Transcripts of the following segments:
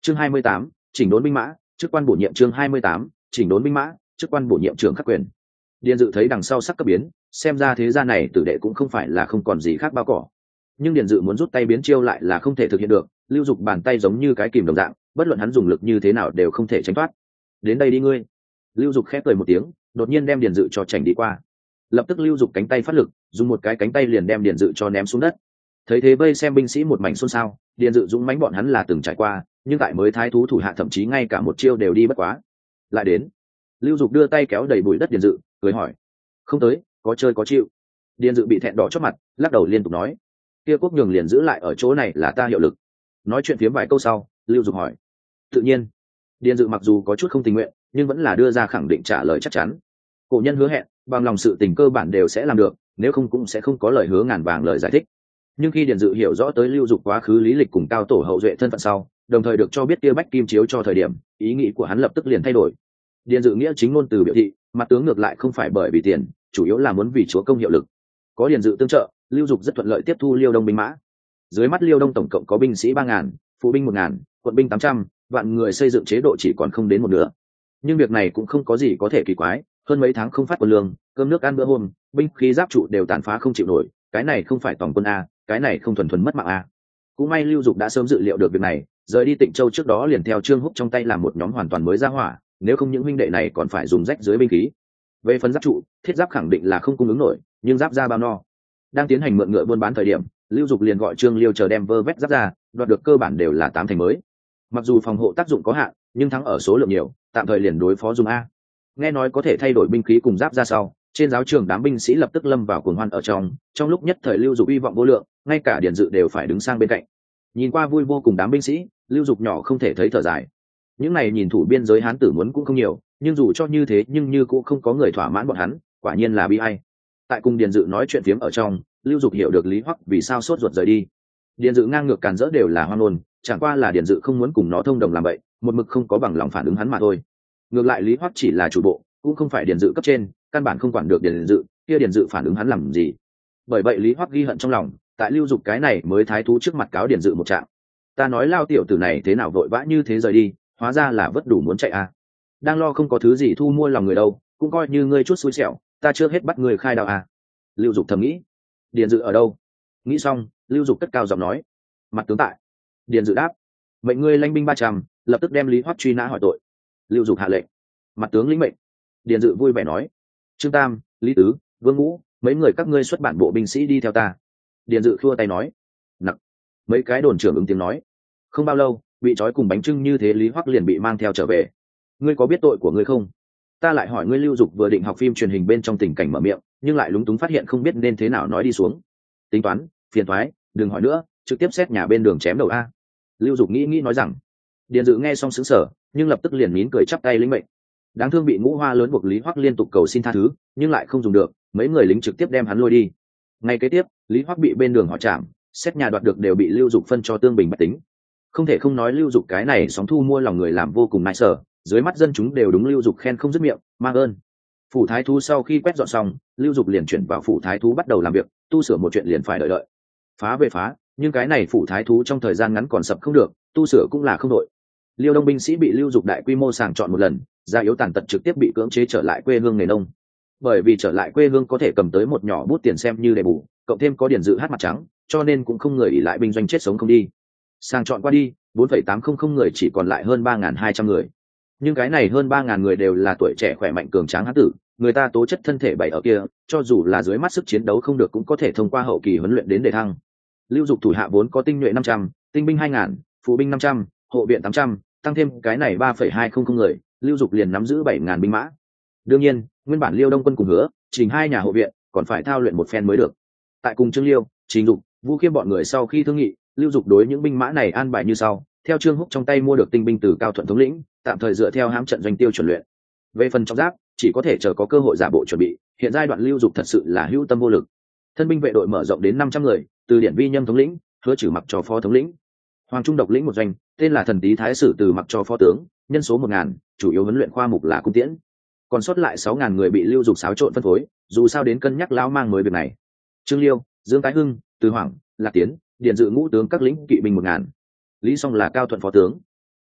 chương 28, chỉnh đốn binh mã, chức quan bổ nhiệm. chương 28, chỉnh đốn binh mã, chức quan bổ nhiệm trưởng khắc quyền. Điền Dự thấy đằng sau sắc cấp biến, xem ra thế gia này tử đệ cũng không phải là không còn gì khác bao cỏ. Nhưng Điền Dự muốn rút tay biến chiêu lại là không thể thực hiện được, Lưu Dục bàn tay giống như cái kìm đồng dạng, bất luận hắn dùng lực như thế nào đều không thể tránh thoát. Đến đây đi ngươi. Lưu Dục khép cười một tiếng, đột nhiên đem Điền Dự cho chảnh đi qua. Lập tức Lưu Dục cánh tay phát lực, dùng một cái cánh tay liền đem Điền Dự cho ném xuống đất. Thấy thế vây xem binh sĩ một mảnh xôn xao, Điền Dự dũng mãnh bọn hắn là từng trải qua, nhưng tại mới thái thú thủ hạ thậm chí ngay cả một chiêu đều đi bất quá. Lại đến. Lưu Dục đưa tay kéo đầy bụi đất Điền Dự, cười hỏi: "Không tới, có chơi có chịu." Điền Dự bị thẹn đỏ chót mặt, lắc đầu liên tục nói: "Kia Quốc Nhường liền giữ lại ở chỗ này là ta hiệu lực." Nói chuyện phiếm vài câu sau, Lưu Dục hỏi: "Tự nhiên." Điền Dự mặc dù có chút không tình nguyện, nhưng vẫn là đưa ra khẳng định trả lời chắc chắn. Cổ nhân hứa hẹn, bằng lòng sự tình cơ bản đều sẽ làm được, nếu không cũng sẽ không có lời hứa ngàn vàng lời giải thích. Nhưng khi Điền Dự hiểu rõ tới Lưu Dục quá khứ lý lịch cùng cao tổ hậu duệ thân phận sau, đồng thời được cho biết kia bách kim chiếu cho thời điểm, ý nghĩ của hắn lập tức liền thay đổi. Điền Dự nghĩa chính ngôn từ biểu thị, mặt tướng ngược lại không phải bởi vì tiền, chủ yếu là muốn vì chúa công hiệu lực. Có Điền Dự tương trợ, Lưu Dục rất thuận lợi tiếp thu Liêu Đông binh mã. Dưới mắt Liêu Đông tổng cộng có binh sĩ 3.000, phụ binh 1.000, quận binh 800, vạn người xây dựng chế độ chỉ còn không đến một nửa. Nhưng việc này cũng không có gì có thể kỳ quái, hơn mấy tháng không phát quân lương, cơm nước ăn bữa hôm, binh khí giáp trụ đều tàn phá không chịu nổi, cái này không phải tổng quân a, cái này không thuần thuần mất mạng a. Cũng may Lưu Dục đã sớm dự liệu được việc này, rời đi Tịnh Châu trước đó liền theo Trương Húc trong tay làm một nhóm hoàn toàn mới ra hỏa, nếu không những huynh đệ này còn phải dùng rách dưới binh khí. Về phần giáp trụ, thiết giáp khẳng định là không cung ứng nổi, nhưng giáp ra bao no. Đang tiến hành mượn ngựa buôn bán thời điểm, Lưu Dục liền gọi Trương Liêu chờ đem vơ vét giáp ra, đoạt được cơ bản đều là 8 thành mới. Mặc dù phòng hộ tác dụng có hạn, nhưng thắng ở số lượng nhiều, tạm thời liền đối phó dùng a. Nghe nói có thể thay đổi binh khí cùng giáp ra sau, trên giáo trường đám binh sĩ lập tức lâm vào cuồng hoan ở trong lúc nhất thời Lưu Dục uy vọng vô lượng, ngay cả Điền Dự đều phải đứng sang bên cạnh. Nhìn qua vui vô cùng đám binh sĩ, Lưu Dục nhỏ không thể thấy thở dài. Những này nhìn thủ biên giới hán tử muốn cũng không nhiều, nhưng dù cho như thế nhưng như cũng không có người thỏa mãn bọn hắn, quả nhiên là bi ai. Tại cùng Điền Dự nói chuyện phiếm ở trong, Lưu Dục hiểu được Lý Hoắc vì sao sốt ruột rời đi. Điền Dự ngang ngược càn rỡ đều là hoang ngôn, chẳng qua là Điền Dự không muốn cùng nó thông đồng làm vậy, một mực không có bằng lòng phản ứng hắn mà thôi. Ngược lại Lý Hoắc chỉ là chủ bộ, cũng không phải Điền Dự cấp trên, căn bản không quản được Điền Dự, kia Điền Dự phản ứng hắn làm gì. Bởi vậy Lý Hoắc ghi hận trong lòng, tại Lưu Dục cái này mới thái thú trước mặt cáo Điền Dự một trạng. Ta nói lao tiểu tử này thế nào vội vã như thế rời đi, hóa ra là vất đủ muốn chạy à. Đang lo không có thứ gì thu mua lòng người đâu, cũng coi như ngươi chút xui xẻo, ta chưa hết bắt người khai đạo à. Lưu Dục thầm nghĩ. Điền Dự ở đâu? Nghĩ xong, Lưu Dục cất cao giọng nói: "Mặt tướng tại." Điền Dự đáp: "Mệnh ngươi lãnh binh 300, lập tức đem Lý Hoắc truy nã hỏi tội." Lưu Dục hạ lệnh. "Mặt tướng lĩnh mệnh." Điền Dự vui vẻ nói: "Trương Tam, Lý Tứ, Vương Ngũ, mấy người các ngươi xuất bản bộ binh sĩ đi theo ta." Điền Dự khua tay nói: "Nặc." Mấy cái đồn trưởng ứng tiếng nói. Không bao lâu, bị trói cùng bánh trưng như thế Lý Hoắc liền bị mang theo trở về. "Ngươi có biết tội của ngươi không?" Ta lại hỏi ngươi. Lưu Dục vừa định học phim truyền hình bên trong tình cảnh mở miệng, nhưng lại lúng túng phát hiện không biết nên thế nào nói đi xuống. Tính toán, phiền thoái, đừng hỏi nữa, trực tiếp xét nhà bên đường chém đầu a. Lưu Dục nghĩ nói rằng. Điền Dự nghe xong sững sờ, nhưng lập tức liền nín cười chắp tay lĩnh mệnh. Đáng thương bị Ngũ Hoa lớn buộc Lý Hoắc liên tục cầu xin tha thứ, nhưng lại không dùng được, mấy người lính trực tiếp đem hắn lôi đi. Ngay kế tiếp, Lý Hoắc bị bên đường họ chạm, xét nhà đoạt được đều bị Lưu Dục phân cho tương bình bách tính. Không thể không nói Lưu Dục cái này sóng thu mua lòng người làm vô cùng nại sở, dưới mắt dân chúng đều đúng Lưu Dục khen không dứt miệng, mang ơn. Phủ thái thú sau khi quét dọn xong, Lưu Dục liền chuyển vào phủ thái thú bắt đầu làm việc, tu sửa một chuyện liền phải đợi. Phá về phá, nhưng cái này phủ thái thú trong thời gian ngắn còn sập không được, tu sửa cũng là không đội. Liêu Đông binh sĩ bị Lưu Dục đại quy mô sàng chọn một lần, gia yếu tàn tật trực tiếp bị cưỡng chế trở lại quê hương nghề nông. Bởi vì trở lại quê hương có thể cầm tới một nhỏ bút tiền xem như để bù, cộng thêm có Điền Dự hát mặt trắng, cho nên cũng không người ỷ lại binh doanh chết sống không đi. Sàng chọn qua đi, 4,800 người chỉ còn lại hơn 3.200 người. Nhưng cái này hơn 3.000 người đều là tuổi trẻ khỏe mạnh cường tráng hán tử, người ta tố chất thân thể bày ở kia, cho dù là dưới mắt sức chiến đấu không được cũng có thể thông qua hậu kỳ huấn luyện đến đề thăng. Lưu Dục thủ hạ vốn có tinh nhuệ 500, tinh binh 2.000, phụ binh 500, hộ viện 800, tăng thêm cái này 3,200 người, Lưu Dục liền nắm giữ 7.000 binh mã. Đương nhiên, nguyên bản Liêu Đông quân cùng hứa, Trình hai nhà hộ viện còn phải thao luyện một phen mới được. Tại cùng Trương Liêu, Trình Dục, Vu Khiêm bọn người sau khi thương nghị, Lưu Dục đối những binh mã này an bài như sau: theo Trương Húc trong tay mua được tinh binh từ Cao Thuận thống lĩnh, tạm thời dựa theo hãm trận doanh tiêu chuẩn luyện. Về phần trọng giáp, chỉ có thể chờ có cơ hội giả bộ chuẩn bị, hiện giai đoạn Lưu Dục thật sự là hữu tâm vô lực. Thân binh vệ đội mở rộng đến 500 người, từ Điển Vi Nhâm thống lĩnh, Hứa Trử mặc cho phó thống lĩnh. Hoàng Trung độc lĩnh một doanh, tên là Thần Tý Thái Sử từ mặc cho phó tướng, nhân số 1.000, chủ yếu huấn luyện khoa mục là cung tiễn. Còn sót lại 6.000 người bị Lưu Dục xáo trộn phân phối, dù sao đến cân nhắc lão mang mới việc này. Trương Liêu, Dương Tái Hưng, Từ Hoàng, Lạc Tiến, Điền Dự ngũ tướng các lĩnh kỵ binh 1.000. Lý Song là Cao Thuận phó tướng.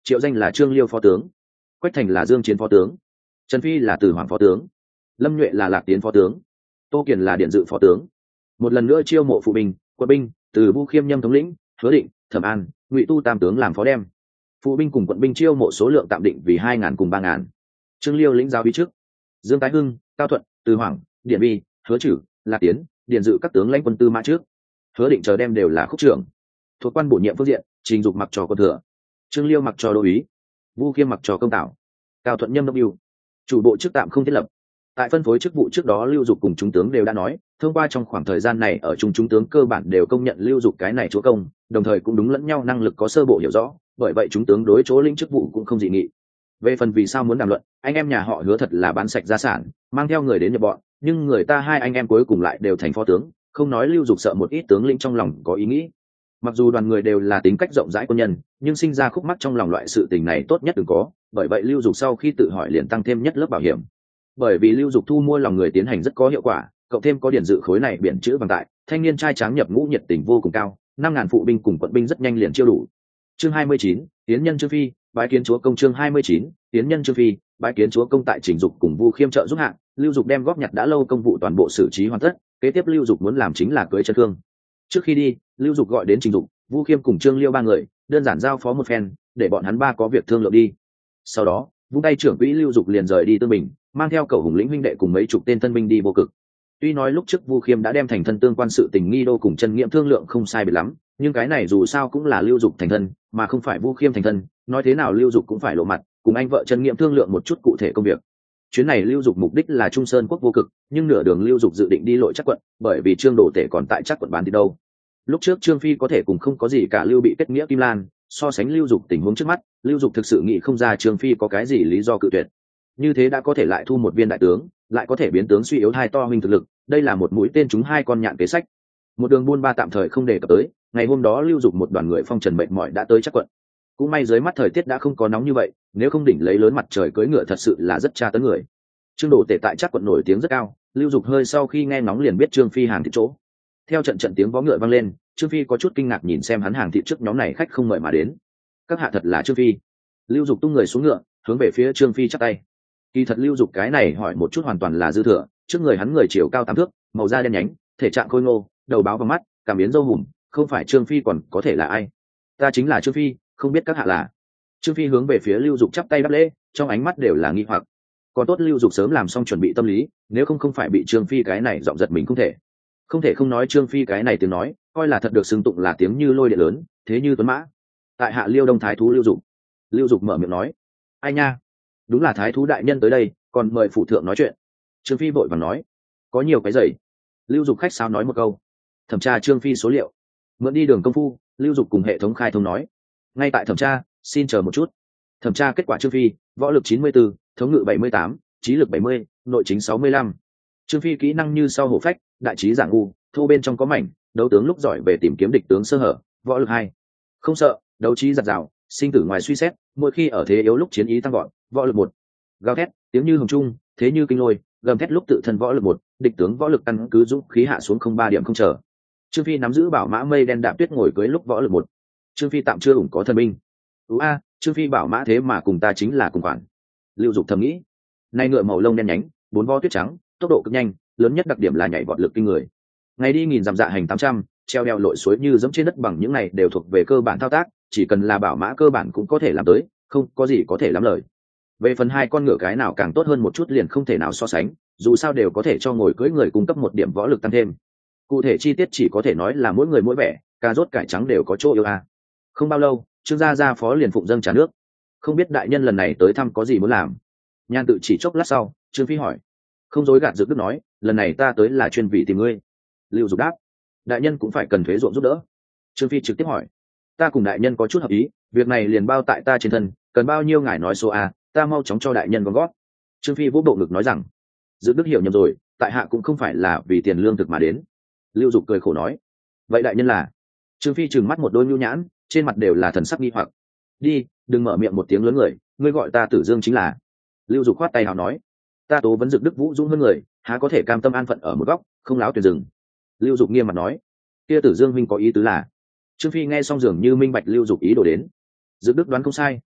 Triệu Danh là Trương Liêu phó tướng, Quách Thành là Dương Chiến phó tướng, Trần Phi là Từ Hoàng phó tướng, Lâm Nhuệ là Lạc Tiến phó tướng, Tô Kiền là Điện Dự phó tướng. Một lần nữa chiêu mộ phụ binh, quân binh, từ Vu Khiêm Nhâm thống lĩnh, Hứa Định, Thẩm An, Ngụy Tu tam tướng làm phó đem. Phụ binh cùng quận binh chiêu mộ số lượng tạm định vì 2.000 cùng 3.000. Trương Liêu lĩnh giáo bí trước, Dương Tái Hưng, Cao Thuận, Từ Hoàng, Điện Vi, Hứa Trử, Lạc Tiến, Điện Dự các tướng lãnh quân tư mã trước. Hứa Định chờ đem đều là khúc trưởng. Thuộc quan bổ nhiệm phương diện, Trình Dục mặc cho quân thừa, Trương Liêu mặc cho đô úy, Vu Khiêm mặc cho công tảo, Cao Thuận nhâm đốc bưu. Chủ bộ chức tạm không thiết lập. Tại phân phối chức vụ trước đó Lưu Dục cùng chúng tướng đều đã nói, thông qua trong khoảng thời gian này ở chúng tướng cơ bản đều công nhận Lưu Dục cái này chúa công, đồng thời cũng đúng lẫn nhau năng lực có sơ bộ hiểu rõ, bởi vậy chúng tướng đối chỗ lĩnh chức vụ cũng không dị nghị. Về phần vì sao muốn đàm luận, anh em nhà họ Hứa thật là bán sạch gia sản, mang theo người đến nhập bọn, nhưng người ta hai anh em cuối cùng lại đều thành phó tướng, không nói Lưu Dục sợ một ít tướng lĩnh trong lòng có ý nghĩ. Mặc dù đoàn người đều là tính cách rộng rãi quân nhân, nhưng sinh ra khúc mắc trong lòng loại sự tình này tốt nhất đừng có, bởi vậy Lưu Dục sau khi tự hỏi liền tăng thêm nhất lớp bảo hiểm. Bởi vì Lưu Dục thu mua lòng người tiến hành rất có hiệu quả, cộng thêm có Điển Dự khối này biển chữ vàng tại, thanh niên trai tráng nhập ngũ nhiệt tình vô cùng cao, 5.000 phụ binh cùng quận binh rất nhanh liền chiêu đủ. Chương 29, tiến nhân Trương Phi, bái kiến chúa công. Chương 29, tiến nhân Trương Phi, bái kiến chúa công. Tại Trình Dục cùng Vu Khiêm trợ giúp hạng, Lưu Dục đem góp nhặt đã lâu công vụ toàn bộ xử trí hoàn tất, kế tiếp Lưu Dục muốn làm chính là cưới chân cương. Trước khi đi, Lưu Dục gọi đến Trình Dục, Vu Khiêm cùng Trương Liêu ba người, đơn giản giao phó một phen, để bọn hắn ba có việc thương lượng đi. Sau đó, vung tay trưởng quỹ Lưu Dục liền rời đi Tương Bình, mang theo cậu hùng lĩnh huynh đệ cùng mấy chục tên thân binh đi vô cực. Tuy nói lúc trước Vu Khiêm đã đem thành thân tương quan sự tình nghi đô cùng Trần Nghiệm thương lượng không sai biệt lắm, nhưng cái này dù sao cũng là Lưu Dục thành thân, mà không phải Vu Khiêm thành thân, nói thế nào Lưu Dục cũng phải lộ mặt, cùng anh vợ Trần Nghiệm thương lượng một chút cụ thể công việc. Chuyến này Lưu Dục mục đích là Trung Sơn quốc vô cực, nhưng nửa đường Lưu Dục dự định đi Lội Trắc quận, bởi vì Trương Đồ Tể còn tại Trắc quận bán đi đâu. Lúc trước Trương Phi có thể cùng không có gì cả Lưu bị kết nghĩa Kim Lan, so sánh Lưu Dục tình huống trước mắt, Lưu Dục thực sự nghĩ không ra Trương Phi có cái gì lý do cự tuyệt. Như thế đã có thể lại thu một viên đại tướng, lại có thể biến tướng suy yếu hai to huynh thực lực, đây là một mũi tên trúng hai con nhạn kế sách. Một đường buôn ba tạm thời không đề cập tới, ngày hôm đó Lưu Dục một đoàn người phong trần mệt mỏi đã tới Trắc quận. Cũng may dưới mắt thời tiết đã không có nóng như vậy, nếu không đỉnh lấy lớn mặt trời cưỡi ngựa thật sự là rất tra tấn người. Trương Đồ Tể tại Trắc quận nổi tiếng rất cao, Lưu Dục hơi sau khi nghe ngóng liền biết Trương Phi hàng thịt chỗ. Theo trận tiếng vó ngựa vang lên, Trương Phi có chút kinh ngạc nhìn xem hắn hàng thịt trước nhóm này khách không mời mà đến. Các hạ thật là Trương Phi. Lưu Dục tung người xuống ngựa, hướng về phía Trương Phi chắp tay. Kỳ thật Lưu Dục cái này hỏi một chút hoàn toàn là dư thừa, trước người hắn người chiều cao 8 thước, màu da đen nhánh, thể trạng khôi ngô, đầu báo vào mắt, cảm biến râu hùm, không phải Trương Phi còn có thể là ai? Ta chính là Trương Phi, không biết các hạ là. Trương Phi hướng về phía Lưu Dục chắp tay đáp lễ, trong ánh mắt đều là nghi hoặc. Còn tốt Lưu Dục sớm làm xong chuẩn bị tâm lý, nếu không phải bị Trương Phi cái này giọng giật mình không thể không nói Trương Phi cái này tiếng nói coi là thật được xưng tụng là tiếng như lôi điện lớn, thế như tuấn mã. Tại hạ Liêu Đông thái thú Lưu Dục. Lưu Dục mở miệng nói. Ai nha, đúng là thái thú đại nhân tới đây, còn mời phụ thượng nói chuyện. Trương Phi vội vàng nói. Có nhiều cái giày. Lưu Dục khách sáo nói một câu. Thẩm tra Trương Phi số liệu, mượn đi đường công phu. Lưu Dục cùng hệ thống khai thông nói. Ngay tại thẩm tra, xin chờ một chút. Thẩm tra kết quả Trương Phi, võ lực 94, thống ngự 78, trí lực 70, nội chính 65. Trương Phi kỹ năng như sau hổ phách, đại trí giả ngu, thô bên trong có mảnh, đấu tướng lúc giỏi về tìm kiếm địch tướng sơ hở, võ lực 2. Không sợ, đấu trí giặt rào, sinh tử ngoài suy xét, mỗi khi ở thế yếu lúc chiến ý tăng vọt, võ lực 1. Gào thét, tiếng như hồng trung, thế như kinh lôi, gầm thét lúc tự thân võ lực 1, địch tướng võ lực căn cứ dũng khí hạ xuống 03 điểm không chờ. Trương Phi nắm giữ bảo mã mây đen đạp tuyết ngồi cưới lúc võ lực 1. Trương Phi tạm chưa ủng có thần binh. Trương Phi bảo mã thế mà cùng ta chính là cùng khoản. Lưu Dục thầm nghĩ. Nay ngựa màu lông đen nhánh, 4 vó tuyết trắng, tốc độ cực nhanh, lớn nhất đặc điểm là nhảy vọt lực kinh người. Ngày đi nghìn dặm dạ hành 800, treo đeo lội suối như dẫm trên đất bằng, những này đều thuộc về cơ bản thao tác, chỉ cần là bảo mã cơ bản cũng có thể làm tới, không có gì có thể lắm lời. Về phần hai con ngựa cái nào càng tốt hơn một chút liền không thể nào so sánh, dù sao đều có thể cho ngồi cưỡi người cung cấp một điểm võ lực tăng thêm. Cụ thể chi tiết chỉ có thể nói là mỗi người mỗi vẻ, cà rốt cải trắng đều có chỗ yêu a. Không bao lâu, Trương gia phó liền phụng dâng trà nước. Không biết đại nhân lần này tới thăm có gì muốn làm. Nhan tự chỉ chốc lát sau, Trương Phi hỏi. Không dối gạt Dược Đức nói, lần này ta tới là chuyên vì tìm ngươi. Lưu Dục đáp. Đại nhân cũng phải cần thuế ruộng giúp đỡ. Trương Phi trực tiếp hỏi. Ta cùng đại nhân có chút hợp ý, việc này liền bao tại ta trên thân, cần bao nhiêu ngài nói số a, ta mau chóng cho đại nhân gom gót. Trương Phi vỗ bộ ngực nói rằng. Dược Đức hiểu nhầm rồi, tại hạ cũng không phải là vì tiền lương thực mà đến. Lưu Dục cười khổ nói. Vậy đại nhân là? Trương Phi trừng mắt một đôi nhu nhãn, trên mặt đều là thần sắc nghi hoặc. Đi, đừng mở miệng một tiếng lớn người, ngươi gọi ta Tử Dương chính là. Lưu Dục khoát tay hào nói. Ta tố vấn Dược Đức vũ dũng hơn người, há có thể cam tâm an phận ở một góc, không láo tuyển rừng. Lưu Dục nghiêm mặt nói. Kia Tử Dương huynh có ý tứ là? Trương Phi nghe xong dường như minh bạch Lưu Dục ý đồ đến. Dược Đức đoán không sai,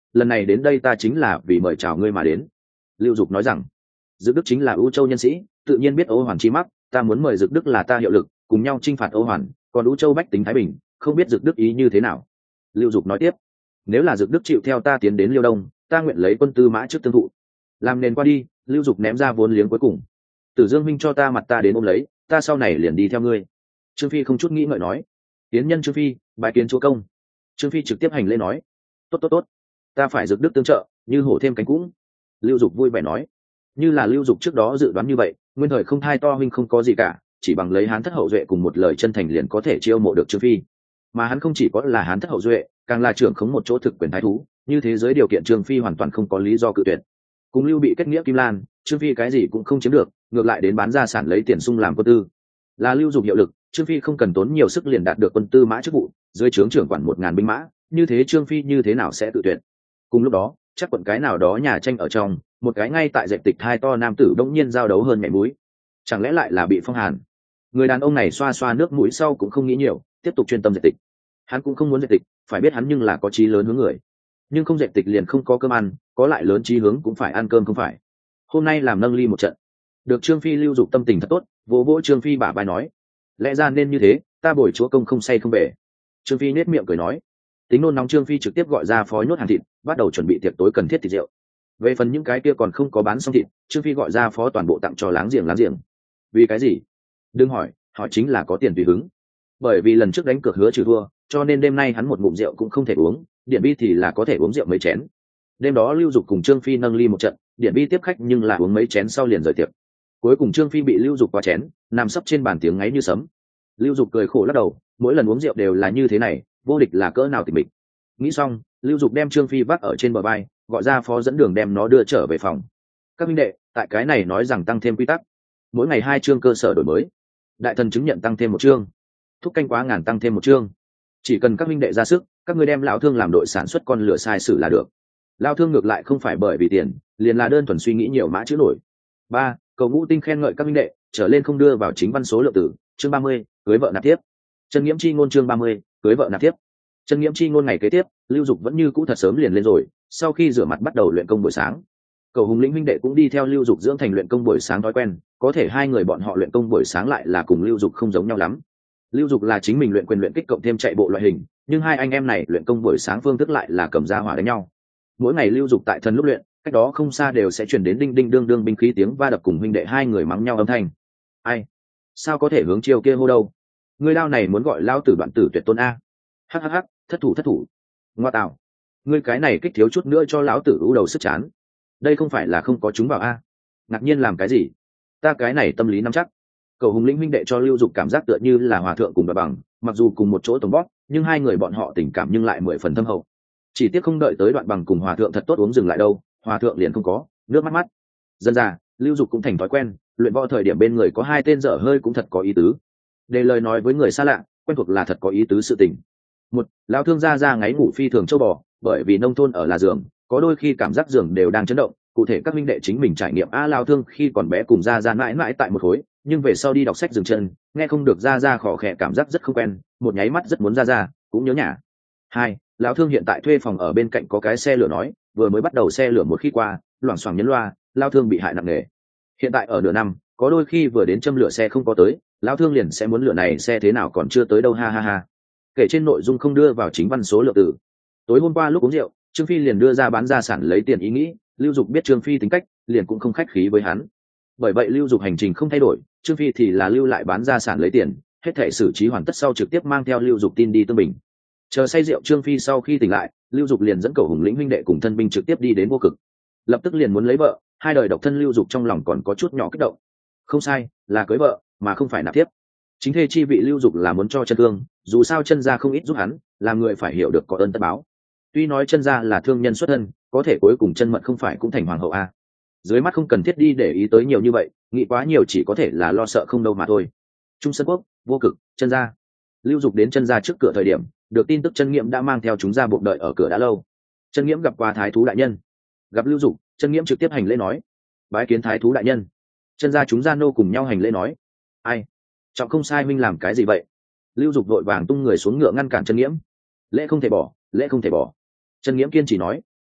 lần này đến đây ta chính là vì mời chào ngươi mà đến. Lưu Dục nói rằng Dực Đức chính là ưu châu nhân sĩ, tự nhiên biết Ô Hoàn chi mắc, ta muốn mời Dực Đức là ta hiệu lực cùng nhau chinh phạt Ô Hoàn, còn ưu châu bách tính thái bình, không biết Dực Đức ý như thế nào. Lưu Dục nói tiếp, nếu là Dực Đức chịu theo ta tiến đến Liêu Đông, ta nguyện lấy quân tư mã trước tương thụ. Làm nền qua đi, Lưu Dục ném ra vốn liếng cuối cùng. Tử Dương huynh cho ta mặt ta đến ôm lấy, ta sau này liền đi theo ngươi. Trương Phi không chút nghĩ ngợi nói, tiến nhân Trương Phi, bái kiến chúa công. Trương Phi trực tiếp hành lễ nói, tốt tốt tốt, ta phải Dực Đức tương trợ, như hổ thêm cánh cũng. Lưu Dục vui vẻ nói, như là Lưu Dục trước đó dự đoán như vậy, nguyên thời không thai to huynh không có gì cả, chỉ bằng lấy Hán thất hậu duệ cùng một lời chân thành liền có thể chiêu mộ được Trương Phi. Mà hắn không chỉ có là Hán thất hậu duệ, càng là trưởng khống một chỗ thực quyền thái thú, như thế giới điều kiện Trương Phi hoàn toàn không có lý do cự tuyệt. Cùng Lưu bị kết nghĩa Kim Lan, Trương Phi cái gì cũng không chiếm được, ngược lại đến bán gia sản lấy tiền sung làm quân tư. Là Lưu Dục hiệu lực, Trương Phi không cần tốn nhiều sức liền đạt được quân tư mã chức vụ, dưới trướng trưởng quản 1000 binh mã, như thế Trương Phi như thế nào sẽ tự tuyệt. Cùng lúc đó, chắc quận cái nào đó nhà tranh ở trong, một cái ngay tại dệt tịch thai to nam tử đống nhiên giao đấu hơn mẹ mũi. Chẳng lẽ lại là bị phong hàn? Người đàn ông này xoa xoa nước mũi sau cũng không nghĩ nhiều, tiếp tục chuyên tâm dệt tịch. Hắn cũng không muốn dệt tịch, phải biết hắn nhưng là có chí lớn hướng người. Nhưng không dệt tịch liền không có cơm ăn, có lại lớn chí hướng cũng phải ăn cơm không phải. Hôm nay làm nâng ly một trận. Được Trương Phi Lưu Dục tâm tình thật tốt, vỗ vỗ Trương Phi bả vai nói, lẽ ra nên như thế, ta bồi chúa công không say không bể. Trương Phi nết miệng cười nói, tính nôn nóng. Trương Phi trực tiếp gọi ra phó nhốt hàng thịt, bắt đầu chuẩn bị tiệc tối cần thiết thịt rượu. Về phần những cái kia còn không có bán xong thịt, Trương Phi gọi ra phó toàn bộ tặng cho láng giềng. Vì cái gì? Đừng hỏi, hỏi chính là có tiền tùy hứng. Bởi vì lần trước đánh cược hứa trừ thua, cho nên đêm nay hắn một ngụm rượu cũng không thể uống, Điện Bi thì là có thể uống rượu mấy chén. Đêm đó Lưu Dục cùng Trương Phi nâng ly một trận, Điện Bi tiếp khách nhưng là uống mấy chén sau liền rời tiệc. Cuối cùng Trương Phi bị Lưu Dục qua chén, nằm sấp trên bàn tiếng ngáy như sấm. Lưu Dục cười khổ lắc đầu, mỗi lần uống rượu đều là như thế này, vô địch là cỡ nào tịch mịch. Nghĩ xong, Lưu Dục đem Trương Phi vác ở trên bờ vai, gọi ra phó dẫn đường đem nó đưa trở về phòng. Các huynh đệ, tại cái này nói rằng tăng thêm quy tắc, mỗi ngày 2 chương cơ sở đổi mới, đại thần chứng nhận tăng thêm 1 chương, thúc canh quá ngàn tăng thêm 1 chương. Chỉ cần các huynh đệ ra sức, các ngươi đem lão thương làm đội sản xuất con lửa sai sử là được. Lão thương ngược lại không phải bởi vì tiền, liền là đơn thuần suy nghĩ nhiều mã chữ nổi. 3. Cầu ngũ tinh khen ngợi các huynh đệ, trở lên không đưa vào chính văn số lượng tử. Chương 30, cưới vợ nạp tiếp. Chân Nghiễm chi ngôn chương 30, cưới vợ nạp tiếp. Chân Nghiễm chi ngôn ngày kế tiếp, Lưu Dục vẫn như cũ thật sớm liền lên rồi, sau khi rửa mặt bắt đầu luyện công buổi sáng. Cầu Hùng Lĩnh huynh đệ cũng đi theo Lưu Dục dưỡng thành luyện công buổi sáng thói quen, có thể hai người bọn họ luyện công buổi sáng lại là cùng Lưu Dục không giống nhau lắm. Lưu Dục là chính mình luyện quyền luyện kích cộng thêm chạy bộ loại hình, nhưng hai anh em này luyện công buổi sáng phương thức lại là cầm ra hỏa đánh nhau. Mỗi ngày Lưu Dục tại thần lúc luyện, cách đó không xa đều sẽ truyền đến đinh đinh đương đương binh khí tiếng va đập cùng huynh đệ hai người mắng nhau âm thanh. Ai? Sao có thể hướng chiều kia hô đâu? Ngươi lao này muốn gọi lao tử đoạn tử tuyệt tôn a? Hắc hắc hắc, thất thủ. Ngoa tạo, ngươi cái này kích thiếu chút nữa cho lão tử ưu đầu sức chán. Đây không phải là không có chúng vào a? Ngạc nhiên làm cái gì? Ta cái này tâm lý nắm chắc. Cầu Hùng Lĩnh huynh đệ cho Lưu Dục cảm giác tựa như là hòa thượng cùng bà bằng, mặc dù cùng một chỗ tổng bóp, nhưng hai người bọn họ tình cảm nhưng lại 10 phần thâm hậu. Chỉ tiếc không đợi tới đoạn bằng cùng hòa thượng thật tốt uống dừng lại đâu, hòa thượng liền không có, nước mắt. Dần dà, Lưu Dục cũng thành thói quen, luyện võ thời điểm bên người có hai tên dở hơi cũng thật có ý tứ. Để lời nói với người xa lạ, quen thuộc là thật có ý tứ sự tình. Một, lão thương gia ngáy ngủ phi thường châu bò, bởi vì nông thôn ở là giường, có đôi khi cảm giác giường đều đang chấn động, cụ thể các minh đệ chính mình trải nghiệm lão thương khi còn bé cùng gia mãi mãi tại một khối, nhưng về sau đi đọc sách dừng chân, nghe không được gia khỏ khẽ cảm giác rất không quen, một nháy mắt rất muốn gia cũng nhớ nhà. Hai, lão thương hiện tại thuê phòng ở bên cạnh có cái xe lửa nói, vừa mới bắt đầu xe lửa một khi qua, loảng xoảng nhấn loa, lão thương bị hại nặng nề. Hiện tại ở nửa năm, có đôi khi vừa đến châm lửa xe không có tới, lão thương liền sẽ muốn lửa này xe thế nào còn chưa tới đâu ha ha ha. Kể trên nội dung không đưa vào chính văn số lượng từ. Tối hôm qua lúc uống rượu, Trương Phi liền đưa ra bán gia sản lấy tiền ý nghĩ, Lưu Dục biết Trương Phi tính cách, liền cũng không khách khí với hắn. Bởi vậy Lưu Dục hành trình không thay đổi, Trương Phi thì là lưu lại bán gia sản lấy tiền, hết thảy xử trí hoàn tất sau trực tiếp mang theo Lưu Dục tin đi Tương Bình. Chờ say rượu Trương Phi sau khi tỉnh lại, Lưu Dục liền dẫn Cầu Hùng Lĩnh huynh đệ cùng thân binh trực tiếp đi đến Vô Cực. Lập tức liền muốn lấy vợ, hai đời độc thân Lưu Dục trong lòng còn có chút nhỏ kích động. Không sai, là cưới vợ, mà không phải nạp thiếp. Chính thê chi vị Lưu Dục là muốn cho chân thương, dù sao chân gia không ít giúp hắn, làm người phải hiểu được có ơn tất báo. Tuy nói chân gia là thương nhân xuất thân, có thể cuối cùng chân mật không phải cũng thành hoàng hậu a. Dưới mắt không cần thiết đi để ý tới nhiều như vậy, nghĩ quá nhiều chỉ có thể là lo sợ không đâu mà thôi. Trung Sơn Quốc, Vô Cực, chân gia. Lưu Dục đến chân gia trước cửa thời điểm, được tin tức Chân Nghiễm đã mang theo chúng ra buộc đợi ở cửa đã lâu. Chân Nghiễm gặp qua thái thú đại nhân. Gặp Lưu Dục, Chân Nghiễm trực tiếp hành lễ nói, bái kiến thái thú đại nhân. Chân gia chúng gia nô cùng nhau hành lễ nói, ai? Trọng không sai minh làm cái gì vậy? Lưu Dục vội vàng tung người xuống ngựa ngăn cản Chân Nghiễm. Lễ không thể bỏ, lễ không thể bỏ. Chân Nghiễm kiên trì nói,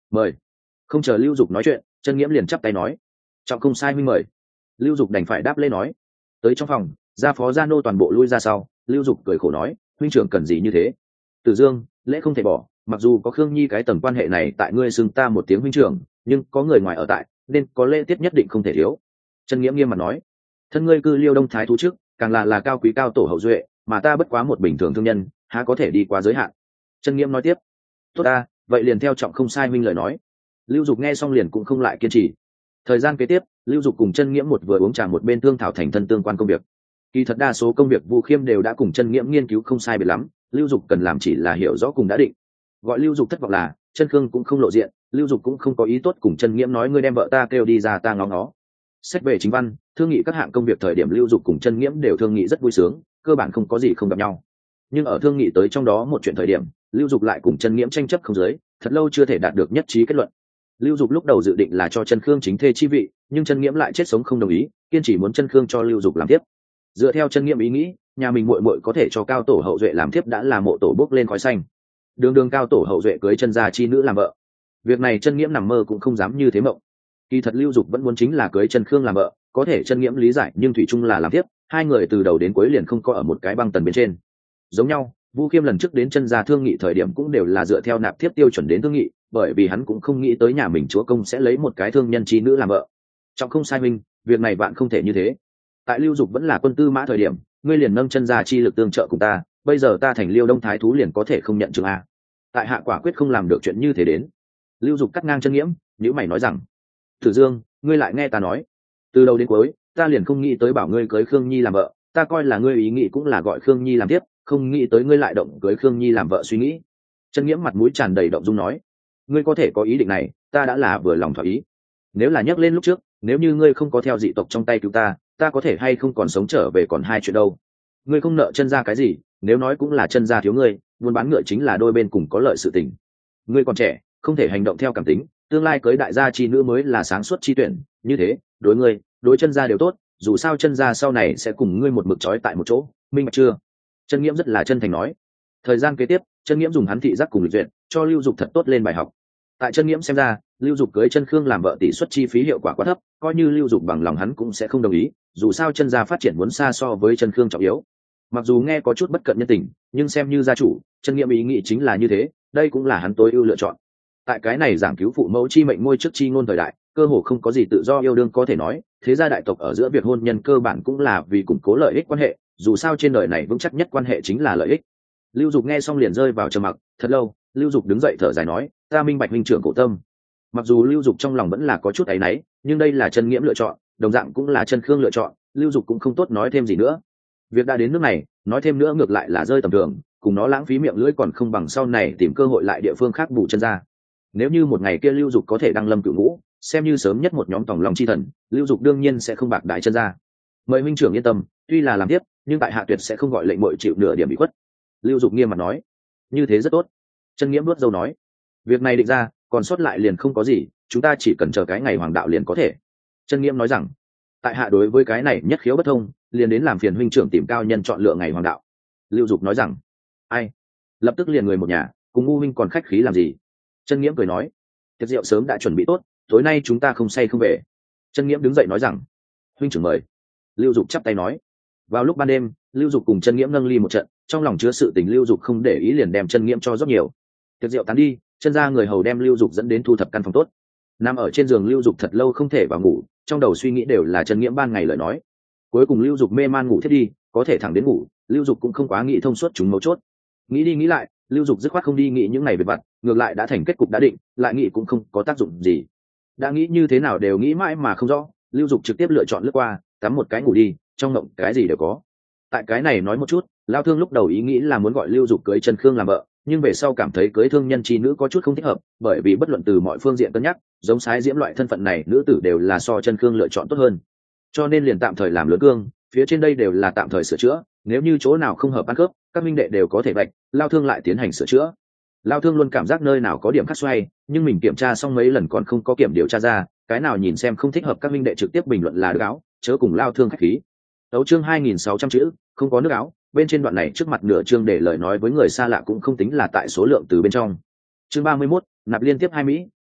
mời. Không chờ Lưu Dục nói chuyện, Chân Nghiễm liền chắp tay nói, trọng không sai huynh mời. Lưu Dục đành phải đáp lễ nói. Tới trong phòng, gia phó gia nô toàn bộ lui ra sau, Lưu Dục cười khổ nói, huynh trưởng cần gì như thế? Tử Dương, lễ không thể bỏ, mặc dù có Khương Nhi cái tầng quan hệ này tại ngươi xưng ta một tiếng huynh trưởng, nhưng có người ngoài ở tại, nên có lễ tiết nhất định không thể thiếu. Chân Nghiễm nghiêm mặt nói, thân ngươi cư Liêu Đông thái thú trước, càng là cao quý cao tổ hậu duệ, mà ta bất quá một bình thường thương nhân, há có thể đi quá giới hạn. Chân Nghiễm nói tiếp, tốt ta, vậy liền theo trọng không sai huynh lời nói. Lưu Dục nghe xong liền cũng không lại kiên trì. Thời gian kế tiếp, Lưu Dục cùng Chân Nghiễm một vừa uống trà một bên thương thảo thành thân tương quan công việc. Kỳ thật đa số công việc Vu Khiêm đều đã cùng Chân Nghiễm nghiên cứu không sai biệt lắm, Lưu Dục cần làm chỉ là hiểu rõ cùng đã định. Gọi Lưu Dục thất vọng là, Chân Khương cũng không lộ diện, Lưu Dục cũng không có ý tốt cùng Chân Nghiễm nói ngươi đem vợ ta kêu đi ra ta ngó ngó. Xét về chính văn, thương nghị các hạng công việc thời điểm Lưu Dục cùng Chân Nghiễm đều thương nghị rất vui sướng, cơ bản không có gì không gặp nhau. Nhưng ở thương nghị tới trong đó một chuyện thời điểm, Lưu Dục lại cùng Chân Nghiễm tranh chấp không dưới, thật lâu chưa thể đạt được nhất trí kết luận. Lưu Dục lúc đầu dự định là cho Chân Khương chính thê chi vị, nhưng Chân Nghiễm lại chết sống không đồng ý, kiên trì muốn Chân Khương cho Lưu Dục làm tiếp. Dựa theo Chân Nghiễm ý nghĩ, nhà mình muội muội có thể cho cao tổ hậu duệ làm tiếp đã là mộ tổ bốc lên khói xanh. Đường cao tổ hậu duệ cưới Chân gia chi nữ làm vợ. Việc này Chân Nghiễm nằm mơ cũng không dám như thế mộng. Kỳ thật Lưu Dục vẫn muốn chính là cưới Chân Khương làm vợ, có thể Chân Nghiễm lý giải nhưng thủy chung là làm tiếp, hai người từ đầu đến cuối liền không có ở một cái băng tần bên trên. Giống nhau, Vu Khiêm lần trước đến Chân gia thương nghị thời điểm cũng đều là dựa theo nạp thiếp tiêu chuẩn đến thương nghị, bởi vì hắn cũng không nghĩ tới nhà mình chúa công sẽ lấy một cái thương nhân chi nữ làm vợ. Trọng không sai minh, việc này bạn không thể như thế. Tại Lưu Dục vẫn là quân tư mã thời điểm, ngươi liền nâng Chân gia chi lực tương trợ cùng ta, bây giờ ta thành Liêu Đông thái thú liền có thể không nhận trường a. Tại hạ quả quyết không làm được chuyện như thế đến. Lưu Dục cắt ngang Chân Nghiễm, nhíu mày nói rằng, Tử Dương, ngươi lại nghe ta nói, từ đầu đến cuối, ta liền không nghĩ tới bảo ngươi cưới Khương Nhi làm vợ, ta coi là ngươi ý nghĩ cũng là gọi Khương Nhi làm tiếp, không nghĩ tới ngươi lại động cưới Khương Nhi làm vợ suy nghĩ. Chân Nghiễm mặt mũi tràn đầy động dung nói, ngươi có thể có ý định này, ta đã là vừa lòng thỏa ý. Nếu là nhắc lên lúc trước, nếu như ngươi không có theo dị tộc trong tay cứu ta, ta có thể hay không còn sống trở về còn hai chuyện đâu. Ngươi không nợ Chân gia cái gì, nếu nói cũng là Chân gia thiếu ngươi, buôn bán ngựa chính là đôi bên cùng có lợi sự tình. Ngươi còn trẻ, không thể hành động theo cảm tính, tương lai cưới đại gia chi nữ mới là sáng suốt chi tuyển, như thế, đối ngươi, đối Chân gia đều tốt, dù sao Chân gia sau này sẽ cùng ngươi một mực trói tại một chỗ, minh bạch chưa? Chân Nghiễm rất là chân thành nói. Thời gian kế tiếp, Chân Nghiễm dùng hắn thị giác cùng lịch duyệt, cho Lưu Dục thật tốt lên bài học. Tại Chân Nghiễm xem ra, Lưu Dục cưới Chân Khương làm vợ tỷ suất chi phí hiệu quả quá thấp, coi như Lưu Dục bằng lòng hắn cũng sẽ không đồng ý, dù sao Chân gia phát triển muốn xa so với Chân Khương trọng yếu. Mặc dù nghe có chút bất cận nhân tình, nhưng xem như gia chủ, Chân Nghiễm ý nghĩ chính là như thế, đây cũng là hắn tối ưu lựa chọn. Tại cái này giảng cứu phụ mẫu chi mệnh ngôi trước chi ngôn thời đại, cơ hồ không có gì tự do yêu đương có thể nói, thế gia đại tộc ở giữa việc hôn nhân cơ bản cũng là vì củng cố lợi ích quan hệ, dù sao trên đời này vững chắc nhất quan hệ chính là lợi ích. Lưu Dục nghe xong liền rơi vào trầm mặc, thật lâu, Lưu Dục đứng dậy thở dài nói, ta minh bạch huynh trưởng cổ tâm. Mặc dù Lưu Dục trong lòng vẫn là có chút áy náy, nhưng đây là Chân Nghiễm lựa chọn, đồng dạng cũng là Chân Khương lựa chọn, Lưu Dục cũng không tốt nói thêm gì nữa. Việc đã đến nước này, nói thêm nữa ngược lại là rơi tầm thường, cùng nó lãng phí miệng lưỡi còn không bằng sau này tìm cơ hội lại địa phương khác bù chân ra. Nếu như một ngày kia Lưu Dục có thể đăng lâm cửu ngũ, xem như sớm nhất một nhóm tòng lòng chi thần, Lưu Dục đương nhiên sẽ không bạc đại Chân ra. Mời huynh trưởng yên tâm, tuy là làm tiếp, nhưng tại hạ tuyệt sẽ không gọi lệnh muội chịu nửa điểm bị khuất. Lưu Dục nghiêm mặt nói, như thế rất tốt. Chân Nghiễm nuốt dâu nói, việc này định ra, còn sót lại liền không có gì, chúng ta chỉ cần chờ cái ngày hoàng đạo liền có thể. Chân Nghiễm nói rằng, tại hạ đối với cái này nhất khiếu bất thông, liền đến làm phiền huynh trưởng tìm cao nhân chọn lựa ngày hoàng đạo. Lưu Dục nói rằng, ai, lập tức liền người một nhà, cùng ngu huynh còn khách khí làm gì? Chân Nghiễm cười nói, tiệc rượu sớm đã chuẩn bị tốt, tối nay chúng ta không say không về. Chân Nghiễm đứng dậy nói rằng, huynh trưởng mời. Lưu Dục chắp tay nói. Vào lúc ban đêm, Lưu Dục cùng Chân Nghiễm nâng ly một trận, trong lòng chứa sự tình Lưu Dục không để ý liền đem Chân Nghiễm cho rất nhiều. Tiệc rượu tán đi, Chân gia người hầu đem Lưu Dục dẫn đến thu thập căn phòng tốt. Nằm ở trên giường Lưu Dục thật lâu không thể vào ngủ, trong đầu suy nghĩ đều là Chân Nghiễm ban ngày lời nói. Cuối cùng Lưu Dục mê man ngủ thiết đi, có thể thẳng đến ngủ, Lưu Dục cũng không quá nghĩ thông suốt chúng mấu chốt. Nghĩ đi nghĩ lại, Lưu Dục dứt khoát không đi nghĩ những ngày về vặt, ngược lại đã thành kết cục đã định, lại nghĩ cũng không có tác dụng gì. Đã nghĩ như thế nào đều nghĩ mãi mà không rõ, Lưu Dục trực tiếp lựa chọn lướt qua, tắm một cái ngủ đi, trong mộng cái gì đều có. Tại cái này nói một chút, Lao Thương lúc đầu ý nghĩ là muốn gọi Lưu Dục cưới Chân Khương làm vợ, nhưng về sau cảm thấy cưới thương nhân chi nữ có chút không thích hợp, bởi vì bất luận từ mọi phương diện cân nhắc, giống Sái Diễm loại thân phận này nữ tử đều là so Chân Khương lựa chọn tốt hơn. Cho nên liền tạm thời làm lớn cương, phía trên đây đều là tạm thời sửa chữa, nếu như chỗ nào không hợp ăn khớp, các minh đệ đều có thể vạch, Lao Thương lại tiến hành sửa chữa. Lao Thương luôn cảm giác nơi nào có điểm khắc xoay, nhưng mình kiểm tra xong mấy lần còn không có kiểm điều tra ra, cái nào nhìn xem không thích hợp các minh đệ trực tiếp bình luận là nước áo, chớ cùng Lao Thương khách khí. Đấu chương 2600 chữ, không có nước áo, bên trên đoạn này trước mặt nửa chương để lời nói với người xa lạ cũng không tính là tại số lượng từ bên trong. Chương 31, nạp liên tiếp 2 Mỹ,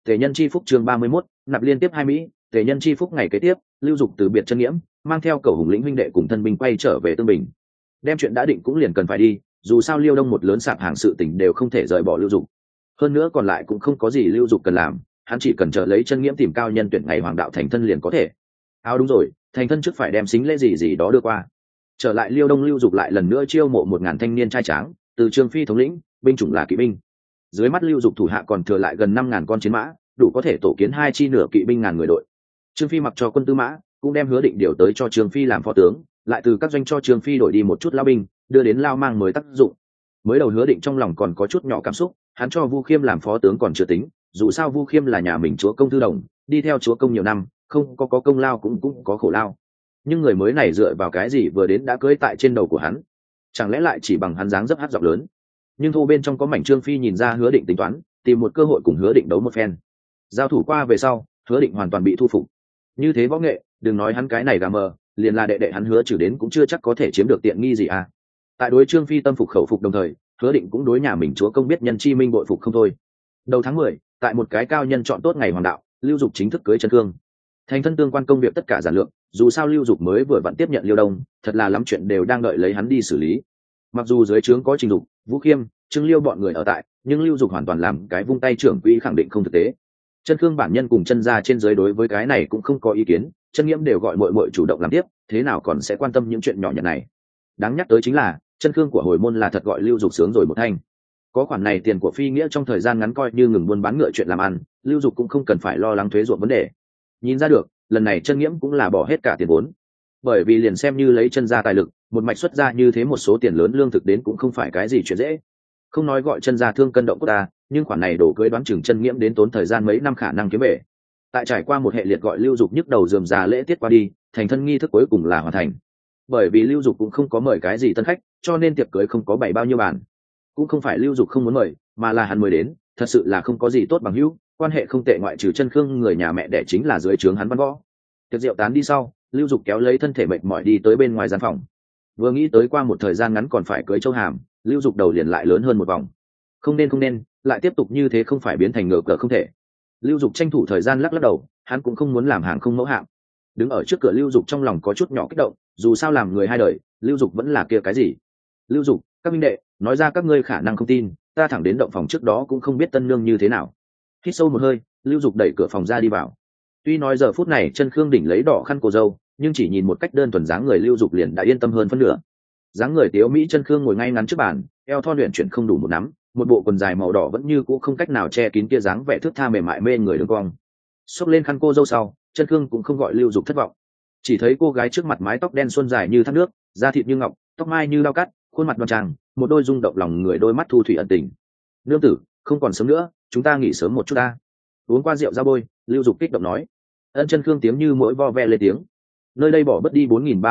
Tề nhân chi phúc chương 31, nạp liên tiếp 2 Mỹ, Tề nhân chi phúc ngày kế tiếp, Lưu Dục từ biệt chân nghiễm, mang theo cầu hùng lĩnh huynh đệ cùng thân binh quay trở về Tương Bình. Đem chuyện đã định cũng liền cần phải đi, dù sao Liêu Đông một lớn sạp hàng sự tình đều không thể rời bỏ Lưu Dục. Hơn nữa còn lại cũng không có gì Lưu Dục cần làm, hắn chỉ cần chờ lấy chân nghiễm tìm cao nhân tuyển ngày hoàng đạo thành thân liền có thể. Đúng rồi, thành thân trước phải đem xính lễ gì đó đưa qua. Trở lại Liêu Đông, Lưu Dục lại lần nữa chiêu mộ 1000 thanh niên trai tráng, từ Trương Phi thống lĩnh, binh chủng là kỵ binh. Dưới mắt Lưu Dục thủ hạ còn thừa lại gần 5000 con chiến mã, đủ có thể tổ kiến 2 chi nửa kỵ binh ngàn người đội. Trương Phi mặc cho quân tư mã, cũng đem Hứa Định điều tới cho Trương Phi làm phó tướng, lại từ các doanh cho Trương Phi đổi đi một chút lao binh, đưa đến lao mang mới tác dụng. Mới đầu Hứa Định trong lòng còn có chút nhỏ cảm xúc, hắn cho Vu Khiêm làm phó tướng còn chưa tính, dù sao Vu Khiêm là nhà mình chúa công thư đồng, đi theo chúa công nhiều năm, không có công lao cũng có khổ lao. Nhưng người mới này dựa vào cái gì vừa đến đã cưỡi tại trên đầu của hắn? Chẳng lẽ lại chỉ bằng hắn dáng dấp hát giọng lớn? Nhưng thu bên trong có mảnh Trương Phi nhìn ra Hứa Định tính toán, tìm một cơ hội cùng Hứa Định đấu một phen. Giao thủ qua về sau, Hứa Định hoàn toàn bị thu phục. Như thế võ nghệ, đừng nói hắn cái này gà mờ, liền là đệ đệ hắn Hứa Trừ đến cũng chưa chắc có thể chiếm được tiện nghi gì à. Tại đối Trương Phi tâm phục khẩu phục đồng thời, Hứa Định cũng đối nhà mình chúa công biết nhân chi minh bội phục không thôi. Đầu tháng 10, tại một cái cao nhân chọn tốt ngày hoàng đạo, Lưu Dục chính thức cưới Chân Khương. Thành thân tương quan công việc tất cả giản lược, dù sao Lưu Dục mới vừa vặn tiếp nhận Liêu Đông, thật là lắm chuyện đều đang đợi lấy hắn đi xử lý. Mặc dù dưới trướng có Trình Dục, Vũ Khiêm, Trương Liêu bọn người ở tại, nhưng Lưu Dục hoàn toàn làm cái vung tay trưởng quỹ khẳng định không thực tế. Chân Khương bản nhân cùng chân gia trên dưới đối với cái này cũng không có ý kiến, Chân Nghiễm đều gọi muội muội chủ động làm tiếp, thế nào còn sẽ quan tâm những chuyện nhỏ nhặt này. Đáng nhắc tới chính là Chân Khương của hồi môn là thật gọi Lưu Dục sướng rồi một thanh. Có khoản này tiền của phi nghĩa trong thời gian ngắn coi như ngừng buôn bán ngựa chuyện làm ăn, Lưu Dục cũng không cần phải lo lắng thuế ruộng vấn đề. Nhìn ra được, lần này Chân Nghiễm cũng là bỏ hết cả tiền vốn, bởi vì liền xem như lấy chân gia tài lực, một mạch xuất ra như thế một số tiền lớn lương thực đến cũng không phải cái gì chuyện dễ. Không nói gọi chân gia thương cân động cốt ta, nhưng khoản này đổ cưới đoán chừng Chân Nghiễm đến tốn thời gian mấy năm khả năng kiếm về. Tại trải qua một hệ liệt gọi Lưu Dục nhức đầu rườm rà lễ tiết qua đi, thành thân nghi thức cuối cùng là hoàn thành. Bởi vì Lưu Dục cũng không có mời cái gì tân khách, cho nên tiệc cưới không có bày bao nhiêu bàn. Cũng không phải Lưu Dục không muốn mời, mà là hắn mới đến, thật sự là không có gì tốt bằng hữu, quan hệ không tệ ngoại trừ Chân Khương người nhà mẹ đẻ chính là dưới trướng hắn Văn Võ. Tiệc rượu tán đi sau, Lưu Dục kéo lấy thân thể mệt mỏi đi tới bên ngoài gian phòng. Vừa nghĩ tới qua một thời gian ngắn còn phải cưới Châu Hàm, Lưu Dục đầu liền lại lớn hơn một vòng. Không nên, lại tiếp tục như thế không phải biến thành ngờ cờ không thể. Lưu Dục tranh thủ thời gian lắc đầu, hắn cũng không muốn làm hàng không mẫu hạng. Đứng ở trước cửa Lưu Dục trong lòng có chút nhỏ kích động, dù sao làm người hai đời, Lưu Dục vẫn là kia cái gì. Lưu Dục, các minh đệ, nói ra các ngươi khả năng không tin, ta thẳng đến động phòng trước đó cũng không biết tân nương như thế nào. Hít sâu một hơi, Lưu Dục đẩy cửa phòng ra đi vào. Tuy nói giờ phút này Chân Khương đỉnh lấy đỏ khăn cô dâu, nhưng chỉ nhìn một cách đơn thuần dáng người Lưu Dục liền đã yên tâm hơn phân nửa. Dáng người tiếu mỹ Chân Khương ngồi ngay ngắn trước bàn, eo thon luyện chuyển không đủ một nắm, một bộ quần dài màu đỏ vẫn như cũ không cách nào che kín kia dáng vẻ thướt tha mềm mại mê người đường cong. Xốc lên khăn cô dâu sau, Chân Khương cũng không gọi Lưu Dục thất vọng. Chỉ thấy cô gái trước mặt mái tóc đen xuân dài như thác nước, da thịt như ngọc, tóc mai như dao cắt, khuôn mặt đoan trang, một đôi rung động lòng người đôi mắt thu thủy ẩn tình. Nương tử, không còn sớm nữa, chúng ta nghỉ sớm một chút ta. Uống qua rượu ra bôi, Lưu Dục kích động nói. Chân Khương tiếng như mỗi vo ve lên tiếng. Nơi đây bỏ bớt đi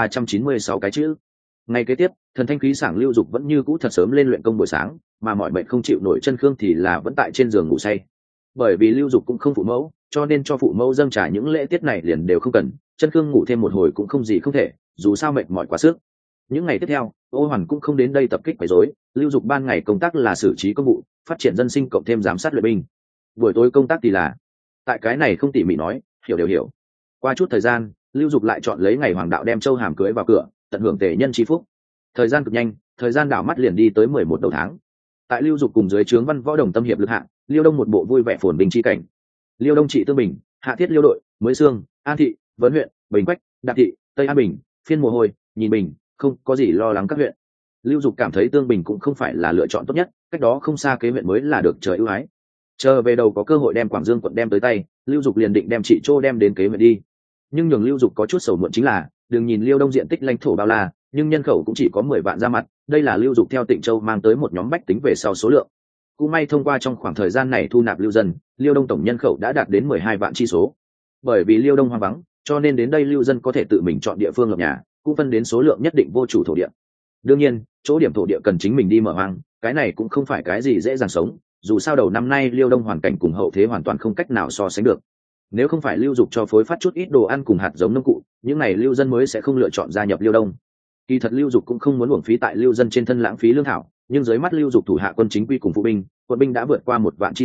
4396 cái chữ. Ngày kế tiếp, thần thanh khí sảng Lưu Dục vẫn như cũ thật sớm lên luyện công buổi sáng, mà mọi bệnh không chịu nổi Chân Khương thì là vẫn tại trên giường ngủ say. Bởi vì Lưu Dục cũng không phụ mẫu, cho nên cho phụ mẫu dâng trả những lễ tiết này liền đều không cần. Chân Khương ngủ thêm một hồi cũng không gì không thể, dù sao mệt mỏi quá sức. Những ngày tiếp theo, Ô Hoàn cũng không đến đây tập kích quấy rối, Lưu Dục ban ngày công tác là xử trí công vụ, phát triển dân sinh cộng thêm giám sát luyện binh. Buổi tối công tác thì là, tại cái này không tỉ mỉ nói, hiểu đều hiểu. Qua chút thời gian, Lưu Dục lại chọn lấy ngày hoàng đạo đem Châu Hàm cưới vào cửa, tận hưởng tề nhân chi phúc. Thời gian cực nhanh, thời gian đảo mắt liền đi tới 11 đầu tháng. Tại Lưu Dục cùng dưới trướng Văn Võ đồng tâm hiệp lực hạng, Liêu Đông một bộ vui vẻ phồn bình chi cảnh. Liêu Đông trị Tương Bình, hạ thiết Liêu đội, mới Sương, An thị, Vấn huyện, Bình Quách, Đạp thị, Tây An Bình, Phiên Mồ Hôi, Nhìn Bình, không có gì lo lắng các huyện. Lưu Dục cảm thấy Tương Bình cũng không phải là lựa chọn tốt nhất, cách đó không xa kế huyện mới là được trời ưu ái. Chờ về đầu có cơ hội đem Quảng Dương quận đem tới tay, Lưu Dục liền định đem Trị Châu đem đến kế huyện đi. Nhưng nhường Lưu Dục có chút sầu muộn chính là, đừng nhìn Liêu Đông diện tích lãnh thổ bao la, nhưng nhân khẩu cũng chỉ có 10 vạn ra mặt, đây là Lưu Dục theo Tịnh Châu mang tới một nhóm bách tính về sau số lượng. Cũng may thông qua trong khoảng thời gian này thu nạp lưu dân, Liêu Đông tổng nhân khẩu đã đạt đến 12 vạn chi số. Bởi vì Liêu Đông hoang vắng, cho nên đến đây lưu dân có thể tự mình chọn địa phương lập nhà, cũng phân đến số lượng nhất định vô chủ thổ địa. Đương nhiên, chỗ điểm thổ địa cần chính mình đi mở hoang, cái này cũng không phải cái gì dễ dàng sống, dù sao đầu năm nay Liêu Đông hoàn cảnh cùng hậu thế hoàn toàn không cách nào so sánh được. Nếu không phải Lưu Dục cho phối phát chút ít đồ ăn cùng hạt giống nông cụ, những này lưu dân mới sẽ không lựa chọn gia nhập Liêu Đông. Kỳ thật Lưu Dục cũng không muốn uổng phí tại lưu dân trên thân lãng phí lương thảo, nhưng dưới mắt Lưu Dục thủ hạ quân chính quy cùng phụ binh, quân binh đã vượt qua 1 vạn chi số,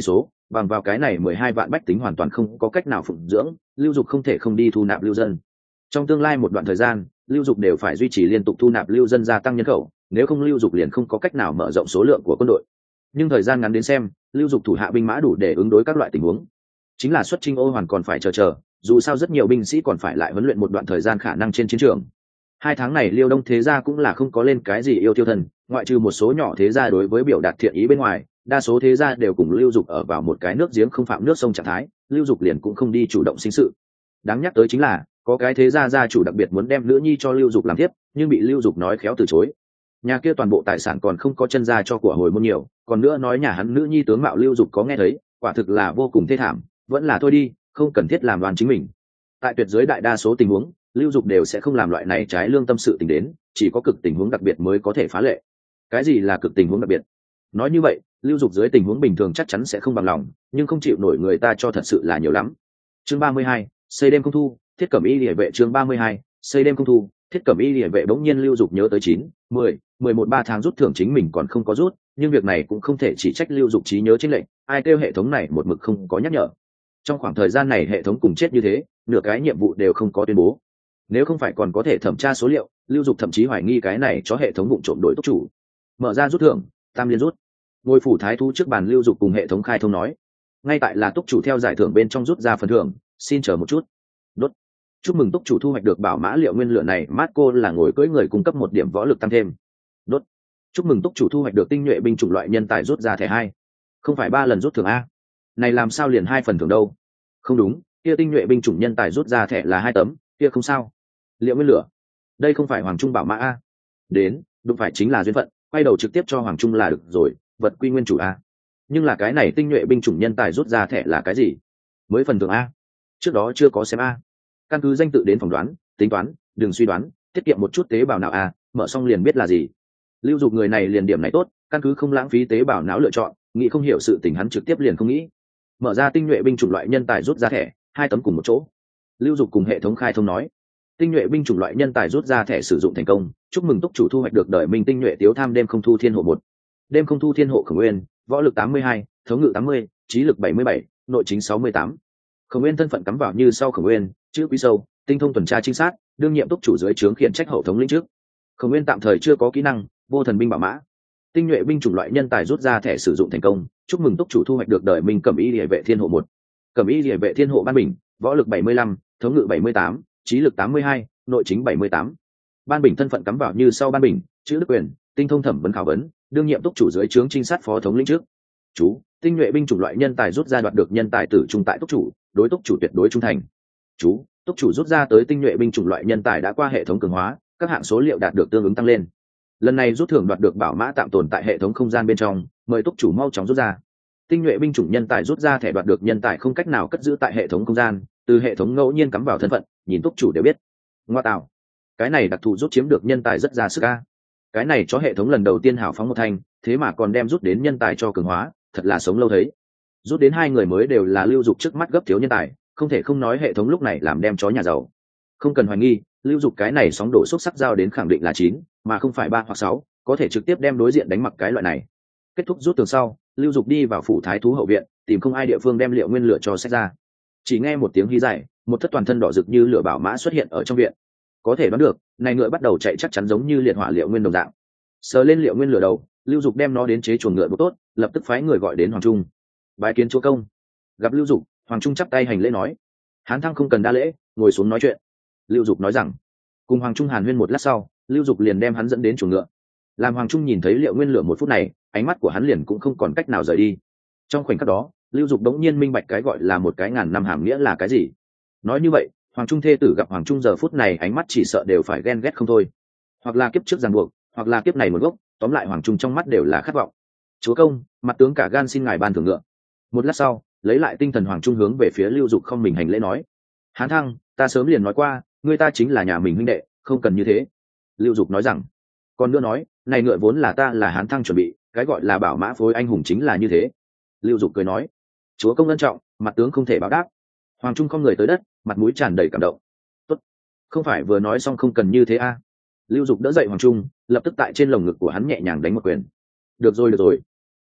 bằng vào cái này 12 vạn bách tính hoàn toàn không có cách nào phụng dưỡng, Lưu Dục không thể không đi thu nạp lưu dân. Trong tương lai một đoạn thời gian, Lưu Dục đều phải duy trì liên tục thu nạp lưu dân, gia tăng nhân khẩu, nếu không Lưu Dục liền không có cách nào mở rộng số lượng của quân đội. Nhưng thời gian ngắn đến xem, Lưu Dục thủ hạ binh mã đủ để ứng đối các loại tình huống. Chính là xuất chinh Ô Hoàn còn phải chờ, dù sao rất nhiều binh sĩ còn phải lại huấn luyện một đoạn thời gian khả năng trên chiến trường. 2 tháng này Liêu Đông thế gia cũng là không có lên cái gì yêu tiêu thần, ngoại trừ một số nhỏ thế gia đối với biểu đạt thiện ý bên ngoài, đa số thế gia đều cùng Lưu Dục ở vào một cái nước giếng không phạm nước sông trạng thái, Lưu Dục liền cũng không đi chủ động sinh sự. Đáng nhắc tới chính là có cái thế gia gia chủ đặc biệt muốn đem nữ nhi cho Lưu Dục làm tiếp, nhưng bị Lưu Dục nói khéo từ chối. Nhà kia toàn bộ tài sản còn không có chân ra cho của hồi môn nhiều, còn nữa nói nhà hắn nữ nhi tướng mạo Lưu Dục có nghe thấy, quả thực là vô cùng thê thảm, vẫn là thôi đi, không cần thiết làm đoàn chính mình. Tại tuyệt giới đại đa số tình huống, Lưu Dục đều sẽ không làm loại này trái lương tâm sự tình đến, chỉ có cực tình huống đặc biệt mới có thể phá lệ. Cái gì là cực tình huống đặc biệt? Nói như vậy, Lưu Dục dưới tình huống bình thường chắc chắn sẽ không bằng lòng, nhưng không chịu nổi người ta cho thật sự là nhiều lắm. Chương 32, xây đêm không thu, thiết cẩm y liễu vệ. Chương 32, xây đêm không thu, thiết cẩm y liễu vệ. Bỗng nhiên Lưu Dục nhớ tới 9, 10, 11 3 tháng rút thưởng chính mình còn không có rút, nhưng việc này cũng không thể chỉ trách Lưu Dục trí nhớ chênh lệch, ai kêu hệ thống này một mực không có nhắc nhở. Trong khoảng thời gian này hệ thống cùng chết như thế, nửa cái nhiệm vụ đều không có tuyên bố. Nếu không phải còn có thể thẩm tra số liệu, Lưu Dục thậm chí hoài nghi cái này cho hệ thống vụng trộm đổi túc chủ. Mở ra rút thưởng, tam liên rút. Ngôi phủ thái thú trước bàn Lưu Dục cùng hệ thống khai thông nói, ngay tại là túc chủ theo giải thưởng bên trong rút ra phần thưởng, xin chờ một chút. Đốt. Chúc mừng túc chủ thu hoạch được bảo mã liệu nguyên lửa này, Marco là ngồi cưỡi người cung cấp 1 điểm võ lực tăng thêm. Đốt. Chúc mừng túc chủ thu hoạch được tinh nhuệ binh chủng loại nhân tài rút ra thẻ 2. Không phải 3 lần rút thưởng a? Này làm sao liền 2 phần thưởng đâu? Không đúng, kia tinh nhuệ binh chủng nhân tài rút ra thẻ là 2 tấm, kia không sao. Liệu nguyên lửa, đây không phải hoàng trung bảo mã a? Đến, đúng phải chính là duyên phận, quay đầu trực tiếp cho hoàng trung là được rồi, vật quy nguyên chủ a. Nhưng là cái này tinh nhuệ binh chủng nhân tài rút ra thẻ là cái gì? Mới phần thưởng a? Trước đó chưa có xem a. Căn cứ danh tự đến phỏng đoán, tính toán, đừng suy đoán, tiết kiệm một chút tế bào não a, mở xong liền biết là gì. Lưu Dục người này liền điểm này tốt, căn cứ không lãng phí tế bào não lựa chọn, nghĩ không hiểu sự tình hắn trực tiếp liền không nghĩ. Mở ra tinh nhuệ binh chủng loại nhân tài rút ra thẻ, 2 tấm cùng một chỗ. Lưu Dục cùng hệ thống khai thông nói, tinh nhuệ binh chủng loại nhân tài rút ra thẻ sử dụng thành công, chúc mừng túc chủ thu hoạch được đời minh tinh nhuệ tiếu tham đêm không thu thiên hộ 1. Đêm không thu thiên hộ Khổng Nguyên, võ lực 82, thống ngự 80, trí lực 77, nội chính 68. Khổng Nguyên thân phận cắm vào như sau: Khổng Nguyên, chữ quý sâu, tinh thông tuần tra trinh sát, đương nhiệm túc chủ dưới trướng khiển trách hậu thống lĩnh trước. Khổng Nguyên tạm thời chưa có kỹ năng, vô thần binh bảo mã. Tinh nhuệ binh chủng loại nhân tài rút ra thẻ sử dụng thành công, chúc mừng túc chủ thu hoạch được đời minh cẩm y liễu vệ thiên hộ 1. Cẩm y liễu vệ thiên hộ ban bình, võ lực 75, thống ngự 78, trí lực 82, nội chính 78. Ban bình thân phận cắm vào như sau: ban bình, chữ đức quyền, tinh thông thẩm vấn khảo vấn, đương nhiệm túc chủ dưới trướng trinh sát phó thống lĩnh trước. Chú, tinh nhuệ binh chủng loại nhân tài rút ra đoạt được nhân tài tử trung tại túc chủ, đối túc chủ tuyệt đối trung thành. Chú, túc chủ rút ra tới tinh nhuệ binh chủng loại nhân tài đã qua hệ thống cường hóa, các hạng số liệu đạt được tương ứng tăng lên. Lần này rút thưởng đoạt được bảo mã tạm tồn tại hệ thống không gian bên trong, mời túc chủ mau chóng rút ra. Tinh nhuệ binh chủng nhân tài rút ra thẻ đoạt được nhân tài không cách nào cất giữ tại hệ thống không gian, từ hệ thống ngẫu nhiên cắm vào thân phận, nhìn túc chủ đều biết. Ngoa tạo, cái này đặc thù rút chiếm được nhân tài rất ra sức a. Cái này cho hệ thống lần đầu tiên hào phóng một thành, thế mà còn đem rút đến nhân tài cho cường hóa, thật là sống lâu thấy. Rút đến 2 người mới đều là Lưu Dục trước mắt gấp thiếu nhân tài, không thể không nói hệ thống lúc này làm đem chó nhà giàu. Không cần hoài nghi, Lưu Dục cái này sóng đổ xúc sắc giao đến khẳng định là 9, mà không phải 3 hoặc 6, có thể trực tiếp đem đối diện đánh mặc cái loại này. Kết thúc rút tường sau, Lưu Dục đi vào phủ thái thú hậu viện, tìm không ai địa phương đem liệu nguyên lửa cho xét ra. Chỉ nghe một tiếng hí dài, một thất toàn thân đỏ rực như lửa bảo mã xuất hiện ở trong viện. Có thể đoán được, này ngựa bắt đầu chạy chắc chắn giống như liệt hỏa liệu nguyên đồng dạng. Sờ lên liệu nguyên lửa đầu, Lưu Dục đem nó đến chế chuồng ngựa bộ tốt, lập tức phái người gọi đến Hoàng Trung. Bái kiến chúa công. Gặp Lưu Dục, Hoàng Trung chắp tay hành lễ nói, Hán Thăng không cần đa lễ, ngồi xuống nói chuyện. Lưu Dục nói rằng, cùng Hoàng Trung hàn huyên một lát sau, Lưu Dục liền đem hắn dẫn đến chuồng ngựa. Làm Hoàng Trung nhìn thấy liệu nguyên lửa 1 phút này, ánh mắt của hắn liền cũng không còn cách nào rời đi. Trong khoảnh khắc đó, Lưu Dục đống nhiên minh bạch cái gọi là một cái ngàn năm hàm nghĩa là cái gì. Nói như vậy, Hoàng Trung thê tử gặp Hoàng Trung giờ phút này ánh mắt chỉ sợ đều phải ghen ghét không thôi. Hoặc là kiếp trước ràng buộc, hoặc là kiếp này một gốc, tóm lại Hoàng Trung trong mắt đều là khát vọng. Chúa công, mặt tướng cả gan xin ngài ban thưởng ngựa. Một lát sau, lấy lại tinh thần Hoàng Trung hướng về phía Lưu Dục không mình hành lễ nói, Hán Thăng, ta sớm liền nói qua, người ta chính là nhà mình huynh đệ, không cần như thế. Lưu Dục nói rằng, còn nữa nói, này ngựa vốn là ta là Hán Thăng chuẩn bị, cái gọi là bảo mã phối anh hùng chính là như thế. Lưu Dục cười nói, chúa công ân trọng, mặt tướng không thể báo đáp. Hoàng Trung không người tới đất, mặt mũi tràn đầy cảm động. Tốt, không phải vừa nói xong không cần như thế a? Lưu Dục đỡ dậy Hoàng Trung, lập tức tại trên lồng ngực của hắn nhẹ nhàng đánh một quyền. Được rồi,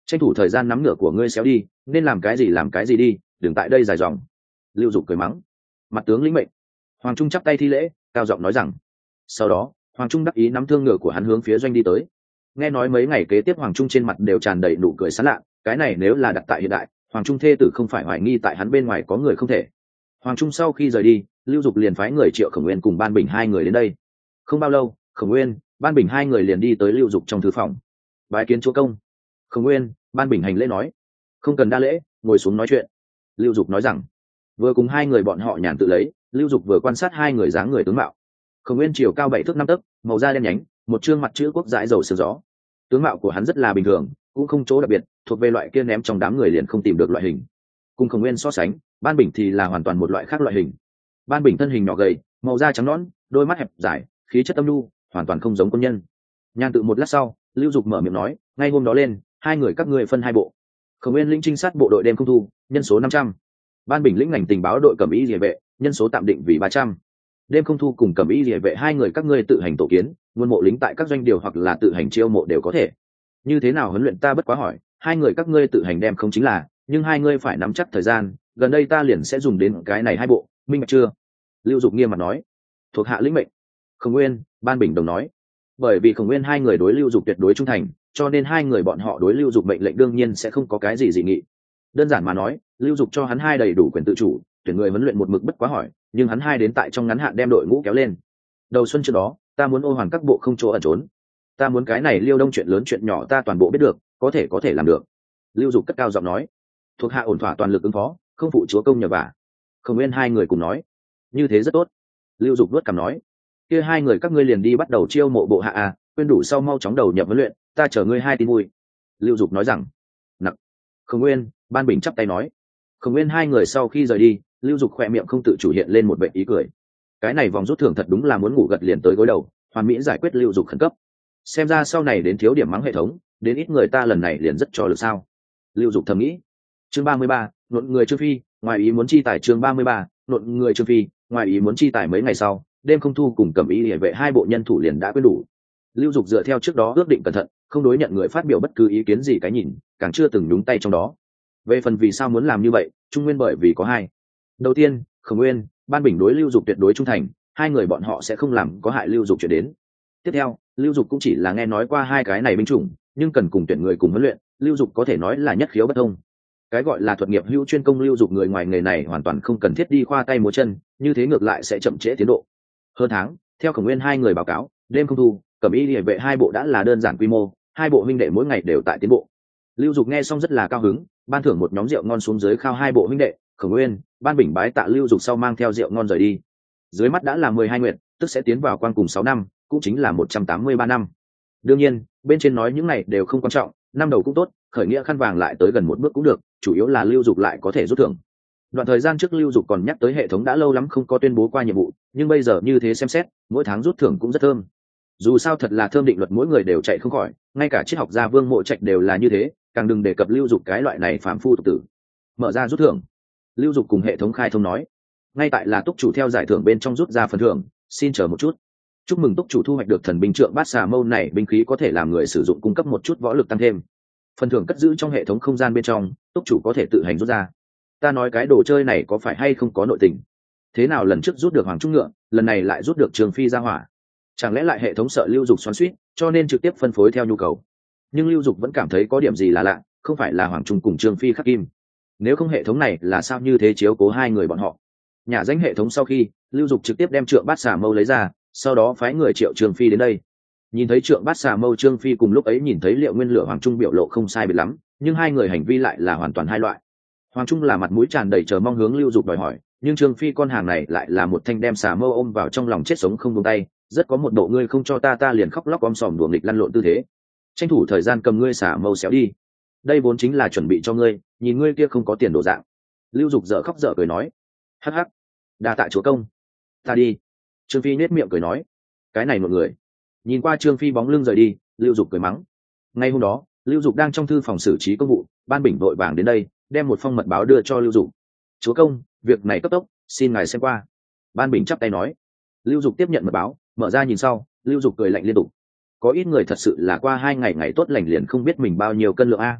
tranh thủ thời gian nắm ngựa của ngươi xéo đi, nên làm cái gì làm cái gì đi, đừng tại đây dài dòng. Lưu Dục cười mắng. Mặt tướng lĩnh mệnh. Hoàng Trung chắp tay thi lễ, cao giọng nói rằng. Sau đó Hoàng Trung đắc ý nắm thương ngựa của hắn hướng phía doanh đi tới. Nghe nói mấy ngày kế tiếp Hoàng Trung trên mặt đều tràn đầy nụ cười sán lạ, cái này nếu là đặt tại hiện đại, Hoàng Trung thê tử không phải hoài nghi tại hắn bên ngoài có người không thể. Hoàng Trung sau khi rời đi, Lưu Dục liền phái người Triệu Khổng Nguyên cùng Ban Bình hai người đến đây. Không bao lâu, Khổng Nguyên, Ban Bình hai người liền đi tới Lưu Dục trong thư phòng. Bái kiến chúa công. Khổng Nguyên, Ban Bình hành lễ nói. Không cần đa lễ, ngồi xuống nói chuyện. Lưu Dục nói rằng. Vừa cùng hai người bọn họ nhàn tự lấy, Lưu Dục vừa quan sát hai người dáng người tướng mạo. Khổng Nguyên chiều cao 7 thước 5 tấc, màu da đen nhánh, một trương mặt chữ quốc dãi dầu sương gió. Tướng mạo của hắn rất là bình thường, cũng không chỗ đặc biệt, thuộc về loại kia ném trong đám người liền không tìm được loại hình. Cùng Khổng Nguyên so sánh, Ban Bình thì là hoàn toàn một loại khác loại hình. Ban Bình thân hình nhỏ gầy, màu da trắng nõn, đôi mắt hẹp dài, khí chất âm nhu, hoàn toàn không giống quân nhân. Nhan tự một lát sau, Lưu Dục mở miệng nói, ngay hôm đó lên, hai người các ngươi phân hai bộ. Khổng Nguyên lĩnh trinh sát bộ đội đêm không thu, nhân số 500. Ban Bình lĩnh ngành tình báo đội cẩm y liề vệ, nhân số tạm định vì 300. Đêm không thu cùng cẩm y liề vệ hai người các ngươi tự hành tổ kiến, nguồn mộ lính tại các doanh điều hoặc là tự hành chiêu mộ đều có thể. Như thế nào huấn luyện ta bất quá hỏi, hai người các ngươi tự hành đem không chính là, nhưng hai ngươi phải nắm chắc thời gian, gần đây ta liền sẽ dùng đến cái này hai bộ, minh bạch chưa? Lưu Dục nghiêm mặt nói. Thuộc hạ lĩnh mệnh. Khổng Nguyên, Ban Bình đồng nói. Bởi vì Khổng Nguyên hai người đối Lưu Dục tuyệt đối trung thành, cho nên hai người bọn họ đối Lưu Dục mệnh lệnh đương nhiên sẽ không có cái gì dị nghị. Đơn giản mà nói, Lưu Dục cho hắn hai đầy đủ quyền tự chủ, tuyển người huấn luyện một mực bất quá hỏi, nhưng hắn hai đến tại trong ngắn hạn đem đội ngũ kéo lên. Đầu xuân trước đó, ta muốn ô hoàn các bộ không chỗ ẩn trốn. Ta muốn cái này Liêu Đông chuyện lớn chuyện nhỏ ta toàn bộ biết được, có thể làm được. Lưu Dục cất cao giọng nói. Thuộc hạ ổn thỏa toàn lực ứng phó, không phụ chúa công nhờ vả. Khổng Nguyên hai người cùng nói. Như thế rất tốt. Lưu Dục nuốt cằm nói. Kia hai người các ngươi liền đi bắt đầu chiêu mộ bộ hạ à, quên đủ sau mau chóng đầu nhập huấn luyện, ta chờ ngươi hai tin vui. Lưu Dục nói rằng. Nặc. Khổng Nguyên, Ban Bình chắp tay nói. Khổng Nguyên hai người sau khi rời đi, Lưu Dục khỏe miệng không tự chủ hiện lên một vẻ ý cười. Cái này vòng rút thưởng thật đúng là muốn ngủ gật liền tới gối đầu, hoàn mỹ giải quyết Lưu Dục khẩn cấp. Xem ra sau này đến thiếu điểm mắng hệ thống, đến ít người ta lần này liền rất cho lực sao. Lưu Dục thầm nghĩ. Chương 33, nộn người Trương Phi, ngoài ý muốn chi tài. Chương 33, nộn người Trương Phi, ngoài ý muốn chi tài. Mấy ngày sau, đêm không thu cùng cẩm y liề vệ hai bộ nhân thủ liền đã quyết đủ. Lưu Dục dựa theo trước đó ước định cẩn thận, không đối nhận người phát biểu bất cứ ý kiến gì cái nhìn, càng chưa từng nhúng tay trong đó. Về phần vì sao muốn làm như vậy, trung nguyên bởi vì có hai. Đầu tiên, Khổng Nguyên, Ban Bình đối Lưu Dục tuyệt đối trung thành, hai người bọn họ sẽ không làm có hại Lưu Dục chuyện đến. Tiếp theo, Lưu Dục cũng chỉ là nghe nói qua hai cái này binh chủng, nhưng cần cùng tuyển người cùng huấn luyện, Lưu Dục có thể nói là nhất khiếu bất thông. Cái gọi là thuật nghiệp hữu chuyên công, Lưu Dục người ngoài nghề này hoàn toàn không cần thiết đi khoa tay múa chân, như thế ngược lại sẽ chậm trễ tiến độ. Hơn tháng, theo Khổng Nguyên hai người báo cáo, đêm không thu, cẩm y liề vệ hai bộ đã là đơn giản quy mô, hai bộ huynh đệ mỗi ngày đều tại tiến bộ. Lưu Dục nghe xong rất là cao hứng, ban thưởng một nhóm rượu ngon xuống dưới khao hai bộ huynh đệ. Khổng Nguyên, Ban Bình bái tạ Lưu Dục sau mang theo rượu ngon rời đi. Dưới mắt đã là 12 nguyện, tức sẽ tiến vào quan cùng 6 năm, cũng chính là 183 năm. Đương nhiên, bên trên nói những này đều không quan trọng, năm đầu cũng tốt, khởi nghĩa khăn vàng lại tới gần một bước cũng được, chủ yếu là Lưu Dục lại có thể rút thưởng. Đoạn thời gian trước Lưu Dục còn nhắc tới hệ thống đã lâu lắm không có tuyên bố qua nhiệm vụ, nhưng bây giờ như thế xem xét, mỗi tháng rút thưởng cũng rất thơm. Dù sao thật là thơm, định luật mỗi người đều chạy không khỏi, ngay cả triết học gia Vương Mộ Trạch đều là như thế, càng đừng đề cập Lưu Dục cái loại này phàm phu tục tử. Mở ra rút thưởng. Lưu Dục cùng hệ thống khai thông nói. Ngay tại là túc chủ theo giải thưởng bên trong rút ra phần thưởng, xin chờ một chút. Chúc mừng túc chủ thu hoạch được thần binh trượng bát xà mâu này, binh khí có thể làm người sử dụng cung cấp một chút võ lực tăng thêm. Phần thưởng cất giữ trong hệ thống không gian bên trong, túc chủ có thể tự hành rút ra. Ta nói cái đồ chơi này có phải hay không có nội tình? Thế nào lần trước rút được Hoàng Trung Ngựa, lần này lại rút được Trường Phi ra hỏa? Chẳng lẽ lại hệ thống sợ Lưu Dục xoắn xuýt, cho nên trực tiếp phân phối theo nhu cầu? Nhưng Lưu Dục vẫn cảm thấy có điểm gì là lạ, không phải là Hoàng Trung cùng Trương Phi khắc kim. Nếu không hệ thống này là sao như thế chiếu cố hai người bọn họ? Nhà danh hệ thống sau khi, Lưu Dục trực tiếp đem trượng bát xà mâu lấy ra, sau đó phái người triệu Trương Phi đến đây. Nhìn thấy trượng bát xà mâu, Trương Phi cùng lúc ấy nhìn thấy Liệu Nguyên Lửa Hoàng Trung biểu lộ không sai biệt lắm, nhưng hai người hành vi lại là hoàn toàn hai loại. Hoàng Trung là mặt mũi tràn đầy chờ mong hướng Lưu Dục đòi hỏi, nhưng Trương Phi con hàng này lại là một thanh đem xà mâu ôm vào trong lòng chết sống không buông tay, rất có một bộ ngươi không cho ta liền khóc lóc om sòm đùa nghịch lăn lộn tư thế. Tranh thủ thời gian cầm ngươi xà mâu xéo đi, đây vốn chính là chuẩn bị cho ngươi, nhìn ngươi kia không có tiền đồ dạng. Lưu Dục dở khóc dở cười nói. Hắc hắc, đa tạ chúa công, ta đi. Trương Phi nết miệng cười nói. Cái này một người. Nhìn qua Trương Phi bóng lưng rời đi, Lưu Dục cười mắng. Ngay hôm đó, Lưu Dục đang trong thư phòng xử trí công vụ, Ban Bình vội vàng đến đây, đem một phong mật báo đưa cho Lưu Dục. Chúa công, việc này cấp tốc, xin ngài xem qua. Ban Bình chắp tay nói. Lưu Dục tiếp nhận mật báo, mở ra nhìn sau, Lưu Dục cười lạnh liên tục. Có ít người thật sự là qua 2 ngày ngày tốt lành liền không biết mình bao nhiêu cân lượng a.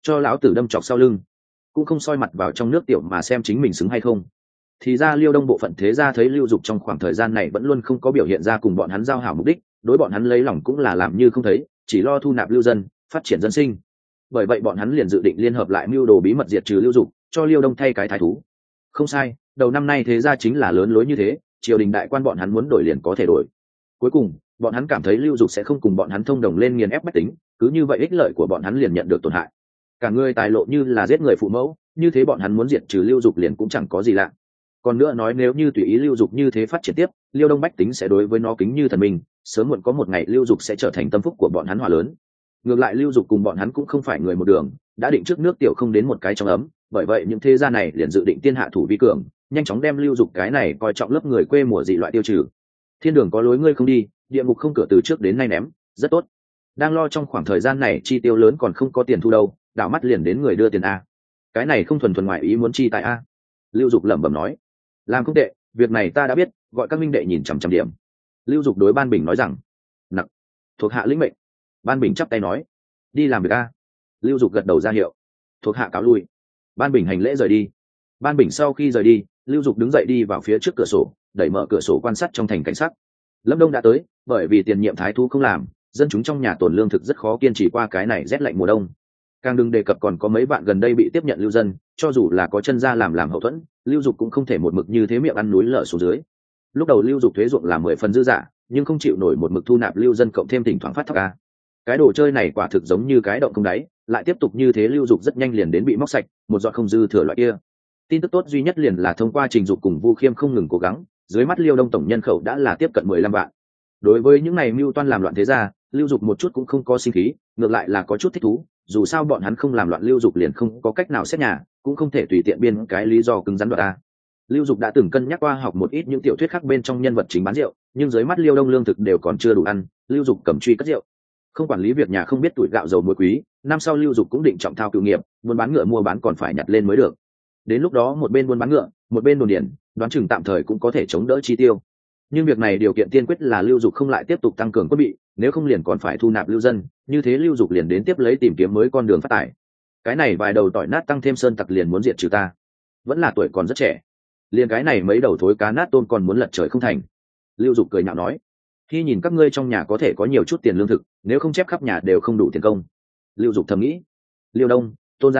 cho lão tử đâm chọc sau lưng, cũng không soi mặt vào trong nước tiểu mà xem chính mình xứng hay không. Thì ra Liêu Đông bộ phận thế gia thấy Lưu Dục trong khoảng thời gian này vẫn luôn không có biểu hiện ra cùng bọn hắn giao hảo mục đích, đối bọn hắn lấy lòng cũng là làm như không thấy, chỉ lo thu nạp lưu dân, phát triển dân sinh. Bởi vậy bọn hắn liền dự định liên hợp lại mưu đồ bí mật diệt trừ Lưu Dục, cho Liêu Đông thay cái thái thú. Không sai, đầu năm nay thế gia chính là lớn lối như thế, triều đình đại quan bọn hắn muốn đổi liền có thể đổi. Cuối cùng, bọn hắn cảm thấy Lưu Dục sẽ không cùng bọn hắn thông đồng lên nghiền ép bách tính, cứ như vậy ích lợi của bọn hắn liền nhận được tổn hại. Cả người tài lộ như là giết người phụ mẫu, như thế bọn hắn muốn diệt trừ Lưu Dục liền cũng chẳng có gì lạ. Còn nữa nói nếu như tùy ý Lưu Dục như thế phát triển tiếp, Liêu Đông bách tính sẽ đối với nó kính như thần minh, sớm muộn có một ngày Lưu Dục sẽ trở thành tâm phúc của bọn hắn hòa lớn. Ngược lại Lưu Dục cùng bọn hắn cũng không phải người một đường, đã định trước nước tiểu không đến một cái trong ấm, bởi vậy những thế gia này liền dự định tiên hạ thủ vi cường, nhanh chóng đem Lưu Dục cái này coi trọng lớp người quê mùa dị loại tiêu trừ. Thiên đường có lối ngươi không đi, địa ngục không cửa từ trước đến nay ném, rất tốt. Đang lo trong khoảng thời gian này chi tiêu lớn còn không có tiền thu đâu, đảo mắt liền đến người đưa tiền a. Cái này không thuần thuần ngoại ý muốn chi tại a. Lưu Dục lẩm bẩm nói, làm không tệ, việc này ta đã biết, gọi các minh đệ nhìn chằm chằm điểm. Lưu Dục đối Ban Bình nói rằng, nặng, thuộc hạ lĩnh mệnh. Ban Bình chắp tay nói, đi làm việc a. Lưu Dục gật đầu ra hiệu, thuộc hạ cáo lui. Ban Bình hành lễ rời đi. Ban Bình sau khi rời đi, Lưu Dục đứng dậy đi vào phía trước cửa sổ, đẩy mở cửa sổ quan sát trong thành cảnh sắc. Lâm Đông đã tới, bởi vì tiền nhiệm thái thú không làm, dân chúng trong nhà tồn lương thực rất khó kiên trì qua cái này rét lạnh mùa đông. Càng đừng đề cập còn có mấy bạn gần đây bị tiếp nhận lưu dân, cho dù là có chân ra làm hậu thuẫn, Lưu Dục cũng không thể một mực như thế miệng ăn núi lở xuống dưới. Lúc đầu Lưu Dục thuế ruộng là 10 phần dư giả, nhưng không chịu nổi một mực thu nạp lưu dân cộng thêm thỉnh thoảng phát thóc a. Cái đồ chơi này quả thực giống như cái động không đáy, lại tiếp tục như thế Lưu Dục rất nhanh liền đến bị móc sạch, một giọt không dư thừa loại kia. Tin tức tốt duy nhất liền là thông qua Trình Dục cùng Vu Khiêm không ngừng cố gắng, dưới mắt Liêu Đông tổng nhân khẩu đã là tiếp cận 15 vạn. Đối với những này mưu toan làm loạn thế gia, Lưu Dục một chút cũng không có sinh khí, ngược lại là có chút thích thú, dù sao bọn hắn không làm loạn Lưu Dục liền không có cách nào xét nhà, cũng không thể tùy tiện biên cái lý do cứng rắn đoạt ta. Lưu Dục đã từng cân nhắc qua học một ít những tiểu thuyết khác bên trong nhân vật chính bán rượu, nhưng dưới mắt Liêu Đông lương thực đều còn chưa đủ ăn, Lưu Dục cầm truy cất rượu. Không quản lý việc nhà không biết tuổi gạo dầu muối quý, năm sau Lưu Dục cũng định trọng thao cựu nghiệp, buôn bán ngựa mua bán còn phải nhặt lên mới được. Đến lúc đó một bên buôn bán ngựa, một bên đồn điển, đoán chừng tạm thời cũng có thể chống đỡ chi tiêu. Nhưng việc này điều kiện tiên quyết là Lưu Dục không lại tiếp tục tăng cường quân bị, nếu không liền còn phải thu nạp lưu dân, như thế Lưu Dục liền đến tiếp lấy tìm kiếm mới con đường phát tài. Cái này vài đầu tỏi nát tăng thêm sơn tặc liền muốn diệt trừ ta, vẫn là tuổi còn rất trẻ, liền cái này mấy đầu thối cá nát tôm còn muốn lật trời không thành. Lưu Dục cười nhạo nói, khi nhìn các ngươi trong nhà có thể có nhiều chút tiền lương thực, nếu không chép khắp nhà đều không đủ tiền công. Lưu Dục thầm nghĩ, Liêu Đông,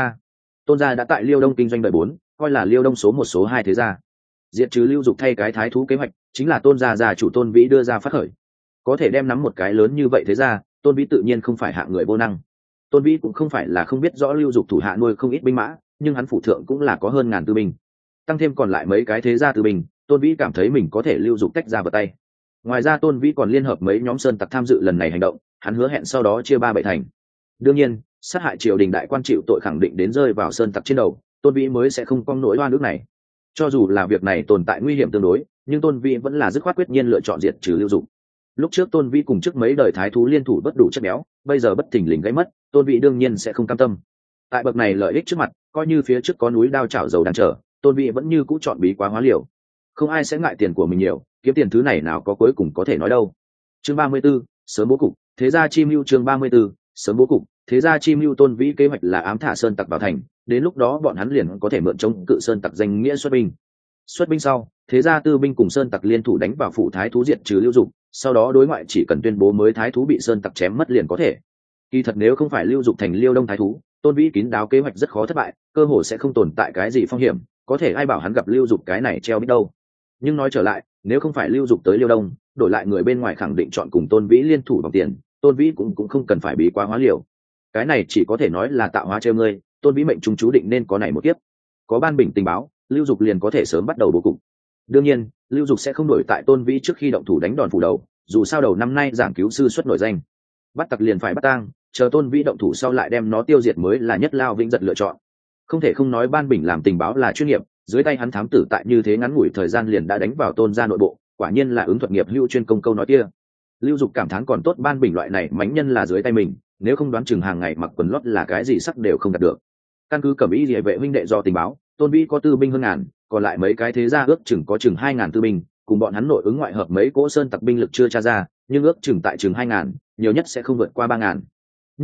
Tôn gia đã tại Liêu Đông kinh doanh đời 4, coi là Liêu Đông số 1 số 2 thế gia. Diệt trừ Lưu Dục thay cái thái thú kế hoạch chính là Tôn gia già chủ Tôn Vĩ đưa ra phát khởi, có thể đem nắm một cái lớn như vậy thế ra, Tôn Vĩ tự nhiên không phải hạng người vô năng. Tôn Vĩ cũng không phải là không biết rõ Lưu Dục thủ hạ nuôi không ít binh mã, nhưng hắn phủ thượng cũng là có hơn ngàn tư binh, tăng thêm còn lại mấy cái thế gia tư binh, Tôn Vĩ cảm thấy mình có thể Lưu Dục tách ra vào tay. Ngoài ra Tôn Vĩ còn liên hợp mấy nhóm sơn tặc tham dự lần này hành động, hắn hứa hẹn sau đó chia 3/7 thành. Đương nhiên, sát hại triều đình đại quan chịu tội khẳng định đến rơi vào sơn tặc trên đầu, Tôn Vĩ mới sẽ không cong nỗi oan ức này. Cho dù là việc này tồn tại nguy hiểm tương đối, nhưng Tôn Vĩ vẫn là dứt khoát quyết nhiên lựa chọn diệt trừ Lưu Dục. Lúc trước Tôn Vĩ cùng trước mấy đời thái thú liên thủ bất đủ chất béo, bây giờ bất thình lình gãy mất, Tôn Vĩ đương nhiên sẽ không cam tâm. Tại bậc này lợi ích trước mặt, coi như phía trước có núi đao chảo dầu đang chờ, Tôn Vĩ vẫn như cũ chọn bí quá hóa liều. Không ai sẽ ngại tiền của mình nhiều, kiếm tiền thứ này nào có cuối cùng có thể nói đâu. Chương 34, sớm bố cục, thế gia chi mưu. Chương 34, sớm bố cục, thế gia chi mưu. Tôn Vĩ kế hoạch là ám thả sơn tặc vào thành, đến lúc đó bọn hắn liền có thể mượn chống cự sơn tặc danh nghĩa xuất binh. Xuất binh sau, thế gia tư binh cùng sơn tặc liên thủ đánh vào phủ thái thú diệt trừ Lưu Dục, sau đó đối ngoại chỉ cần tuyên bố mới thái thú bị sơn tặc chém mất liền có thể. Kỳ thật nếu không phải Lưu Dục thành Liêu Đông thái thú, Tôn Vĩ kín đáo kế hoạch rất khó thất bại, cơ hồ sẽ không tồn tại cái gì phong hiểm, có thể ai bảo hắn gặp Lưu Dục cái này treo biết đâu. Nhưng nói trở lại, nếu không phải Lưu Dục tới Liêu Đông, đổi lại người bên ngoài khẳng định chọn cùng Tôn Vĩ liên thủ bằng tiền, Tôn Vĩ cũng không cần phải bí quá hóa liều. Cái này chỉ có thể nói là tạo hóa treo ngươi, Tôn Vĩ mệnh trung chú định nên có này một kiếp. Có Ban Bình tình báo, Lưu Dục liền có thể sớm bắt đầu bố cục. Đương nhiên, Lưu Dục sẽ không đổi tại Tôn Vĩ trước khi động thủ đánh đòn phủ đầu, dù sao đầu năm nay giảng cứu sư xuất nổi danh, bắt tặc liền phải bắt tang, chờ Tôn Vĩ động thủ sau lại đem nó tiêu diệt mới là nhất lao vĩnh giật lựa chọn. Không thể không nói Ban Bình làm tình báo là chuyên nghiệp, dưới tay hắn thám tử tại như thế ngắn ngủi thời gian liền đã đánh vào Tôn gia nội bộ, quả nhiên là ứng thuật nghiệp hữu chuyên công câu nói kia. Lưu Dục cảm thán còn tốt Ban Bình loại này mãnh nhân là dưới tay mình, nếu không đoán chừng hàng ngày mặc quần lót là cái gì sắc đều không đạt được. Căn cứ Cẩm Ý Liễu vệ huynh đệ do tình báo, Tôn Vĩ có tư binh hơn ngàn, còn lại mấy cái thế gia ước chừng có chừng 2000 tư binh, cùng bọn hắn nội ứng ngoại hợp mấy cỗ sơn tặc binh lực chưa tra ra, nhưng ước chừng tại chừng 2000, nhiều nhất sẽ không vượt qua 3000. Như vậy,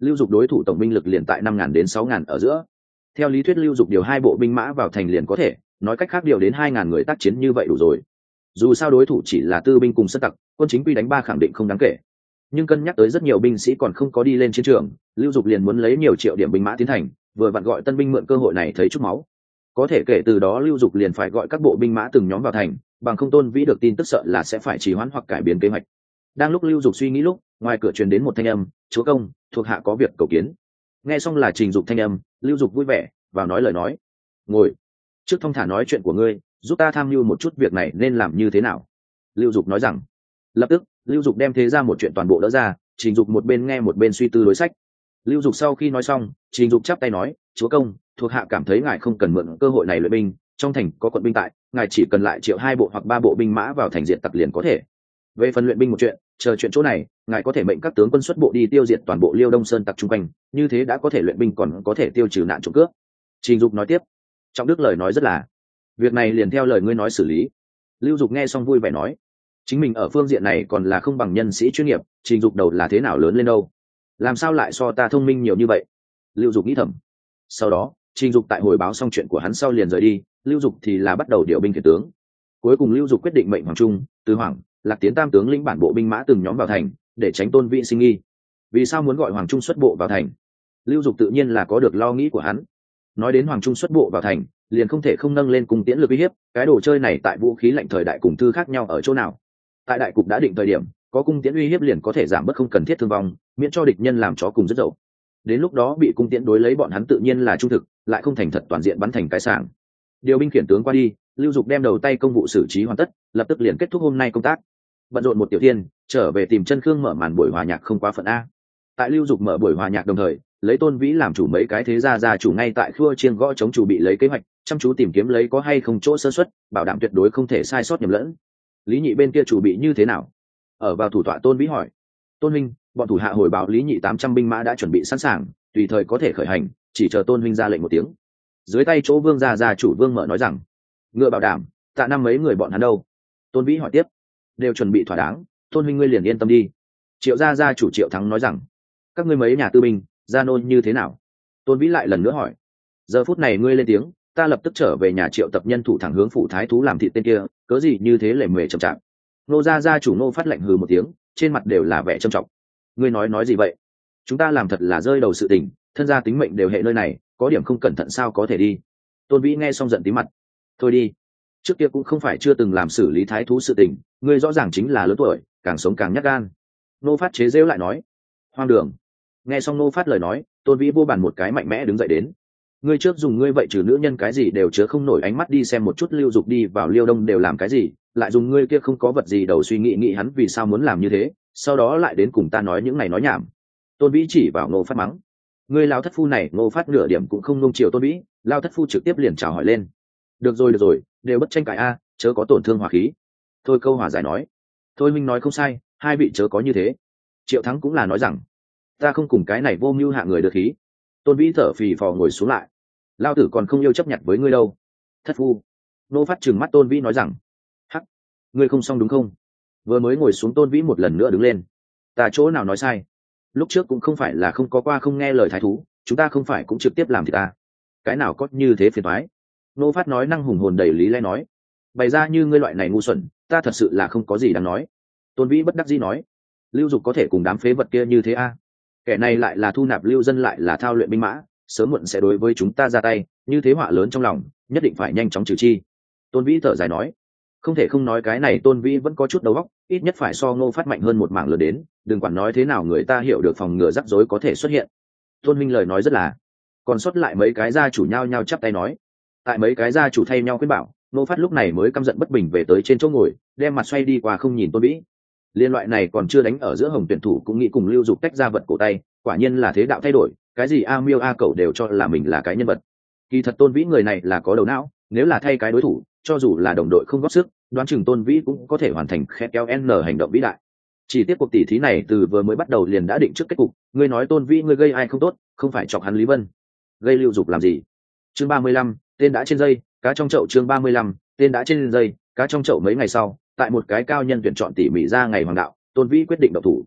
Lưu Dục đối thủ tổng binh lực liền tại 5.000 đến 6.000 ở giữa. Theo lý thuyết Lưu Dục điều 2 bộ binh mã vào thành liền có thể, nói cách khác điều đến 2.000 người tác chiến như vậy đủ rồi. Dù sao đối thủ chỉ là tư binh cùng sơn tặc, quân chính quy đánh 3 khẳng định không đáng kể. Nhưng cân nhắc tới rất nhiều binh sĩ còn không có đi lên chiến trường, Lưu Dục liền muốn lấy nhiều triệu điểm binh mã tiến thành, vừa vặn gọi tân binh mượn cơ hội này thấy chút máu. Có thể kể từ đó Lưu Dục liền phải gọi các bộ binh mã từng nhóm vào thành, bằng không Tôn Vĩ được tin tức sợ là sẽ phải trì hoãn hoặc cải biến kế hoạch. Đang lúc Lưu Dục suy nghĩ lúc, ngoài cửa truyền đến một thanh âm, "Chúa công, thuộc hạ có việc cầu kiến." Nghe xong là Trình Dục thanh âm, Lưu Dục vui vẻ, vào nói lời nói. "Ngồi, trước thông thả nói chuyện của ngươi, giúp ta tham mưu một chút việc này nên làm như thế nào." Lưu Dục nói rằng. Lập tức, Lưu Dục đem thế ra một chuyện toàn bộ đỡ ra, Trình Dục một bên nghe một bên suy tư đối sách. Lưu Dục sau khi nói xong, Trình Dục chắp tay nói, "Chúa công, thuộc hạ cảm thấy ngài không cần mượn cơ hội này luyện binh, trong thành có quận binh tại, ngài chỉ cần lại triệu 2 bộ hoặc 3 bộ binh mã vào thành diện tặc liền có thể. Về phần luyện binh một chuyện, chờ chuyện chỗ này, ngài có thể mệnh các tướng quân xuất bộ đi tiêu diệt toàn bộ Liêu Đông Sơn tặc chung quanh, như thế đã có thể luyện binh còn có thể tiêu trừ nạn trộm cướp." Trình Dục nói tiếp. Trọng Đức lời nói rất là, "Việc này liền theo lời ngươi nói xử lý." Lưu Dục nghe xong vui vẻ nói, chính mình ở phương diện này còn là không bằng nhân sĩ chuyên nghiệp, Trình Dục đầu là thế nào lớn lên đâu, làm sao lại so ta thông minh nhiều như vậy. Lưu Dục nghĩ thầm. Sau đó Trình Dục tại hồi báo xong chuyện của hắn sau liền rời đi, Lưu Dục thì là bắt đầu điều binh khiển tướng. Cuối cùng Lưu Dục quyết định mệnh Hoàng Trung, Từ Hoàng, Lạc Tiến tam tướng lĩnh bản bộ binh mã từng nhóm vào thành, để tránh Tôn Vĩ sinh nghi. Vì sao muốn gọi Hoàng Trung xuất bộ vào thành? Lưu Dục tự nhiên là có được lo nghĩ của hắn. Nói đến Hoàng Trung xuất bộ vào thành, liền không thể không nâng lên cung tiễn lực uy hiếp, cái đồ chơi này tại vũ khí lạnh thời đại cùng thư khác nhau ở chỗ nào? Tại đại cục đã định thời điểm, có cung tiễn uy hiếp liền có thể giảm bớt không cần thiết thương vong, miễn cho địch nhân làm chó cùng rất dậu. Đến lúc đó bị cung tiễn đối lấy bọn hắn tự nhiên là trung thực, lại không thành thật toàn diện bắn thành cái sảng. Điều binh khiển tướng qua đi, Lưu Dục đem đầu tay công vụ xử trí hoàn tất, lập tức liền kết thúc hôm nay công tác. Bận rộn một tiểu thiên, trở về tìm Chân Khương mở màn buổi hòa nhạc không quá phận a. Tại Lưu Dục mở buổi hòa nhạc đồng thời, lấy Tôn Vĩ làm chủ mấy cái thế gia chủ ngay tại khua chiêng gõ chống chủ bị lấy kế hoạch, chăm chú tìm kiếm lấy có hay không chỗ sơ suất, bảo đảm tuyệt đối không thể sai sót nhầm lẫn. Lý Nhị bên kia chủ bị như thế nào? Ở vào thủ tọa Tôn Vĩ hỏi. Tôn huynh, bọn thủ hạ hồi báo Lý Nhị 800 binh mã đã chuẩn bị sẵn sàng, tùy thời có thể khởi hành, chỉ chờ Tôn huynh ra lệnh một tiếng. Dưới tay chỗ Vương gia chủ Vương Mở nói rằng, ngựa bảo đảm, Tạ Năm mấy người bọn hắn đâu? Tôn Vĩ hỏi tiếp. Đều chuẩn bị thỏa đáng, Tôn huynh ngươi liền yên tâm đi. Triệu gia chủ Triệu Thắng nói rằng, các ngươi mấy nhà tư binh, gia nôn như thế nào? Tôn Vĩ lại lần nữa hỏi. Giờ phút này ngươi lên tiếng, ta lập tức trở về nhà triệu tập nhân thủ thẳng hướng phủ thái thú làm thịt tên kia, cớ gì như thế lề mề chậm chạp. Nô gia chủ Nô phát lệnh hừ một tiếng, trên mặt đều là vẻ trầm trọng. Ngươi nói gì vậy? Chúng ta làm thật là rơi đầu sự tình, thân gia tính mệnh đều hệ nơi này, có điểm không cẩn thận sao có thể đi. Tôn Vĩ nghe xong giận tí mặt. Thôi đi, trước kia cũng không phải chưa từng làm xử lý thái thú sự tình, ngươi rõ ràng chính là lớn tuổi, càng sống càng nhát gan. Nô phát chế giễu lại nói. Hoang đường. Nghe xong Nô phát lời nói, Tôn Vĩ vô bàn một cái mạnh mẽ đứng dậy đến. Ngươi trước dùng ngươi vậy trừ nữ nhân cái gì đều chứa không nổi ánh mắt đi xem một chút Lưu Dục đi vào Liêu Đông đều làm cái gì, lại dùng ngươi kia không có vật gì đầu suy nghĩ hắn vì sao muốn làm như thế, sau đó lại đến cùng ta nói những này nói nhảm. Tôn Vĩ chỉ vào Ngô Phát mắng. Ngươi lao thất phu này, Ngô Phát nửa điểm cũng không nung chiều Tôn Vĩ, lao thất phu trực tiếp liền chào hỏi lên. Được rồi, đều bất tranh cãi a, chớ có tổn thương hòa khí. Thôi câu hòa giải nói. Thôi minh nói không sai, hai vị chớ có như thế. Triệu Thắng cũng là nói rằng, ta không cùng cái này vô mưu hạ người được khí. Tôn Vĩ thở phì phò ngồi xuống lại. Lao tử còn không yêu chấp nhận với ngươi đâu. Thất phu. Nô Phát trừng mắt Tôn Vĩ nói rằng, hắc, ngươi không xong đúng không? Vừa mới ngồi xuống Tôn Vĩ một lần nữa đứng lên. Ta chỗ nào nói sai? Lúc trước cũng không phải là không có qua không nghe lời thái thú, chúng ta không phải cũng trực tiếp làm thì ta. Cái nào có như thế phiền toái? Nô Phát nói năng hùng hồn đầy lý lẽ nói. Bày ra như ngươi loại này ngu xuẩn, ta thật sự là không có gì đáng nói. Tôn Vĩ bất đắc dĩ nói. Lưu Dục có thể cùng đám phế vật kia như thế a? Kẻ này lại là thu nạp lưu dân lại là thao luyện binh mã, sớm muộn sẽ đối với chúng ta ra tay, như thế họa lớn trong lòng, nhất định phải nhanh chóng trừ chi. Tôn Vĩ thở dài nói. Không thể không nói cái này Tôn Vĩ vẫn có chút đầu óc, ít nhất phải so Ngô Phát mạnh hơn một mảng lớn đến, đừng quản nói thế nào người ta hiểu được phòng ngừa rắc rối có thể xuất hiện. Tôn Minh lời nói rất là. Còn sót lại mấy cái gia chủ nhau nhau chắp tay nói. Tại mấy cái gia chủ thay nhau khuyên bảo, Ngô Phát lúc này mới căm giận bất bình về tới trên chỗ ngồi, đem mặt xoay đi qua không nhìn Tôn Vĩ. Liên loại này còn chưa đánh ở giữa Hồng tuyển thủ cũng nghĩ cùng Lưu Dục tách ra vật cổ tay, quả nhiên là thế đạo thay đổi, cái gì a miêu a cẩu đều cho là mình là cái nhân vật. Kỳ thật Tôn Vĩ người này là có đầu não, nếu là thay cái đối thủ, cho dù là đồng đội không góp sức, đoán chừng Tôn Vĩ cũng có thể hoàn thành khét kéo n hành động vĩ đại. Chỉ tiếc cuộc tỷ thí này từ vừa mới bắt đầu liền đã định trước kết cục, ngươi nói Tôn Vĩ ngươi gây ai không tốt, không phải chọc hắn Lý Vân, gây Lưu Dục làm gì? Chương 35, tên đã trên dây, cá trong chậu. Chương 35, tên đã trên dây, cá trong chậu. Mấy ngày sau, tại một cái cao nhân tuyển chọn tỉ mỉ ra ngày hoàng đạo, Tôn Vĩ quyết định động thủ.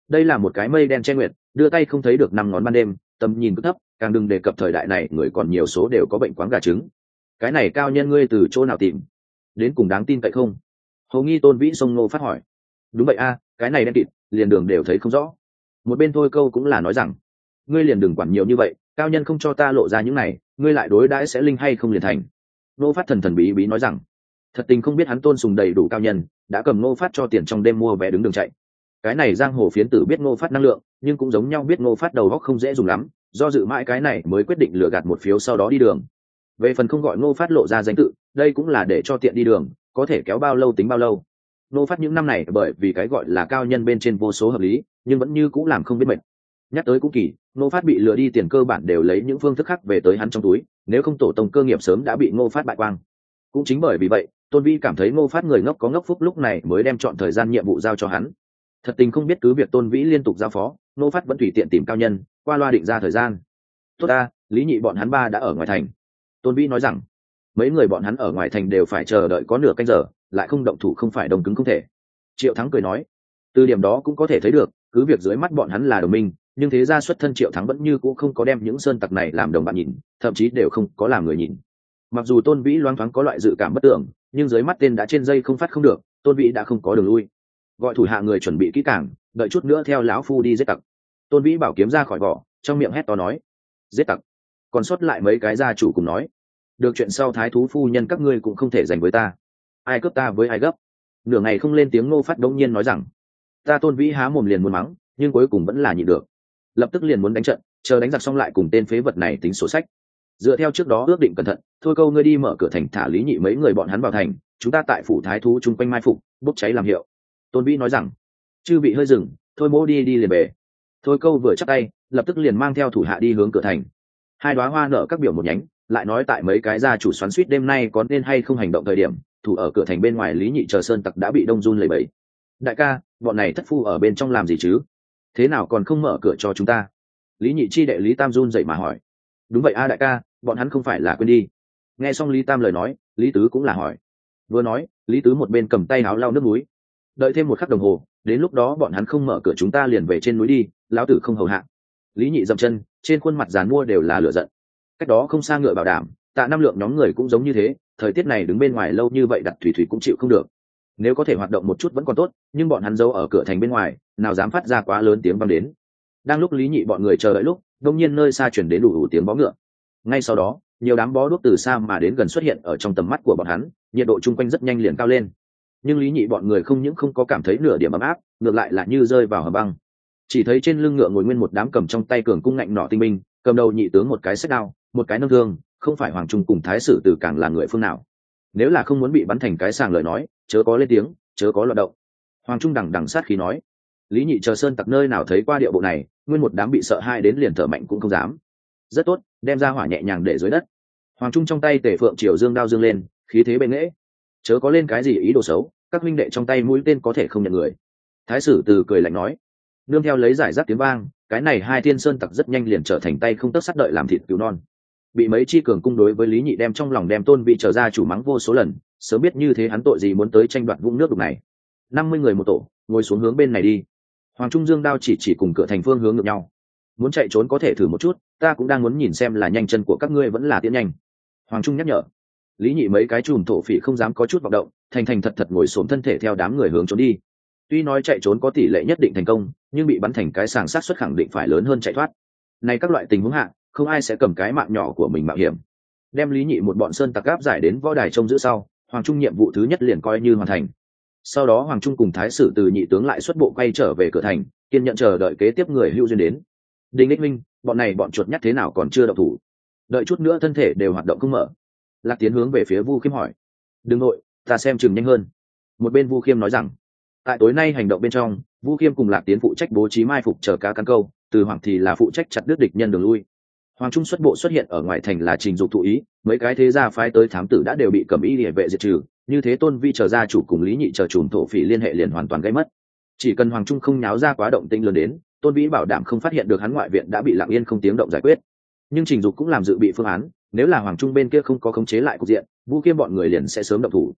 đây là một cái mây đen che nguyệt, đưa tay không thấy được năm ngón ban đêm, tầm nhìn cứ thấp, càng đừng đề cập thời đại này người còn nhiều số đều có bệnh quáng gà trứng. Cái này cao nhân ngươi từ chỗ nào tìm, đến cùng đáng tin cậy không? Hầu nghi Tôn Vĩ xông Ngô Phát hỏi. Đúng vậy a, cái này đen kịt, liền đường đều thấy không rõ. Một bên Thôi Câu cũng là nói rằng, ngươi liền đừng quản nhiều như vậy, cao nhân không cho ta lộ ra những này, ngươi lại đối đãi sẽ linh hay không liền thành. Ngô Phát thần thần bí bí nói rằng, thật tình không biết hắn tôn sùng đầy đủ cao nhân, đã cầm Ngô Phát cho tiền trong đêm mua vé đứng đường chạy. Cái này giang hồ phiến tử biết Ngô Phát năng lượng, nhưng cũng giống nhau biết Ngô Phát đầu óc không dễ dùng lắm, do dự mãi cái này mới quyết định lừa gạt một phiếu sau đó đi đường. Về phần không gọi Ngô Phát lộ ra danh tự, đây cũng là để cho tiện đi đường, có thể kéo bao lâu tính bao lâu. Ngô Phát những năm này bởi vì cái gọi là cao nhân bên trên vô số hợp lý, nhưng vẫn như cũng làm không biết mệt. Nhắc tới cũng kỳ, Ngô Phát bị lừa đi tiền cơ bản đều lấy những phương thức khác về tới hắn trong túi, nếu không tổ tông cơ nghiệp sớm đã bị Ngô Phát bại quang. Cũng chính bởi vì vậy, Tôn Vĩ cảm thấy Ngô Phát người ngốc có ngốc phúc, lúc này mới đem chọn thời gian nhiệm vụ giao cho hắn. Thật tình không biết cứ việc Tôn Vĩ liên tục giao phó, Ngô Phát vẫn tùy tiện tìm cao nhân, qua loa định ra thời gian. Tốt ta, Lý Nhị bọn hắn ba đã ở ngoài thành. Tôn Vĩ nói rằng, mấy người bọn hắn ở ngoài thành đều phải chờ đợi có nửa canh giờ, lại không động thủ không phải đồng cứng không thể. Triệu Thắng cười nói, từ điểm đó cũng có thể thấy được, cứ việc dưới mắt bọn hắn là đồng minh, nhưng thế ra xuất thân Triệu Thắng vẫn như cũng không có đem những sơn tặc này làm đồng bạn nhìn, thậm chí đều không có làm người nhìn. Mặc dù Tôn Vĩ loáng thoáng có loại dự cảm bất tưởng, nhưng dưới mắt tên đã trên dây không phát không được, Tôn Vĩ đã không có đường lui. Gọi thủ hạ người chuẩn bị kỹ càng, đợi chút nữa theo lão phu đi giết tặc. Tôn Vĩ bảo kiếm ra khỏi vỏ, trong miệng hét to nói, giết tặc. Còn sót lại mấy cái gia chủ cùng nói, được chuyện sau thái thú phu nhân các ngươi cũng không thể giành với ta, ai cướp ta với ai gấp. Nửa ngày không lên tiếng, Ngô Phát đống nhiên nói rằng, ta Tôn Vĩ há mồm liền muốn mắng, nhưng cuối cùng vẫn là nhịn được, lập tức liền muốn đánh trận, chờ đánh giặc xong lại cùng tên phế vật này tính sổ sách. Dựa theo trước đó ước định cẩn thận, Thôi Câu ngươi đi mở cửa thành thả Lý Nhị mấy người bọn hắn vào thành, chúng ta tại phủ thái thú chung quanh mai phục, bốc cháy làm hiệu. Tôn Vĩ nói rằng, chư bị hơi dừng, thôi mỗ đi liền về. Thôi Câu vừa chắp tay, lập tức liền mang theo thủ hạ đi hướng cửa thành. Hai đóa hoa nở các biểu một nhánh, lại nói tại mấy cái gia chủ xoắn xuýt đêm nay có nên hay không hành động thời điểm, thủ ở cửa thành bên ngoài Lý Nhị chờ sơn tặc đã bị đông run lẩy bẩy. Đại ca, bọn này thất phu ở bên trong làm gì chứ? Thế nào còn không mở cửa cho chúng ta? Lý Nhị chi đệ Lý Tam run dậy mà hỏi. Đúng vậy a đại ca, bọn hắn không phải là quên đi. Nghe xong Lý Tam lời nói, Lý Tứ cũng là hỏi. Vừa nói, Lý Tứ một bên cầm tay áo lau nước núi. Đợi thêm một khắc đồng hồ, đến lúc đó bọn hắn không mở cửa chúng ta liền về trên núi đi, lão tử không hầu hạ. Lý Nhị dậm chân, trên khuôn mặt giàn mua đều là lửa giận. Cách đó không xa ngựa bảo đảm, Tạ Năm Lượng nhóm người cũng giống như thế, thời tiết này đứng bên ngoài lâu như vậy đặt thủy thủy cũng chịu không được. Nếu có thể hoạt động một chút vẫn còn tốt, nhưng bọn hắn giấu ở cửa thành bên ngoài, nào dám phát ra quá lớn tiếng vang đến. Đang lúc Lý Nhị bọn người chờ đợi lúc, đông nhiên nơi xa chuyển đến đủ tiếng bó ngựa. Ngay sau đó, nhiều đám bó đuốc từ xa mà đến gần xuất hiện ở trong tầm mắt của bọn hắn, nhiệt độ chung quanh rất nhanh liền cao lên. Nhưng Lý Nhị bọn người không những không có cảm thấy nửa điểm ấm áp, ngược lại là như rơi vào hầm băng. Chỉ thấy trên lưng ngựa ngồi nguyên một đám cầm trong tay cường cung ngạnh nỏ tinh binh, cầm đầu nhị tướng một cái xách đao, một cái nâng thương, không phải Hoàng Trung cùng Thái Sử Từ càng là người phương nào. Nếu là không muốn bị bắn thành cái sàng lời nói, chớ có lên tiếng, chớ có loạn động. Hoàng Trung đằng đằng sát khí nói. Lý Nhị chờ sơn tặc nơi nào thấy qua điệu bộ này, nguyên một đám bị sợ hai đến liền thở mạnh cũng không dám. Rất tốt, đem ra hỏa nhẹ nhàng để dưới đất. Hoàng Trung trong tay Tề Phượng Triều dương đao dương lên, khí thế bệ nghễ. Chớ có lên cái gì ý đồ xấu, các huynh đệ trong tay mũi tên có thể không nhận người. Thái Sử Từ cười lạnh nói. Nương theo lấy giải rác tiếng vang, cái này hai thiên sơn tặc rất nhanh liền trở thành tay không tấc sắt đợi làm thịt cứu non. Bị mấy chi cường cung đối với Lý Nhị đem trong lòng đem Tôn Vị trở ra chủ mắng vô số lần, sớm biết như thế hắn tội gì muốn tới tranh đoạt vũng nước đục này. 50 người một tổ, ngồi xuống hướng bên này đi. Hoàng Trung dương đao chỉ cùng cửa thành phương hướng ngược nhau. Muốn chạy trốn có thể thử một chút, ta cũng đang muốn nhìn xem là nhanh chân của các ngươi vẫn là tiến nhanh. Hoàng Trung nhắc nhở. Lý Nhị mấy cái chùm thổ phỉ không dám có chút vọng động, thành thành thật thật ngồi xổm thân thể theo đám người hướng trốn đi. Tuy nói chạy trốn có tỷ lệ nhất định thành công, nhưng bị bắn thành cái sàng sát suất khẳng định phải lớn hơn chạy thoát. Này các loại tình huống hạ, không ai sẽ cầm cái mạng nhỏ của mình mạo hiểm. Đem Lý Nhị một bọn sơn tặc gáp giải đến võ đài trông giữ sau, Hoàng Trung nhiệm vụ thứ nhất liền coi như hoàn thành. Sau đó Hoàng Trung cùng Thái Sử Từ nhị tướng lại xuất bộ quay trở về cửa thành, kiên nhận chờ đợi kế tiếp người hữu duyên đến. Đinh Đích Minh, bọn này bọn chuột nhắt thế nào còn chưa động thủ? Đợi chút nữa thân thể đều hoạt động không mở. Lạc Tiến hướng về phía Vu Khiêm hỏi. Đừng nội, ta xem chừng nhanh hơn. Một bên Vu Khiêm nói rằng, tại tối nay hành động bên trong, Vu Khiêm cùng Lạc Tiến phụ trách bố trí mai phục chờ cá cắn câu, Từ Hoàng thì là phụ trách chặt đứt địch nhân đường lui. Hoàng Trung xuất bộ xuất hiện ở ngoài thành là trình dục thụ ý, mấy cái thế gia phái tới thám tử đã đều bị cầm y liễu vệ diệt trừ, như thế Tôn Vi chờ gia chủ cùng Lý Nhị chờ chùm thổ phỉ liên hệ liền hoàn toàn gây mất. Chỉ cần Hoàng Trung không nháo ra quá động tĩnh lớn đến, Tôn Vĩ bảo đảm không phát hiện được hắn ngoại viện đã bị lặng yên không tiếng động giải quyết. Nhưng trình dục cũng làm dự bị phương án, nếu là Hoàng Trung bên kia không có khống chế lại cục diện, Vu Khiêm bọn người liền sẽ sớm động thủ.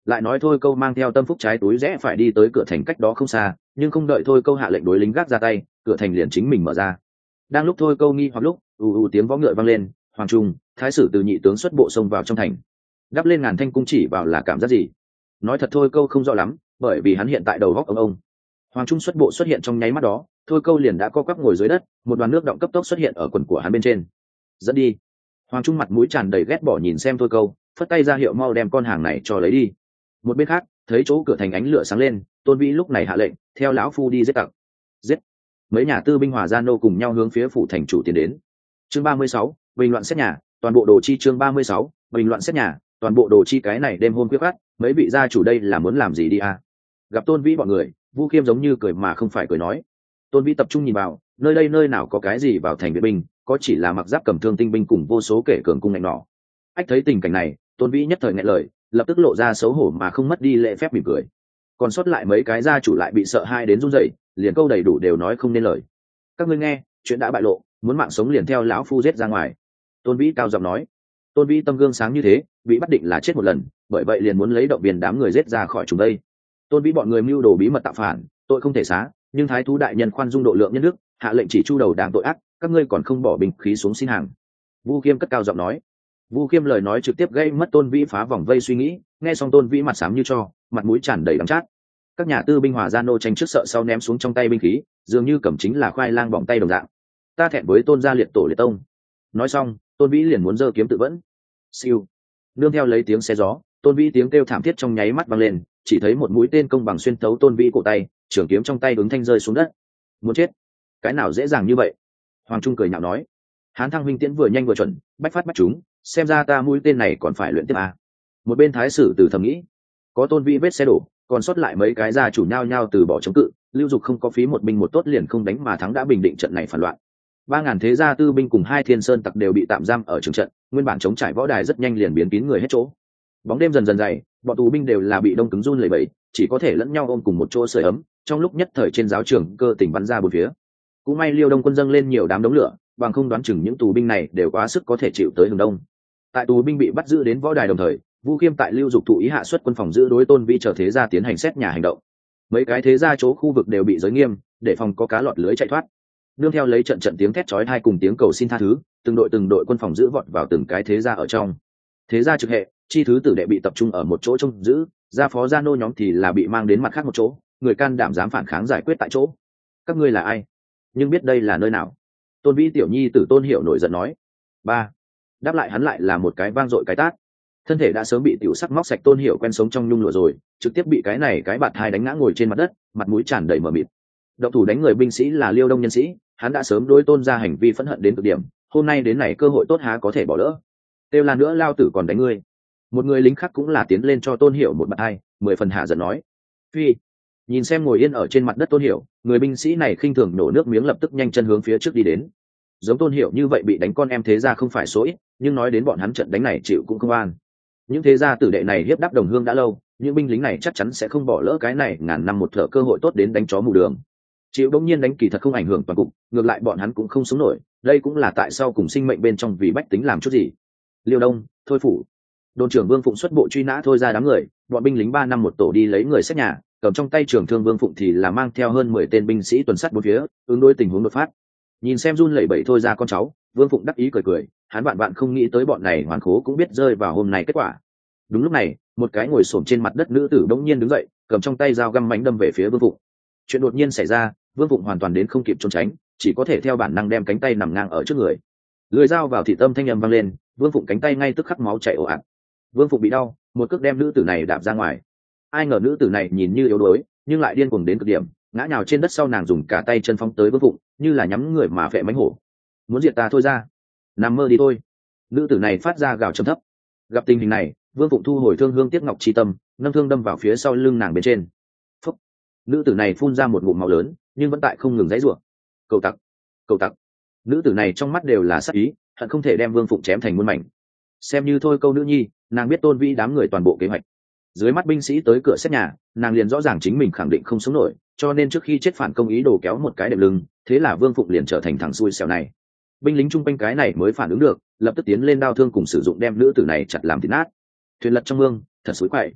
Lại nói thôi câu mang theo Tâm Phúc trái túi rẽ phải đi tới cửa thành cách đó không xa, nhưng không đợi thôi câu hạ lệnh đối lính gác ra tay, cửa thành liền chính mình mở ra. Đang lúc thôi câu nghi hoặc lúc, tiếng võ ngựa vang lên, hoàng trung, thái sử từ nhị tướng xuất bộ xông vào trong thành. Đắp lên ngàn thanh cung chỉ vào là cảm giác gì? Nói thật thôi câu không rõ lắm, bởi vì hắn hiện tại đầu góc ông. Hoàng trung xuất bộ xuất hiện trong nháy mắt đó, thôi câu liền đã co quắp ngồi dưới đất, một đoàn nước động cấp tốc xuất hiện ở quần của hắn bên trên. Dẫn đi. Hoàng trung mặt mũi tràn đầy ghét bỏ nhìn xem thôi câu, phất tay ra hiệu mau đem con hàng này cho lấy đi. Một bên khác, thấy chỗ cửa thành ánh lửa sáng lên, Tôn Vĩ lúc này hạ lệnh theo lão phu đi giết tặc. Giết. Mấy nhà tư binh hòa gia nô cùng nhau hướng phía phủ thành chủ tiến đến. Chương 36, bình loạn xét nhà, toàn bộ đồ chi. Chương 36, bình loạn xét nhà, toàn bộ đồ chi. Cái này đêm hôm khuya khát, mấy vị gia chủ đây là muốn làm gì đi à? Gặp Tôn Vĩ bọn người, Vu Khiêm giống như cười mà không phải cười nói. Tôn Vĩ tập trung nhìn vào, nơi đây nơi nào có cái gì vào thành vệ binh, có chỉ là mặc giáp cầm thương tinh binh cùng vô số kẻ cường cung ngạnh nỏ. Ách thấy tình cảnh này, Tôn Vĩ nhất thời nghẹn lời, lập tức lộ ra xấu hổ mà không mất đi lễ phép mỉm cười. Còn sót lại mấy cái gia chủ lại bị sợ hai đến run rẩy, liền câu đầy đủ đều nói không nên lời. Các ngươi nghe, chuyện đã bại lộ, muốn mạng sống liền theo lão phu giết ra ngoài. Tôn Vĩ cao giọng nói. Tôn Vĩ tâm gương sáng như thế, bị bắt định là chết một lần, bởi vậy liền muốn lấy động viên đám người giết ra khỏi chúng đây. Tôn Vĩ bọn người mưu đồ bí mật tạo phản, tội không thể xá, nhưng thái thú đại nhân khoan dung độ lượng nhân đức, hạ lệnh chỉ chu đầu đảng tội ác, các ngươi còn không bỏ binh khí xuống xin hàng. Vu Khiêm cất cao giọng nói. Vu Khiêm lời nói trực tiếp gây mất Tôn Vĩ phá vòng vây suy nghĩ, nghe xong Tôn Vĩ mặt xám như tro, mặt mũi tràn đầy đắng chát. Các nhà tư binh hòa gia nô tranh trước sợ sau ném xuống trong tay binh khí, dường như cầm chính là khoai lang bỏng tay đồng dạng. Ta thẹn với Tôn gia liệt tổ liệt tông. Nói xong, Tôn Vĩ liền muốn giơ kiếm tự vẫn. Siêu. Nương theo lấy tiếng xe gió, Tôn Vĩ tiếng kêu thảm thiết trong nháy mắt vang lên, chỉ thấy một mũi tên công bằng xuyên thấu Tôn Vĩ cổ tay, trường kiếm trong tay ứng thanh rơi xuống đất. Muốn chết? Cái nào dễ dàng như vậy? Hoàng Trung cười nhạo nói. Hán Thăng huynh tiễn vừa nhanh vừa chuẩn, bách phát bách trúng, xem ra ta mũi tên này còn phải luyện tiếp à. Một bên thái sử từ thầm nghĩ. Có Tôn Vĩ vết xe đổ, còn sót lại mấy cái gia chủ nhau nhau từ bỏ chống cự, Lưu Dục không có phí một binh một tốt liền không đánh mà thắng đã bình định trận này phản loạn. 3.000 thế gia tư binh cùng 2 thiên sơn tặc đều bị tạm giam ở trường trận, nguyên bản chống trải võ đài rất nhanh liền biến kín người hết chỗ. Bóng đêm dần dần dày, bọn tù binh đều là bị đông cứng run lẩy bẩy, chỉ có thể lẫn nhau ôm cùng một chỗ sưởi ấm, trong lúc nhất thời trên giáo trường cơ tình bắn ra bốn phía. Cũng may Liêu Đông quân dâng lên nhiều đám đống lửa, bằng không đoán chừng những tù binh này đều quá sức có thể chịu tới hướng đông. Tại tù binh bị bắt giữ đến võ đài đồng thời, Vu Khiêm tại Lưu Dục thụ ý hạ xuất quân phòng giữ đối Tôn Vĩ chờ thế gia tiến hành xét nhà hành động. Mấy cái thế gia chỗ khu vực đều bị giới nghiêm, để phòng có cá lọt lưới chạy thoát. Nương theo lấy trận tiếng thét chói tai cùng tiếng cầu xin tha thứ, từng đội quân phòng giữ vọt vào từng cái thế gia ở trong. Thế gia trực hệ, chi thứ tử đệ bị tập trung ở một chỗ trông giữ, gia phó gia nô nhóm thì là bị mang đến mặt khác một chỗ, người can đảm dám phản kháng giải quyết tại chỗ. Các ngươi là ai? Nhưng biết đây là nơi nào? Tôn Vĩ tiểu nhi tử Tôn Hiểu nổi giận nói. Ba. Đáp lại hắn lại là một cái vang dội cái tát. Thân thể đã sớm bị tiểu sắc móc sạch Tôn Hiểu quen sống trong nhung lụa rồi, trực tiếp bị cái bạt hai đánh ngã ngồi trên mặt đất, mặt mũi tràn đầy mờ mịt. Động thủ đánh người binh sĩ là Liêu Đông nhân sĩ, hắn đã sớm đối Tôn ra hành vi phẫn hận đến cực điểm, hôm nay đến này cơ hội tốt há có thể bỏ lỡ. Kêu là nữa lao tử còn đánh ngươi. Một người lính khác cũng là tiến lên cho Tôn Hiểu một bạt hai, 10 phần hạ giận nói. Phi. Nhìn xem ngồi yên ở trên mặt đất Tôn Hiểu, người binh sĩ này khinh thường nổ nước miếng lập tức nhanh chân hướng phía trước đi đến. Giống Tôn Hiểu như vậy bị đánh con em thế gia không phải số ít, nhưng nói đến bọn hắn trận đánh này chịu cũng không an. Những thế gia tử đệ này hiếp đáp đồng hương đã lâu, những binh lính này chắc chắn sẽ không bỏ lỡ cái này ngàn năm một thở cơ hội tốt đến đánh chó mù đường. Chịu đống nhiên đánh kỳ thật không ảnh hưởng toàn cục, ngược lại bọn hắn cũng không sống nổi, đây cũng là tại sao cùng sinh mệnh bên trong vì bách tính làm chút gì. Liêu Đông, Thôi phủ. Đồn trưởng Vương Phụng xuất bộ truy nã Thôi ra đám người, bọn binh lính 3 năm một tổ đi lấy người xét nhà, cầm trong tay trưởng thương Vương Phụng thì là mang theo hơn 10 tên binh sĩ tuần sát bốn phía, ứng đối tình huống đột phát. Nhìn xem run lẩy bẩy Thôi ra con cháu, Vương Phụng đắc ý cười cười, hắn bạn không nghĩ tới bọn này hoàn khố cũng biết rơi vào hôm nay kết quả. Đúng lúc này, một cái ngồi xổm trên mặt đất nữ tử bỗng nhiên đứng dậy, cầm trong tay dao găm mảnh đâm về phía Vương Phụng. Chuyện đột nhiên xảy ra, Vương Phụng hoàn toàn đến không kịp trốn tránh, chỉ có thể theo bản năng đem cánh tay nằm ngang ở trước người. Lưỡi dao vào thị tâm thanh âm vang lên, Vương Phụng cánh tay ngay tức khắc máu chảy ồ ạt. Vương Phụng bị đau, một cước đem nữ tử này đạp ra ngoài. Ai ngờ nữ tử này nhìn như yếu đuối, nhưng lại điên cuồng đến cực điểm, ngã nhào trên đất sau nàng dùng cả tay chân phóng tới Vương Phụng, như là nhắm người mà phệ mánh hổ. Muốn diệt ta thôi ra, nằm mơ đi thôi. Nữ tử này phát ra gào trầm thấp. Gặp tình hình này, Vương Phụng thu hồi thương hương tiếc ngọc chi tâm, nâng thương đâm vào phía sau lưng nàng bên trên. Phúc. Nữ tử này phun ra một ngụm máu lớn, nhưng vẫn tại không ngừng giãy giụa. Cầu tặc, cầu tặc. Nữ tử này trong mắt đều là sát ý, hận không thể đem Vương Phụng chém thành muôn mảnh. Xem như thôi câu nữ nhi, nàng biết Tôn Vĩ đám người toàn bộ kế hoạch. Dưới mắt binh sĩ tới cửa xét nhà, nàng liền rõ ràng chính mình khẳng định không sống nổi, cho nên trước khi chết phản công ý đồ kéo một cái đệm lưng, thế là Vương Phụng liền trở thành thằng xui xẻo này. Binh lính chung quanh cái này mới phản ứng được, lập tức tiến lên đao thương cùng sử dụng đem nữ tử này chặt làm thịt nát. Thuyền lật trong mương, thật xối quậy.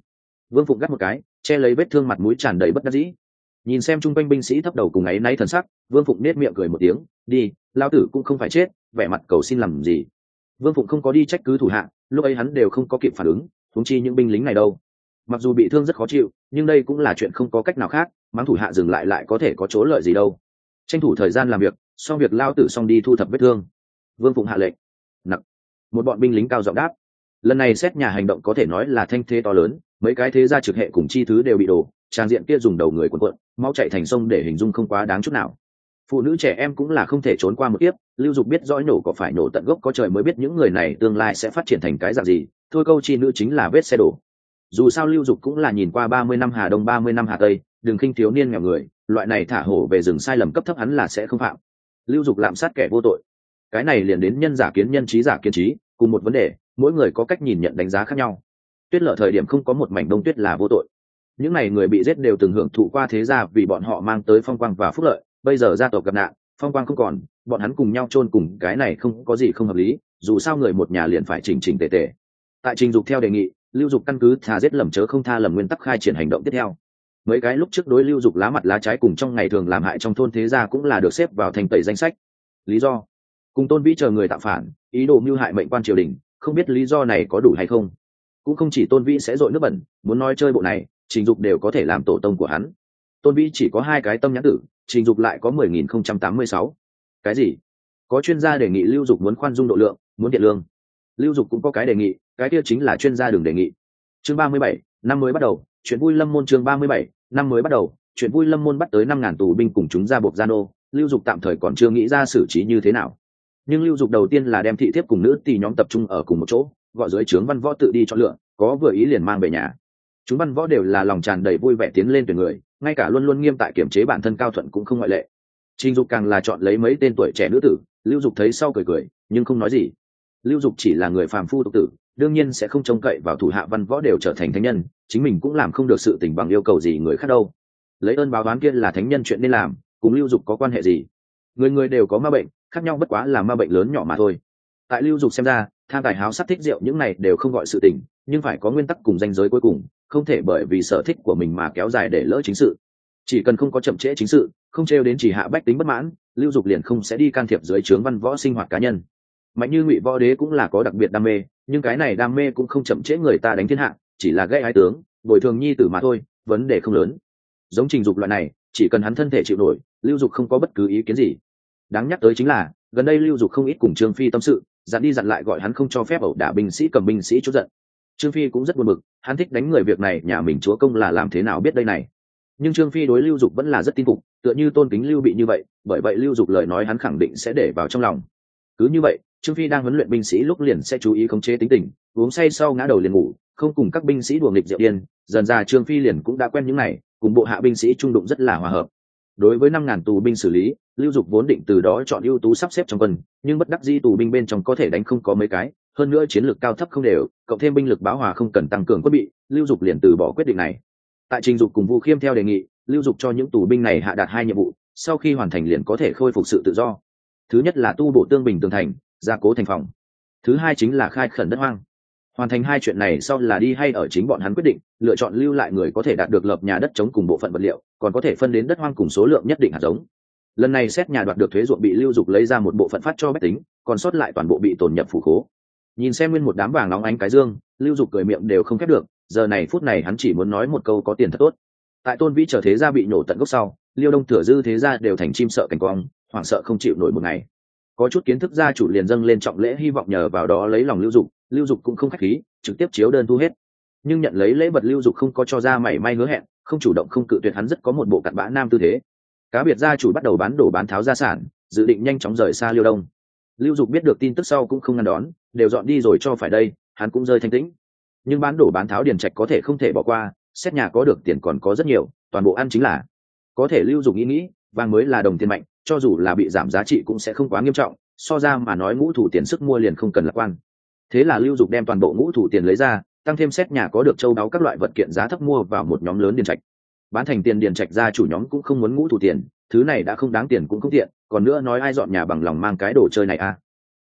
Vương Phụng gắt một cái, che lấy vết thương, mặt mũi tràn đầy bất đắc dĩ. Nhìn xem chung quanh binh sĩ thấp đầu cùng ấy náy thần sắc, Vương Phụng nết miệng cười một tiếng, đi, lao tử cũng không phải chết, vẻ mặt cầu xin làm gì. Vương Phụng không có đi trách cứ thủ hạ, lúc ấy hắn đều không có kịp phản ứng, huống chi những binh lính này đâu. Mặc dù bị thương rất khó chịu, nhưng đây cũng là chuyện không có cách nào khác, mắng thủ hạ dừng lại có thể có chỗ lợi gì đâu. Tranh thủ thời gian làm việc, xong việc lao tử xong đi thu thập vết thương. Vương Phụng hạ lệnh. Nặc. Một bọn binh lính cao giọng đáp. Lần này xét nhà hành động có thể nói là thanh thế to lớn, mấy cái thế gia trực hệ cùng chi thứ đều bị đổ, tràng diện kia dùng đầu người quần quận, máu chảy thành sông để hình dung không quá đáng chút nào. Phụ nữ trẻ em cũng là không thể trốn qua một kiếp. Lưu Dục biết rõ nổ có phải nổ tận gốc, có trời mới biết những người này tương lai sẽ phát triển thành cái dạng gì, thôi câu chi nữ chính là vết xe đổ. Dù sao Lưu Dục cũng là nhìn qua 30 năm Hà Đông 30 năm Hà Tây, đừng khinh thiếu niên nghèo người, loại này thả hổ về rừng sai lầm cấp thấp hắn là sẽ không phạm. Lưu Dục lạm sát kẻ vô tội, cái này liền đến nhân giả kiến nhân, trí giả kiến trí, cùng một vấn đề, mỗi người có cách nhìn nhận đánh giá khác nhau. Tuyết Lở thời điểm không có một mảnh đông tuyết là vô tội. Những này người bị giết đều từng hưởng thụ qua thế gia vì bọn họ mang tới phong quang và phúc lợi, bây giờ gia tộc gặp nạn, phong quang không còn, bọn hắn cùng nhau chôn cùng, cái này không có gì không hợp lý, dù sao người một nhà liền phải chỉnh chỉnh tề tề. Tại Trình Dục theo đề nghị, Lưu Dục căn cứ thà giết lầm chớ không tha lầm nguyên tắc khai triển hành động tiếp theo. Mấy cái lúc trước đối Lưu Dục lá mặt lá trái cùng trong ngày thường làm hại trong thôn thế gia cũng là được xếp vào thành tẩy danh sách. Lý do: cùng Tôn Vĩ chờ người tạo phản, ý đồ mưu hại mệnh quan triều đình, không biết lý do này có đủ hay không. Cũng không chỉ Tôn Vĩ sẽ dội nước bẩn, muốn nói chơi bộ này, Trình Dục đều có thể làm tổ tông của hắn. Tôn Vĩ chỉ có 2 cái tâm nhãn tử, Trình Dục lại có 10.086. Cái gì? Có chuyên gia đề nghị Lưu Dục muốn khoan dung độ lượng, muốn điện lương. Lưu Dục cũng có cái đề nghị, cái kia chính là chuyên gia đừng đề nghị. Chương 37, năm mới bắt đầu, chuyện vui Lâm môn. Chương 37, năm mới bắt đầu, chuyện vui Lâm môn bắt tới 5.000 tù binh cùng chúng ra buộc gian ô. Lưu Dục tạm thời còn chưa nghĩ ra xử trí như thế nào. Nhưng Lưu Dục đầu tiên là đem thị thiếp cùng nữ tỳ nhóm tập trung ở cùng một chỗ, gọi dưới trướng văn võ tự đi chọn lựa, có vừa ý liền mang về nhà. Chúng văn võ đều là lòng tràn đầy vui vẻ tiến lên tuyển người, ngay cả luôn luôn nghiêm tại kiểm chế bản thân Cao Thuận cũng không ngoại lệ. Trình Dục càng là chọn lấy mấy tên tuổi trẻ nữ tử. Lưu Dục thấy sau cười cười, nhưng không nói gì. Lưu Dục chỉ là người phàm phu tục tử, đương nhiên sẽ không trông cậy vào thủ hạ văn võ đều trở thành thánh nhân, chính mình cũng làm không được sự tình bằng yêu cầu gì người khác đâu. Lấy ơn báo oán kia là thánh nhân chuyện nên làm, cùng Lưu Dục có quan hệ gì? Người người đều có ma bệnh, khác nhau bất quá là ma bệnh lớn nhỏ mà thôi. Tại Lưu Dục xem ra, tham tài háo sắc thích rượu những này đều không gọi sự tình, nhưng phải có nguyên tắc cùng ranh giới cuối cùng, không thể bởi vì sở thích của mình mà kéo dài để lỡ chính sự. Chỉ cần không có chậm trễ chính sự, không trêu đến chỉ hạ bách tính bất mãn, Lưu Dục liền không sẽ đi can thiệp dưới trướng văn võ sinh hoạt cá nhân. Mạnh như Ngụy Võ Đế cũng là có đặc biệt đam mê, nhưng cái này đam mê cũng không chậm trễ người ta đánh thiên hạ, chỉ là gây ái tướng, bồi thường nhi tử mà thôi, vấn đề không lớn. Giống Trình Dục loại này, chỉ cần hắn thân thể chịu nổi, Lưu Dục không có bất cứ ý kiến gì. Đáng nhắc tới chính là, gần đây Lưu Dục không ít cùng Trương Phi tâm sự, dặn đi dặn lại gọi hắn không cho phép ẩu đả binh sĩ cầm binh sĩ chút giận. Trương Phi cũng rất buồn bực, hắn thích đánh người, việc này nhà mình chúa công là làm thế nào biết đây này. Nhưng Trương Phi đối Lưu Dục vẫn là rất tin phục, tựa như tôn kính Lưu Bị như vậy, bởi vậy Lưu Dục lời nói hắn khẳng định sẽ để vào trong lòng. Cứ như vậy, Trương Phi đang huấn luyện binh sĩ lúc liền sẽ chú ý khống chế tính tình, uống say sau ngã đầu liền ngủ, không cùng các binh sĩ đùa nghịch rượu điên. Dần ra Trương Phi liền cũng đã quen những này, cùng bộ hạ binh sĩ trung đụng rất là hòa hợp. Đối với 5.000 tù binh xử lý, Lưu Dục vốn định từ đó chọn ưu tú sắp xếp trong quân, nhưng bất đắc dĩ tù binh bên trong có thể đánh không có mấy cái, hơn nữa chiến lược cao thấp không đều, cộng thêm binh lực báo hòa không cần tăng cường quân bị, Lưu Dục liền từ bỏ quyết định này. Tại Trình Dục cùng Vu Khiêm theo đề nghị, Lưu Dục cho những tù binh này hạ đạt 2 nhiệm vụ, sau khi hoàn thành liền có thể khôi phục sự tự do. Thứ nhất là tu bổ tương bình tường thành, gia cố thành phòng. Thứ hai chính là khai khẩn đất hoang. Hoàn thành 2 chuyện này sau là đi hay ở chính bọn hắn quyết định, lựa chọn lưu lại người có thể đạt được lập nhà đất chống cùng bộ phận vật liệu, còn có thể phân đến đất hoang cùng số lượng nhất định hạt giống. Lần này xét nhà đoạt được thuế ruộng bị Lưu Dục lấy ra một bộ phận phát cho bách tính, còn sót lại toàn bộ bị tổn nhập phủ khố. Nhìn xem nguyên một đám vàng nóng ánh cái dương, Lưu Dục cười miệng đều không khép được, giờ này phút này hắn chỉ muốn nói một câu có tiền thật tốt. Tại Tôn Vĩ chờ thế gia bị nổ tận gốc sau, Liêu Đông Thừa Dư thế gia đều thành chim sợ cảnh quang, hoảng sợ không chịu nổi một ngày. Có chút kiến thức gia chủ liền dâng lên trọng lễ, hy vọng nhờ vào đó lấy lòng Lưu Dục. Lưu Dục cũng không khách khí, trực tiếp chiếu đơn thu hết. Nhưng nhận lấy lễ vật Lưu Dục không có cho ra mảy may hứa hẹn, không chủ động không cự tuyệt, hắn rất có một bộ cặn bã nam tư thế. Cá biệt gia chủ bắt đầu bán đổ bán tháo gia sản, dự định nhanh chóng rời xa Liêu Đông. Lưu Dục biết được tin tức sau cũng không ngăn đón, đều dọn đi rồi cho phải đây, hắn cũng rơi thanh tĩnh. Nhưng bán đổ bán tháo điền trạch có thể không thể bỏ qua, xét nhà có được tiền còn có rất nhiều, toàn bộ ăn chính là. Có thể Lưu Dục nghĩ, vàng mới là đồng tiền mạnh, cho dù là bị giảm giá trị cũng sẽ không quá nghiêm trọng, so ra mà nói ngũ thủ tiền sức mua liền không cần lạc quan. Thế là Lưu Dục đem toàn bộ ngũ thủ tiền lấy ra, tăng thêm xét nhà có được châu báu các loại vật kiện giá thấp mua vào một nhóm lớn điền trạch. Bán thành tiền điền trạch ra chủ nhóm cũng không muốn ngũ thủ tiền, thứ này đã không đáng tiền cũng không tiện, còn nữa nói ai dọn nhà bằng lòng mang cái đồ chơi này à.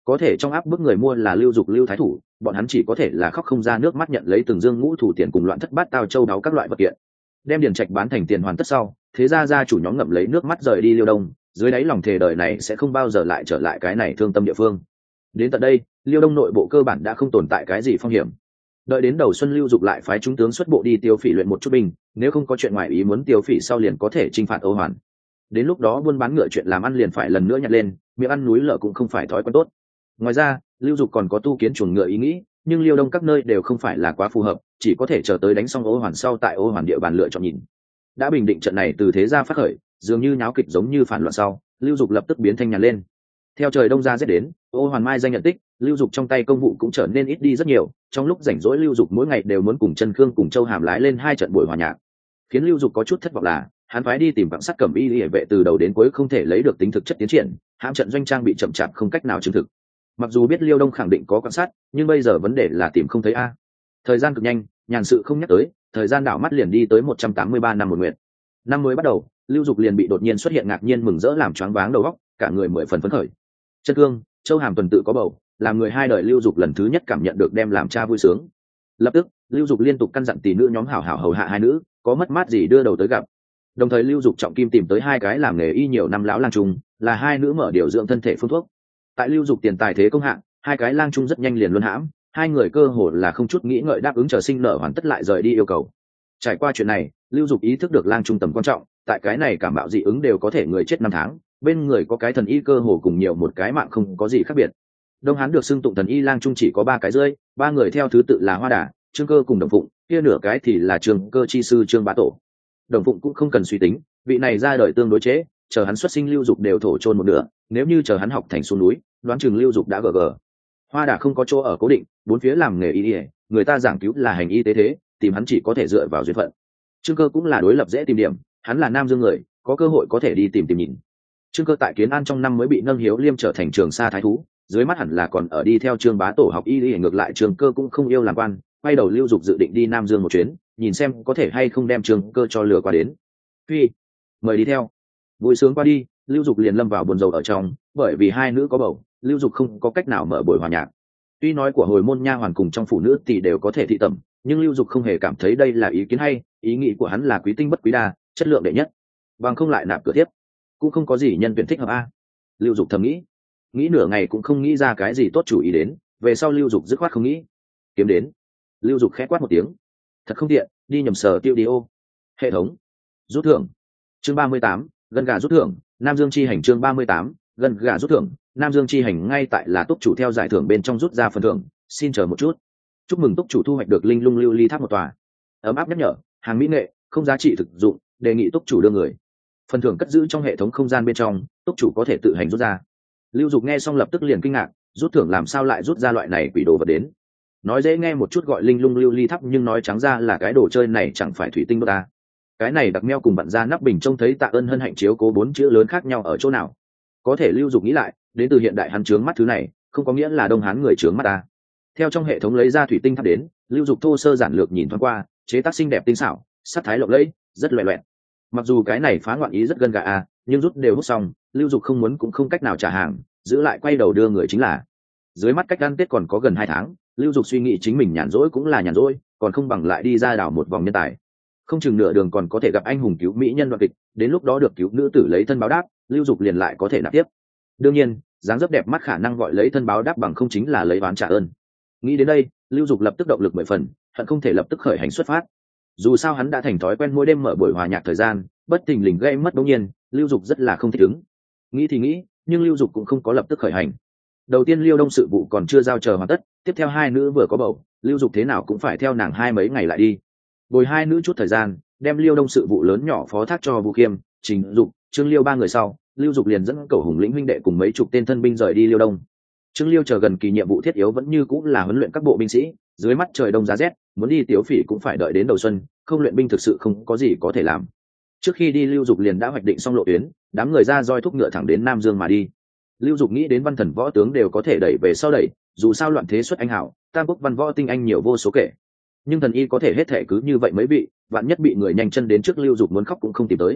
có thể trong áp bức người mua là Lưu Dục Lưu Thái Thủ, bọn hắn chỉ có thể là khóc không ra nước mắt nhận lấy từng dương ngũ thủ tiền cùng loạn thất bát tao châu đáo các loại vật kiện, đem điền trạch bán thành tiền hoàn tất sau, thế ra gia chủ nhóm ngậm lấy nước mắt rời đi Liêu Đông, dưới đáy lòng thề đời này sẽ không bao giờ lại trở lại cái này thương tâm địa phương. Đến tận đây, Liêu Đông nội bộ cơ bản đã không tồn tại cái gì phong hiểm. Đợi đến đầu xuân, Lưu Dục lại phái trung tướng xuất bộ đi Tiêu Phỉ luyện một chút binh, nếu không có chuyện ngoài ý muốn Tiêu Phỉ sau liền có thể chinh phạt Ô Hoàn. Đến lúc đó buôn bán ngựa chuyện làm ăn liền phải lần nữa nhặt lên, miệng ăn núi lở cũng không phải thói quen tốt. Ngoài ra, Lưu Dục còn có tu kiến chuồng ngựa ý nghĩ, nhưng Liêu Đông các nơi đều không phải là quá phù hợp, chỉ có thể chờ tới đánh xong Ô Hoàn sau tại Ô Hoàn địa bàn lựa chọn nhìn. Đã bình định trận này từ thế gia phát khởi, dường như nháo kịch giống như phản loạn sau, Lưu Dục lập tức biến thanh nhàn lên. Theo trời đông ra rét đến, Ô Hoàn mai danh nhận tích, Lưu Dục trong tay công vụ cũng trở nên ít đi rất nhiều. Trong lúc rảnh rỗi, Lưu Dục mỗi ngày đều muốn cùng Chân Khương cùng Châu Hàm lái lên 2 trận buổi hòa nhạc. Khiến Lưu Dục có chút thất vọng là, hắn phái đi tìm Vọng Sắt Cẩm Y Liễu vệ từ đầu đến cuối không thể lấy được tính thực chất tiến triển, hãm trận doanh trang bị chậm chạp không cách nào chứng thực. Mặc dù biết Liêu Đông khẳng định có quan sát, nhưng bây giờ vấn đề là tìm không thấy a. Thời gian cực nhanh, nhàn sự không nhắc tới, thời gian đảo mắt liền đi tới 183 năm một nguyệt. Năm mới bắt đầu, Lưu Dục liền bị đột nhiên xuất hiện ngạc nhiên mừng rỡ làm choáng váng đầu óc, cả người 10 phần phấn khởi. Chân Cương, Châu Hàm tuần tự có bầu, làm người hai đời Lưu Dục lần thứ nhất cảm nhận được đem làm cha vui sướng. Lập tức, Lưu Dục liên tục căn dặn tỷ nữ nhóm hảo hảo hầu hạ hai nữ, có mất mát gì đưa đầu tới gặp. Đồng thời Lưu Dục trọng kim tìm tới 2 cái làm nghề y nhiều năm lão lang trung, là 2 nữ mở điều dưỡng thân thể phương thuốc. Tại Lưu Dục tiền tài thế công hạng, 2 cái lang trung rất nhanh liền luân hãm, 2 người cơ hồ là không chút nghĩ ngợi đáp ứng chờ sinh nở hoàn tất lại rời đi yêu cầu. Trải qua chuyện này, Lưu Dục ý thức được lang trung tầm quan trọng, tại cái này cảm mạo dị ứng đều có thể người chết 5 tháng, bên người có cái thần y cơ hồ cùng nhiều một cái mạng không có gì khác biệt. Đông Hán được xưng tụng thần y lang trung chỉ có 3 cái rơi, 3 người theo thứ tự là Hoa Đà, Trương Cơ cùng Đồng Phụng, kia nửa cái thì là Trương Cơ chi sư Trương Bá Tổ. Đồng Phụng cũng không cần suy tính, vị này ra đời tương đối chế, chờ hắn xuất sinh Lưu Dục đều thổ chôn một nửa, nếu như chờ hắn học thành xuống núi, đoán chừng Lưu Dục đã gờ. Hoa Đà không có chỗ ở cố định, bốn phía làm nghề y, người ta giảng cứu là hành y tế thế, tìm hắn chỉ có thể dựa vào duyên phận. Trương Cơ cũng là đối lập dễ tìm điểm, hắn là Nam Dương người, có cơ hội có thể đi tìm nhìn. Trương Cơ tại Kiến An trong năm mới bị nâng hiếu liêm trở thành Trường Sa thái thú, dưới mắt hẳn là còn ở đi theo Trương Bá Tổ học y, ngược lại Trương Cơ cũng không yêu làm quan, quay đầu Lưu Dục dự định đi Nam Dương một chuyến, nhìn xem có thể hay không đem Trương Cơ cho lừa qua đến. Phi, mời đi theo. Vui sướng qua đi, Lưu Dục liền lâm vào buồn rầu ở trong, bởi vì 2 nữ có bầu, Lưu Dục không có cách nào mở buổi hòa nhạc. Tuy nói của hồi môn nha hoàn cùng trong phụ nữ thì đều có thể thị tẩm, nhưng Lưu Dục không hề cảm thấy đây là ý kiến hay, ý nghĩ của hắn là quý tinh bất quý đa, chất lượng đệ nhất, bằng không lại nạp cửa tiếp, cũng không có gì nhân tuyển thích hợp a. Lưu Dục thầm nghĩ nửa ngày cũng không nghĩ ra cái gì tốt chủ ý đến, về sau Lưu Dục dứt khoát không nghĩ. Kiếm đến, Lưu Dục khẽ quát một tiếng, thật không tiện, đi nhầm sở tiêu đi ô. Hệ thống rút thưởng chương 38, gân gà rút thưởng. Nam Dương chi hành chương 38, gân gà rút thưởng. Nam Dương chi hành ngay tại là túc chủ theo giải thưởng bên trong rút ra phần thưởng, xin chờ một chút. Chúc mừng túc chủ thu hoạch được linh lung lưu ly tháp một tòa. Ấm áp nhắc nhở, hàng mỹ nghệ, không giá trị thực dụng, đề nghị túc chủ đưa người. Phần thưởng cất giữ trong hệ thống không gian bên trong, túc chủ có thể tự hành rút ra. Lưu Dục nghe xong lập tức liền kinh ngạc, rút thưởng làm sao lại rút ra loại này quỷ đồ vật đến? Nói dễ nghe một chút gọi linh lung lưu ly tháp, nhưng nói trắng ra là cái đồ chơi này chẳng phải thủy tinh đâu ta. Cái này đặc meo cùng bạn ra nắp bình trông thấy tạ ơn hân hạnh chiếu cố 4 chữ lớn khác nhau ở chỗ nào? Có thể Lưu Dục nghĩ lại, đến từ hiện đại hắn trướng mắt thứ này, không có nghĩa là Đông Hán người trướng mắt ta. Theo trong hệ thống lấy ra thủy tinh tháp đến, Lưu Dục thô sơ giản lược nhìn thoáng qua, chế tác xinh đẹp tinh xảo, sắc thái lộng lẫy, rất loẹt loẹt. Mặc dù cái này phá ngoạn ý rất gân gà nhưng rút đều hút xong, Lưu Dục không muốn cũng không cách nào trả hàng, giữ lại quay đầu đưa người chính là. Dưới mắt cách ăn Tết còn có gần 2 tháng, Lưu Dục suy nghĩ chính mình nhàn rỗi cũng là nhàn rỗi, còn không bằng lại đi ra đảo một vòng nhân tài. Không chừng nửa đường còn có thể gặp anh hùng cứu mỹ nhân đoạn kịch, đến lúc đó được cứu nữ tử lấy thân báo đáp, Lưu Dục liền lại có thể nạp tiếp. Đương nhiên, dáng dấp đẹp mắt khả năng gọi lấy thân báo đáp bằng không chính là lấy oán trả ơn. Nghĩ đến đây, Lưu Dục lập tức động lực 10 phần, hận không thể lập tức khởi hành xuất phát. Dù sao hắn đã thành thói quen mỗi đêm mở buổi hòa nhạc thời gian, bất thình lình gây mất bỗng nhiên, Lưu Dục rất là không thích ứng. Nghĩ thì nghĩ, nhưng Lưu Dục cũng không có lập tức khởi hành. Đầu tiên Liêu Đông sự vụ còn chưa giao chờ hoàn tất, tiếp theo 2 nữ vừa có bầu, Lưu Dục thế nào cũng phải theo nàng 2 mấy ngày lại đi. Bồi 2 nữ chút thời gian, đem Liêu Đông sự vụ lớn nhỏ phó thác cho Vu Khiêm, Trình Dục, Trương Liêu 3 người sau, Lưu Dục liền dẫn Cẩu Hùng lĩnh huynh đệ cùng mấy chục tên thân binh rời đi Liêu Đông. Trương Liêu chờ gần kỳ nhiệm vụ thiết yếu vẫn như cũng là huấn luyện các bộ binh sĩ, dưới mắt trời đông giá rét, muốn đi Tiếu Phỉ cũng phải đợi đến đầu xuân, không luyện binh thực sự không có gì có thể làm. Trước khi đi Lưu Dục liền đã hoạch định xong lộ tuyến, đám người ra roi thúc ngựa thẳng đến Nam Dương mà đi. Lưu Dục nghĩ đến văn thần võ tướng đều có thể đẩy về sau đẩy, dù sao loạn thế xuất anh hảo, tam quốc văn võ tinh anh nhiều vô số kể. Nhưng thần y có thể hết thể cứ như vậy mấy vị, vạn nhất bị người nhanh chân đến trước Lưu Dục muốn khóc cũng không tìm tới.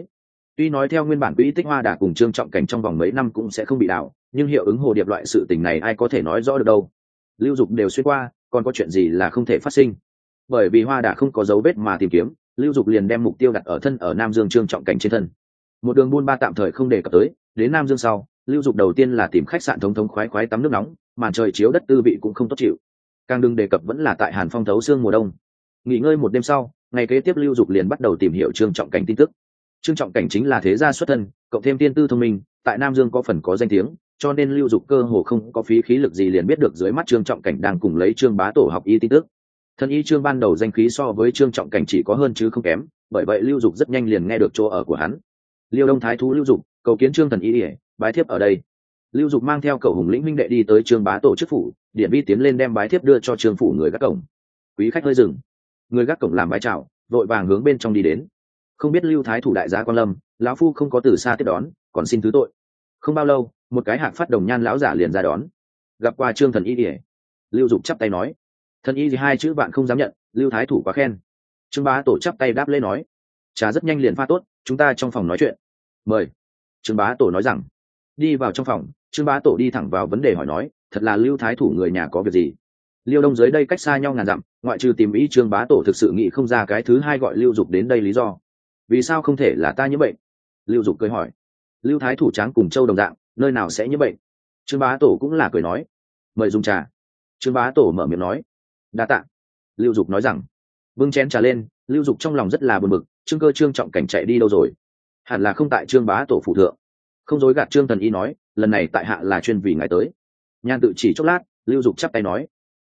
Tuy nói theo nguyên bản quỹ tích Hoa Đà cùng Trương Trọng Cảnh trong vòng mấy năm cũng sẽ không bị đảo, nhưng hiệu ứng hồ điệp loại sự tình này ai có thể nói rõ được đâu. Lưu Dục đều xuyên qua, còn có chuyện gì là không thể phát sinh. Bởi vì Hoa Đà không có dấu vết mà tìm kiếm, Lưu Dục liền đem mục tiêu đặt ở Nam Dương Trương Trọng Cảnh trên thân. Một đường buôn ba tạm thời không đề cập tới, đến Nam Dương sau, Lưu Dục đầu tiên là tìm khách sạn thống thống khoái khoái tắm nước nóng, màn trời chiếu đất tư vị cũng không tốt chịu. Càng đừng đề cập vẫn là tại Hàn Phong thấu xương mùa đông. Nghỉ ngơi một đêm sau, ngày kế tiếp Lưu Dục liền bắt đầu tìm hiểu Trương Trọng Cảnh tin tức. Trương Trọng Cảnh chính là thế gia xuất thân, cộng thêm tiên tư thông minh, tại Nam Dương có phần có danh tiếng, cho nên Lưu Dục cơ hồ không có phí khí lực gì liền biết được dưới mắt Trương Trọng Cảnh đang cùng lấy Trương Bá Tổ học y tin tức. Thân y Trương ban đầu danh khí so với Trương Trọng Cảnh chỉ có hơn chứ không kém, bởi vậy Lưu Dục rất nhanh liền nghe được chỗ ở của hắn. Liêu Đông Thái thú Lưu Dục, cầu kiến Trương thần y ỉa, bái thiếp ở đây. Lưu Dục mang theo cậu Hùng lĩnh minh đệ đi tới Trương Bá Tổ trước phủ, điện vi tiến lên đem bái thiếp đưa cho Trương phủ người gác cổng. Quý khách hơi dừng, người gác cổng làm bái chào, vội vàng hướng bên trong đi đến. Không biết Lưu Thái thủ đại giá quan lâm, lão phu không có từ xa tiếp đón, còn xin thứ tội. Không bao lâu, một cái hạc phát đồng nhan lão giả liền ra đón. Gặp qua Trương thần y ỉa. Lưu Dục chắp tay nói, thần y thì hai chữ bạn không dám nhận, Lưu Thái thủ quá khen. Trương Bá Tổ chắp tay đáp lễ nói, trà rất nhanh liền pha tốt, chúng ta trong phòng nói chuyện. Mời. Trương Bá Tổ nói rằng. Đi vào trong phòng, Trương Bá Tổ đi thẳng vào vấn đề hỏi nói, thật là Lưu Thái thủ người nhà có việc gì? Liêu Đông dưới đây cách xa nhau ngàn dặm, ngoại trừ tìm ý Trương Bá Tổ thực sự nghĩ không ra cái thứ hai gọi Lưu Dục đến đây lý do. Vì sao không thể là ta nhiễm bệnh? Lưu Dục cười hỏi. Lưu Thái thủ tráng cùng châu đồng dạng, nơi nào sẽ nhiễm bệnh? Trương Bá Tổ cũng là cười nói, mời dùng trà. Trương Bá Tổ mở miệng nói, đa tạ. Lưu Dục nói rằng. Bưng chén trà lên, Lưu Dục trong lòng rất là buồn bực, Trương Cơ Trương Trọng Cảnh chạy đi đâu rồi? Hẳn là không tại Trương Bá Tổ phụ thượng. Không dối gạt Trương thần y nói, lần này tại hạ là chuyên vì ngài tới. Nhan tự chỉ chốc lát, Lưu Dục chắp tay nói,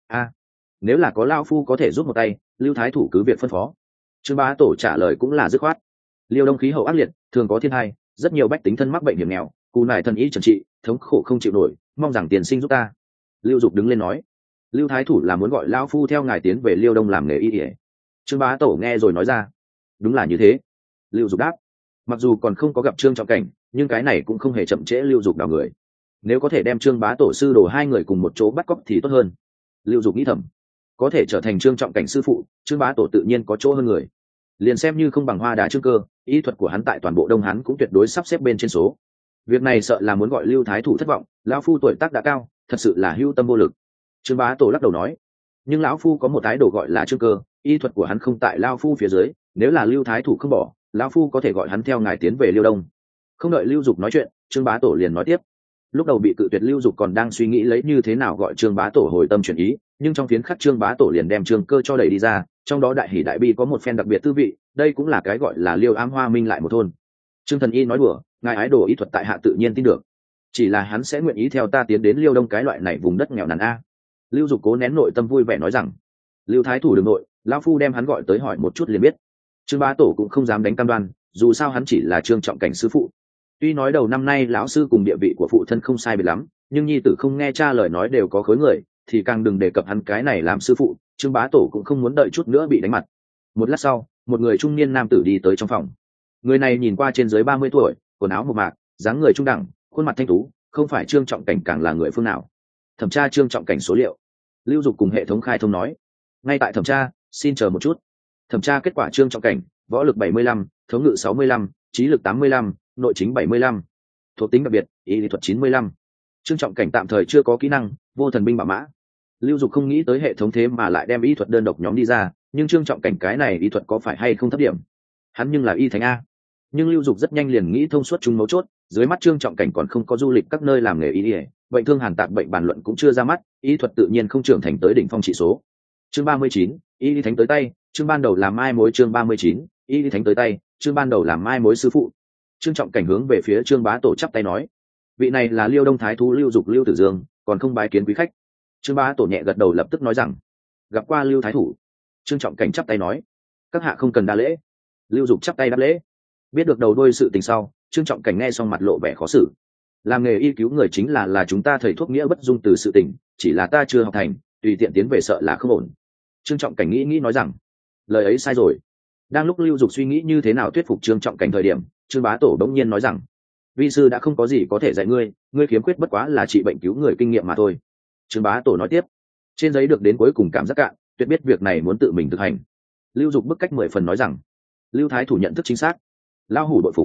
nếu là có lao phu có thể giúp một tay, Lưu Thái thủ cứ việc phân phó. Trương Bá Tổ trả lời cũng là dứt khoát. Liêu Đông khí hậu ác liệt, thường có thiên tai, rất nhiều bách tính thân mắc bệnh hiểm nghèo, cù nải thần y trần trị, thống khổ không chịu nổi, mong rằng tiền sinh giúp ta. Lưu Dục đứng lên nói, Lưu Thái thủ là muốn gọi lao phu theo ngài tiến về Liêu Đông làm nghề y ỉa. Trương Bá Tổ nghe rồi nói ra, đúng là như thế. Lưu Dục đáp, mặc dù còn không có gặp Trương Trọng Cảnh, nhưng cái này cũng không hề chậm trễ Lưu Dục đào người. Nếu có thể đem Trương Bá Tổ sư đồ hai người cùng một chỗ bắt cóc thì tốt hơn. Lưu Dục nghĩ thầm, có thể trở thành Trương Trọng Cảnh sư phụ, Trương Bá Tổ tự nhiên có chỗ hơn người. Liền xem như không bằng Hoa Đà Trương Cơ, y thuật của hắn tại toàn bộ Đông Hán cũng tuyệt đối sắp xếp bên trên số. Việc này sợ là muốn gọi Lưu Thái thủ thất vọng, lão phu tuổi tác đã cao, thật sự là hữu tâm vô lực. Trương Bá Tổ lắc đầu nói, nhưng lão phu có một thái độ gọi là Trương Cơ, y thuật của hắn không tại lão phu phía dưới, nếu là Lưu Thái thủ không bỏ, lão phu có thể gọi hắn theo ngài tiến về Liêu Đông. Không đợi Lưu Dục nói chuyện, Trương Bá Tổ liền nói tiếp. Lúc đầu bị cự tuyệt Lưu Dục còn đang suy nghĩ lấy như thế nào gọi Trương Bá Tổ hồi tâm chuyển ý, nhưng trong phiến khắc Trương Bá Tổ liền đem Trương Cơ cho đẩy đi ra, trong đó đại hỷ đại bi có một phen đặc biệt tư vị, đây cũng là cái gọi là Liêu Am Hoa Minh lại một thôn. Trương thần y nói đùa, ngài ái đồ y thuật tại hạ tự nhiên tin được, chỉ là hắn sẽ nguyện ý theo ta tiến đến Liêu Đông cái loại này vùng đất nghèo nàn a. Lưu Dục cố nén nội tâm vui vẻ nói rằng, Lưu Thái thủ đường nội, lão phu đem hắn gọi tới hỏi một chút liền biết. Trương Bá Tổ cũng không dám đánh cam đoan, dù sao hắn chỉ là Trương Trọng Cảnh sư phụ. Tuy nói đầu năm nay lão sư cùng địa vị của phụ thân không sai biệt lắm, nhưng nhi tử không nghe cha lời nói đều có khối người, thì càng đừng đề cập hắn cái này làm sư phụ. Trương Bá Tổ cũng không muốn đợi chút nữa bị đánh mặt. Một lát sau, một người trung niên nam tử đi tới trong phòng. Người này nhìn qua trên dưới 30 tuổi, quần áo mộc mạc, dáng người trung đẳng, khuôn mặt thanh tú, không phải Trương Trọng Cảnh càng là người phương nào. Thẩm tra Trương Trọng Cảnh số liệu. Lưu Dục cùng hệ thống khai thông nói, ngay tại thẩm tra, xin chờ một chút. Thẩm tra kết quả Trương Trọng Cảnh, võ lực 75, thống ngự 65, trí lực 85, nội chính 75, thuộc tính đặc biệt, y lý thuật 95. Trương Trọng Cảnh tạm thời chưa có kỹ năng vô thần binh bạo mã. Lưu Dục không nghĩ tới hệ thống thế mà lại đem y thuật đơn độc nhóm đi ra, nhưng Trương Trọng Cảnh cái này y thuật có phải hay không thấp điểm? Hắn nhưng là y thánh a. Nhưng Lưu Dục rất nhanh liền nghĩ thông suốt chúng mấu chốt, dưới mắt Trương Trọng Cảnh còn không có du lịch các nơi làm nghề y, bệnh thương hàn tạp bệnh bàn luận cũng chưa ra mắt, y thuật tự nhiên không trưởng thành tới đỉnh phong trị số. Chương 39, y thánh tới tay, chương ban đầu làm mai mối. Chương 39, y thánh tới tay, chương ban đầu làm mai mối sư phụ. Trương Trọng Cảnh hướng về phía Trương Bá Tổ chắp tay nói, vị này là Liêu Đông thái thú Lưu Dục Lưu Tử Dương, còn không bái kiến quý khách. Trương Bá Tổ nhẹ gật đầu lập tức nói rằng, gặp qua Lưu thái thủ. Trương Trọng Cảnh chắp tay nói, các hạ không cần đa lễ. Lưu Dục chắp tay đáp lễ. Biết được đầu đuôi sự tình sau, Trương Trọng Cảnh nghe xong mặt lộ vẻ khó xử. Làm nghề y cứu người chính là chúng ta thầy thuốc nghĩa bất dung từ sự tình, chỉ là ta chưa học thành, tùy tiện tiến về sợ là không ổn. Trương Trọng Cảnh nghĩ nói rằng, lời ấy sai rồi. Đang lúc Lưu Dục suy nghĩ như thế nào thuyết phục Trương Trọng Cảnh thời điểm, Trương Bá Tổ đống nhiên nói rằng, vi sư đã không có gì có thể dạy ngươi, ngươi khiếm khuyết bất quá là trị bệnh cứu người kinh nghiệm mà thôi. Trương Bá Tổ nói tiếp, trên giấy được đến cuối cùng cảm giác cạn, tuyệt biết việc này muốn tự mình thực hành. Lưu Dục bức cách 10 phần nói rằng, Lưu Thái thủ nhận thức chính xác, lao hủ đội phục.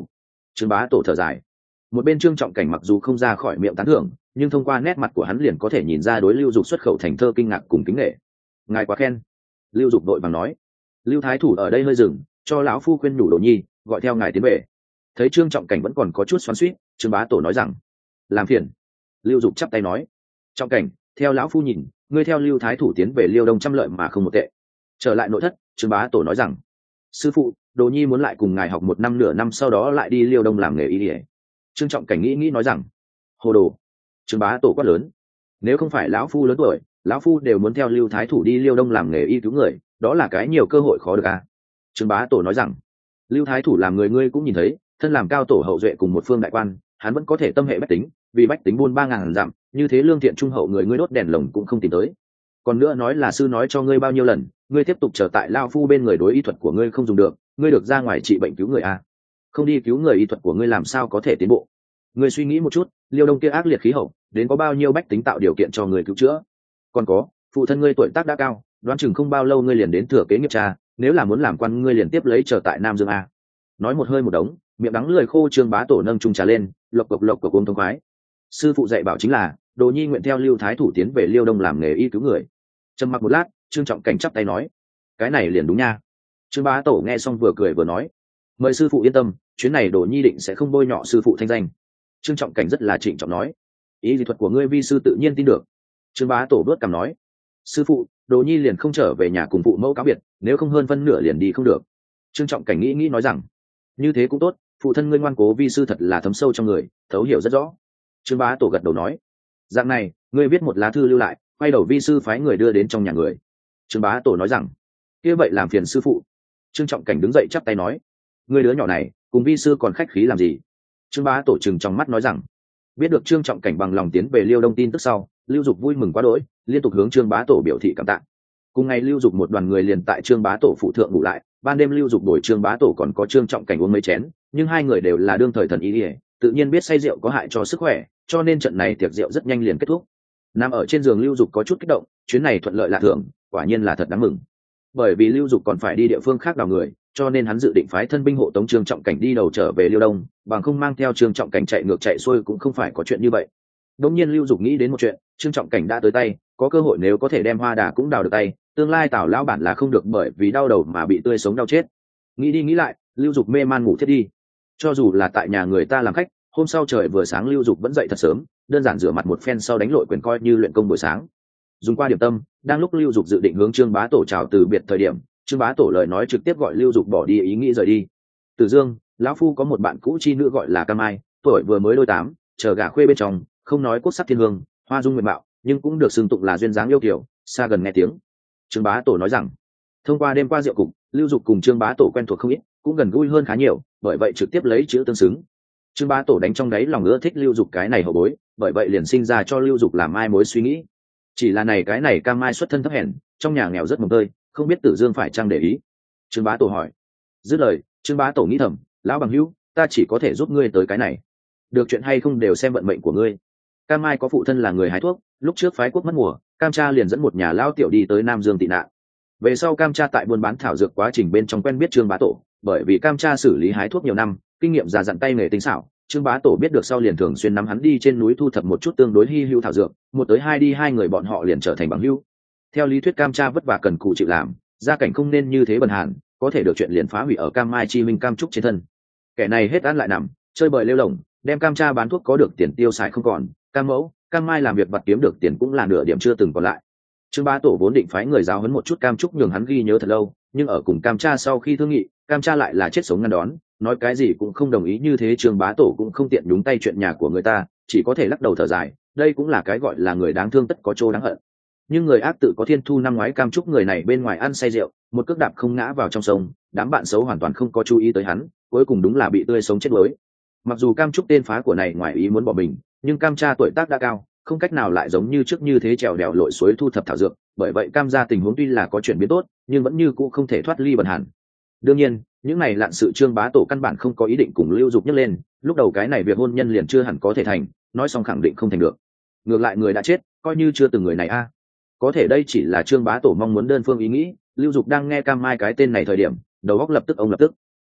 Trương Bá Tổ thở dài. Một bên Trương Trọng Cảnh mặc dù không ra khỏi miệng tán thưởng, nhưng thông qua nét mặt của hắn liền có thể nhìn ra đối Lưu Dục xuất khẩu thành thơ kinh ngạc cùng kính nể. Ngài quá khen. Lưu Dục đội vàng nói. Lưu Thái Thủ ở đây hơi dừng, cho lão phu khuyên nhủ Đồ Nhi, gọi theo ngài tiến về. Thấy Trương Trọng Cảnh vẫn còn có chút xoắn xuýt, Trương Bá Tổ nói rằng: làm phiền. Lưu Dục chắp tay nói: Trọng Cảnh, theo lão phu nhìn, ngươi theo Lưu Thái Thủ tiến về Liêu Đông trăm lợi mà không một tệ. Trở lại nội thất, Trương Bá Tổ nói rằng: sư phụ, Đồ Nhi muốn lại cùng ngài học 1 năm nửa năm, sau đó lại đi Liêu Đông làm nghề y. Trương Trọng Cảnh nghĩ nói rằng: hồ đồ. Trương Bá Tổ quát lớn: nếu không phải lão phu lớn tuổi, lão phu đều muốn theo Lưu Thái Thủ đi Liêu Đông làm nghề y cứu người, đó là cái nhiều cơ hội khó được à. Trương Bá Tổ nói rằng: Lưu Thái Thủ làm người ngươi cũng nhìn thấy, thân làm cao tổ hậu duệ cùng một phương đại quan, hắn vẫn có thể tâm hệ bách tính, vì bách tính buôn 3.000 dặm, như thế lương thiện trung hậu người ngươi đốt đèn lồng cũng không tìm tới. Còn nữa nói là sư nói cho ngươi bao nhiêu lần, ngươi tiếp tục chờ tại lao phu bên người, đối y thuật của ngươi không dùng được, ngươi được ra ngoài trị bệnh cứu người à. Không đi cứu người, y thuật của ngươi làm sao có thể tiến bộ. Ngươi suy nghĩ một chút, Liêu Đông kia ác liệt khí hậu, đến có bao nhiêu bách tính tạo điều kiện cho người cứu chữa. Còn có, phụ thân ngươi tuổi tác đã cao, đoán chừng không bao lâu ngươi liền đến thừa kế nghiệp cha, nếu là muốn làm quan ngươi liền tiếp lấy trở tại Nam Dương a. Nói một hơi một đống, miệng đắng lưỡi khô, Trương Bá Tổ nâng chung trà lên, lộc cộc uống thông khoái. Sư phụ dạy bảo chính là, Đồ Nhi nguyện theo Lưu Thái Thủ tiến về Liêu Đông làm nghề y cứu người. Trầm mặc một lát, Trương Trọng Cảnh chắp tay nói: cái này liền đúng nha. Trương Bá Tổ nghe xong vừa cười vừa nói: mời sư phụ yên tâm, chuyến này Đồ Nhi định sẽ không bôi nhọ sư phụ thanh danh. Trương Trọng Cảnh rất là trịnh trọng nói: ý lý thuật của ngươi vi sư tự nhiên tin được. Trương Bá Tổ vớt cằm nói: sư phụ, Đồ Nhi liền không trở về nhà cùng phụ mẫu cáo biệt, nếu không hơn phân nửa liền đi không được. Trương Trọng Cảnh nghĩ nói rằng: như thế cũng tốt, phụ thân ngươi ngoan cố, vi sư thật là thấm sâu trong người, thấu hiểu rất rõ. Trương Bá Tổ gật đầu nói: dạng này, ngươi viết một lá thư lưu lại, quay đầu vi sư phái người đưa đến trong nhà người. Trương Bá Tổ nói rằng: kia vậy làm phiền sư phụ. Trương Trọng Cảnh đứng dậy chắp tay nói: ngươi đứa nhỏ này cùng vi sư còn khách khí làm gì. Trương Bá Tổ trừng trong mắt nói rằng: biết được Trương Trọng Cảnh bằng lòng tiến về Liêu Đông tin tức sau, Lưu Dục vui mừng quá đỗi, liên tục hướng Trương Bá Tổ biểu thị cảm tạ. Cùng ngày Lưu Dục một đoàn người liền tại Trương Bá Tổ phụ thượng ngủ lại, ban đêm Lưu Dục đổi Trương Bá Tổ còn có Trương Trọng Cảnh uống mấy chén, nhưng hai người đều là đương thời thần y, tự nhiên biết say rượu có hại cho sức khỏe, cho nên trận này tiệc rượu rất nhanh liền kết thúc. Nằm ở trên giường Lưu Dục có chút kích động, chuyến này thuận lợi lạ thường, quả nhiên là thật đáng mừng. Bởi vì Lưu Dục còn phải đi địa phương khác đào người, cho nên hắn dự định phái thân binh hộ tống Trương Trọng Cảnh đi đầu trở về Liêu Đông, bằng không mang theo Trương Trọng Cảnh chạy ngược chạy xuôi cũng không phải có chuyện như vậy. Đột nhiên Lưu Dục nghĩ đến một chuyện, Trương Trọng Cảnh đã tới tay, có cơ hội nếu có thể đem Hoa Đà cũng đào được tay, tương lai Tào lão bản là không được bởi vì đau đầu mà bị tươi sống đau chết. Nghĩ đi nghĩ lại, Lưu Dục mê man ngủ thiết đi. Cho dù là tại nhà người ta làm khách, hôm sau trời vừa sáng Lưu Dục vẫn dậy thật sớm, đơn giản rửa mặt một phen sau đánh lội quyền coi như luyện công buổi sáng. Dùng qua điểm tâm, đang lúc Lưu Dục dự định hướng Trương Bá Tổ chào từ biệt thời điểm, Trương Bá Tổ lời nói trực tiếp gọi Lưu Dục bỏ đi ý nghĩ rời đi. Từ Dương, lão phu có một bạn cũ chi nữ gọi là Cam Mai, tuổi vừa mới đôi 8, chờ gả khuê bên trong, không nói quốc sắc thiên hương, hoa dung nguyện mạo, nhưng cũng được xưng tụng là duyên dáng yêu kiều, xa gần nghe tiếng. Trương Bá Tổ nói rằng, thông qua đêm qua rượu cục, Lưu Dục cùng Trương Bá Tổ quen thuộc không ít, cũng gần gũi hơn khá nhiều, bởi vậy trực tiếp lấy chữ tương xứng. Trương Bá Tổ đánh trong đáy lòng ưa thích Lưu Dục cái này hậu bối, bởi vậy liền sinh ra cho Lưu Dục làm mai mối suy nghĩ. Chỉ là này cái này Cam Mai xuất thân thấp hèn, trong nhà nghèo rất mồng tơi, không biết Tử Dương phải chăng để ý. Trương Bá Tổ hỏi. Dứt lời, Trương Bá Tổ nghĩ thầm, lão bằng hữu, ta chỉ có thể giúp ngươi tới cái này, được chuyện hay không đều xem vận mệnh của ngươi. Cam Mai có phụ thân là người hái thuốc, lúc trước phái quốc mất mùa, Cam cha liền dẫn một nhà lao tiểu đi tới Nam Dương tị nạn. Về sau Cam cha tại buôn bán thảo dược quá trình bên trong quen biết Trương Bá Tổ, bởi vì Cam cha xử lý hái thuốc nhiều năm, kinh nghiệm già dặn tay nghề tinh xảo, Trương Bá Tổ biết được sau liền thường xuyên nắm hắn đi trên núi thu thập một chút tương đối hi hữu thảo dược, một tới hai đi hai người bọn họ liền trở thành bằng hữu. Theo lý thuyết Cam cha vất vả cần cù chịu làm, gia cảnh không nên như thế bần hàn, có thể được chuyện liền phá hủy ở Cam Mai chi minh Cam Trúc trên thân. Kẻ này hết ăn lại nằm, chơi bời lêu lổng, đem Cam cha bán thuốc có được tiền tiêu xài không còn, Cam mẫu, Cam Mai làm việc vặt kiếm được tiền cũng là nửa điểm chưa từng còn lại. Trương Bá Tổ vốn định phái người giáo huấn một chút Cam Trúc nhường hắn ghi nhớ thật lâu, nhưng ở cùng Cam cha sau khi thương nghị, Cam cha lại là chết sống ngăn đón, nói cái gì cũng không đồng ý, như thế Trương Bá Tổ cũng không tiện nhúng tay chuyện nhà của người ta, chỉ có thể lắc đầu thở dài, đây cũng là cái gọi là người đáng thương tất có chỗ đáng hận. Nhưng người ác tự có thiên thu, năm ngoái Cam Trúc người này bên ngoài ăn say rượu, một cước đạp không ngã vào trong sông, đám bạn xấu hoàn toàn không có chú ý tới hắn, cuối cùng đúng là bị tươi sống chết đuối. Mặc dù Cam Trúc tên phá của này ngoài ý muốn bỏ mình, nhưng Cam cha tuổi tác đã cao, không cách nào lại giống như trước như thế trèo đèo lội suối thu thập thảo dược, bởi vậy Cam gia tình huống tuy là có chuyển biến tốt, nhưng vẫn như cũ không thể thoát ly bần hàn. Đương nhiên, những này lạn sự Trương Bá Tổ căn bản không có ý định cùng Lưu Dục nhắc lên, lúc đầu cái này việc hôn nhân liền chưa hẳn có thể thành, nói xong khẳng định không thành được. Ngược lại người đã chết, coi như chưa từng người này a. Có thể đây chỉ là Trương Bá Tổ mong muốn đơn phương ý nghĩ, Lưu Dục đang nghe Cam Mai cái tên này thời điểm, đầu óc lập tức.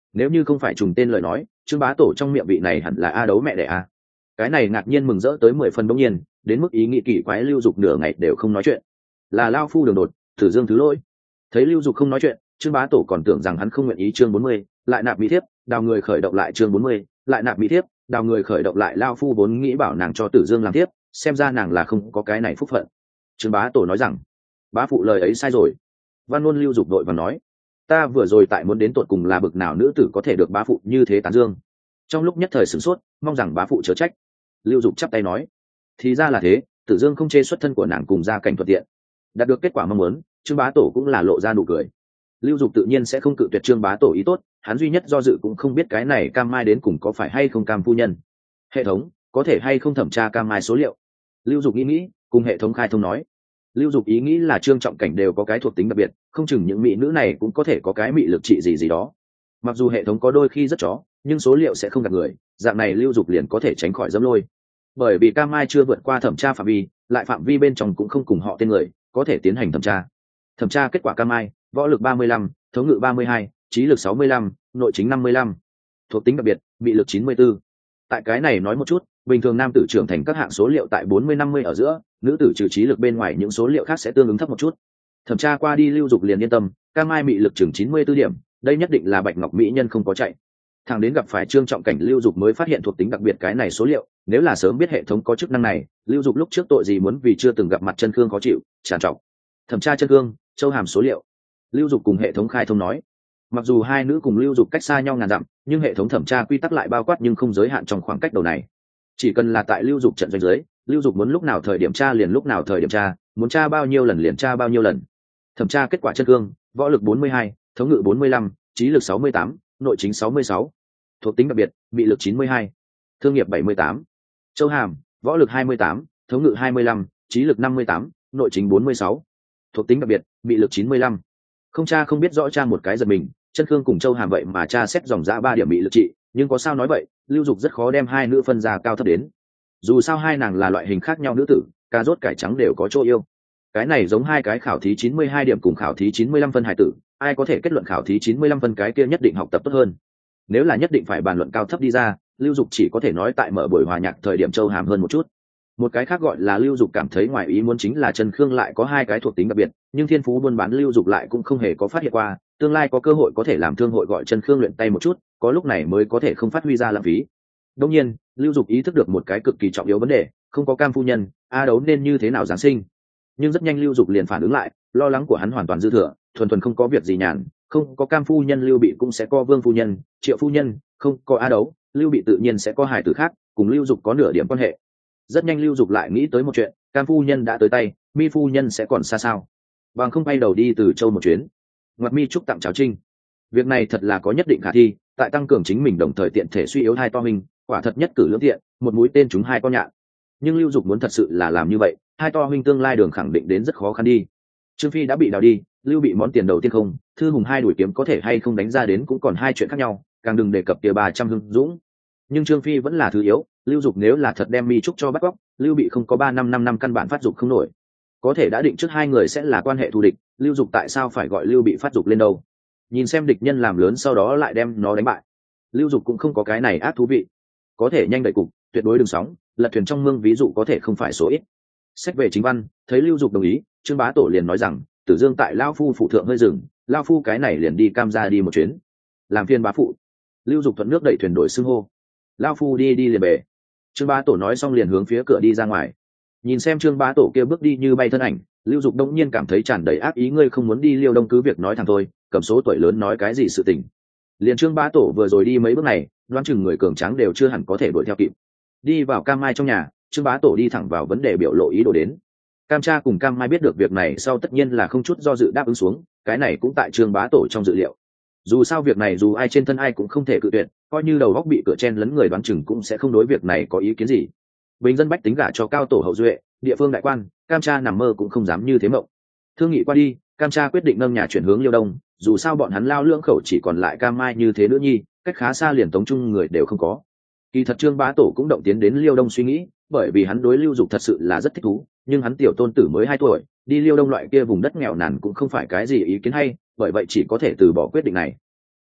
nếu như không phải trùng tên lời nói, Trương Bá Tổ trong miệng vị này hẳn là A Đấu mẹ đẻ A. Cái này ngạc nhiên mừng rỡ tới 10 phần bỗng nhiên, đến mức ý nghĩ kỳ quái Lưu Dục nửa ngày đều không nói chuyện. Là lao phu đường đột, Tử Dương thứ lỗi. Thấy Lưu Dục không nói chuyện, Trương Bá Tổ còn tưởng rằng hắn không nguyện ý chương 40, lại nạp mỹ thiếp, đào người khởi động lại chương 40, lại nạp mỹ thiếp, đào người khởi động lại lao phu vốn nghĩ bảo nàng cho Tử Dương làm tiếp, xem ra nàng là không có cái này phúc phận. Trương Bá Tổ nói rằng, bá phụ lời ấy sai rồi. Văn Luân Lưu Dục đội và nói, ta vừa rồi tại muốn đến tột cùng là bực nào nữ tử có thể được bá phụ như thế tán dương. Trong lúc nhất thời sửng sốt, mong rằng bá phụ chớ trách. Lưu Dục chắp tay nói, thì ra là thế, Tử Dương không chê xuất thân của nàng cùng gia cảnh thuận tiện. Đạt được kết quả mong muốn, Trương Bá Tổ cũng là lộ ra nụ cười. Lưu Dục tự nhiên sẽ không cự tuyệt Trương Bá Tổ ý tốt, hắn duy nhất do dự cũng không biết cái này Cam Mai đến cùng có phải hay không Cam phu nhân. Hệ thống có thể hay không thẩm tra Cam Mai số liệu. Lưu Dục nghĩ cùng hệ thống khai thông nói. Lưu Dục ý nghĩ là Trương Trọng Cảnh đều có cái thuộc tính đặc biệt, không chừng những mỹ nữ này cũng có thể có cái mị lực trị gì đó. Mặc dù hệ thống có đôi khi rất chó, nhưng số liệu sẽ không gạt người, dạng này Lưu Dục liền có thể tránh khỏi dẫm lôi. Bởi vì Cam Mai chưa vượt qua thẩm tra phạm vi, lại phạm vi bên trong cũng không cùng họ tên người, có thể tiến hành thẩm tra. Thẩm tra kết quả Cam Mai, võ lực 35, thống ngự 32, trí lực 65, nội chính 55, thuộc tính đặc biệt, mị lực 94. Tại cái này nói một chút, bình thường nam tử trưởng thành các hạng số liệu tại 40-50 ở giữa, nữ tử trừ trí lực bên ngoài những số liệu khác sẽ tương ứng thấp một chút. Thẩm tra qua đi Lưu Dục liền yên tâm, Cam Mai mị lực chừng 94 điểm, đây nhất định là Bạch Ngọc mỹ nhân không có chạy. Thằng đến gặp phải Trương Trọng Cảnh Lưu Dục mới phát hiện thuộc tính đặc biệt cái này số liệu, nếu là sớm biết hệ thống có chức năng này, Lưu Dục lúc trước tội gì muốn vì chưa từng gặp mặt chân cương khó chịu, tràn trọc. Thẩm tra chân cương, châu hàm số liệu. Lưu Dục cùng hệ thống khai thông nói, mặc dù hai nữ cùng Lưu Dục cách xa nhau ngàn dặm, nhưng hệ thống thẩm tra quy tắc lại bao quát nhưng không giới hạn trong khoảng cách đầu này. Chỉ cần là tại Lưu Dục trận doanh giới, Lưu Dục muốn lúc nào thời điểm tra liền lúc nào thời điểm tra, muốn tra bao nhiêu lần liền tra bao nhiêu lần. Thẩm tra kết quả chân cương, võ lực 42, thống ngự 45, trí lực 68, nội chính 66, thuộc tính đặc biệt, mị lực 92, thương nghiệp 78, châu hàm, võ lực 28, thống ngự 25, trí lực 58, nội chính 46, thuộc tính đặc biệt, mị lực 95. Không cha không biết rõ cha một cái giật mình, chân cương cùng châu hàm vậy mà cha xét dòng dã 3 điểm mị lực trị, nhưng có sao nói vậy, Lưu Dục rất khó đem hai nữ phân ra cao thấp đến. Dù sao hai nàng là loại hình khác nhau nữ tử, cà rốt cải trắng đều có chỗ yêu. Cái này giống hai cái khảo thí 92 điểm cùng khảo thí 95 phân hài tử, ai có thể kết luận khảo thí 95 phân cái kia nhất định học tập tốt hơn. Nếu là nhất định phải bàn luận cao thấp đi ra, Lưu Dục chỉ có thể nói tại mở buổi hòa nhạc thời điểm châu hàm hơn một chút. Một cái khác gọi là Lưu Dục cảm thấy ngoài ý muốn chính là Trần Khương lại có hai cái thuộc tính đặc biệt, nhưng thiên phú buôn bán Lưu Dục lại cũng không hề có phát hiện qua, tương lai có cơ hội có thể làm thương hội gọi Trần Khương luyện tay một chút, có lúc này mới có thể không phát huy ra lãng phí. Đương nhiên, Lưu Dục ý thức được một cái cực kỳ trọng yếu vấn đề, không có Cam phu nhân, A Đấu nên như thế nào giáng sinh. Nhưng rất nhanh Lưu Dục liền phản ứng lại, lo lắng của hắn hoàn toàn dư thừa, thuần thuần không có việc gì nhàn, không có Cam phu nhân Lưu Bị cũng sẽ có Vương phu nhân, Triệu phu nhân, không có A Đấu, Lưu Bị tự nhiên sẽ có hài tử khác, cùng Lưu Dục có nửa điểm quan hệ. Rất nhanh Lưu Dục lại nghĩ tới một chuyện, Cam phu nhân đã tới tay, Mi phu nhân sẽ còn xa sao? Bằng không bay đầu đi từ châu một chuyến. Ngoặt Mi chúc tặng chào trinh. Việc này thật là có nhất định khả thi, tại tăng cường chính mình đồng thời tiện thể suy yếu hai to huynh, quả thật nhất cử lưỡng tiện, một mũi tên trúng hai con nhạn. Nhưng Lưu Dục muốn thật sự là làm như vậy, hai to huynh tương lai đường khẳng định đến rất khó khăn đi. Trương Phi đã bị đào đi, Lưu Bị món tiền đầu tiên không, Thư Hùng hai đuổi kiếm có thể hay không đánh ra đến cũng còn hai chuyện khác nhau, càng đừng đề cập kia 300 hưng dũng. Nhưng Trương Phi vẫn là thứ yếu, Lưu Dục nếu là thật đem Mi Trúc cho bắt cóc, Lưu Bị không có 3 năm căn bản phát dục không nổi. Có thể đã định trước hai người sẽ là quan hệ thù địch, Lưu Dục tại sao phải gọi Lưu Bị phát dục lên đâu? Nhìn xem địch nhân làm lớn sau đó lại đem nó đánh bại. Lưu Dục cũng không có cái này ác thú vị. Có thể nhanh đẩy cục, tuyệt đối đừng sóng, lật thuyền trong mương ví dụ có thể không phải số ít. Sách về chính văn, thấy Lưu Dục đồng ý, Trương Bá Tổ liền nói rằng, Tử Dương tại lao phu phụ thượng hơi dừng, lao phu cái này liền đi Cam gia đi một chuyến. Làm phiền bá phụ. Lưu Dục thuận nước đẩy thuyền đổi xưng hô. Lao phu đi liền bể. Trương Bá Tổ nói xong liền hướng phía cửa đi ra ngoài. Nhìn xem Trương Bá Tổ kia bước đi như bay thân ảnh, Lưu Dục đông nhiên cảm thấy tràn đầy ác ý, ngươi không muốn đi Liêu Đông cứ việc nói thẳng thôi, cầm số tuổi lớn nói cái gì sự tình. Liền Trương Bá Tổ vừa rồi đi mấy bước này, đoán chừng người cường tráng đều chưa hẳn có thể đuổi theo kịp. Đi vào Cam Mai trong nhà, Trương Bá Tổ đi thẳng vào vấn đề biểu lộ ý đồ đến. Cam cha cùng Cam Mai biết được việc này sau tất nhiên là không chút do dự đáp ứng xuống, cái này cũng tại Trương Bá Tổ trong dự liệu. Dù sao việc này dù ai trên thân ai cũng không thể cự tuyệt, coi như đầu góc bị cửa chen lấn người đoán chừng cũng sẽ không đối việc này có ý kiến gì. Bình dân bách tính gả cho cao tổ hậu duệ, địa phương đại quan, Cam cha nằm mơ cũng không dám như thế mộng. Thương nghị qua đi, Cam cha quyết định nâng nhà chuyển hướng Liêu Đông, dù sao bọn hắn lao lưỡng khẩu chỉ còn lại Cam Mai như thế nữa nhi, cách khá xa liền tống chung người đều không có. Kỳ thật Trương Bá Tổ cũng động tiến đến Liêu Đông suy nghĩ, bởi vì hắn đối Lưu Dục thật sự là rất thích thú, nhưng hắn tiểu tôn tử mới 2 tuổi, đi Liêu Đông loại kia vùng đất nghèo nàn cũng không phải cái gì ý kiến hay, bởi vậy chỉ có thể từ bỏ quyết định này.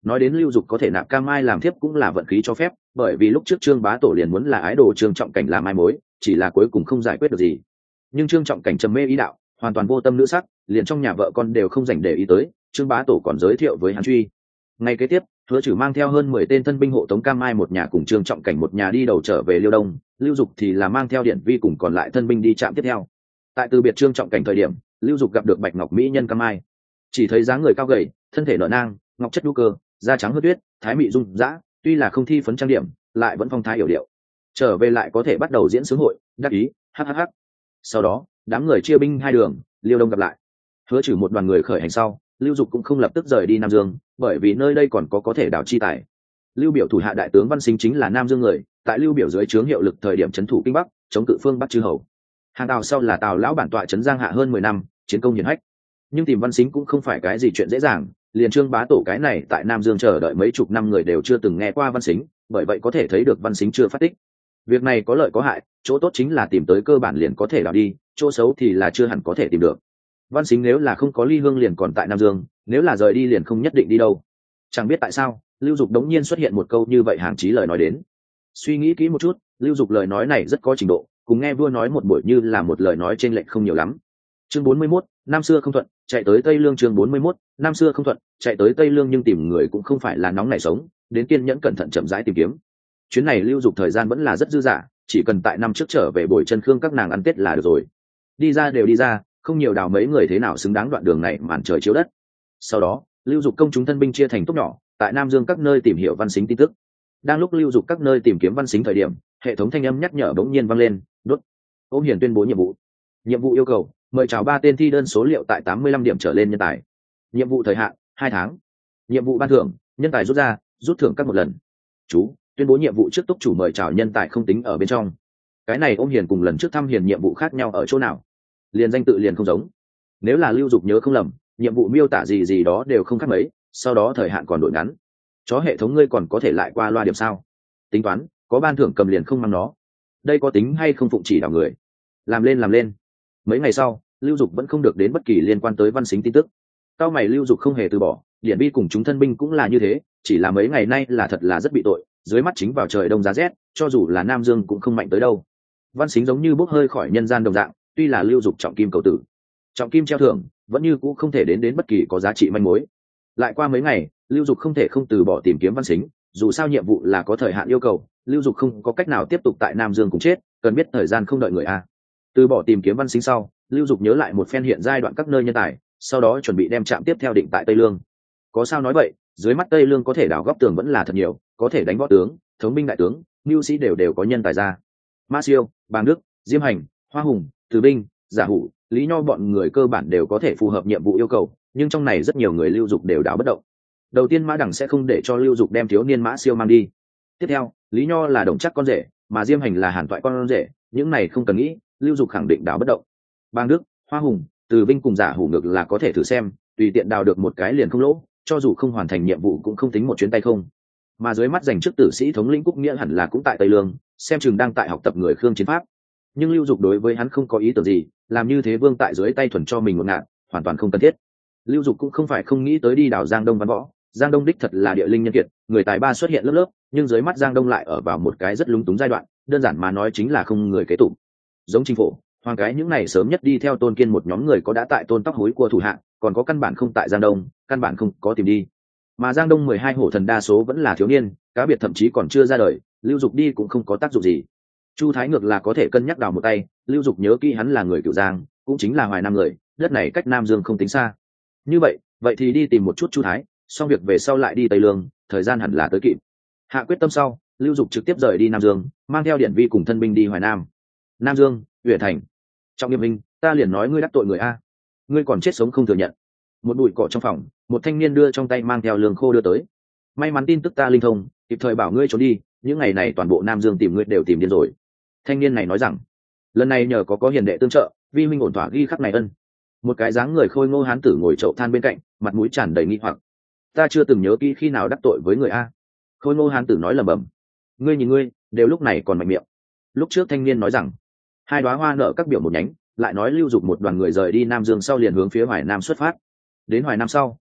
nói đến lưu dục có thể nạp cam mai làm thiếp cũng là vận khí cho phép, bởi vì lúc trước trương bá tổ liền muốn là ái đồ trương trọng cảnh làm mai mối, chỉ là cuối cùng không giải quyết được gì. Nhưng trương trọng cảnh trầm mê ý đạo, hoàn toàn vô tâm nữ sắc, liền trong nhà vợ con đều không dành để ý tới, trương bá tổ còn giới thiệu với hắn truy. Ngày kế tiếp, Hứa Trừ mang theo hơn 10 tên thân binh hộ tống cam mai một nhà cùng trương trọng cảnh một nhà đi đầu trở về Liêu Đông, lưu dục thì là mang theo Điển Vi cùng còn lại thân binh đi trạm tiếp theo. Tại từ biệt trương trọng cảnh thời điểm, lưu dục gặp được bạch ngọc mỹ nhân cam mai, chỉ thấy dáng người cao gầy, thân thể nở nang, ngọc chất nhu cơ, da trắng hớt tuyết, thái mị dung dã, tuy là không thi phấn trang điểm, lại vẫn phong thái hiểu điệu. Trở về lại có thể bắt đầu diễn sướng hội, đắc ý, hhh. Sau đó, đám người chia binh hai đường, Liêu Đông gặp lại. Hứa Trừ một đoàn người khởi hành sau, lưu dục cũng không lập tức rời đi Nam Dương, bởi vì nơi đây còn có thể đào chi tài. Lưu Biểu thủ hạ đại tướng Văn Sinh chính là Nam Dương người, tại Lưu Biểu dưới trướng hiệu lực thời điểm trấn thủ kinh Bắc, chống cự phương Bắc chư hầu. Hàng Tào sau là Tào lão bản tọa trấn Giang Hạ hơn 10 năm, chiến công hiển hách. Nhưng tìm Văn Sinh cũng không phải cái gì chuyện dễ dàng, liền Trương bá tổ cái này tại Nam Dương chờ đợi mấy chục năm người đều chưa từng nghe qua Văn Sinh, bởi vậy có thể thấy được Văn Sinh chưa phát tích. Việc này có lợi có hại, chỗ tốt chính là tìm tới cơ bản liền có thể đào đi, chỗ xấu thì là chưa hẳn có thể tìm được. Văn Sinh nếu là không có ly hương liền còn tại Nam Dương, nếu là rời đi liền không nhất định đi đâu. Chẳng biết tại sao, Lưu Dục đống nhiên xuất hiện một câu như vậy hàng chí lời nói đến. Suy nghĩ kỹ một chút, Lưu Dục lời nói này rất có trình độ, cùng nghe vua nói một buổi như là một lời nói trên lệch không nhiều lắm. Chương 41, năm xưa không thuận, chạy tới Tây Lương. Chương 41, năm xưa không thuận, chạy tới Tây Lương nhưng tìm người cũng không phải là nóng nảy sống, đến kiên nhẫn cẩn thận chậm rãi tìm kiếm. Chuyến này Lưu Dục thời gian vẫn là rất dư dả, chỉ cần tại năm trước trở về bồi chân khương các nàng ăn Tết là được rồi. Đi ra đều đi ra, không nhiều đào mấy người thế nào xứng đáng đoạn đường này màn trời chiếu đất. Sau đó, Lưu Dục công chúng thân binh chia thành tốc nhỏ, tại Nam Dương các nơi tìm hiểu Văn Sinh tin tức. Đang lúc Lưu Dục các nơi tìm kiếm Văn Sinh thời điểm, hệ thống thanh âm nhắc nhở bỗng nhiên vang lên, đốt. Ôm Hiển tuyên bố nhiệm vụ. Nhiệm vụ yêu cầu, mời chào 3 tên thi đơn số liệu tại 85 điểm trở lên nhân tài. Nhiệm vụ thời hạn 2 tháng. Nhiệm vụ ban thưởng, nhân tài rút ra, rút thưởng các một lần. Chú, tuyên bố nhiệm vụ trước túc chủ mời chào nhân tài không tính ở bên trong. Cái này Ôm Hiển cùng lần trước thăm Hiển nhiệm vụ khác nhau ở chỗ nào? Liền danh tự liền không giống. Nếu là Lưu Dục nhớ không lầm, nhiệm vụ miêu tả gì gì đó đều không khác mấy, sau đó thời hạn còn đổi ngắn. Chó hệ thống ngươi còn có thể lại qua loa điểm sao? Tính toán, có ban thưởng cầm liền không mang nó. Đây có tính hay không phụng chỉ đảo người? Làm lên. Mấy ngày sau, Lưu Dục vẫn không được đến bất kỳ liên quan tới Văn Sinh tin tức. Cao mày Lưu Dục không hề từ bỏ, Điển Vi cùng chúng thân binh cũng là như thế, chỉ là mấy ngày nay là thật là rất bị tội, dưới mắt chính vào trời đông giá rét, cho dù là Nam Dương cũng không mạnh tới đâu. Văn Sinh giống như bốc hơi khỏi nhân gian đồng dạng, tuy là Lưu Dục trọng kim cầu tử, trọng kim treo thưởng, vẫn như cũng không thể đến bất kỳ có giá trị manh mối. Lại qua mấy ngày, Lưu Dục không thể không từ bỏ tìm kiếm Văn Sinh, dù sao nhiệm vụ là có thời hạn yêu cầu, Lưu Dục không có cách nào tiếp tục tại Nam Dương cùng chết, cần biết thời gian không đợi người a. Từ bỏ tìm kiếm Văn Sinh sau, Lưu Dục nhớ lại một phen hiện giai đoạn các nơi nhân tài, sau đó chuẩn bị đem trạm tiếp theo định tại Tây Lương. Có sao nói vậy, dưới mắt Tây Lương có thể đào góc tường vẫn là thật nhiều, có thể đánh võ tướng, thống binh đại tướng, mưu sĩ đều có nhân tài ra. Ma Siêu, Bàng Đức, Diêm Hành, Hoa Hùng, Từ Binh, Giả Hủ, Lý Nho bọn người cơ bản đều có thể phù hợp nhiệm vụ yêu cầu, nhưng trong này rất nhiều người Lưu Dục đều đào bất động. Đầu tiên Mã Đằng sẽ không để cho Lưu Dục đem thiếu niên Mã Siêu mang đi. Tiếp theo, Lý Nho là Đồng Chắc con rể, mà Diêm Hành là Hàn Toại con rể, những này không cần nghĩ, Lưu Dục khẳng định đào bất động. Bàng Đức, Hoa Hùng, Từ Binh cùng Giả Hủ ngược là có thể thử xem, tùy tiện đào được một cái liền không lỗ, cho dù không hoàn thành nhiệm vụ cũng không tính một chuyến tay không. Mà dưới mắt giành chức tử sĩ thống lĩnh Cúc Nghĩa hẳn là cũng tại Tây Lương, xem chừng đang tại học tập người Khương chiến pháp. Nhưng Lưu Dục đối với hắn không có ý tưởng gì, làm như thế vương tại dưới tay thuần cho mình một ngạn, hoàn toàn không cần thiết. Lưu Dục cũng không phải không nghĩ tới đi đào Giang Đông văn võ, Giang Đông đích thật là địa linh nhân kiệt, người tài ba xuất hiện lớp lớp, nhưng dưới mắt Giang Đông lại ở vào một cái rất lúng túng giai đoạn, đơn giản mà nói chính là không người kế tục. Giống Chính Phổ, Hoàng cái những này sớm nhất đi theo Tôn Kiên một nhóm người có đã tại Tôn Tóc hối của thủ hạ, còn có căn bản không tại Giang Đông, căn bản không có tìm đi. Mà Giang Đông 12 hổ thần đa số vẫn là thiếu niên, cá biệt thậm chí còn chưa ra đời, Lưu Dục đi cũng không có tác dụng gì. Chu Thái ngược là có thể cân nhắc đào một tay, Lưu Dục nhớ kỹ hắn là người Cửu Giang, cũng chính là Hoài Nam người, đất này cách Nam Dương không tính xa. Như vậy thì đi tìm một chút Chu Thái, xong việc về sau lại đi Tây Lương, thời gian hẳn là tới kịp. Hạ quyết tâm sau, Lưu Dục trực tiếp rời đi Nam Dương, mang theo Điển Vi cùng thân binh đi Hoài Nam. Nam Dương, Uyển Thành. Trong Nghiêm Minh, ta liền nói ngươi đắc tội người a, ngươi còn chết sống không thừa nhận. Một bụi cỏ trong phòng, một thanh niên đưa trong tay mang theo lương khô đưa tới. May mắn tin tức ta linh thông, kịp thời bảo ngươi trốn đi, những ngày này toàn bộ Nam Dương tìm ngươi đều tìm điên rồi. Thanh niên này nói rằng, lần này nhờ có hiền đệ tương trợ, vi huynh ổn thỏa ghi khắc này ân. Một cái dáng người khôi ngô hán tử ngồi chậu than bên cạnh, mặt mũi tràn đầy nghi hoặc. Ta chưa từng nhớ kỹ khi nào đắc tội với người a. Khôi ngô hán tử nói lẩm bẩm. Ngươi nhìn ngươi, đều lúc này còn mạnh miệng. Lúc trước thanh niên nói rằng, hai đóa hoa nở các biểu một nhánh, lại nói Lưu Dục một đoàn người rời đi Nam Dương sau liền hướng phía Hoài Nam xuất phát. Đến Hoài Nam sau,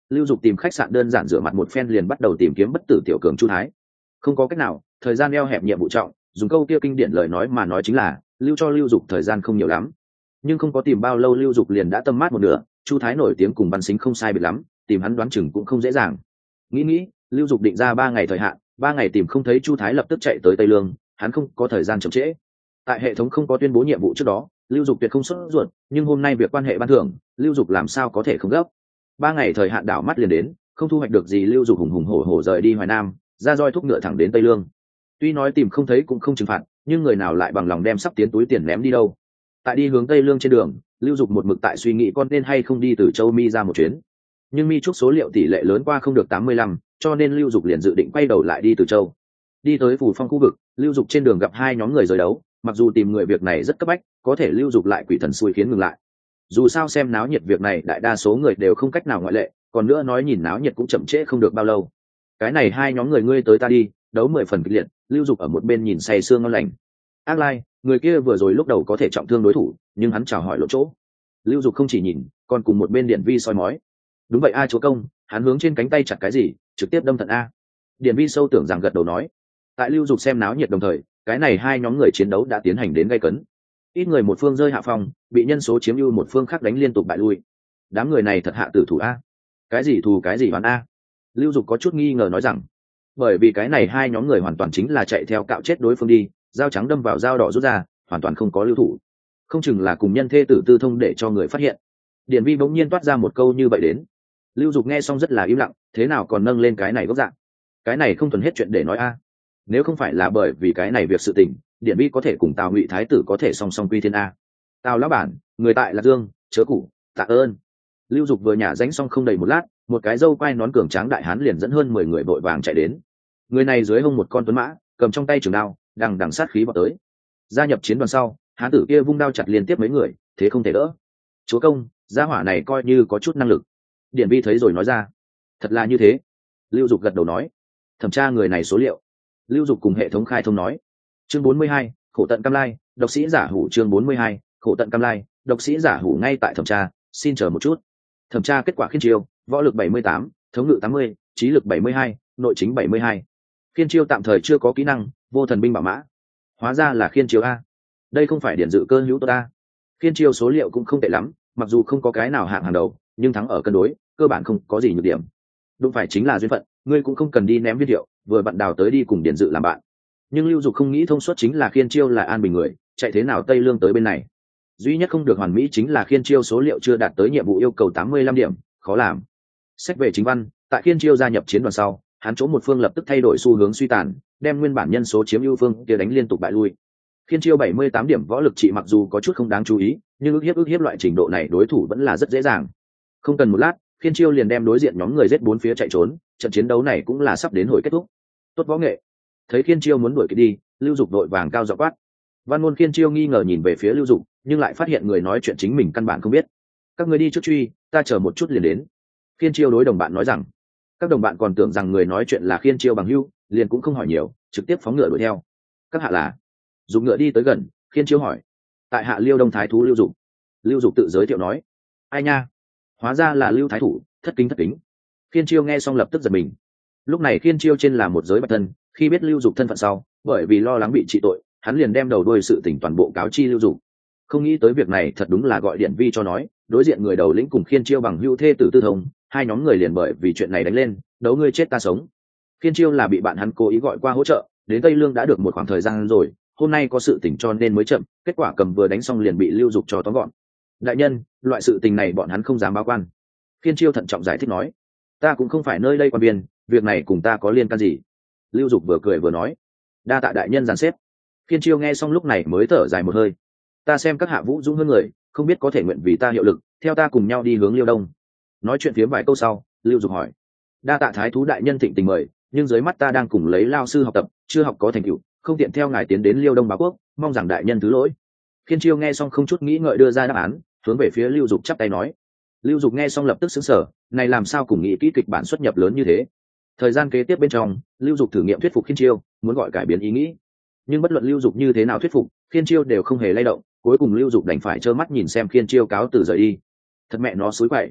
Lưu Dục tìm khách sạn đơn giản rửa mặt một phen liền bắt đầu tìm kiếm bất tử tiểu cường Chu Thái. Không có cách nào, thời gian eo hẹp nhiệm vụ trọng, dùng câu kia kinh điển lời nói mà nói chính là lưu cho Lưu Dục thời gian không nhiều lắm. Nhưng không có tìm bao lâu Lưu Dục liền đã tâm mát một nửa. Chu Thái nổi tiếng cùng Văn Sính không sai biệt lắm, tìm hắn đoán chừng cũng không dễ dàng. Nghĩ, Lưu Dục định ra 3 ngày thời hạn, 3 ngày tìm không thấy Chu Thái lập tức chạy tới Tây Lương, hắn không có thời gian chậm trễ. Tại hệ thống không có tuyên bố nhiệm vụ trước đó, Lưu Dục tuyệt không sốt ruột, nhưng hôm nay việc quan hệ ban thưởng, Lưu Dục làm sao có thể không gấp. 3 ngày thời hạn đảo mắt liền đến, không thu hoạch được gì, Lưu Dục hùng hùng hổ hổ rời đi Hoài Nam, ra roi thúc ngựa thẳng đến Tây Lương. Tuy nói tìm không thấy cũng không trừng phạt, nhưng người nào lại bằng lòng đem sắp tiến túi tiền ném đi đâu. Tại đi hướng Tây Lương trên đường, Lưu Dục một mực tại suy nghĩ con nên hay không đi từ Châu Mi ra một chuyến. Nhưng Mi Trúc số liệu tỷ lệ lớn qua không được 85, cho nên Lưu Dục liền dự định quay đầu lại đi từ Châu. Đi tới Phủ Phong khu vực, Lưu Dục trên đường gặp 2 nhóm người rời đấu, mặc dù tìm người việc này rất cấp bách, có thể Lưu Dục lại quỷ thần xui khiến ngừng lại. Dù sao xem náo nhiệt việc này đại đa số người đều không cách nào ngoại lệ, còn nữa nói nhìn náo nhiệt cũng chậm trễ không được bao lâu. Cái này 2 nhóm người ngươi tới ta đi, đấu 10 phần kịch liệt, Lưu Dục ở một bên nhìn say sương ngon lành. Ác Lai, người kia vừa rồi lúc đầu có thể trọng thương đối thủ, nhưng hắn chào hỏi lộ chỗ. Lưu Dục không chỉ nhìn, còn cùng một bên Điển Vi soi mói. Đúng vậy a chúa công, hắn hướng trên cánh tay chặt cái gì, trực tiếp đâm thận a. Điển Vi sâu tưởng rằng gật đầu nói. Tại Lưu Dục xem náo nhiệt đồng thời, cái này 2 nhóm người chiến đấu đã tiến hành đến gay cấn. Ít người một phương rơi hạ phong, bị nhân số chiếm ưu một phương khác đánh liên tục bại lui. Đám người này thật hạ tử thủ a. Cái gì thù cái gì oán a. Lưu Dục có chút nghi ngờ nói rằng, bởi vì cái này 2 nhóm người hoàn toàn chính là chạy theo cạo chết đối phương đi, dao trắng đâm vào dao đỏ rút ra, hoàn toàn không có lưu thủ. Không chừng là cùng nhân thê tử tư thông để cho người phát hiện. Điển Vi bỗng nhiên toát ra một câu như vậy đến. Lưu Dục nghe xong rất là im lặng, thế nào còn nâng lên cái này gốc dạng. Cái này không thuần hết chuyện để nói a. Nếu không phải là bởi vì cái này việc sự tình, Điển Vi có thể cùng Tào Ngụy thái tử có thể song song quy thiên a. Tào lão bản, người tại Lạc Dương, chớ củ, tạ ơn. Lưu Dục vừa nhả danh xong không đầy một lát, một cái râu quai nón cường tráng đại hán liền dẫn hơn 10 người vội vàng chạy đến. Người này dưới hông một con tuấn mã, cầm trong tay trường đao, đằng sát khí vào tới. Gia nhập chiến đoàn sau, hán tử kia vung đao chặt liên tiếp mấy người, thế không thể đỡ. Chúa công, gia hỏa này coi như có chút năng lực. Điển Vi thấy rồi nói ra. Thật là như thế. Lưu Dục gật đầu nói. Thẩm tra người này số liệu. Lưu Dục cùng hệ thống khai thông nói. Chương 42, khổ tận cam lai, độc sĩ giả hủ. Chương 42, khổ tận cam lai, độc sĩ giả hủ. Ngay tại thẩm tra, xin chờ một chút. Thẩm tra kết quả khiên chiêu, võ lực 78, thống ngự 80, trí lực 72, nội chính 72. Khiên chiêu tạm thời chưa có kỹ năng, vô thần binh bảo mã. Hóa ra là khiên chiêu a. Đây không phải điển dự cơ hữu tốt a. Khiên chiêu số liệu cũng không tệ lắm, mặc dù không có cái nào hạng hàng đầu, nhưng thắng ở cân đối, cơ bản không có gì nhược điểm. Đúng phải chính là duyên phận, ngươi cũng không cần đi ném viên hiệu, vừa bạn đào tới đi cùng điển dự làm bạn. Nhưng Lưu Dục không nghĩ thông suốt chính là khiên chiêu là an bình người, chạy thế nào Tây Lương tới bên này. Duy nhất không được hoàn mỹ chính là khiên chiêu số liệu chưa đạt tới nhiệm vụ yêu cầu 85 điểm, khó làm. Xét về chính văn, tại khiên chiêu gia nhập chiến đoàn sau, hắn chỗ một phương lập tức thay đổi xu hướng suy tàn, đem nguyên bản nhân số chiếm ưu phương kia đánh liên tục bại lui. Khiên chiêu 78 điểm võ lực trị mặc dù có chút không đáng chú ý, nhưng ức hiếp loại trình độ này đối thủ vẫn là rất dễ dàng. Không cần một lát, khiên chiêu liền đem đối diện nhóm người giết 4 phía chạy trốn, trận chiến đấu này cũng là sắp đến hồi kết thúc. Tốt võ nghệ. Thấy khiên chiêu muốn đuổi kịp đi, Lưu Dục đội vàng cao giọng quát. Văn môn khiên chiêu nghi ngờ nhìn về phía Lưu Dục, nhưng lại phát hiện người nói chuyện chính mình căn bản không biết. Các người đi trước truy, ta chờ một chút liền đến. Khiên chiêu đối đồng bạn nói rằng. Các đồng bạn còn tưởng rằng người nói chuyện là khiên chiêu bằng hữu, liền cũng không hỏi nhiều, trực tiếp phóng ngựa đuổi theo. Các hạ là? Dùng ngựa đi tới gần, khiên chiêu hỏi. Tại hạ Liêu Đông thái thú Lưu Dục. Lưu Dục tự giới thiệu nói. Ai nha? Hóa ra là Lưu thái thủ, thất kính. Khiên chiêu nghe xong lập tức giật mình. Lúc này khiên chiêu trên là một giới bạch thân, khi biết Lưu Dục thân phận sau, bởi vì lo lắng bị trị tội, hắn liền đem đầu đuôi sự tình toàn bộ cáo chi Lưu Dục. Không nghĩ tới việc này thật đúng là gọi Điển Vi cho nói, đối diện người đầu lĩnh cùng khiên chiêu bằng hữu thê tử tư thông, 2 nhóm người liền bởi vì chuyện này đánh lên, đấu ngươi chết ta sống. Khiên chiêu là bị bạn hắn cố ý gọi qua hỗ trợ, đến Tây Lương đã được một khoảng thời gian rồi, hôm nay có sự tình cho nên mới chậm, kết quả cầm vừa đánh xong liền bị Lưu Dục cho tóm gọn. Đại nhân, loại sự tình này bọn hắn không dám báo quan. Khiên chiêu thận trọng giải thích nói. Ta cũng không phải nơi đây quan biên, việc này cùng ta có liên can gì. Lưu Dục vừa cười vừa nói. Đa tạ đại nhân dàn xếp. Khiên chiêu nghe xong lúc này mới thở dài một hơi. Ta xem các hạ vũ dũng hơn người, không biết có thể nguyện vì ta hiệu lực, theo ta cùng nhau đi hướng Liêu Đông. Nói chuyện phía vài câu sau, Lưu Dục hỏi. Đa tạ thái thú đại nhân thịnh tình mời, nhưng dưới mắt ta đang cùng lấy lao sư học tập, chưa học có thành tựu, không tiện theo ngài tiến đến Liêu Đông báo quốc, mong rằng đại nhân thứ lỗi. Khiên chiêu nghe xong không chút nghĩ ngợi đưa ra đáp án, hướng về phía Lưu Dục chắp tay nói. Lưu Dục nghe xong lập tức sững sờ, này làm sao cùng nghĩ kỹ kịch bản xuất nhập lớn như thế. Thời gian kế tiếp bên trong, Lưu Dục thử nghiệm thuyết phục Khiên chiêu, muốn gọi cải biến ý nghĩ. Nhưng bất luận Lưu Dục như thế nào thuyết phục, Khiên chiêu đều không hề lay động, cuối cùng Lưu Dục đành phải trơ mắt nhìn xem Khiên chiêu cáo từ rời đi. Thật mẹ nó xúi quậy.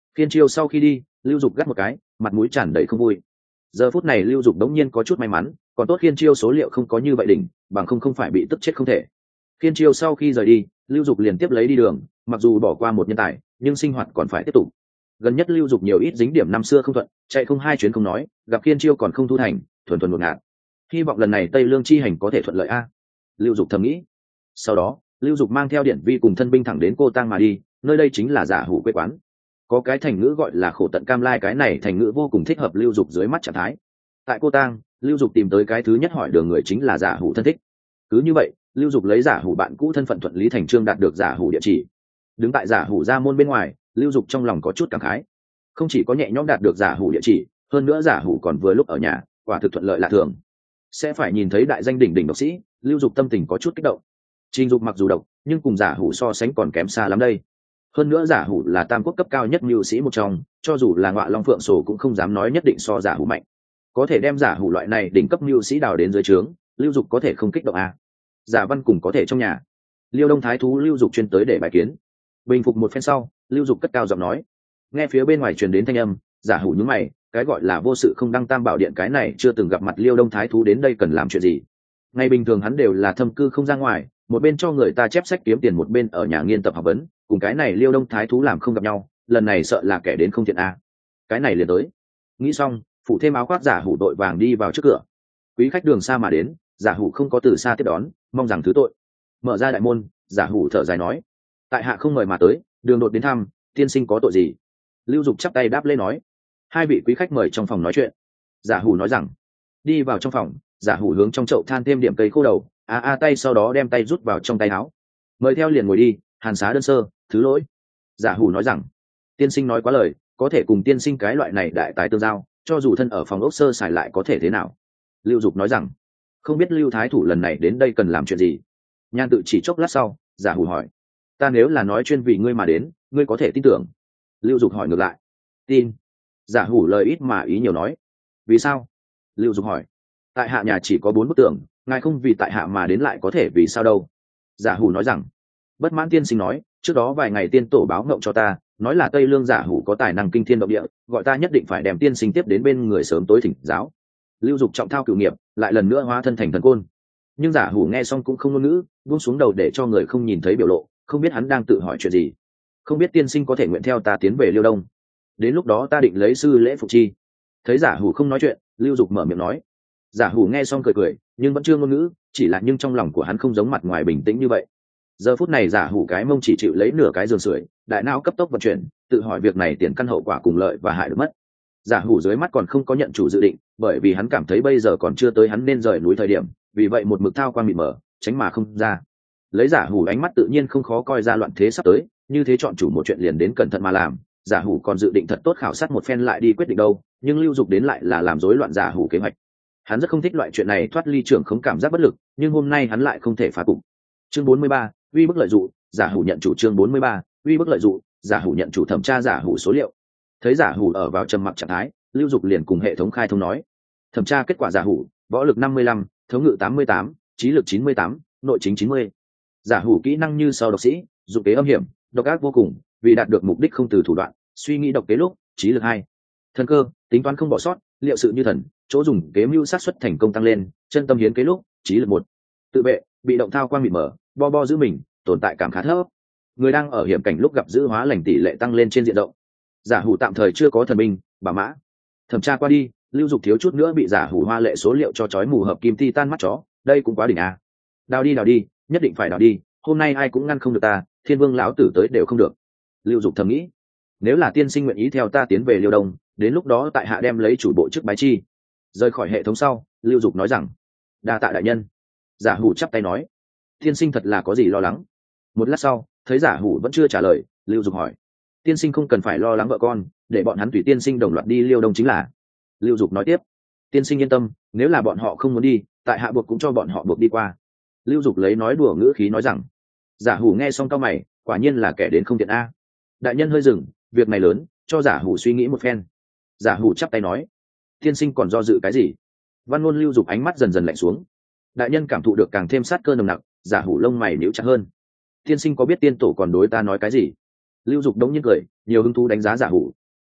Khiên chiêu sau khi đi, lưu dục gắt một cái, mặt mũi tràn đầy không vui. Giờ phút này lưu dục đống nhiên có chút may mắn, còn tốt khiên chiêu số liệu không có như vậy đỉnh, bằng không phải bị tức chết không thể. Khiên chiêu sau khi rời đi, lưu dục liền tiếp lấy đi đường, mặc dù bỏ qua một nhân tài, nhưng sinh hoạt còn phải tiếp tục. Gần nhất lưu dục nhiều ít dính điểm năm xưa không thuận, chạy không hai chuyến không nói, gặp khiên chiêu còn không thu thành, thuần thuần ngột ngạt. Hy vọng lần này tây lương chi hành có thể thuận lợi a. Lưu dục thầm nghĩ. Sau đó lưu dục mang theo điện vi cùng thân binh thẳng đến cô tang mà đi, nơi đây chính là giả hủ quê quán. Có cái thành ngữ gọi là khổ tận cam lai, cái này thành ngữ vô cùng thích hợp lưu dục dưới mắt trạng thái. Tại cô tang, lưu dục tìm tới cái thứ nhất hỏi đường người chính là giả hủ thân thích. Cứ như vậy, lưu dục lấy giả hủ bạn cũ thân phận thuận lý thành trương đạt được giả hủ địa chỉ. Đứng tại giả hủ ra môn bên ngoài, lưu dục trong lòng có chút cảm khái. Không chỉ có nhẹ nhõm đạt được giả hủ địa chỉ, hơn nữa giả hủ còn vừa lúc ở nhà, quả thực thuận lợi lạ thường. Sẽ phải nhìn thấy đại danh đỉnh đỉnh độc sĩ, lưu dục tâm tình có chút kích động. Trình Dục mặc dù độc, nhưng cùng giả hủ so sánh còn kém xa lắm đây. Hơn nữa giả hủ là tam quốc cấp cao nhất mưu sĩ một trong, cho dù là Ngọa Long Phượng Sổ cũng không dám nói nhất định so giả hủ mạnh. Có thể đem giả hủ loại này đỉnh cấp mưu sĩ đào đến dưới trướng, lưu dục có thể không kích động à? Giả Văn cùng có thể trong nhà. Liêu Đông Thái thú lưu dục chuyên tới để bài kiến. Bình phục một phen sau, lưu dục cất cao giọng nói. Nghe phía bên ngoài truyền đến thanh âm, giả hủ nhướng mày, cái gọi là vô sự không đăng tam bảo điện, cái này chưa từng gặp mặt Liêu Đông Thái thú đến đây cần làm chuyện gì? Ngày bình thường hắn đều là thâm cư không ra ngoài, một bên cho người ta chép sách kiếm tiền, một bên ở nhà nghiên tập học vấn, cùng cái này Liêu Đông Thái thú làm không gặp nhau, lần này sợ là kẻ đến không thiện a. Cái này liền tới. Nghĩ xong, phụ thêm áo khoác, giả hủ đội vàng đi vào trước cửa. Quý khách đường xa mà đến, giả hủ không có từ xa tiếp đón, mong rằng thứ tội. Mở ra đại môn, giả hủ thở dài nói: tại hạ không mời mà tới, đường đột đến thăm, tiên sinh có tội gì? Lưu Dục chắp tay đáp lễ nói: hai vị quý khách mời trong phòng nói chuyện. Giả hủ nói rằng. Đi vào trong phòng, giả hủ hướng trong chậu than thêm điểm cây khô đầu, tay, sau đó đem tay rút vào trong tay áo. Mời theo liền ngồi đi, hàn xá đơn sơ, thứ lỗi. Giả hủ nói rằng. Tiên sinh nói quá lời, có thể cùng tiên sinh cái loại này đại tài tương giao, cho dù thân ở phòng ốc sơ xài lại có thể thế nào? Lưu Dục nói rằng. Không biết Lưu Thái thủ lần này đến đây cần làm chuyện gì? Nhan tự chỉ chốc lát sau, giả hủ hỏi: ta nếu là nói chuyên vì ngươi mà đến, ngươi có thể tin tưởng? Lưu Dục hỏi ngược lại. Tin. Giả hủ lời ít mà ý nhiều nói. Vì sao? Lưu Dục hỏi. Tại hạ nhà chỉ có 4 bức tường, ngài không vì tại hạ mà đến lại có thể vì sao đâu? Giả hủ nói rằng. Bất mãn tiên sinh nói, trước đó vài ngày tiên tổ báo ngộng cho ta, nói là Tây Lương giả hủ có tài năng kinh thiên động địa, gọi ta nhất định phải đem tiên sinh tiếp đến bên người sớm tối thỉnh giáo. Lưu Dục trọng thao cửu nghiệp, lại lần nữa hóa thân thành thần côn. Nhưng giả hủ nghe xong cũng không ngôn ngữ, buông xuống đầu để cho người không nhìn thấy biểu lộ, không biết hắn đang tự hỏi chuyện gì. Không biết tiên sinh có thể nguyện theo ta tiến về Liêu Đông, đến lúc đó ta định lấy sư lễ phục chi. Thấy giả hủ không nói chuyện, Lưu Dục mở miệng nói. Giả hủ nghe xong cười cười, nhưng vẫn chưa ngôn ngữ, chỉ là nhưng trong lòng của hắn không giống mặt ngoài bình tĩnh như vậy. Giờ phút này giả hủ cái mông chỉ chịu lấy nửa cái giường sưởi, đại não cấp tốc vận chuyển, tự hỏi việc này tiền căn hậu quả cùng lợi và hại được mất. Giả hủ dưới mắt còn không có nhận chủ dự định, bởi vì hắn cảm thấy bây giờ còn chưa tới hắn nên rời núi thời điểm, vì vậy một mực thao quan mịt mờ, tránh mà không ra. Lấy giả hủ ánh mắt tự nhiên không khó coi ra loạn thế sắp tới, như thế chọn chủ một chuyện liền đến cẩn thận mà làm. Giả hủ còn dự định thật tốt khảo sát một phen lại đi quyết định đâu, nhưng Lưu Dục đến lại là làm rối loạn giả hủ kế hoạch. Hắn rất không thích loại chuyện này thoát ly trưởng không cảm giác bất lực, nhưng hôm nay hắn lại không thể phá cục. Chương 43, uy bức lợi dụng, giả hủ nhận chủ. Chương 43, uy bức lợi dụng, giả hủ nhận chủ. Thẩm tra giả hủ số liệu. Thấy giả hủ ở vào trầm mặc trạng thái, Lưu Dục liền cùng hệ thống khai thông nói. Thẩm tra kết quả giả hủ: võ lực 55, thống ngự 88, trí lực 98, nội chính 90. Giả hủ kỹ năng như sau: độc sĩ, dụng kế âm hiểm, độc ác vô cùng, vì đạt được mục đích không từ thủ đoạn, suy nghĩ độc kế lúc, trí lực 2. Thần cơ, tính toán không bỏ sót, liệu sự như thần, chỗ dùng kế mưu sát xuất thành công tăng lên, chân tâm hiến kế lúc, trí lực 1. Tự vệ, bị động thao quang mịt mờ, bo giữ mình, tồn tại cảm khá thấp. Người đang ở hiểm cảnh lúc gặp giữ hóa lành tỷ lệ tăng lên trên diện rộng. Giả hủ tạm thời chưa có thần binh, bà mã. Thẩm tra qua đi, Lưu Dục thiếu chút nữa bị giả hủ hoa lệ số liệu cho chói mù hợp kim titan mắt chó, đây cũng quá đỉnh a. Đào đi, nhất định phải đào đi, hôm nay ai cũng ngăn không được ta, Thiên Vương lão tử tới đều không được. Lưu Dục thầm nghĩ, nếu là tiên sinh nguyện ý theo ta tiến về Liêu Đông, đến lúc đó tại hạ đem lấy chủ bộ chức bái chi. Rời khỏi hệ thống sau, Lưu Dục nói rằng: đa tạ đại nhân. Giả hủ chắp tay nói: tiên sinh thật là có gì lo lắng? Một lát sau, thấy giả hủ vẫn chưa trả lời, Lưu Dục hỏi: tiên sinh không cần phải lo lắng vợ con, để bọn hắn tùy tiên sinh đồng loạt đi Liêu Đông chính là. Lưu Dục nói tiếp: tiên sinh yên tâm, nếu là bọn họ không muốn đi, tại hạ buộc cũng cho bọn họ buộc đi qua. Lưu Dục lấy nói đùa ngữ khí nói rằng. Giả hủ nghe xong cau mày, quả nhiên là kẻ đến không tiện a. Đại nhân hơi dừng, việc này lớn, cho giả hủ suy nghĩ một phen. Giả hủ chắp tay nói: tiên sinh còn do dự cái gì? Văn ngôn Lưu Dục ánh mắt dần dần lạnh xuống. Đại nhân cảm thụ được càng thêm sát cơ nồng nặc, giả hủ lông mày nhíu chặt hơn. tiên sinh có biết tiên tổ còn đối ta nói cái gì? Lưu Dục đống nhiên cười, nhiều hứng thú đánh giá giả hủ,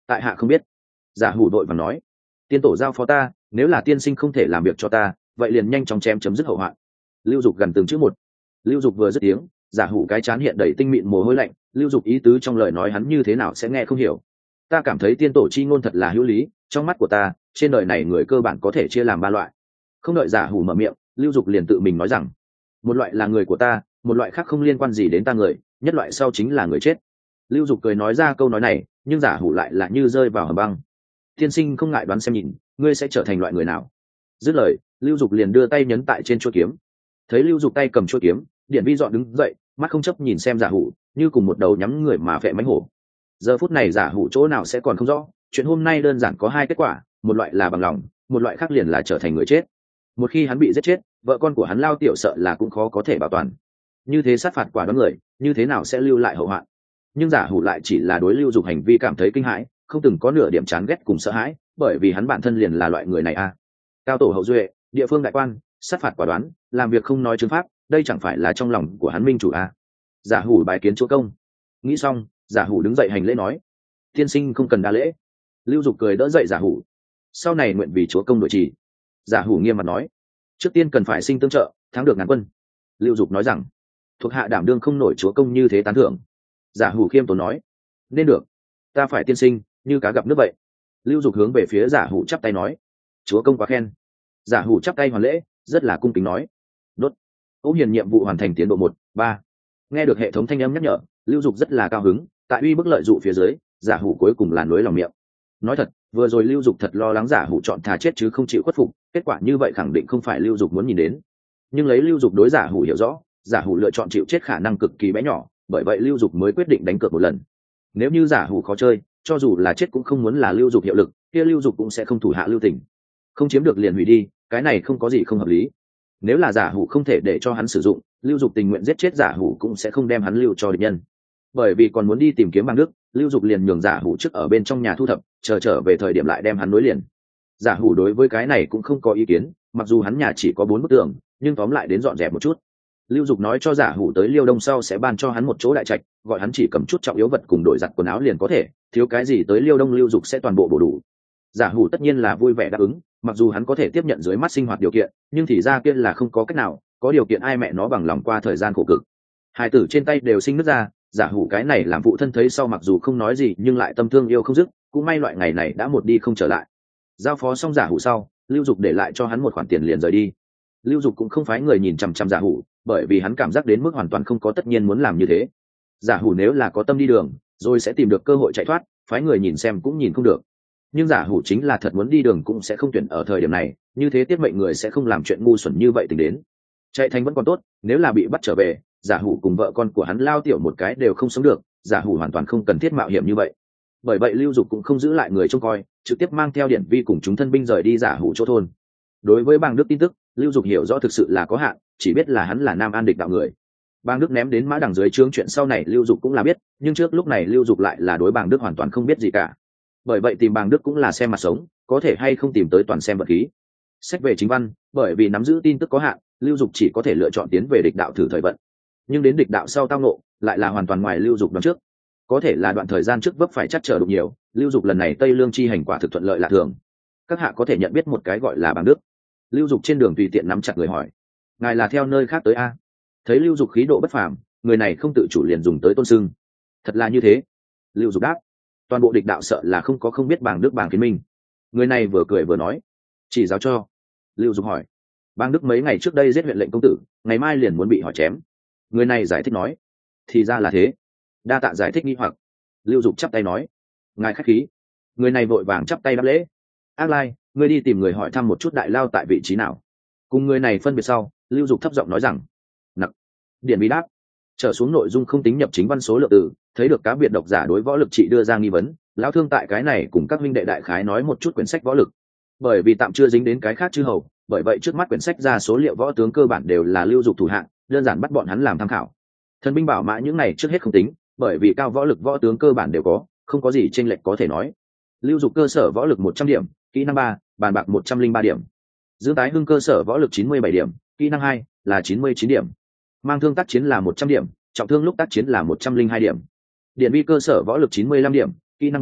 tại hạ không biết. Giả hủ đội và nói, tiên tổ giao phó ta, nếu là tiên sinh không thể làm việc cho ta, vậy liền nhanh chóng chấm dứt hậu hoạn. Lưu Dục gần từng chữ một. Lưu Dục vừa dứt tiếng, giả hủ cái chán hiện đầy tinh mịn mồ hôi lạnh. Lưu Dục ý tứ trong lời nói hắn như thế nào sẽ nghe không hiểu. Ta cảm thấy tiên tổ chi ngôn thật là hữu lý, trong mắt của ta, trên đời này người cơ bản có thể chia làm ba loại. Không đợi giả hủ mở miệng, Lưu Dục liền tự mình nói rằng, một loại là người của ta, một loại khác không liên quan gì đến ta người, nhất loại sau chính là người chết. Lưu Dục cười nói ra câu nói này, nhưng giả hủ lại là như rơi vào hầm băng. Tiên sinh không ngại đoán xem nhìn, ngươi sẽ trở thành loại người nào? Dứt lời, Lưu Dục liền đưa tay nhấn tại trên chuôi kiếm. Thấy Lưu Dục tay cầm chuôi kiếm, Điển Vi dọn đứng dậy, mắt không chấp nhìn xem giả hủ, như cùng một đầu nhắm người mà vệ mánh hổ. Giờ phút này giả hủ chỗ nào sẽ còn không rõ, chuyện hôm nay đơn giản có hai kết quả, một loại là bằng lòng, một loại khác liền là trở thành người chết. Một khi hắn bị giết chết, vợ con của hắn Lao Tiểu sợ là cũng khó có thể bảo toàn. Như thế sát phạt quả đoán người, như thế nào sẽ lưu lại hậu hoạn? Nhưng giả hủ lại chỉ là đối Lưu Dục hành vi cảm thấy kinh hãi, không từng có nửa điểm chán ghét cùng sợ hãi, bởi vì hắn bản thân liền là loại người này a. Cao tổ hậu duệ, địa phương đại quan, sát phạt quả đoán, làm việc không nói chứng pháp, đây chẳng phải là trong lòng của hắn minh chủ a. Giả hủ bài kiến chúa công. Nghĩ xong, giả hủ đứng dậy hành lễ nói, tiên sinh không cần đa lễ. Lưu Dục cười đỡ dậy giả hủ, sau này nguyện vì chúa công đội trì. Giả hủ nghiêm mặt nói, trước tiên cần phải sinh tương trợ, thắng được ngàn quân. Lưu Dục nói rằng, thuộc hạ đảm đương không nổi chúa công như thế tán thưởng. Giả hủ khiêm tốn nói, nên được, ta phải tiên sinh như cá gặp nước vậy. Lưu Dục hướng về phía giả hủ chắp tay nói, chúa công quá khen. Giả hủ chắp tay hoàn lễ, rất là cung kính nói, đốt. Ô hiền nhiệm vụ hoàn thành tiến độ 1-3. Nghe được hệ thống thanh âm nhắc nhở, Lưu Dục rất là cao hứng, tại uy bức lợi dụ phía dưới, giả hủ cuối cùng là nối lòng miệng. Nói thật, vừa rồi Lưu Dục thật lo lắng giả hủ chọn thà chết chứ không chịu khuất phục, kết quả như vậy khẳng định không phải Lưu Dục muốn nhìn đến. Nhưng lấy Lưu Dục đối giả hủ hiểu rõ, giả hủ lựa chọn chịu chết khả năng cực kỳ bé nhỏ, bởi vậy Lưu Dục mới quyết định đánh cược một lần. Nếu như giả hủ khó chơi, cho dù là chết cũng không muốn là Lưu Dục hiệu lực, kia Lưu Dục cũng sẽ không thủ hạ lưu tình. Không chiếm được liền hủy đi, cái này không có gì không hợp lý. Nếu là giả hủ không thể để cho hắn sử dụng, Lưu Dục tình nguyện giết chết giả hủ cũng sẽ không đem hắn lưu cho địch nhân. Bởi vì còn muốn đi tìm kiếm bằng nước, Lưu Dục liền nhường giả hủ trước ở bên trong nhà thu thập, chờ trở về thời điểm lại đem hắn nối liền. Giả hủ đối với cái này cũng không có ý kiến, mặc dù hắn nhà chỉ có 4 bức tường, nhưng tóm lại đến dọn dẹp một chút. Lưu Dục nói cho giả hủ tới Liêu Đông sau sẽ ban cho hắn một chỗ đại trạch, gọi hắn chỉ cầm chút trọng yếu vật cùng đổi giặt quần áo liền có thể, thiếu cái gì tới Liêu Đông Lưu Dục sẽ toàn bộ bổ đủ. Giả hủ tất nhiên là vui vẻ đáp ứng, mặc dù hắn có thể tiếp nhận dưới mắt sinh hoạt điều kiện, nhưng thì ra kia là không có cách nào, có điều kiện ai mẹ nó bằng lòng qua thời gian khổ cực. Hai tử trên tay đều sinh nứt ra, giả hủ cái này làm phụ thân thấy sau mặc dù không nói gì nhưng lại tâm thương yêu không dứt, cũng may loại ngày này đã một đi không trở lại. Giao phó xong giả hủ sau, Lưu Dục để lại cho hắn một khoản tiền liền rời đi. Lưu Dục cũng không phái người nhìn chằm chằm giả hủ, bởi vì hắn cảm giác đến mức hoàn toàn không có tất nhiên muốn làm như thế. Giả hủ nếu là có tâm đi đường, rồi sẽ tìm được cơ hội chạy thoát, phái người nhìn xem cũng nhìn không được. Nhưng giả hủ chính là thật muốn đi đường cũng sẽ không tuyển ở thời điểm này, như thế tiết mệnh người sẽ không làm chuyện ngu xuẩn như vậy tính đến. Chạy thành vẫn còn tốt, nếu là bị bắt trở về, giả hủ cùng vợ con của hắn Lao Tiểu một cái đều không sống được, giả hủ hoàn toàn không cần thiết mạo hiểm như vậy. Bởi vậy Lưu Dục cũng không giữ lại người trông coi, trực tiếp mang theo Điển Vi cùng chúng thân binh rời đi giả hủ chỗ thôn. Đối với Bàng Đức tin tức, Lưu Dục hiểu rõ thực sự là có hạn, chỉ biết là hắn là Nam An địch đạo người. Bàng Đức ném đến mã đằng dưới trướng chuyện sau này Lưu Dục cũng là biết, nhưng trước lúc này Lưu Dục lại là đối Bàng Đức hoàn toàn không biết gì cả. Bởi vậy tìm Bàng Đức cũng là xem mặt sống, có thể hay không tìm tới toàn xem vật khí. Sách về chính văn, bởi vì nắm giữ tin tức có hạn, Lưu Dục chỉ có thể lựa chọn tiến về địch đạo thử thời vận. Nhưng đến địch đạo sau tao nộ, lại là hoàn toàn ngoài Lưu Dục đoán trước. Có thể là đoạn thời gian trước vấp phải chắc trở đụng nhiều, Lưu Dục lần này Tây Lương chi hành quả thực thuận lợi lạ thường. Các hạ có thể nhận biết một cái gọi là Bàng Đức. Lưu Dục trên đường tùy tiện nắm chặt người hỏi, ngài là theo nơi khác tới a? Thấy Lưu Dục khí độ bất phàm, người này không tự chủ liền dùng tới tôn sưng. Thật là như thế. Lưu Dục đáp, toàn bộ địch đạo sợ là không có không biết Bàng Đức Bàng Kiến Minh. Người này vừa cười vừa nói, chỉ giáo cho. Lưu Dục hỏi, Bàng Đức mấy ngày trước đây giết huyện lệnh công tử, ngày mai liền muốn bị hỏi chém. Người này giải thích nói, thì ra là thế. Đa tạ giải thích nghi hoặc. Lưu Dục chắp tay nói, ngài khách khí. Người này vội vàng chắp tay đáp lễ. Ác Lai, ngươi đi tìm người hỏi thăm một chút đại lao tại vị trí nào. Cùng người này phân biệt sau, Lưu Dục thấp giọng nói rằng, nặc. Điển Vi đáp, trở xuống nội dung không tính nhập chính văn số lượng từ, thấy được cá biệt độc giả đối võ lực trị đưa ra nghi vấn, lão thương tại cái này cùng các minh đệ đại khái nói một chút quyển sách võ lực. Bởi vì tạm chưa dính đến cái khác chư hầu, bởi vậy trước mắt quyển sách ra số liệu võ tướng cơ bản đều là Lưu Dục thủ hạng, đơn giản bắt bọn hắn làm tham khảo. Thần binh bảo mã những này trước hết không tính, bởi vì cao võ lực võ tướng cơ bản đều có, không có gì chênh lệch có thể nói. Lưu Dục cơ sở võ lực 100 điểm, kỹ năng 3, bàn bạc 103 điểm. Dương Tái Hưng cơ sở võ lực 97 điểm, kỹ năng 2 là 99 điểm. Mang thương tác chiến là 100 điểm, trọng thương lúc tác chiến là 102 điểm. Điển Vi cơ sở võ lực 95 điểm, kỹ năng 3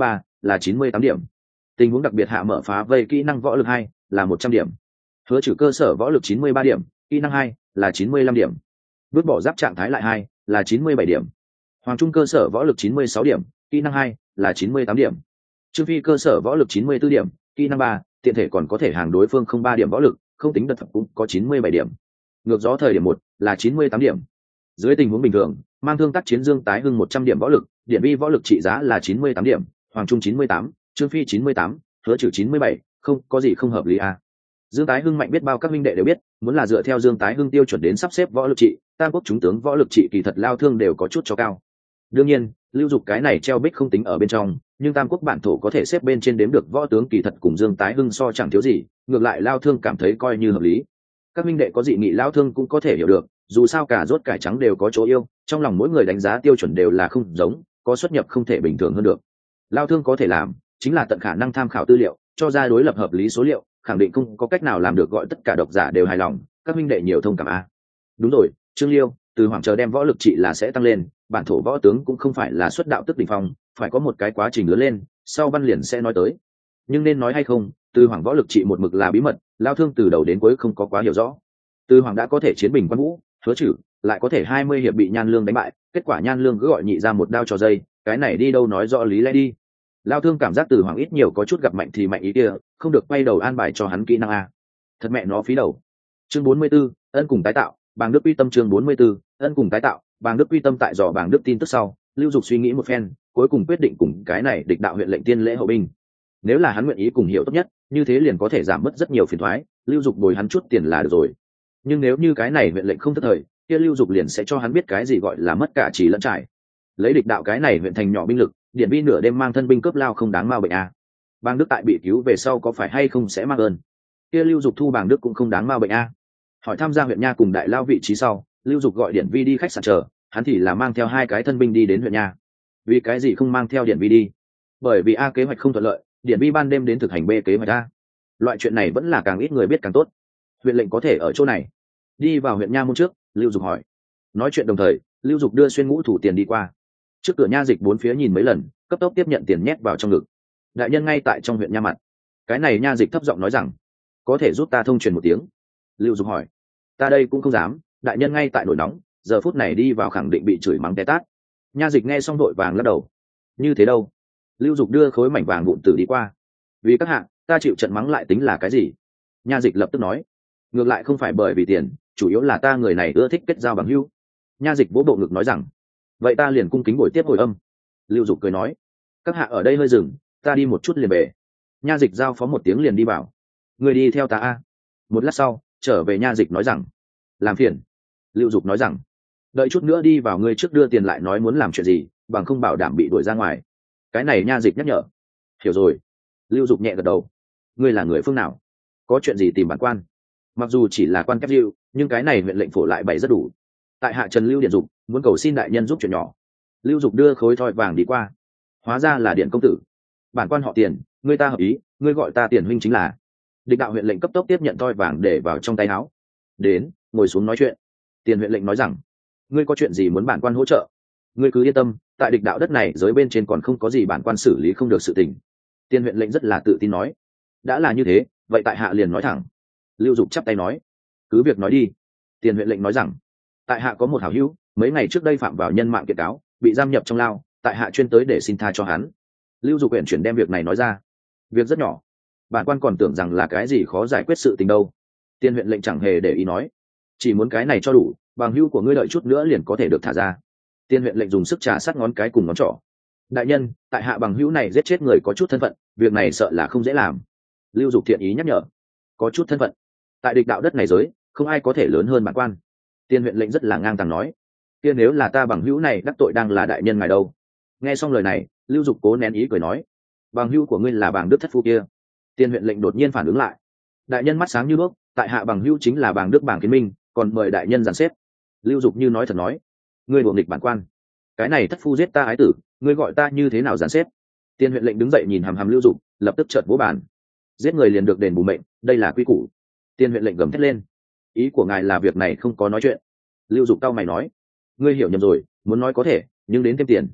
là 98 điểm. Tình huống đặc biệt hạ mở phá vây kỹ năng võ lực 2 là 100 điểm. Hứa Trừ cơ sở võ lực 93 điểm, kỹ năng 2 là 95 điểm. Vứt bỏ giáp trạng thái lại 2 là 97 điểm. Hoàng Trung cơ sở võ lực 96 điểm, kỹ năng 2 là 98 điểm. Trương Phi cơ sở võ lực 94 điểm, kỹ năng 3, tiện thể còn có thể hàng đối phương không 3 điểm võ lực, không tính đợt thập cũng có 97 điểm. Ngược gió thời điểm 1 là 98 điểm. Dưới tình huống bình thường, mang thương tác chiến Dương Tái Hưng 100 điểm võ lực, Điện Vi võ lực trị giá là 98 điểm, Hoàng Trung 98, Trương Phi 98, Hứa Trừ 97, không có gì không hợp lý à. Dương Tái Hưng mạnh biết bao các minh đệ đều biết, muốn là dựa theo Dương Tái Hưng tiêu chuẩn đến sắp xếp võ lực trị, tam quốc chúng tướng võ lực trị kỳ thật lao thương đều có chút cho cao. Đương nhiên, Lưu Dục cái này treo bích không tính ở bên trong, nhưng tam quốc bản thổ có thể xếp bên trên đếm được võ tướng kỳ thật cùng Dương Tái Hưng so chẳng thiếu gì, ngược lại lao thương cảm thấy coi như hợp lý. Các minh đệ có dị nghị lao thương cũng có thể hiểu được, dù sao cả rốt cải trắng đều có chỗ yêu, trong lòng mỗi người đánh giá tiêu chuẩn đều là không giống, có xuất nhập không thể bình thường hơn được. Lao thương có thể làm chính là tận khả năng tham khảo tư liệu, cho ra đối lập hợp lý số liệu, khẳng định không có cách nào làm được gọi tất cả độc giả đều hài lòng, các minh đệ nhiều thông cảm a. Đúng rồi, Trương Liêu, từ hoàng chờ đem võ lực trị là sẽ tăng lên, bản thổ võ tướng cũng không phải là xuất đạo tức đỉnh phong, phải có một cái quá trình lớn lên, sau văn liền sẽ nói tới. Nhưng nên nói hay không, từ hoàng võ lực trị một mực là bí mật, lao thương từ đầu đến cuối không có quá hiểu rõ. Từ hoàng đã có thể chiến bình quan vũ, Hứa Trừ lại có thể 20 hiệp bị Nhan Lương đánh bại, kết quả Nhan Lương cứ gọi nhị ra một đao cho dây, cái này đi đâu nói rõ lý lẽ đi. Lao thương cảm giác từ hoàng ít nhiều có chút gặp mạnh thì mạnh ý kia, không được quay đầu an bài cho hắn kỹ năng a. Thật mẹ nó phí đầu. Chương 44, ân cùng tái tạo, Bàng Đức uy tâm. Chương 44, ân cùng tái tạo, Bàng Đức uy tâm. Tại dò Bàng Đức tin tức sau, Lưu Dục suy nghĩ một phen, cuối cùng quyết định cùng cái này địch đạo huyện lệnh tiên lễ hậu binh. Nếu là hắn nguyện ý cùng hiểu tốt nhất, như thế liền có thể giảm bớt rất nhiều phiền toái, Lưu Dục bồi hắn chút tiền là được rồi. Nhưng nếu như cái này huyện lệnh không thất thời, kia Lưu Dục liền sẽ cho hắn biết cái gì gọi là mất cả chỉ lẫn trải. Lấy địch đạo cái này huyện thành nhỏ binh lực, Điện Vi nửa đêm mang thân binh cướp lao không đáng mau bệnh a. Bàng Đức tại bị cứu về sau có phải hay không sẽ mang ơn? Kia Lưu Dục thu Bàng Đức cũng không đáng mau bệnh a. Hỏi tham gia huyện nha cùng đại lao vị trí sau, Lưu Dục gọi Điện Vi đi khách sạn chờ, hắn thì là mang theo 2 cái thân binh đi đến huyện nha. Vì cái gì không mang theo Điện Vi đi? Bởi vì a kế hoạch không thuận lợi, Điện Vi ban đêm đến thực hành b kế hoạch a. Loại chuyện này vẫn là càng ít người biết càng tốt. Huyện lệnh có thể ở chỗ này. Đi vào huyện nha môn trước, Lưu Dục hỏi. Nói chuyện đồng thời, Lưu Dục đưa xuyên ngũ thủ tiền đi qua. Trước cửa nha dịch 4 phía nhìn mấy lần, cấp tốc tiếp nhận tiền nhét vào trong ngực. Đại nhân ngay tại trong huyện nha mặt. Cái này nha dịch thấp giọng nói rằng, có thể giúp ta thông truyền một tiếng. Lưu Dục hỏi, ta đây cũng không dám, đại nhân ngay tại nổi nóng, giờ phút này đi vào khẳng định bị chửi mắng té tát. Nha dịch nghe xong đội vàng lắc đầu. Như thế đâu? Lưu Dục đưa khối mảnh vàng vụn tử đi qua. Vì các hạ, ta chịu trận mắng lại tính là cái gì? Nha dịch lập tức nói, ngược lại không phải bởi vì tiền, chủ yếu là ta người này ưa thích kết giao bằng hữu. Nha dịch vỗ bộ ngực nói rằng, vậy ta liền cung kính buổi tiếp hồi âm. Lưu Dục cười nói, các hạ ở đây hơi dừng, ta đi một chút liền về. Nha dịch giao phó một tiếng liền đi bảo, người đi theo ta a. Một lát sau trở về, nha dịch nói rằng, làm phiền. Lưu Dục nói rằng, đợi chút nữa đi vào, ngươi trước đưa tiền lại nói muốn làm chuyện gì, bằng không bảo đảm bị đuổi ra ngoài. Cái này nha dịch nhắc nhở. Hiểu rồi. Lưu Dục nhẹ gật đầu. Ngươi là người phương nào? Có chuyện gì tìm bản quan? Mặc dù chỉ là quan kép lưu, nhưng cái này huyện lệnh phổ lại bày rất đủ. Tại hạ Trần Lưu Điện Dục muốn cầu xin đại nhân giúp chuyện nhỏ. Lưu Dục đưa khối thoi vàng đi qua. Hóa ra là Điện công tử. Bản quan họ Tiền, ngươi ta hợp ý, ngươi gọi ta Tiền huynh chính là. Địch đạo huyện lệnh cấp tốc tiếp nhận thoi vàng để vào trong tay áo. Đến, ngồi xuống nói chuyện. Tiền huyện lệnh nói rằng, ngươi có chuyện gì muốn bản quan hỗ trợ? Ngươi cứ yên tâm, tại địch đạo đất này giới bên trên còn không có gì bản quan xử lý không được sự tình. Tiền huyện lệnh rất là tự tin nói. Đã là như thế, vậy tại hạ liền nói thẳng. Lưu Dục chắp tay nói, cứ việc nói đi. Tiền huyện lệnh nói rằng, tại hạ có một hảo hữu, mấy ngày trước đây phạm vào nhân mạng kiện cáo, bị giam nhập trong lao, tại hạ chuyên tới để xin tha cho hắn. Lưu Dục huyện chuyển đem việc này nói ra. Việc rất nhỏ, bản quan còn tưởng rằng là cái gì khó giải quyết sự tình đâu. Tiền huyện lệnh chẳng hề để ý nói, chỉ muốn cái này cho đủ, bằng hữu của ngươi đợi chút nữa liền có thể được thả ra. Tiền huyện lệnh dùng sức trà sát ngón cái cùng ngón trỏ. Đại nhân, tại hạ bằng hữu này giết chết người có chút thân phận, việc này sợ là không dễ làm. Lưu Dục thiện ý nhắc nhở, có chút thân phận, tại địch đạo đất này giới không ai có thể lớn hơn bản quan. Tiền huyện lệnh rất là ngang tàng nói, kia nếu là ta bằng hữu này đắc tội đang là đại nhân ngài đâu? Nghe xong lời này, Lưu Dục cố nén ý cười nói, bằng hữu của ngươi là Bàng Đức thất phu kia. Tiền huyện lệnh đột nhiên phản ứng lại, đại nhân mắt sáng như đuốc, tại hạ bằng hữu chính là Bàng Đức Bàng Kiến Minh, còn mời đại nhân giàn xếp. Lưu Dục như nói thật nói, ngươi đuổi nghịch bản quan, cái này thất phu giết ta ái tử, ngươi gọi ta như thế nào giàn xếp? Tiền huyện lệnh đứng dậy nhìn hằm hằm Lưu Dục, lập tức trợn vỗ bàn, giết người liền được đền bù mệnh, đây là quy củ. Tiền huyện lệnh gầm thét lên, ý của ngài là việc này không có nói chuyện. Lưu Dục cau mày nói, ngươi hiểu nhầm rồi, muốn nói có thể, nhưng đến thêm tiền.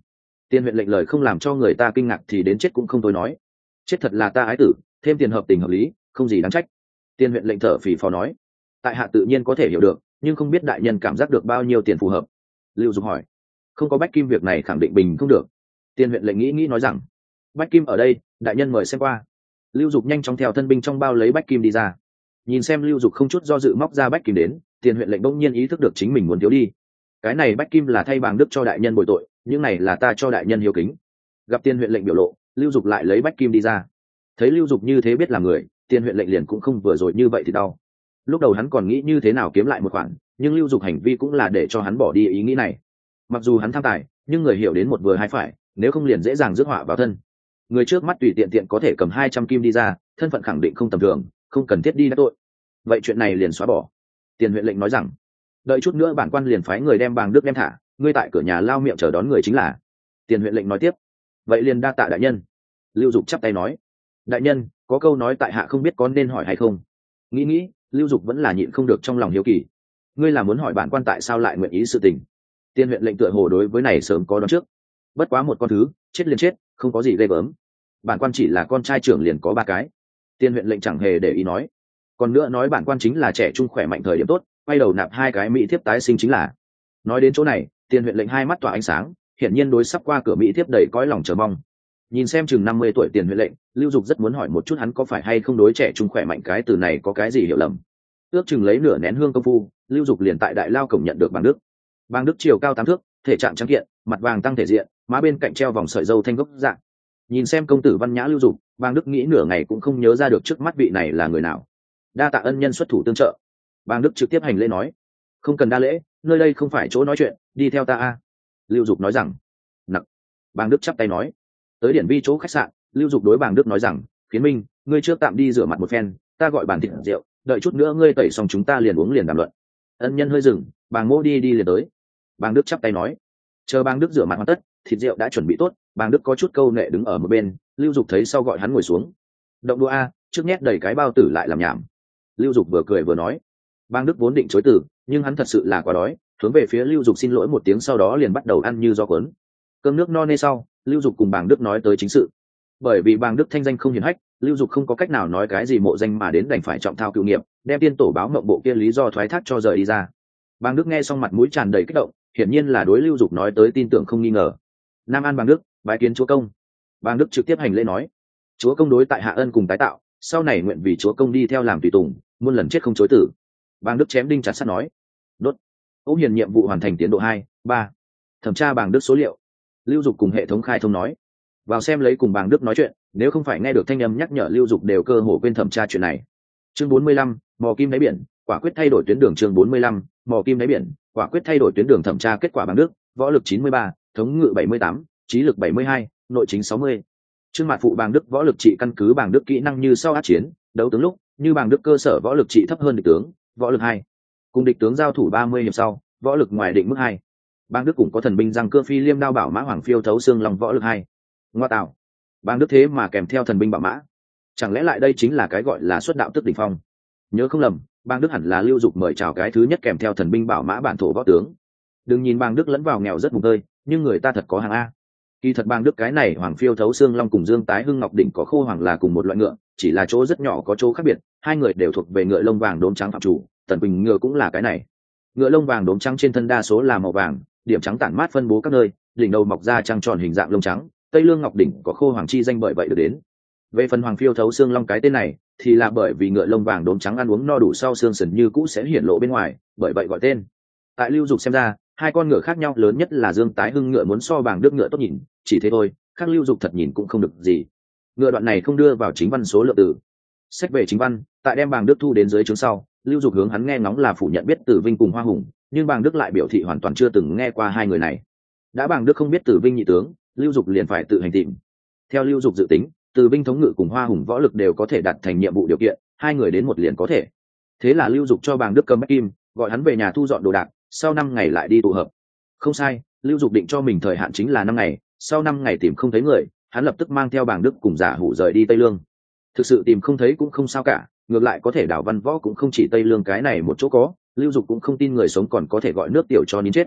Tiền huyện lệnh lời không làm cho người ta kinh ngạc thì đến chết cũng không tôi nói. Chết thật là ta ái tử, thêm tiền hợp tình hợp lý, không gì đáng trách. Tiền huyện lệnh thở phì phò nói. Tại hạ tự nhiên có thể hiểu được, nhưng không biết đại nhân cảm giác được bao nhiêu tiền phù hợp. Lưu Dục hỏi. Không có bách kim việc này khẳng định bình không được. Tiền huyện lệnh nghĩ nói rằng. Bách kim ở đây, đại nhân mời xem qua. Lưu Dục nhanh chóng theo thân binh trong bao lấy bách kim đi ra. Nhìn xem Lưu Dục không chút do dự móc ra bách kim đến, tiền huyện lệnh bỗng nhiên ý thức được chính mình muốn thiếu đi. Cái này bách kim là thay bàng đức cho đại nhân bồi tội, những này là ta cho đại nhân hiếu kính. Gặp tiền huyện lệnh biểu lộ, Lưu Dục lại lấy bách kim đi ra. Thấy Lưu Dục như thế biết làm người, tiền huyện lệnh liền cũng không vừa rồi như vậy thì đau. Lúc đầu hắn còn nghĩ như thế nào kiếm lại một khoản, nhưng Lưu Dục hành vi cũng là để cho hắn bỏ đi ý nghĩ này. Mặc dù hắn tham tài, nhưng người hiểu đến một vừa hai phải, nếu không liền dễ dàng rước họa vào thân. Người trước mắt tùy tiện tiện có thể cầm 200 kim đi ra, thân phận khẳng định không tầm thường, không cần thiết đi đắc tội. Vậy chuyện này liền xóa bỏ. Tiền huyện lệnh nói rằng, đợi chút nữa bản quan liền phái người đem bàng đức đem thả, ngươi tại cửa nhà lao miệng chờ đón người chính là. Tiền huyện lệnh nói tiếp, vậy liền đa tạ đại nhân. Lưu Dục chắp tay nói, đại nhân có câu nói tại hạ không biết có nên hỏi hay không. Nghĩ Lưu Dục vẫn là nhịn không được trong lòng hiếu kỳ. Ngươi là muốn hỏi bản quan tại sao lại nguyện ý sự tình? Tiền huyện lệnh tựa hồ đối với này sớm có đoán trước. Bất quá một con thứ, chết liền chết, không có gì ghê gớm. Bản quan chỉ là con trai trưởng liền có 3 cái. Tiền huyện lệnh chẳng hề để ý nói. Còn nữa nói bản quan chính là trẻ trung khỏe mạnh thời điểm tốt, quay đầu nạp 2 cái mỹ thiếp tái sinh chính là. Nói đến chỗ này, tiền huyện lệnh hai mắt tỏa ánh sáng, hiển nhiên đối sắp qua cửa mỹ thiếp đầy cõi lòng chờ mong. Nhìn xem chừng 50 tuổi tiền huyện lệnh, Lưu Dục rất muốn hỏi một chút hắn có phải hay không đối trẻ trung khỏe mạnh cái từ này có cái gì hiểu lầm. Ước chừng lấy nửa nén hương công phu, Lưu Dục liền tại đại lao cổng nhận được bàng đức. Bàng đức chiều cao 8 thước, thể trạng trắng kiện, mặt vàng tăng thể diện, má bên cạnh treo vòng sợi dâu thanh gốc dạng. Nhìn xem công tử văn nhã Lưu Dục, bàng đức nghĩ nửa ngày cũng không nhớ ra được trước mắt vị này là người nào. Đa tạ ân nhân xuất thủ tương trợ. Bàng đức trực tiếp hành lễ nói, không cần đa lễ, nơi đây không phải chỗ nói chuyện, đi theo ta a. Lưu Dục nói rằng. Nặc. Bàng đức chắp tay nói. Tới điển vi chỗ khách sạn, Lưu Dục đối bàng đức nói rằng, Phiến Minh, ngươi trước tạm đi rửa mặt một phen, ta gọi bàn thịt rượu, đợi chút nữa ngươi tẩy xong chúng ta liền uống liền đàm luận. Ân nhân hơi dừng, bàng mô đi liền tới. Bàng đức chắp tay nói. Chờ bàng đức rửa mặt hoàn tất, thịt rượu đã chuẩn bị tốt, bàng đức có chút câu nệ đứng ở một bên. Lưu Dục thấy sau gọi hắn ngồi xuống. Động đũa a, trước nhét đầy cái bao tử lại làm nhảm. Lưu Dục vừa cười vừa nói. Bàng đức vốn định chối từ, nhưng hắn thật sự là quá đói, hướng về phía Lưu Dục xin lỗi một tiếng, sau đó liền bắt đầu ăn như gió cuốn. Cơm nước no nê sau, Lưu Dục cùng bàng đức nói tới chính sự. Bởi vì bàng đức thanh danh không hiển hách, Lưu Dục không có cách nào nói cái gì mộ danh mà đến đành phải trọng thao cựu nghiệp, đem tiên tổ báo mộng bộ kia lý do thoái thác cho rời đi ra. Bàng đức nghe xong mặt mũi tràn đầy kích động, hiển nhiên là đối Lưu Dục nói tới tin tưởng không nghi ngờ. Nam an bàng đức, bái kiến chúa công. Bàng đức trực tiếp hành lễ nói, chúa công đối tại hạ ân cùng tái tạo, sau này nguyện vì chúa công đi theo làm tùy tùng, muôn lần chết không chối tử. Bàng đức chém đinh chặt sắt nói. Đốt. Ô hiền nhiệm vụ hoàn thành tiến độ 2, 3. Thẩm tra bàng đức số liệu. Lưu Dục cùng hệ thống khai thông nói. Vào xem lấy cùng bàng đức nói chuyện, nếu không phải nghe được thanh âm nhắc nhở Lưu Dục đều cơ hồ quên thẩm tra chuyện này. Chương 45, mò kim đáy biển, quả quyết thay đổi tuyến đường. Chương 45, mò kim đáy biển, quả quyết thay đổi tuyến đường. Thẩm tra kết quả bàng đức, võ lực 93, thống ngự 78, trí lực 72, nội chính 60. Chương mặt phụ bàng đức võ lực trị căn cứ bàng đức kỹ năng như sau át chiến, đấu tướng lúc, như bàng đức cơ sở võ lực trị thấp hơn địch tướng, võ lực 2. Cùng địch tướng giao thủ 30 hiệp sau, võ lực ngoài định mức 2. Bàng đức cũng có thần binh răng cưa phi liêm đao bảo mã hoàng phiêu thấu xương lòng võ lực 2. Ngoa tạo. Bàng đức thế mà kèm theo thần binh bảo mã. Chẳng lẽ lại đây chính là cái gọi là xuất đạo tức đỉnh phong? Nhớ không lầm, bàng đức hẳn là Lưu Dục mời chào cái thứ nhất kèm theo thần binh bảo mã bản thổ võ tướng. Đừng nhìn bàng đức lẫn vào nghèo rất mùng tơi, nhưng người ta thật có hàng a. Kỳ thật bàng đức cái này hoàng phiêu thấu xương long cùng Dương Tái Hưng Ngọc đỉnh có khô hoàng là cùng một loại ngựa, chỉ là chỗ rất nhỏ có chỗ khác biệt, hai người đều thuộc về ngựa lông vàng đốm trắng phạm chủ, Tần Quỳnh ngựa cũng là cái này. Ngựa lông vàng đốm trắng trên thân đa số là màu vàng, điểm trắng tản mát phân bố các nơi, đỉnh đầu mọc ra trăng tròn hình dạng lông trắng, Tây Lương Ngọc đỉnh có khô hoàng chi danh bởi vậy được đến. Về phần hoàng phiêu thấu xương long cái tên này, thì là bởi vì ngựa lông vàng đốm trắng ăn uống no đủ sau xương sườn như cũ sẽ hiển lộ bên ngoài, bởi vậy gọi tên. Tại Lưu Dục xem ra, hai con ngựa khác nhau lớn nhất là Dương Tái Hưng ngựa muốn so bàng đức ngựa tốt nhìn, chỉ thế thôi, khác Lưu Dục thật nhìn cũng không được gì. Ngựa đoạn này không đưa vào chính văn số lượng từ. Sách về chính văn, tại đem bàng đức thu đến dưới trướng sau, Lưu Dục hướng hắn nghe ngóng là phủ nhận biết Tử Vinh cùng Hoa Hùng, nhưng bàng đức lại biểu thị hoàn toàn chưa từng nghe qua hai người này. Đã bàng đức không biết Tử Vinh nhị tướng, Lưu Dục liền phải tự hành tìm. Theo Lưu Dục dự tính, Tử Vinh thống ngự cùng Hoa Hùng võ lực đều có thể đạt thành nhiệm vụ điều kiện, hai người đến một liền có thể. Thế là Lưu Dục cho bàng đức cầm bách kim, gọi hắn về nhà thu dọn đồ đạc, sau 5 ngày lại đi tụ hợp. Không sai, Lưu Dục định cho mình thời hạn chính là 5 ngày, sau 5 ngày tìm không thấy người, hắn lập tức mang theo bàng đức cùng giả hủ rời đi Tây Lương. Thực sự tìm không thấy cũng không sao cả, ngược lại có thể đảo văn võ cũng không chỉ Tây Lương cái này một chỗ có, Lưu Dục cũng không tin người sống còn có thể gọi nước tiểu cho nín chết.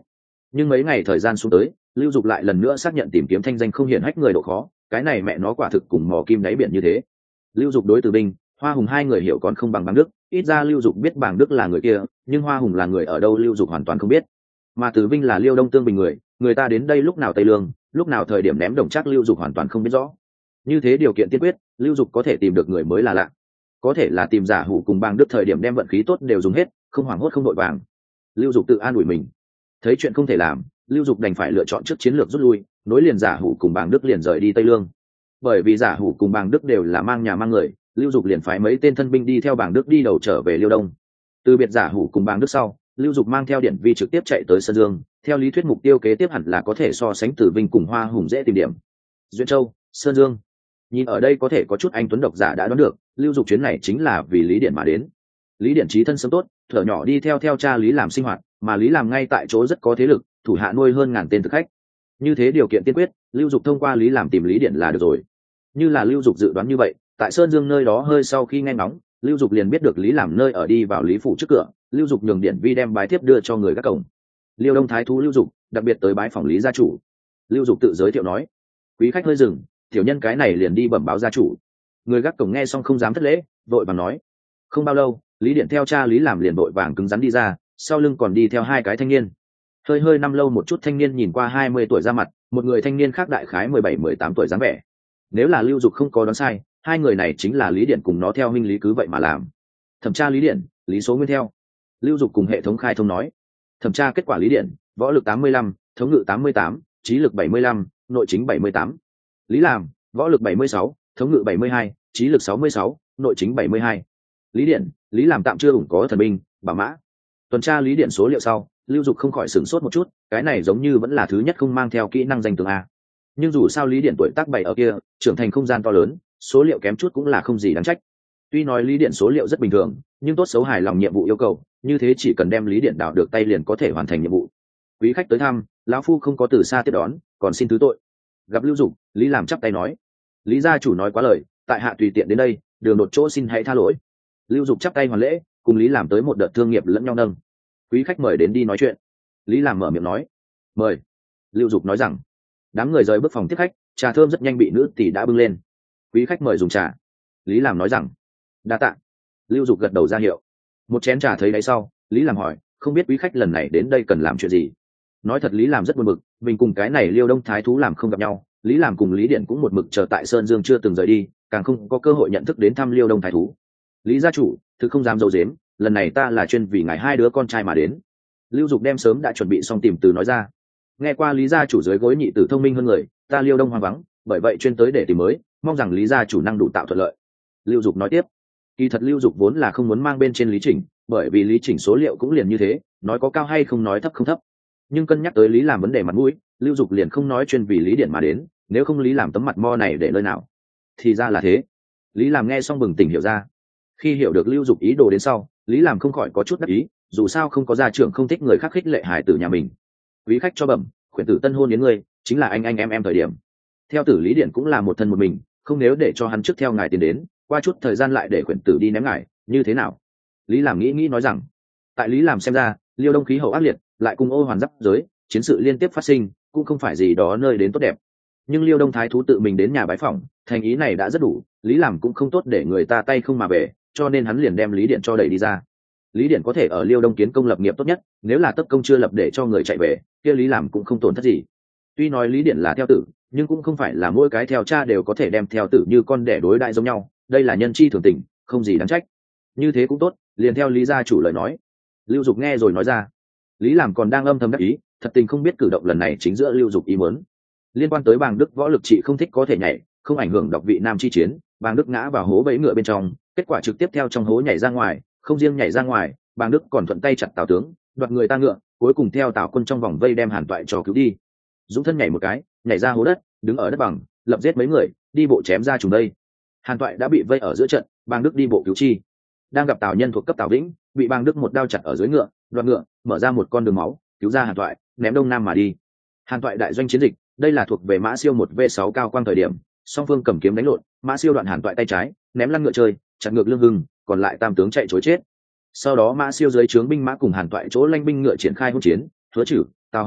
Nhưng mấy ngày thời gian xuống tới, lưu dục lại lần nữa xác nhận tìm kiếm thanh danh không hiển hách người độ khó, cái này mẹ nó quả thực cùng mò kim đáy biển như thế. Lưu dục đối Từ Binh, Hoa Hùng hai người hiểu còn không bằng Bàng Đức, ít ra lưu dục biết Bàng Đức là người kia, nhưng Hoa Hùng là người ở đâu lưu dục hoàn toàn không biết. Mà Từ Binh là Liêu Đông Tương Bình người ta đến đây lúc nào Tây Lương, lúc nào thời điểm ném đồng chắc lưu dục hoàn toàn không biết rõ. Như thế điều kiện tiên quyết, lưu dục có thể tìm được người mới là lạ. Có thể là tìm giả hủ cùng Bàng Đức thời điểm đem vận khí tốt đều dùng hết, không hoảng hốt không đội vàng. Lưu dục tự an ủi mình, thấy chuyện không thể làm, lưu dục đành phải lựa chọn trước chiến lược rút lui, nối liền giả hủ cùng Bàng Đức liền rời đi Tây Lương. Bởi vì giả hủ cùng Bàng Đức đều là mang nhà mang người, lưu dục liền phái mấy tên thân binh đi theo Bàng Đức đi đầu trở về Liêu Đông. Từ biệt giả hủ cùng Bàng Đức sau, lưu dục mang theo Điển Vi trực tiếp chạy tới Sơn Dương, theo lý thuyết mục tiêu kế tiếp hẳn là có thể so sánh Tử Vinh cùng Hoa Hùng dễ tìm điểm. Duyên Châu, Sơn Dương. Nhìn ở đây có thể có chút anh tuấn độc giả đã đoán được, lưu dục chuyến này chính là vì Lý Điển mà đến. Lý Điển trí thân sớm tốt, thở nhỏ đi theo cha Lý làm sinh hoạt, mà Lý làm ngay tại chỗ rất có thế lực, thủ hạ nuôi hơn ngàn tên thực khách. Như thế điều kiện tiên quyết, lưu dục thông qua Lý làm tìm Lý Điển là được rồi. Như là lưu dục dự đoán như vậy, tại Sơn Dương nơi đó hơi sau khi nghe ngóng, lưu dục liền biết được Lý làm nơi ở, đi vào Lý phủ trước cửa, lưu dục nhường Điển Vi đem bái thiếp đưa cho người gác cổng. Liêu Đông thái thú lưu dục đặc biệt tới bái phòng Lý gia chủ. Lưu dục tự giới thiệu nói: quý khách hơi dừng, tiểu nhân cái này liền đi bẩm báo gia chủ. Người gác cổng nghe xong không dám thất lễ, vội vàng nói. Không bao lâu, Lý Điện theo cha Lý làm liền vội vàng cứng rắn đi ra, sau lưng còn đi theo hai cái thanh niên. Hơi năm lâu một chút thanh niên nhìn qua 20 tuổi ra mặt, một người thanh niên khác đại khái 17-18 tuổi dáng vẻ. Nếu là lưu dục không có đoán sai, hai người này chính là Lý Điện cùng nó theo huynh Lý Cứ vậy mà làm. Thẩm tra Lý Điện, Lý số nguyên theo. Lưu dục cùng hệ thống khai thông nói. Thẩm tra kết quả Lý Điện, võ lực 85, thống ngự 88, trí lực 75, nội chính 78. Lý làm, võ lực 76, thống ngự 72, trí lực 66, nội chính 72. Lý Điện, Lý làm tạm chưa ủng có thần binh, bảo mã. Tuần tra Lý Điện số liệu sau, lưu dục không khỏi sửng sốt một chút, cái này giống như vẫn là thứ nhất không mang theo kỹ năng danh tướng a. Nhưng dù sao Lý Điện tuổi tác bày ở kia, trưởng thành không gian to lớn, số liệu kém chút cũng là không gì đáng trách. Tuy nói Lý Điện số liệu rất bình thường, nhưng tốt xấu hài lòng nhiệm vụ yêu cầu, như thế chỉ cần đem Lý Điện đào được tay liền có thể hoàn thành nhiệm vụ. Quý khách tới thăm, lão phu không có từ xa tiếp đón, còn xin thứ tội. Gặp lưu dục, Lý làm chắp tay nói. Lý gia chủ nói quá lời, tại hạ tùy tiện đến đây, đường đột chỗ xin hãy tha lỗi. Lưu dục chắp tay hoàn lễ, cùng Lý làm tới một đợt thương nghiệp lẫn nhau nâng. Quý khách mời đến đi nói chuyện. Lý làm mở miệng nói. Mời. Lưu dục nói rằng. Đám người rời bước phòng tiếp khách, trà thơm rất nhanh bị nữ tỷ đã bưng lên. Quý khách mời dùng trà. Lý làm nói rằng. Đa tạ. Lưu dục gật đầu ra hiệu. Một chén trà thấy đáy sau, Lý làm hỏi, không biết quý khách lần này đến đây cần làm chuyện gì. Nói thật Lý làm rất buồn bực, mình cùng cái này Liêu Đông thái thú làm không gặp nhau, Lý làm cùng Lý Điện cũng một mực chờ tại Sơn Dương chưa từng rời đi, càng không có cơ hội nhận thức đến thăm Liêu Đông thái thú. Lý gia chủ, thực không dám dâu dếm, lần này ta là chuyên vì ngài hai đứa con trai mà đến. Lưu dục đem sớm đã chuẩn bị xong tìm từ nói ra. Nghe qua Lý gia chủ dưới gối nhị tử thông minh hơn người, ta Liêu Đông hoang vắng, bởi vậy chuyên tới để tìm mới, mong rằng Lý gia chủ năng đủ tạo thuận lợi. Lưu dục nói tiếp. Kỳ thật Lưu dục vốn là không muốn mang bên trên Lý Chỉnh, bởi vì Lý Chỉnh số liệu cũng liền như thế, nói có cao hay không nói thấp không thấp. Nhưng cân nhắc tới Lý làm vấn đề mặt mũi, Lưu dục liền không nói chuyên vì Lý Điện mà đến, nếu không Lý làm tấm mặt mo này để nơi nào. Thì ra là thế. Lý làm nghe xong bừng tỉnh hiểu ra. Khi hiểu được Lưu dục ý đồ đến sau, Lý làm không khỏi có chút đắc ý, dù sao không có gia trưởng không thích người khác khích lệ hài tử nhà mình. Quý khách cho bẩm, khuyển tử tân hôn đến ngươi, chính là anh em thời điểm. Theo tử Lý Điện cũng là một thân một mình, không nếu để cho hắn trước theo ngài tiến đến, qua chút thời gian lại để khuyển tử đi ném ngài, như thế nào? Lý làm nghĩ nói rằng, tại Lý làm xem ra, Liêu Đông khí hậu ác liệt, lại cùng ô hoàn giáp giới, chiến sự liên tiếp phát sinh, cũng không phải gì đó nơi đến tốt đẹp. Nhưng Liêu Đông thái thú tự mình đến nhà bái phỏng, thành ý này đã rất đủ, Lý làm cũng không tốt để người ta tay không mà về, cho nên hắn liền đem Lý Điện cho đẩy đi ra. Lý Điện có thể ở Liêu Đông kiến công lập nghiệp tốt nhất, nếu là tất công chưa lập để cho người chạy về, kia Lý làm cũng không tổn thất gì. Tuy nói Lý Điện là theo tử, nhưng cũng không phải là mỗi cái theo cha đều có thể đem theo tử như con đẻ đối đại giống nhau, đây là nhân chi thường tình, không gì đáng trách. Như thế cũng tốt, liền theo Lý gia chủ lời nói. Lưu dục nghe rồi nói ra. Lý làm còn đang âm thầm đắc ý, thật tình không biết cử động lần này chính giữa Lưu dục ý muốn. Liên quan tới Bàng Đức võ lực trị không thích có thể nhảy, không ảnh hưởng đọc vị nam chi chiến, Bàng Đức ngã vào hố bẫy ngựa bên trong, kết quả trực tiếp theo trong hố nhảy ra ngoài, không riêng nhảy ra ngoài, Bàng Đức còn thuận tay chặt Tào tướng, đoạt người ta ngựa, cuối cùng theo Tào quân trong vòng vây đem Hàn Toại cho cứu đi. Dũng thân nhảy một cái, nhảy ra hố đất, đứng ở đất bằng, lập giết mấy người, đi bộ chém ra trùng đây. Hàn Toại đã bị vây ở giữa trận, Bàng Đức đi bộ cứu chi. Đang gặp Tào nhân thuộc cấp Tào Vĩnh, bị Bàng Đức một đao chặt ở dưới ngựa, đoạt ngựa, mở ra một con đường máu, cứu ra Hàn Toại, ném đông nam mà đi. Hàn Toại đại doanh chiến dịch, đây là thuộc về Mã Siêu 1v6 cao quang thời điểm, song phương cầm kiếm đánh lộn, Mã Siêu đoạn Hàn Toại tay trái, ném lăn ngựa chơi, chặt ngược Lương Hưng, còn lại tam tướng chạy trối chết. Sau đó Mã Siêu dưới trướng binh mã cùng Hàn Toại chỗ lanh binh ngựa triển khai hỗn chiến, Hứa Chử, Tào Hồng,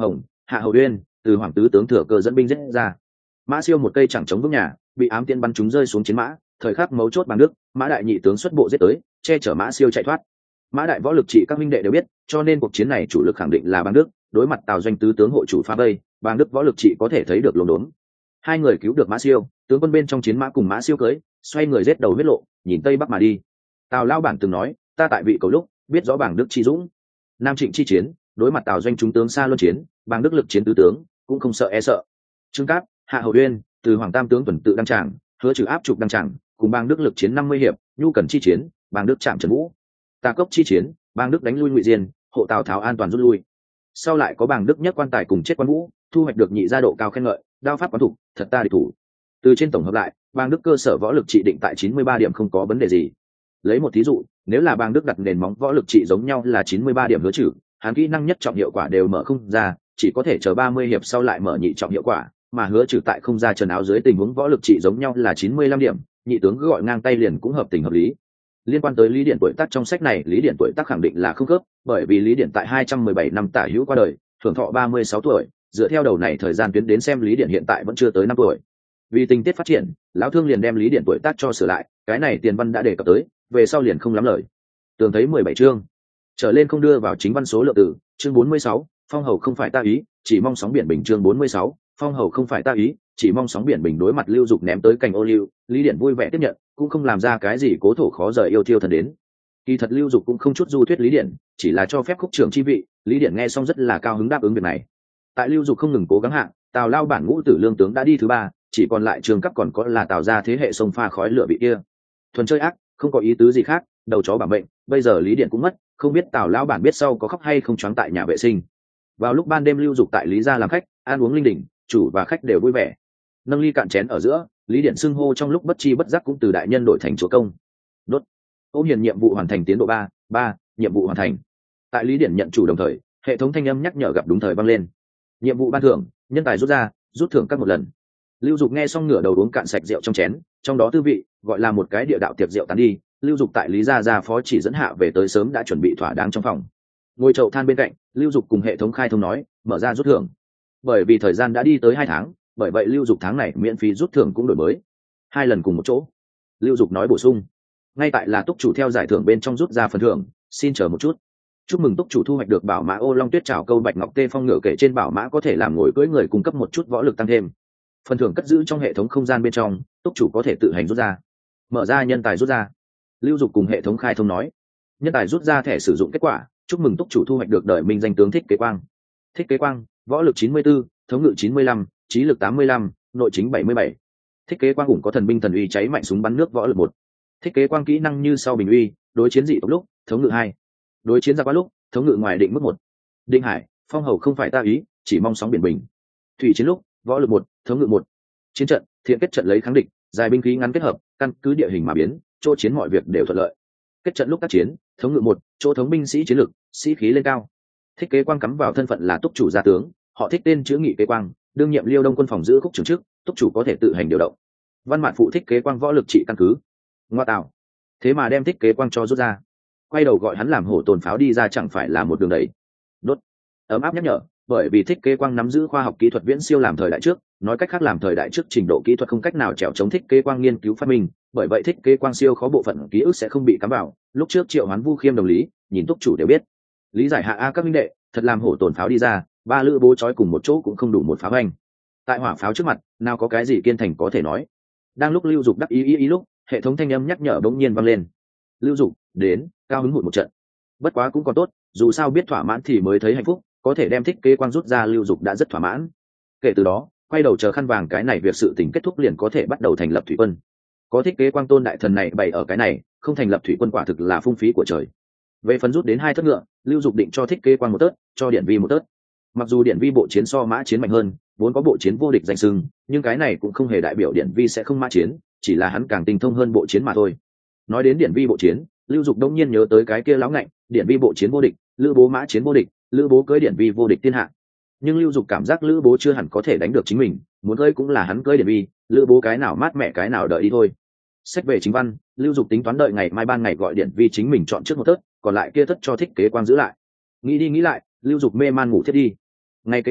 Hạ Hầu Uyên từ Hoàng tứ tướng thừa cơ dẫn binh giết ra. Mã Siêu một cây chẳng chống vững nhà, bị ám tiễn bắn trúng rơi xuống chiến mã, thời khắc mấu chốt Bàng Đức, Mã Đại nhị tướng xuất bộ giết tới, che chở Mã Siêu chạy thoát. Mã Đại võ lực trị các minh đệ đều biết, cho nên cuộc chiến này chủ lực khẳng định là Bàng Đức, đối mặt Tào Doanh tứ tướng hộ chủ phá vây, Bàng Đức võ lực trị có thể thấy được luống đốn. Hai người cứu được Mã Siêu, tướng quân bên trong chiến mã cùng Mã Siêu cưỡi, xoay người giết đầu huyết lộ, nhìn tây bắc mà đi. Tào lao bản từng nói, ta tại vị cầu lúc, biết rõ Bàng Đức chi dũng. Nam Trịnh chi chiến, đối mặt Tào Doanh chúng tướng xa luân chiến, Bàng Đức lực chiến tứ tướng, cũng không sợ e sợ. Trương Cáp, Hạ Hầu Uyên, từ Hoàng tam tướng tuần tự đăng tràng, hứa trừ áp trục đăng tràng, cùng Bàng Đức lực chiến 50 hiệp, nhu cần chi chiến, Bàng Đức chạm Trần Vũ. Tà Cốc chi chiến, Bàng Đức đánh lui Ngụy Diên, hộ Tào Tháo an toàn rút lui. Sau lại có Bàng Đức nhất quan tài cùng chết quan vũ, thu hoạch được nhị gia độ cao khen ngợi, đao pháp quán thủ, thật ta địch thủ. Từ trên tổng hợp lại, Bàng Đức cơ sở võ lực trị định tại 93 điểm không có vấn đề gì. Lấy một thí dụ, nếu là Bàng Đức đặt nền móng võ lực trị giống nhau là 93 điểm hứa trừ, hắn kỹ năng nhất trọng hiệu quả đều mở không ra, chỉ có thể chờ 30 hiệp sau lại mở nhị trọng hiệu quả, mà hứa trừ tại không ra trần áo dưới tình huống võ lực trị giống nhau là 95 điểm, nhị tướng cứ gọi ngang tay liền cũng hợp tình hợp lý. Liên quan tới Lý Điển tuổi tác trong sách này, Lý Điển tuổi tác khẳng định là không khớp, bởi vì Lý Điển tại 217 năm tả hữu qua đời, hưởng thọ 36 tuổi, dựa theo đầu này thời gian tuyến đến xem Lý Điển hiện tại vẫn chưa tới 5 tuổi. Vì tình tiết phát triển, lão thương liền đem Lý Điển tuổi tác cho sửa lại, cái này tiền văn đã đề cập tới, về sau liền không lắm lời. Tường thấy 17 chương trở lên không đưa vào chính văn số lượng từ, chương 46, phong hầu không phải ta ý, chỉ mong sóng biển bình. Chương 46, phong hầu không phải ta ý, chỉ mong sóng biển bình. Đối mặt Lưu Dục ném tới cành ô liu, Lý Điển vui vẻ tiếp nhận, cũng không làm ra cái gì cố thổ khó rời yêu thiêu thần đến. Kỳ thật Lưu Dục cũng không chút du thuyết Lý Điển, chỉ là cho phép khúc trưởng chi vị. Lý Điển nghe xong rất là cao hứng đáp ứng việc này. Tại Lưu Dục không ngừng cố gắng hạ, Tào lao bản ngũ tử lương tướng đã đi thứ 3, chỉ còn lại Trường Cấp còn có là Tào gia thế hệ sông pha khói lửa vị kia. Thuần chơi ác, không có ý tứ gì khác, đầu chó bảo mệnh. Bây giờ Lý Điển cũng mất, không biết Tào lao bản biết sau có khóc hay không choáng tại nhà vệ sinh. Vào lúc ban đêm Lưu Dục tại Lý gia làm khách, ăn uống linh đình, chủ và khách đều vui vẻ. Nâng ly cạn chén ở giữa, Lý Điển xưng hô trong lúc bất chi bất giác cũng từ đại nhân đổi thành chúa công. Đốt. Ôm hiền nhiệm vụ hoàn thành tiến độ 3, nhiệm vụ hoàn thành. Tại Lý Điển nhận chủ đồng thời, hệ thống thanh âm nhắc nhở gặp đúng thời vang lên. Nhiệm vụ ban thưởng, nhân tài rút ra, rút thưởng các một lần. Lưu Dục nghe xong ngửa đầu uống cạn sạch rượu trong chén, trong đó tư vị gọi là một cái địa đạo tiệc rượu tán đi. Lưu Dục tại Lý gia phó chỉ dẫn hạ về tới sớm đã chuẩn bị thỏa đáng trong phòng. Ngồi chậu than bên cạnh, Lưu Dục cùng hệ thống khai thông nói, mở ra rút thưởng. Bởi vì thời gian đã đi tới 2 tháng, bởi vậy Lưu Dục tháng này miễn phí rút thưởng cũng đổi mới 2 lần cùng một chỗ. Lưu Dục nói bổ sung, ngay tại là túc chủ theo giải thưởng bên trong rút ra phần thưởng, xin chờ một chút. Chúc mừng túc chủ thu hoạch được bảo mã ô long tuyết trảo câu bạch ngọc tê phong ngựa kể trên bảo mã có thể làm ngồi cưỡi người cung cấp một chút võ lực tăng thêm. Phần thưởng cất giữ trong hệ thống không gian bên trong, túc chủ có thể tự hành rút ra. Mở ra nhân tài rút ra. Lưu Dục cùng hệ thống khai thông nói, nhân tài rút ra thẻ sử dụng kết quả, chúc mừng túc chủ thu hoạch được đời minh danh tướng Thích Kế Quang. Thích Kế Quang, võ lực 94, thống ngự 95, trí lực 85, nội chính 77. Thích Kế Quang cũng có thần binh thần uy cháy mạnh súng bắn nước võ lực 1. Thích Kế Quang kỹ năng như sau bình uy, đối chiến dị tộc lúc, thống ngự 2. Đối chiến ra quá lúc, thống ngự ngoài định mức 1. Định Hải, phong hầu không phải ta ý, chỉ mong sóng biển bình. Thủy chiến lúc, võ lực 1, thống ngự 1. Chiến trận, thiện kết trận lấy kháng địch, dài binh khí ngắn kết hợp, căn cứ địa hình mà biến, chỗ chiến mọi việc đều thuận lợi. Kết trận lúc tác chiến, thống ngự 1, chỗ thống binh sĩ chiến lực, sĩ khí lên cao. Thích Kế Quang cắm vào thân phận là túc chủ gia tướng, họ Thích tên chữ Nghị Kế Quang, đương nhiệm Liêu Đông quân phòng giữ khúc trưởng chức, túc chủ có thể tự hành điều động. Văn mạn phụ Thích Kế Quang võ lực trị căn cứ. Ngoa tạo, thế mà đem Thích Kế Quang cho rút ra, quay đầu gọi hắn làm hổ tồn pháo đi ra chẳng phải là một đường đẩy. Đốt. Ấm áp nhắc nhở, bởi vì Thích Kế Quang nắm giữ khoa học kỹ thuật viễn siêu làm thời đại trước, nói cách khác làm thời đại trước trình độ kỹ thuật không cách nào trèo chống Thích Kế Quang nghiên cứu phát minh, bởi vậy Thích Kế Quang siêu khó bộ phận ký ức sẽ không bị cắm vào. Lúc trước Triệu Hoán Vu Khiêm đồng lý, nhìn túc chủ đều biết. Lý giải hạ a các minh đệ, thật làm hổ tồn pháo đi ra, 3 lữ bố trói cùng một chỗ cũng không đủ một pháo anh. Tại hỏa pháo trước mặt, nào có cái gì kiên thành có thể nói. Đang lúc Lưu Dục đắc ý lúc, hệ thống thanh âm nhắc nhở bỗng nhiên vang lên. Lưu Dục, đến, cao hứng hụt một trận. Bất quá cũng còn tốt, dù sao biết thỏa mãn thì mới thấy hạnh phúc, có thể đem Thích Kế Quang rút ra Lưu Dục đã rất thỏa mãn. Kể từ đó, quay đầu chờ khăn vàng cái này việc sự tình kết thúc liền có thể bắt đầu thành lập thủy quân. Có Thích Kế Quang tôn đại thần này bày ở cái này, không thành lập thủy quân quả thực là phung phí của trời. Về phần rút đến 2 thất ngựa, Lưu Dục định cho Thích Kế Quang một tớt, cho Điển Vi một tớt. Mặc dù Điển Vi bộ chiến so mã chiến mạnh hơn, vốn có bộ chiến vô địch danh xưng, nhưng cái này cũng không hề đại biểu Điển Vi sẽ không mã chiến, chỉ là hắn càng tinh thông hơn bộ chiến mà thôi. Nói đến Điển Vi bộ chiến, Lưu Dục đông nhiên nhớ tới cái kia láo ngạnh, Điển Vi bộ chiến vô địch, Lữ Bố mã chiến vô địch, Lữ Bố cưỡi Điển Vi vô địch thiên hạ. Nhưng Lưu Dục cảm giác Lữ Bố chưa hẳn có thể đánh được chính mình, muốn cưỡi cũng là hắn cưỡi Điển Vi, Lữ Bố cái nào mát mẹ cái nào đợi đi thôi. Sách về chính văn, Lưu Dục tính toán đợi ngày mai ban ngày gọi Điển Vi chính mình chọn trước một tớt, còn lại kia thất cho Thích Kế Quang giữ lại. Nghĩ đi nghĩ lại, Lưu Dục mê man ngủ thiết đi. Ngày kế tiếp,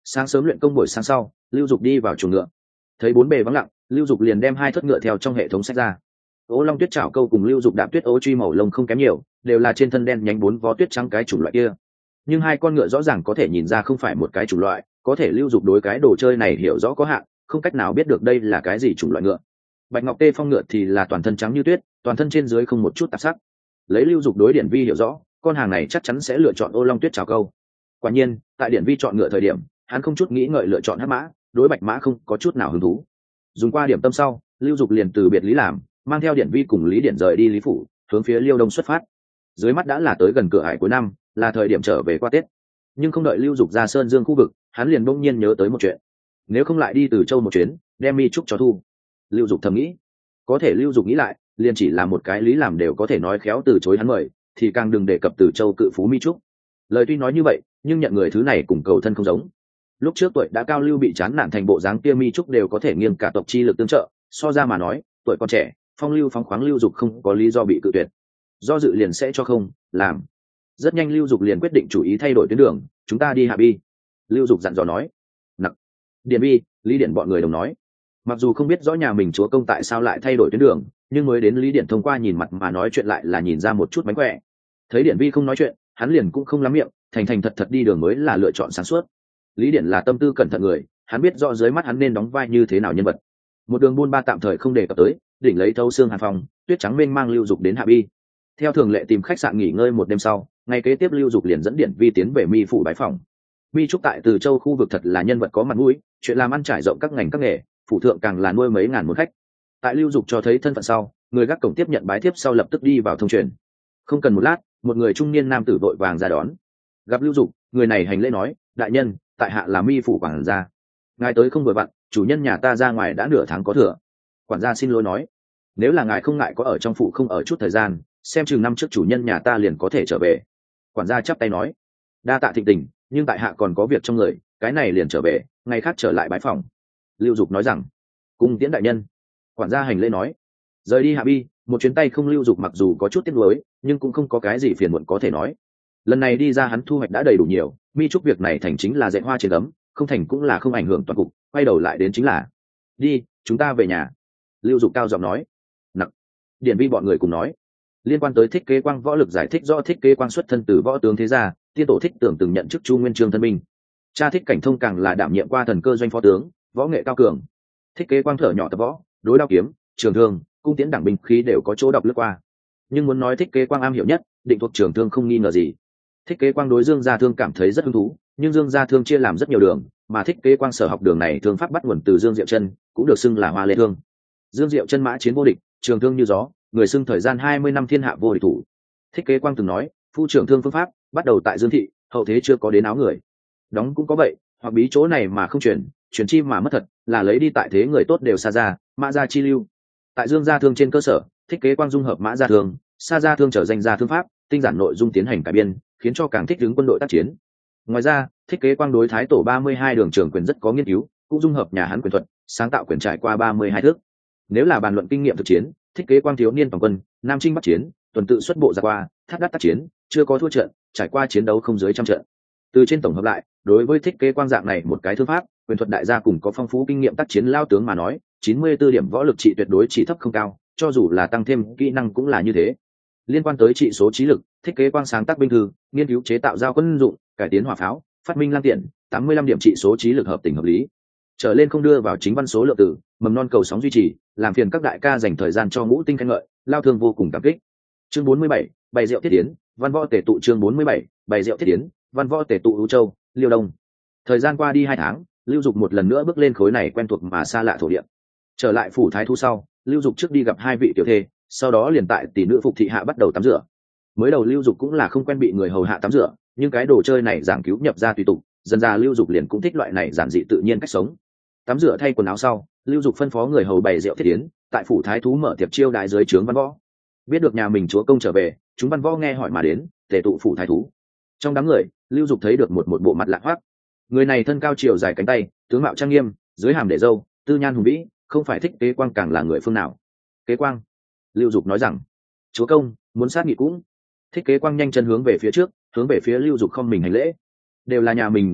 Sáng sớm luyện công buổi sáng sau, lưu dục đi vào chuồng ngựa, thấy bốn bề vắng lặng, lưu dục liền đem hai thất ngựa theo trong hệ thống sách ra. Ô long tuyết trảo câu cùng lưu dục đạp tuyết ố truy màu lông không kém nhiều, đều là trên thân đen nhánh bốn vó tuyết trắng cái chủng loại kia, nhưng hai con ngựa rõ ràng có thể nhìn ra không phải một cái chủng loại, có thể lưu dục đối cái đồ chơi này hiểu rõ có hạn, không cách nào biết được đây là cái gì chủng loại ngựa. Bạch ngọc tê phong ngựa thì là toàn thân trắng như tuyết, toàn thân trên dưới không một chút tạp sắc. Lấy lưu dục đối điển vi hiểu rõ, con hàng này chắc chắn sẽ lựa chọn ô long tuyết trảo câu. Quả nhiên, tại điển vi chọn ngựa thời điểm, hắn không chút nghĩ ngợi lựa chọn hắc mã, đối bạch mã không có chút nào hứng thú. Dùng qua điểm tâm sau, lưu dục liền từ biệt lý làm, mang theo điển vi cùng lý điển rời đi lý phủ, hướng phía liêu đông xuất phát. Dưới mắt đã là tới gần cửa hải cuối năm, là thời điểm trở về qua tết, nhưng không đợi lưu dục ra sơn dương khu vực, hắn liền bỗng nhiên nhớ tới một chuyện. Nếu không lại đi từ châu một chuyến, đem mi trúc cho thu. Lưu dục thầm nghĩ. Có thể lưu dục nghĩ lại, liền chỉ là một cái lý làm đều có thể nói khéo từ chối hắn mời, thì càng đừng đề cập từ châu cự phú mi trúc. Lời tuy nói như vậy, nhưng nhận người thứ này cùng cầu thân không giống. Lúc trước tuổi đã cao lưu bị chán nản thành bộ dáng kia mi trúc đều có thể nghiêng cả tộc chi lực tương trợ, so ra mà nói, tuổi còn trẻ, phong lưu phóng khoáng lưu dục không có lý do bị cự tuyệt. Do dự liền sẽ cho không làm. Rất nhanh lưu dục liền quyết định chủ ý thay đổi tuyến đường, chúng ta đi hạ bi. Lưu dục dặn dò nói. Nặc. Điện bi, lý điện bọn người đồng nói. Mặc dù không biết rõ nhà mình chúa công tại sao lại thay đổi tuyến đường, nhưng mới đến lý điện thông qua nhìn mặt mà nói chuyện lại là nhìn ra một chút mánh khỏe. Thấy điện vi không nói chuyện, hắn liền cũng không lắm miệng, thành thành thật thật đi đường mới là lựa chọn sáng suốt. Lý điện là tâm tư cẩn thận người, hắn biết rõ dưới mắt hắn nên đóng vai như thế nào nhân vật. Một đường buôn ba tạm thời không đề cập tới, đỉnh lấy thâu xương hàn phòng, tuyết trắng mênh mang lưu dục đến hạ bi. Theo thường lệ tìm khách sạn nghỉ ngơi một đêm sau, ngày kế tiếp lưu dục liền dẫn điện vi tiến về mi phủ bái phòng. Mi trúc tại từ châu khu vực thật là nhân vật có mặt mũi, chuyện làm ăn trải rộng các ngành các nghề, phủ thượng càng là nuôi mấy ngàn môn khách. Tại lưu dục cho thấy thân phận sau, người gác cổng tiếp nhận bái tiếp sau lập tức đi vào thông truyền. Không cần một lát, một người trung niên nam tử vội vàng ra đón. Gặp lưu dục, người này hành lễ nói, đại nhân, tại hạ là mi phủ quản gia, ngài tới không vừa vặn, chủ nhân nhà ta ra ngoài đã nửa tháng có thừa. Quản gia xin lỗi nói, nếu là ngài không ngại có ở trong phủ không ở chút thời gian, xem chừng năm trước chủ nhân nhà ta liền có thể trở về. Quản gia chắp tay nói, đa tạ thịnh tình, nhưng tại hạ còn có việc trong người, cái này liền trở về, ngày khác trở lại bái phòng. Lưu dục nói rằng, cung tiễn đại nhân. Quản gia hành lễ nói, rời đi hạ bi, một chuyến tay không lưu dục mặc dù có chút tiếc nuối, nhưng cũng không có cái gì phiền muộn có thể nói. Lần này đi ra hắn thu hoạch đã đầy đủ nhiều, mi trúc việc này thành chính là dạy hoa trên gấm, không thành cũng là không ảnh hưởng toàn cục, quay đầu lại đến chính là đi, chúng ta về nhà. Lưu dục cao giọng nói. Nặc. Điển vi bọn người cùng nói. Liên quan tới Thích Kế Quang võ lực giải thích do Thích Kế Quang xuất thân từ võ tướng thế gia, tiên tổ Thích Tưởng từng nhận chức Chu Nguyên Chương thân binh. Cha Thích Cảnh Thông càng là đảm nhiệm qua thần cơ doanh phó tướng, võ nghệ cao cường. Thích Kế Quang thở nhỏ tập võ, đối đao kiếm, trường thương, cung tiễn đẳng binh khí đều có chỗ đọc lướt qua. Nhưng muốn nói Thích Kế Quang am hiểu nhất, định thuộc trường thương không nghi ngờ gì. Thích Kế Quang đối Dương Gia Thương cảm thấy rất hứng thú, nhưng Dương Gia Thương chia làm rất nhiều đường, mà Thích Kế Quang sở học đường này thương pháp bắt nguồn từ Dương Diệu Chân, cũng được xưng là Hoa Lê Thương. Dương Diệu Chân mã chiến vô địch, trường thương như gió, người xưng thời gian 20 năm thiên hạ vô địch thủ. Thích Kế Quang từng nói, phu trưởng thương phương pháp bắt đầu tại Dương thị, hậu thế chưa có đến áo người. Đóng cũng có vậy, hoặc bí chỗ này mà không truyền chi mà mất thật, là lấy đi tại thế người tốt đều xa ra, mã gia chi lưu. Tại Dương Gia Thương trên cơ sở, Thích Kế Quang dung hợp mã gia thương, xa gia thương trở danh gia thương pháp, tinh giản nội dung tiến hành cải biên, khiến cho càng thích ứng quân đội tác chiến. Ngoài ra, Thích Kế Quang đối thái tổ 32 đường trường quyền rất có nghiên cứu, cũng dung hợp nhà hắn quyền thuật, sáng tạo quyền trải qua 32 thước. Nếu là bàn luận kinh nghiệm thực chiến, Thích Kế Quang thiếu niên toàn quân, nam chinh bắc chiến, tuần tự xuất bộ ra qua, thác đắt tác chiến, chưa có thua trận, trải qua chiến đấu không dưới trăm trận. Từ trên tổng hợp lại, đối với Thích Kế Quang dạng này một cái thư pháp, quyền thuật đại gia cùng có phong phú kinh nghiệm tác chiến lao tướng mà nói, 94 điểm võ lực trị tuyệt đối chỉ thấp không cao, cho dù là tăng thêm kỹ năng cũng là như thế. Liên quan tới trị số trí lực, Thích Kế Quang sáng tác binh thư, nghiên cứu chế tạo dao quân dụng, cải tiến hỏa pháo, phát minh lang tiện, 85 điểm trị số trí lực hợp tình hợp lý. Trở lên không đưa vào chính văn số lượng từ, mầm non cầu sóng duy trì, làm phiền các đại ca dành thời gian cho ngũ tinh khen ngợi, lao thương vô cùng cảm kích. Chương 47, bày rượu thiết tiến, văn võ tề tụ. Chương 47, bày rượu thiết tiến, văn võ tề tụ Ưu Châu, Liêu Đông. Thời gian qua đi 2 tháng, Lưu Dục một lần nữa bước lên khối này quen thuộc mà xa lạ thổ địa. Trở lại phủ thái thú sau, Lưu Dục trước đi gặp 2 vị tiểu thê, sau đó liền tại tỷ nữ phục thị hạ bắt đầu tắm rửa. Mới đầu Lưu Dục cũng là không quen bị người hầu hạ tắm rửa, nhưng cái đồ chơi này giảng cứu nhập ra tùy tục, dần ra Lưu Dục liền cũng thích loại này giản dị tự nhiên cách sống. Tắm rửa thay quần áo sau, Lưu Dục phân phó người hầu bày rượu thiết tiến, tại phủ thái thú mở tiệc chiêu đãi dưới trướng văn võ. Biết được nhà mình chúa công trở về, chúng văn võ nghe hỏi mà đến, tề tụ phủ thái thú. Trong đám người, Lưu Dục thấy được một bộ mặt lạ hoắc. Người này thân cao chiều dài cánh tay, tướng mạo trang nghiêm, dưới hàm để râu, tư nhan hùng vĩ, không phải Thích Kế Quang càng là người phương nào. Kế Quang. Lưu Dục nói rằng, chúa công muốn sát nghị cũng. Thích Kế Quang nhanh chân hướng về phía trước, hướng về phía Lưu Dục không mình hành lễ. Đều là nhà mình huynh đệ,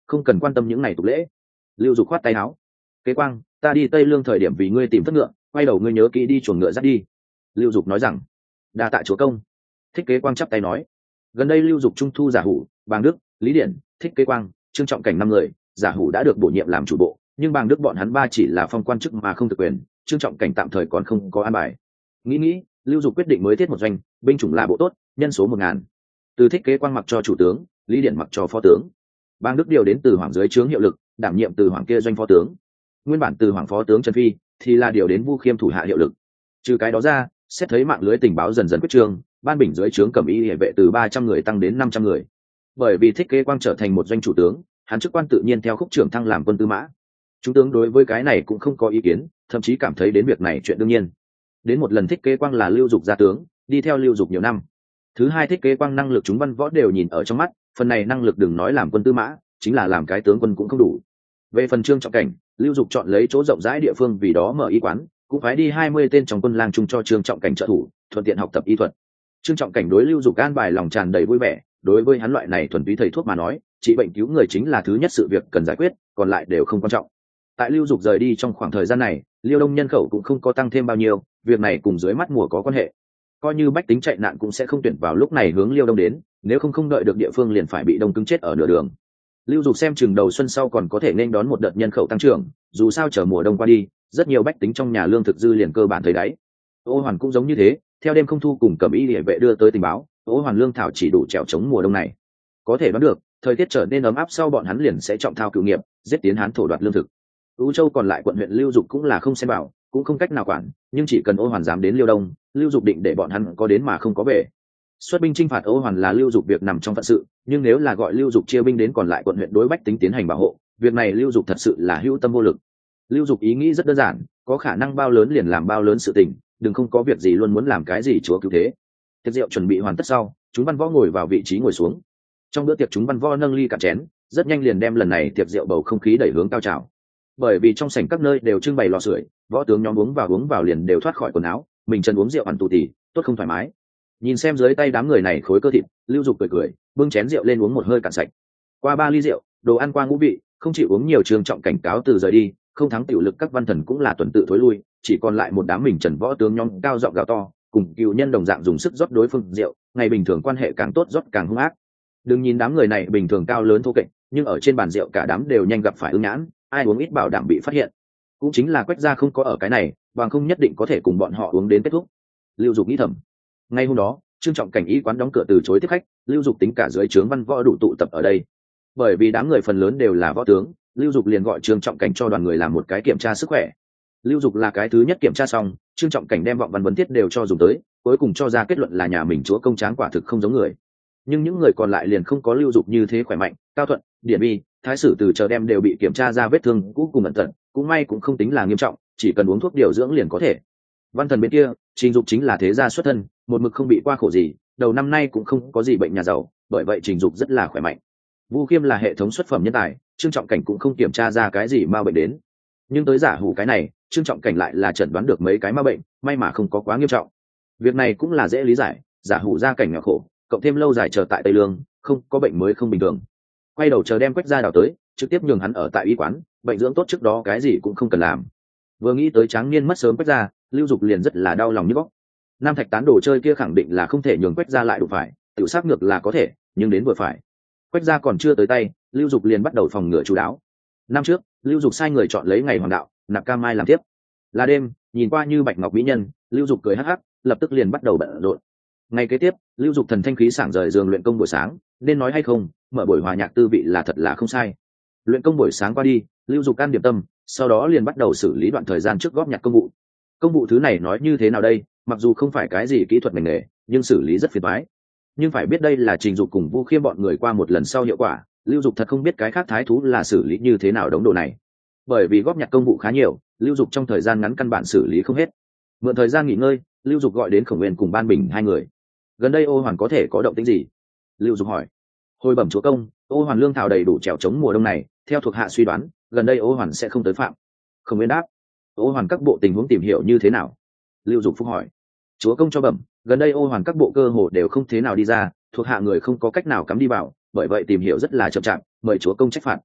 không cần quan tâm những này tục lễ. Lưu Dục khoát tay áo. Kế Quang, ta đi Tây Lương thời điểm vì ngươi tìm thất ngựa, quay đầu ngươi nhớ kỹ đi chuồng ngựa dắt đi. Lưu Dục nói rằng. Đa tạ chúa công. Thích Kế Quang chắp tay nói. Gần đây Lưu Dục trung thu Giả Hủ, Bàng Đức, Lý Điển, Thích Kế Quang, Trương Trọng Cảnh 5 người, Giả Hủ đã được bổ nhiệm làm chủ bộ, nhưng Bàng Đức bọn hắn ba chỉ là phong quan chức mà không thực quyền, Trương Trọng Cảnh tạm thời còn không có an bài. Nghĩ, Lưu Dục quyết định mới thiết một doanh, binh chủng là bộ tốt, nhân số 1000. Từ Thích Kế Quang mặc cho chủ tướng, Lý Điển mặc cho phó tướng. Bàng Đức điều đến từ hoàng dưới trướng hiệu lực, đảm nhiệm từ hoàng kia doanh phó tướng. Nguyên bản từ hoàng phó tướng Trần Phi thì là điều đến Vu Khiêm thủ hạ hiệu lực. Trừ cái đó ra, xét thấy mạng lưới tình báo dần dần quyết trương, ban bình dưới trướng Cẩm Y hệ vệ từ 300 người tăng đến 500 người. Bởi vì Thích Kế Quang trở thành một doanh chủ tướng, hắn chức quan tự nhiên theo khúc trưởng thăng làm quân tư mã. Chúng tướng đối với cái này cũng không có ý kiến, thậm chí cảm thấy đến việc này chuyện đương nhiên. Đến một lần Thích Kế Quang là Lưu Dục gia tướng, đi theo Lưu Dục nhiều năm. Thứ hai, Thích Kế Quang năng lực chúng văn võ đều nhìn ở trong mắt, phần này năng lực đừng nói làm quân tư mã, chính là làm cái tướng quân cũng không đủ. Về phần Trương Trọng Cảnh, Lưu Dục chọn lấy chỗ rộng rãi địa phương vì đó mở y quán, cũng phái đi 20 tên trong quân lang chung cho Trương Trọng Cảnh trợ thủ, thuận tiện học tập y thuật. Trương Trọng Cảnh đối Lưu Dục an bài lòng tràn đầy vui vẻ, đối với hắn loại này thuần túy thầy thuốc mà nói, trị bệnh cứu người chính là thứ nhất sự việc cần giải quyết, còn lại đều không quan trọng. Tại Lưu Dục rời đi trong khoảng thời gian này, Liêu Đông nhân khẩu cũng không có tăng thêm bao nhiêu, việc này cùng dưới mắt mùa có quan hệ. Coi như bách tính chạy nạn cũng sẽ không tuyển vào lúc này hướng Liêu Đông đến, nếu không đợi được địa phương liền phải bị đông cứng chết ở nửa đường. Lưu Dục xem chừng đầu xuân sau còn có thể nên đón một đợt nhân khẩu tăng trưởng, dù sao chờ mùa đông qua đi, rất nhiều bách tính trong nhà lương thực dư liền cơ bản thấy đáy. Ô Hoàn cũng giống như thế, theo đêm không thu cùng Cẩm Y Liễu vệ đưa tới tình báo, Ô Hoàn lương thảo chỉ đủ trèo chống mùa đông này. Có thể đoán được, thời tiết trở nên ấm áp sau bọn hắn liền sẽ trọng thao cựu nghiệp, giết tiến Hán thổ đoạt lương thực. Ú Châu còn lại quận huyện Lưu Dục cũng là không xem bảo, cũng không cách nào quản, nhưng chỉ cần Ô Hoàn dám đến Liêu Đông, Lưu Dục định để bọn hắn có đến mà không có về. Xuất binh chinh phạt Ô Hoàn là Lưu Dục việc nằm trong phận sự, nhưng nếu là gọi Lưu Dục chia binh đến còn lại quận huyện đối bách tính tiến hành bảo hộ, việc này Lưu Dục thật sự là hữu tâm vô lực. Lưu Dục ý nghĩ rất đơn giản, có khả năng bao lớn liền làm bao lớn sự tình, đừng không có việc gì luôn muốn làm cái gì chúa cứu thế. Tiệc rượu chuẩn bị hoàn tất sau, chúng văn võ ngồi vào vị trí ngồi xuống. Trong bữa tiệc chúng văn võ nâng ly cạn chén, rất nhanh liền đem lần này tiệc rượu bầu không khí đẩy hướng cao trào. Bởi vì trong sảnh các nơi đều trưng bày lò sưởi, võ tướng nhóm uống vào liền đều thoát khỏi quần áo, mình chân uống rượu ăn tù tì, tốt không thoải mái. Nhìn xem dưới tay đám người này khối cơ thịt, Lưu Dục cười, bưng chén rượu lên uống một hơi cạn sạch. Qua 3 ly rượu, đồ ăn qua ngũ vị, không chịu uống nhiều Trương Trọng cảnh cáo từ rời đi, không thắng tiểu lực các văn thần cũng là tuần tự thối lui, chỉ còn lại một đám mình trần võ tướng nhóm cao giọng gào to, cùng cựu nhân đồng dạng dùng sức rót đối phương rượu, ngày bình thường quan hệ càng tốt rót càng hung ác. Đừng nhìn đám người này bình thường cao lớn thô kệch, nhưng ở trên bàn rượu cả đám đều nhanh gặp phải ưng nhãn, ai uống ít bảo đảm bị phát hiện. Cũng chính là Quách gia không có ở cái này, bằng không nhất định có thể cùng bọn họ uống đến kết thúc. Lưu Dục nghĩ thầm. Ngay hôm đó, Trương Trọng cảnh y quán đóng cửa từ chối tiếp khách, Lưu Dục tính cả dưới trướng văn võ đủ tụ tập ở đây. Bởi vì đám người phần lớn đều là võ tướng, Lưu Dục liền gọi Trương Trọng cảnh cho đoàn người làm một cái kiểm tra sức khỏe. Lưu Dục là cái thứ nhất kiểm tra xong, Trương Trọng cảnh đem vọng văn vấn thiết đều cho dùng tới, cuối cùng cho ra kết luận là nhà mình chúa công tráng quả thực không giống người. Nhưng những người còn lại liền không có Lưu Dục như thế khỏe mạnh, Cao Thuận, Điển Bi, Thái Sử từ chờ đem đều bị kiểm tra ra vết thương cũ cùng ẩn tận, cũng may cũng không tính là nghiêm trọng, chỉ cần uống thuốc điều dưỡng liền có thể. Văn Thần bên kia, Trình Dục chính là thế gia xuất thân, một mực không bị qua khổ gì, đầu năm nay cũng không có gì bệnh nhà giàu, bởi vậy Trình Dục rất là khỏe mạnh. Vu Khiêm là hệ thống xuất phẩm nhân tài, Trương Trọng cảnh cũng không kiểm tra ra cái gì ma bệnh đến. Nhưng tới Giả Hủ cái này, Trương Trọng cảnh lại là chẩn đoán được mấy cái ma bệnh, may mà không có quá nghiêm trọng. Việc này cũng là dễ lý giải, Giả Hủ gia cảnh nghèo khổ, cộng thêm lâu dài chờ tại Tây Lương, không có bệnh mới không bình thường. Quay đầu chờ đem Quách gia đào tới, trực tiếp nhường hắn ở tại y quán, bệnh dưỡng tốt trước đó cái gì cũng không cần làm. Vừa nghĩ tới tráng niên mất sớm Quách gia, Lưu Dục liền rất là đau lòng như góc. Nam Thạch tán đồ chơi kia khẳng định là không thể nhường Quách gia lại đụng phải, tiểu sát ngược là có thể, nhưng đến vừa phải. Quách gia còn chưa tới tay, Lưu Dục liền bắt đầu phòng ngừa chú đáo. Năm trước, Lưu Dục sai người chọn lấy ngày hoàng đạo, nạp Cam Mai làm tiếp. Là đêm, nhìn qua như bạch ngọc mỹ nhân, Lưu Dục cười hắc hắc, lập tức liền bắt đầu bận rộn. Ngày kế tiếp, Lưu Dục thần thanh khí sảng rời giường luyện công buổi sáng, nên nói hay không, mở buổi hòa nhạc tư vị là thật là không sai. Luyện công buổi sáng qua đi, Lưu Dục ăn điểm tâm, sau đó liền bắt đầu xử lý đoạn thời gian trước góp nhặt công vụ. Công vụ thứ này nói như thế nào đây, mặc dù không phải cái gì kỹ thuật ngành nghề, nhưng xử lý rất phiền toái. Nhưng phải biết đây là Trình Dục cùng Vu Khiêm bọn người qua một lần sau hiệu quả, Lưu Dục thật không biết cái khác thái thú là xử lý như thế nào đống đồ này. Bởi vì góp nhặt công vụ khá nhiều, Lưu Dục trong thời gian ngắn căn bản xử lý không hết. Mượn thời gian nghỉ ngơi, Lưu Dục gọi đến Khổng Nguyên cùng Ban Bình hai người. Gần đây Ô Hoàn có thể có động tĩnh gì? Lưu Dục hỏi. Hồi bẩm chúa công, Ô Hoàn lương thảo đầy đủ trèo chống mùa đông này, theo thuộc hạ suy đoán, gần đây Ô Hoàn sẽ không tới phạm. Khổng Nguyên đáp. Ô Hoàn các bộ tình huống tìm hiểu như thế nào? Lưu Dục phúc hỏi. Chúa công cho bẩm, gần đây Ô Hoàn các bộ cơ hồ đều không thế nào đi ra, thuộc hạ người không có cách nào cắm đi vào, bởi vậy tìm hiểu rất là chậm chạp, mời chúa công trách phạt.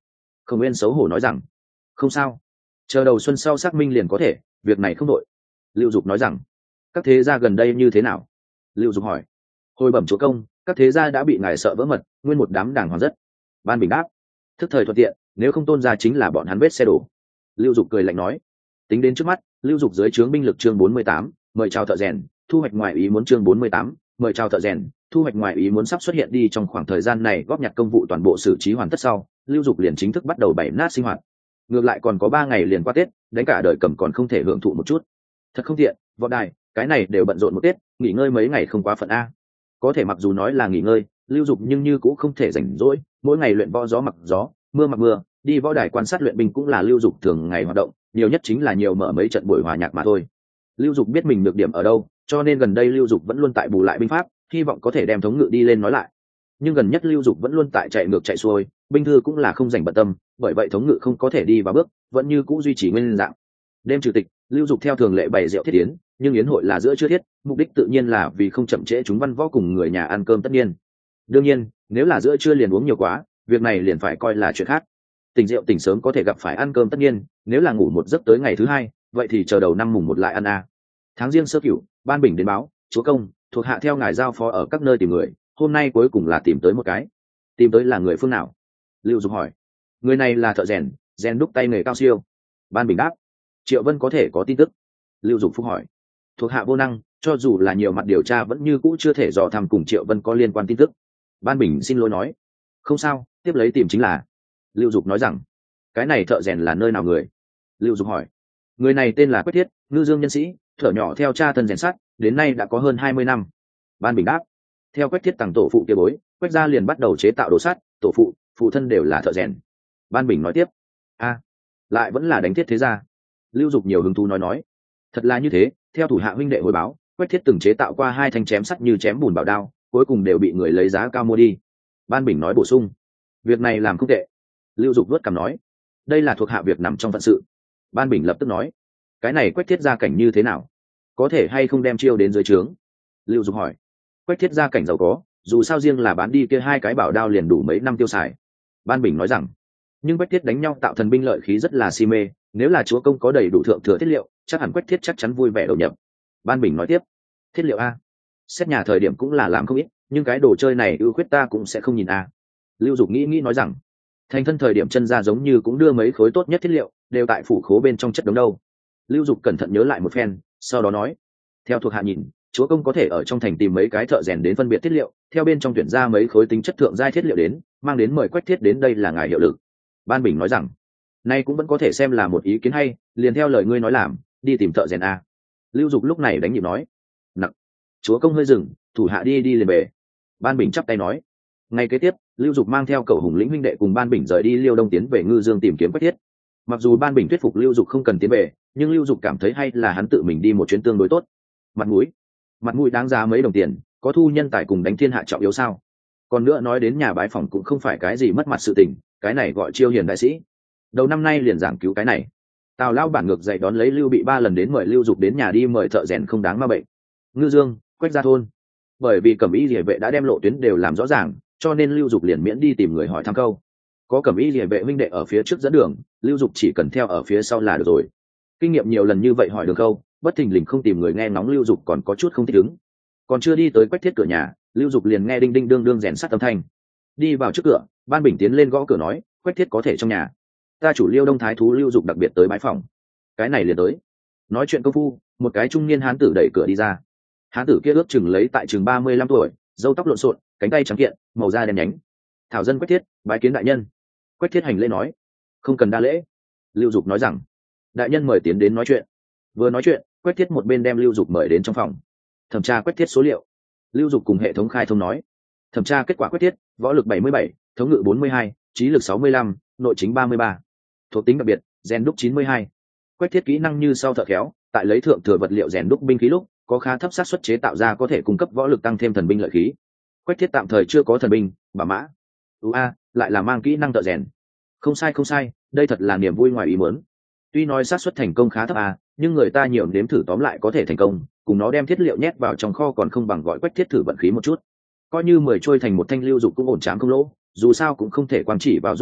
Khổng Nguyên xấu hổ nói rằng không sao, chờ đầu xuân sau xác minh liền có thể, việc này không đội. Lưu Dục nói rằng các thế gia gần đây như thế nào? Lưu Dục hỏi. Hồi bẩm chúa công, các thế gia đã bị ngài sợ vỡ mật, nguyên một đám đàng hoàng rất. Ban Bình đáp. Thức thời thuận tiện, nếu không Tôn gia chính là bọn hắn vết xe đổ. Lưu Dục cười lạnh nói. Tính đến trước mắt, Lưu Dục dưới trướng binh lực chương 48, mời chào thợ rèn, thu hoạch ngoài ý muốn chương 48, mời chào thợ rèn, thu hoạch ngoài ý muốn sắp xuất hiện đi trong khoảng thời gian này, góp nhặt công vụ toàn bộ xử trí hoàn tất sau, Lưu Dục liền chính thức bắt đầu bảy nát sinh hoạt. Ngược lại còn có 3 ngày liền qua Tết, đánh cả đời cầm còn không thể hưởng thụ một chút. Thật không tiện, võ đài, cái này đều bận rộn một Tết, nghỉ ngơi mấy ngày không quá phận a. Có thể mặc dù nói là nghỉ ngơi, Lưu Dục nhưng như cũng không thể rảnh rỗi, mỗi ngày luyện võ gió mặc gió, mưa mặc mưa, đi võ đài quan sát luyện binh cũng là Lưu Dục thường ngày hoạt động, nhiều nhất chính là nhiều mở mấy trận buổi hòa nhạc mà thôi. Lưu Dục biết mình nhược điểm ở đâu, cho nên gần đây Lưu Dục vẫn luôn tại bù lại binh pháp, hy vọng có thể đem thống ngự đi lên nói lại. Nhưng gần nhất Lưu Dục vẫn luôn tại chạy ngược chạy xuôi, binh thư cũng là không dành bận tâm, bởi vậy thống ngự không có thể đi vào bước, vẫn như cũ duy trì nguyên dạng. Đêm chủ tịch, Lưu Dục theo thường lệ bày rượu thiết yến, nhưng yến hội là giữa trưa thiết, mục đích tự nhiên là vì không chậm trễ chúng văn võ cùng người nhà ăn cơm tất nhiên. Đương nhiên, nếu là giữa trưa liền uống nhiều quá, việc này liền phải coi là chuyện khác. Tỉnh rượu tỉnh sớm có thể gặp phải ăn cơm tất nhiên, nếu là ngủ một giấc tới ngày thứ hai, vậy thì chờ đầu năm mùng một lại ăn a. Tháng riêng sơ cửu, Ban Bình đến báo, chúa công, thuộc hạ theo ngài giao phó ở các nơi tìm người, hôm nay cuối cùng là tìm tới một cái. Tìm tới là người phương nào? Lưu Dục hỏi. Người này là thợ rèn, rèn đúc tay nghề cao siêu. Ban Bình đáp. Triệu Vân có thể có tin tức? Lưu Dục phúc hỏi. Thuộc hạ vô năng, cho dù là nhiều mặt điều tra vẫn như cũ chưa thể dò thăm cùng Triệu Vân có liên quan tin tức. Ban Bình xin lỗi nói. Không sao, tiếp lấy tìm chính là. Lưu Dục nói rằng. Cái này thợ rèn là nơi nào người? Lưu Dục hỏi. Người này tên là Quách Thiết, ngư dương nhân sĩ, thở nhỏ theo cha thân rèn sắt, đến nay đã có hơn 20 năm. Ban Bình đáp. Theo Quách Thiết tàng tổ phụ kia bối, Quách gia liền bắt đầu chế tạo đồ sắt, tổ phụ thân đều là thợ rèn. Ban Bình nói tiếp. Lại vẫn là đánh thiết thế gia. Lưu Dục nhiều hứng thú nói. Thật là như thế, theo thủ hạ huynh đệ hồi báo, Quách Thiết từng chế tạo qua 2 thanh chém sắt như chém bùn bảo đao, cuối cùng đều bị người lấy giá cao mua đi. Ban Bình nói bổ sung. Việc này làm không tệ. Lưu Dục vớt cằm nói. Đây là thuộc hạ việc nằm trong phận sự. Ban Bình lập tức nói. Cái này Quách Thiết gia cảnh như thế nào? Có thể hay không đem chiêu đến dưới trướng? Lưu Dục hỏi. Quách Thiết gia cảnh giàu có, dù sao riêng là bán đi kia 2 cái bảo đao liền đủ mấy năm tiêu xài. Ban Bình nói rằng. Nhưng Quách Thiết đánh nhau tạo thần binh lợi khí rất là si mê, nếu là chúa công có đầy đủ thượng thừa thiết liệu, chắc hẳn Quách Thiết chắc chắn vui vẻ đầu nhập. Ban Bình nói tiếp. Thiết liệu a? Xét nhà thời điểm cũng là làm không ít, nhưng cái đồ chơi này ưu khuyết ta cũng sẽ không nhìn a. Lưu Dục nghĩ nói rằng. Thành thân thời điểm chân ra giống như cũng đưa mấy khối tốt nhất thiết liệu, đều tại phủ khố bên trong chất đống đâu. Lưu Dục cẩn thận nhớ lại một phen, sau đó nói. Theo thuộc hạ nhìn, chúa công có thể ở trong thành tìm mấy cái thợ rèn đến phân biệt thiết liệu, theo bên trong tuyển ra mấy khối tính chất thượng giai thiết liệu đến, mang đến mời Quách Thiết đến đây là ngài hiệu lực. Ban Bình nói rằng. Nay cũng vẫn có thể xem là một ý kiến hay, liền theo lời ngươi nói làm, đi tìm thợ rèn a. Lưu Dục lúc này đánh nhịp nói. Nặng. Chúa công hơi dừng, thủ hạ đi liền về. Ban Bình chắp tay nói. Ngày kế tiếp, Lưu Dục mang theo cậu Hùng lĩnh huynh đệ cùng Ban Bình rời đi Liêu Đông tiến về Ngư Dương tìm kiếm Quách Thiết. Mặc dù Ban Bình thuyết phục Lưu Dục không cần tiến về, nhưng Lưu Dục cảm thấy hay là hắn tự mình đi một chuyến tương đối tốt. Mặt mũi đáng giá mấy đồng tiền, có thu nhân tài cùng đánh thiên hạ trọng yếu sao? Còn nữa nói đến nhà bái phỏng cũng không phải cái gì mất mặt sự tình, cái này gọi chiêu hiền đại sĩ. Đầu năm nay liền giảng cứu cái này. Tào lao bản ngược dậy đón lấy Lưu Bị 3 lần đến mời Lưu Dục đến nhà đi mời thợ rèn không đáng ma bệnh. Ngư Dương, Quách gia thôn. Bởi vì Cẩm Y Liễu vệ đã đem lộ tuyến đều làm rõ ràng, cho nên Lưu Dục liền miễn đi tìm người hỏi thăm câu. Có Cẩm Y Liễu vệ huynh đệ ở phía trước dẫn đường, Lưu Dục chỉ cần theo ở phía sau là được rồi. Kinh nghiệm nhiều lần như vậy hỏi đường câu, bất thình lình không tìm người nghe ngóng Lưu Dục còn có chút không thích ứng. Còn chưa đi tới Quách Thiết cửa nhà, Lưu Dục liền nghe đinh đinh đương đương rèn sắt âm thanh. Đi vào trước cửa, Ban Bình tiến lên gõ cửa nói, Quách Thiết có thể trong nhà. Ta chủ Liêu Đông thái thú Lưu Dục đặc biệt tới bái phòng. Cái này liền tới. Nói chuyện công phu, một cái trung niên hán tử đẩy cửa đi ra. Hán tử kia ước chừng lấy tại chừng 35 tuổi, râu tóc lộn xộn, cánh tay trắng kiện, màu da đen nhánh. Thảo dân Quách Thiết, bái kiến đại nhân. Quách Thiết hành lễ nói. Không cần đa lễ. Lưu Dục nói rằng. Đại nhân mời tiến đến nói chuyện. Vừa nói chuyện, Quách Thiết một bên đem Lưu Dục mời đến trong phòng. Thẩm tra Quách Thiết số liệu. Lưu Dục cùng hệ thống khai thông nói. Thẩm tra kết quả Quách Thiết, võ lực 77, thống ngự 42, trí lực 65, nội chính 33. Thuộc tính đặc biệt, rèn đúc 92. Quách Thiết kỹ năng như sau thợ khéo, tại lấy thượng thừa vật liệu rèn đúc binh khí lúc, có khá thấp xác suất chế tạo ra có thể cung cấp võ lực tăng thêm thần binh lợi khí. Quách Thiết tạm thời chưa có thần binh, bả mã. Lại là mang kỹ năng thợ rèn. Không sai, đây thật là niềm vui ngoài ý muốn. Tuy nói xác suất thành công khá thấp nhưng người ta nhiều nếm thử tóm lại có thể thành công, cùng nó đem thiết liệu nhét vào trong kho còn không bằng gọi Quách Thiết thử vận khí một chút. Coi như 10 trôi thành một thanh Lưu Dục cũng ổn chám không lỗ, dù sao cũng không thể quang chỉ vào rút thưởng,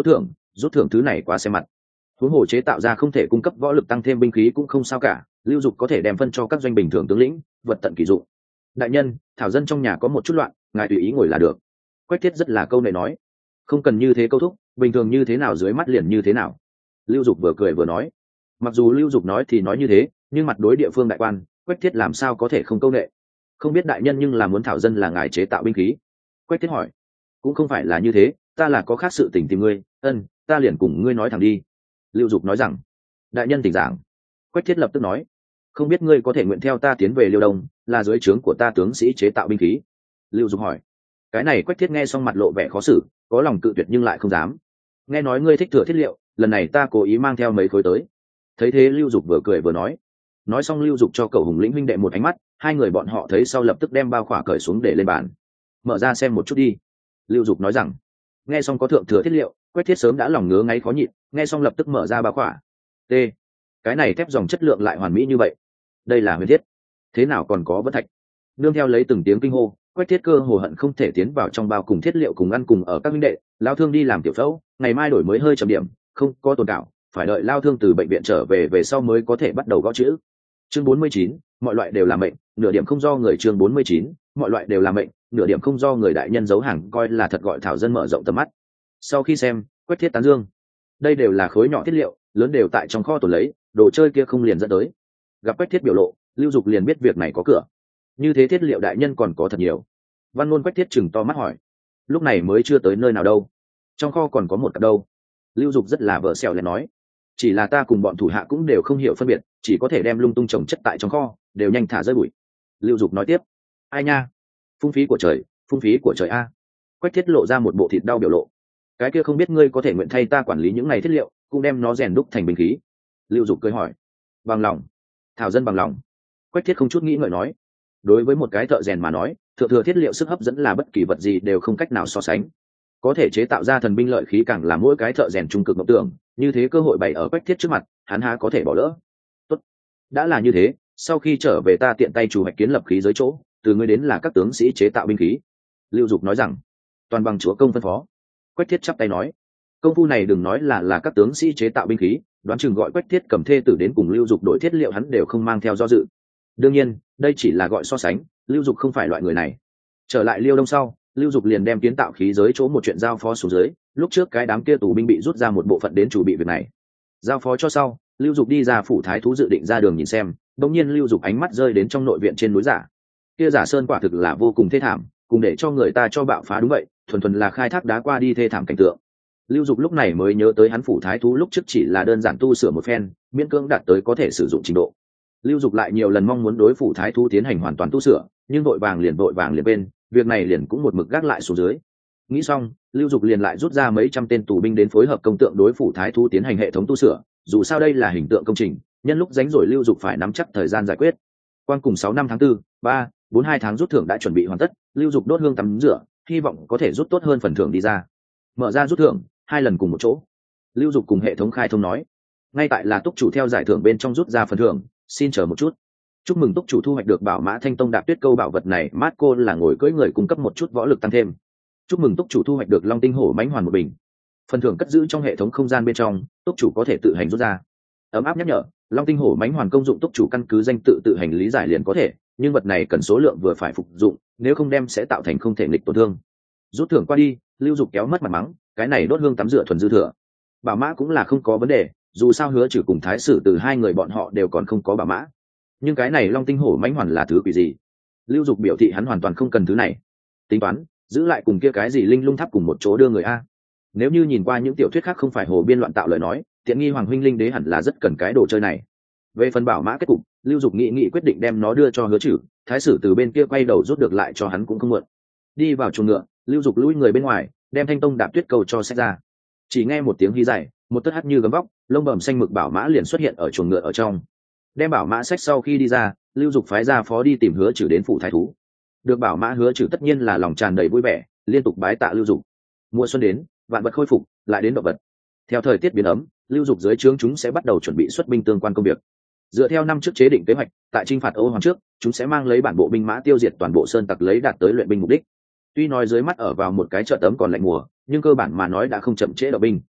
rút thưởng thứ này quá xem mặt. Huống hồ chế tạo ra không thể cung cấp võ lực tăng thêm binh khí cũng không sao cả, lưu dục có thể đem phân cho các doanh bình thường tướng lĩnh, vật tận kỳ dụng. Đại nhân, thảo dân trong nhà có một chút loạn, ngài tùy ý ngồi là được. Quách Thiết rất là câu nệ nói. Không cần như thế câu thúc, bình thường như thế nào dưới mắt liền như thế nào. Lưu dục vừa cười vừa nói. Mặc dù lưu dục nói thì nói như thế, nhưng mặt đối địa phương đại quan, Quách Thiết làm sao có thể không câu nệ. Không biết đại nhân nhưng là muốn thảo dân là ngài chế tạo binh khí. Quách Thiết hỏi. Cũng không phải là như thế, ta là có khác sự tình tìm ngươi, ta liền cùng ngươi nói thẳng đi. Lưu dục nói rằng. Đại nhân tỉnh giảng. Quách Thiết lập tức nói. Không biết ngươi có thể nguyện theo ta tiến về Liêu Đông, là dưới trướng của ta tướng sĩ chế tạo binh khí. Lưu dục hỏi. Cái này Quách Thiết nghe xong mặt lộ vẻ khó xử, có lòng cự tuyệt nhưng lại không dám. Nghe nói ngươi thích thừa thiết liệu, lần này ta cố ý mang theo mấy khối tới. Thấy thế Lưu dục vừa cười vừa nói. Nói xong Lưu dục cho cậu Hùng lĩnh huynh đệ một ánh mắt, hai người bọn họ thấy sau lập tức đem bao khỏa cởi xuống để lên bàn. Mở ra xem một chút đi. Lưu dục nói rằng. Nghe xong có thượng thừa thiết liệu, Quách Thiết sớm đã lòng ngứa ngáy khó nhịn, nghe xong lập tức mở ra bao khỏa. T. Cái này thép dòng chất lượng lại hoàn mỹ như vậy. Đây là huyền thiết. Thế nào còn có vân thạch? Nương theo lấy từng tiếng kinh hô, Quách Thiết cơ hồ hận không thể tiến vào trong bao cùng thiết liệu cùng ăn cùng ở các huynh đệ. Lao thương đi làm tiểu phẫu, ngày mai đổi mới hơi chậm điểm, không có tồn cảo, phải đợi Lao thương từ bệnh viện trở về sau mới có thể bắt đầu gõ chữ. Chương 49, mọi loại đều là mệnh, nửa điểm không do người. Chương 49, mọi loại đều là mệnh, nửa điểm không do người. Đại nhân giấu hàng coi là thật, gọi thảo dân mở rộng tầm mắt. Sau khi xem, Quách Thiết tán dương. Đây đều là khối nhỏ thiết liệu, lớn đều tại trong kho tồn lấy, đồ chơi kia không liền dẫn tới. Gặp Quách Thiết biểu lộ, Lưu dục liền biết việc này có cửa. Như thế thiết liệu đại nhân còn có thật nhiều. Văn Ngôn Quách Thiết chừng to mắt hỏi. Lúc này mới chưa tới nơi nào đâu, trong kho còn có một cặp đâu. Lưu dục rất là vợ xẻo lại nói. Chỉ là ta cùng bọn thủ hạ cũng đều không hiểu phân biệt, chỉ có thể đem lung tung trồng chất tại trong kho, đều nhanh thả rơi bụi. Lưu dục nói tiếp. Ai nha, phung phí của trời, phung phí của trời a. Quách Thiết lộ ra một bộ thịt đau biểu lộ. Cái kia không biết ngươi có thể nguyện thay ta quản lý những này thiết liệu, cũng đem nó rèn đúc thành binh khí. Lưu dục cười hỏi. Bằng lòng. Thảo dân bằng lòng. Quách Thiết không chút nghĩ ngợi nói. Đối với một cái thợ rèn mà nói, thượng thừa thiết liệu sức hấp dẫn là bất kỳ vật gì đều không cách nào so sánh. Có thể chế tạo ra thần binh lợi khí càng là mỗi cái thợ rèn trung cực mộng tưởng, như thế cơ hội bày ở Quách Thiết trước mặt, hắn há có thể bỏ lỡ. Tốt, đã là như thế, sau khi trở về ta tiện tay chủ hoạch kiến lập khí giới chỗ, từ ngươi đến là các tướng sĩ chế tạo binh khí. Lưu dục nói rằng. Toàn bằng chúa công phân phó. Quách Thiết chắp tay nói. Công phu này đừng nói là các tướng sĩ chế tạo binh khí, đoán chừng gọi Quách Thiết cầm thê tử đến cùng Lưu dục đổi thiết liệu hắn đều không mang theo do dự. Đương nhiên đây chỉ là gọi so sánh, Lưu dục không phải loại người này. Trở lại Liêu Đông sau, Lưu dục liền đem kiến tạo khí giới chỗ một chuyện giao phó xuống dưới. Lúc trước cái đám kia tù binh bị rút ra một bộ phận đến chủ bị việc này. Giao phó cho sau, Lưu dục đi ra phủ thái thú dự định ra đường nhìn xem, đột nhiên Lưu dục ánh mắt rơi đến trong nội viện trên núi giả. Kia giả sơn quả thực là vô cùng thê thảm, cùng để cho người ta cho bạo phá đúng vậy, thuần thuần là khai thác đá qua đi thê thảm cảnh tượng. Lưu dục lúc này mới nhớ tới hắn phủ thái thú lúc trước chỉ là đơn giản tu sửa một phen, miễn cưỡng đạt tới có thể sử dụng trình độ. Lưu dục lại nhiều lần mong muốn đối phủ thái thú tiến hành hoàn toàn tu sửa, nhưng vội vàng liền bên, việc này liền cũng một mực gác lại xuống dưới. Nghĩ xong, Lưu dục liền lại rút ra mấy trăm tên tù binh đến phối hợp công tượng đối phủ thái thú tiến hành hệ thống tu sửa, dù sao đây là hình tượng công trình, nhân lúc rảnh rỗi Lưu dục phải nắm chắc thời gian giải quyết. Quan cùng 6 năm tháng 4, 3, 4 2 tháng rút thưởng đã chuẩn bị hoàn tất, Lưu dục đốt hương tắm rửa, hy vọng có thể rút tốt hơn phần thưởng đi ra. Mở ra rút thưởng, 2 lần cùng một chỗ. Lưu dục cùng hệ thống khai thông nói. Ngay tại là túc chủ theo giải thưởng bên trong rút ra phần thưởng, xin chờ một chút. Chúc mừng túc chủ thu hoạch được bảo mã thanh tông đạp tuyết câu, bảo vật này mát cô là ngồi cưỡi người cung cấp một chút võ lực tăng thêm. Chúc mừng túc chủ thu hoạch được long tinh hổ mãnh hoàn một bình. Phần thưởng cất giữ trong hệ thống không gian bên trong, túc chủ có thể tự hành rút ra. Ấm áp nhắc nhở, long tinh hổ mãnh hoàn công dụng túc chủ căn cứ danh tự hành lý giải liền có thể, nhưng vật này cần số lượng vừa phải phục dụng, nếu không đem sẽ tạo thành không thể nghịch tổn thương. Rút thưởng qua đi, Lưu dục kéo mất mặt mắng, cái này đốt hương tắm rửa thuần dư thừa. Bảo mã cũng là không có vấn đề, dù sao Hứa Trừ cùng Thái Sử từ hai người bọn họ đều còn không có bảo mã. Nhưng cái này long tinh hổ mãnh hoàn là thứ quỷ gì? Lưu dục biểu thị hắn hoàn toàn không cần thứ này. Tính toán giữ lại cùng kia cái gì linh lung tháp cùng một chỗ đưa người a. Nếu như nhìn qua những tiểu thuyết khác không phải hồ biên loạn tạo lời nói, tiện nghi hoàng huynh linh đế hẳn là rất cần cái đồ chơi này. Về phần bảo mã kết cục, Lưu dục nghị quyết định đem nó đưa cho Hứa Trừ, Thái Sử từ bên kia quay đầu rút được lại cho hắn cũng không muộn. Đi vào chuồng ngựa, Lưu dục lùi người bên ngoài, đem thanh tông đạp tuyết cầu cho xét ra. Chỉ nghe một tiếng hí dài, một tấc hắt như gấm vóc, lông bầm xanh mực bảo mã liền xuất hiện ở chuồng ngựa ở trong. Đem bảo mã sách sau khi đi ra, Lưu dục phái ra phó đi tìm Hứa Trừ đến phủ thái thú. Được bảo mã Hứa Trừ tất nhiên là lòng tràn đầy vui vẻ, liên tục bái tạ Lưu dục. Mùa xuân đến, vạn vật khôi phục, lại đến động vật. Theo thời tiết biến ấm, Lưu dục dưới trướng chúng sẽ bắt đầu chuẩn bị xuất binh tương quan công việc. Dựa theo năm trước chế định kế hoạch, tại chinh phạt Ô Hoàng trước, chúng sẽ mang lấy bản bộ binh mã tiêu diệt toàn bộ sơn tặc, lấy đạt tới luyện binh mục đích. Tuy nói dưới mắt ở vào một cái chợ tấm còn lạnh mùa, nhưng cơ bản mà nói đã không chậm trễ động binh.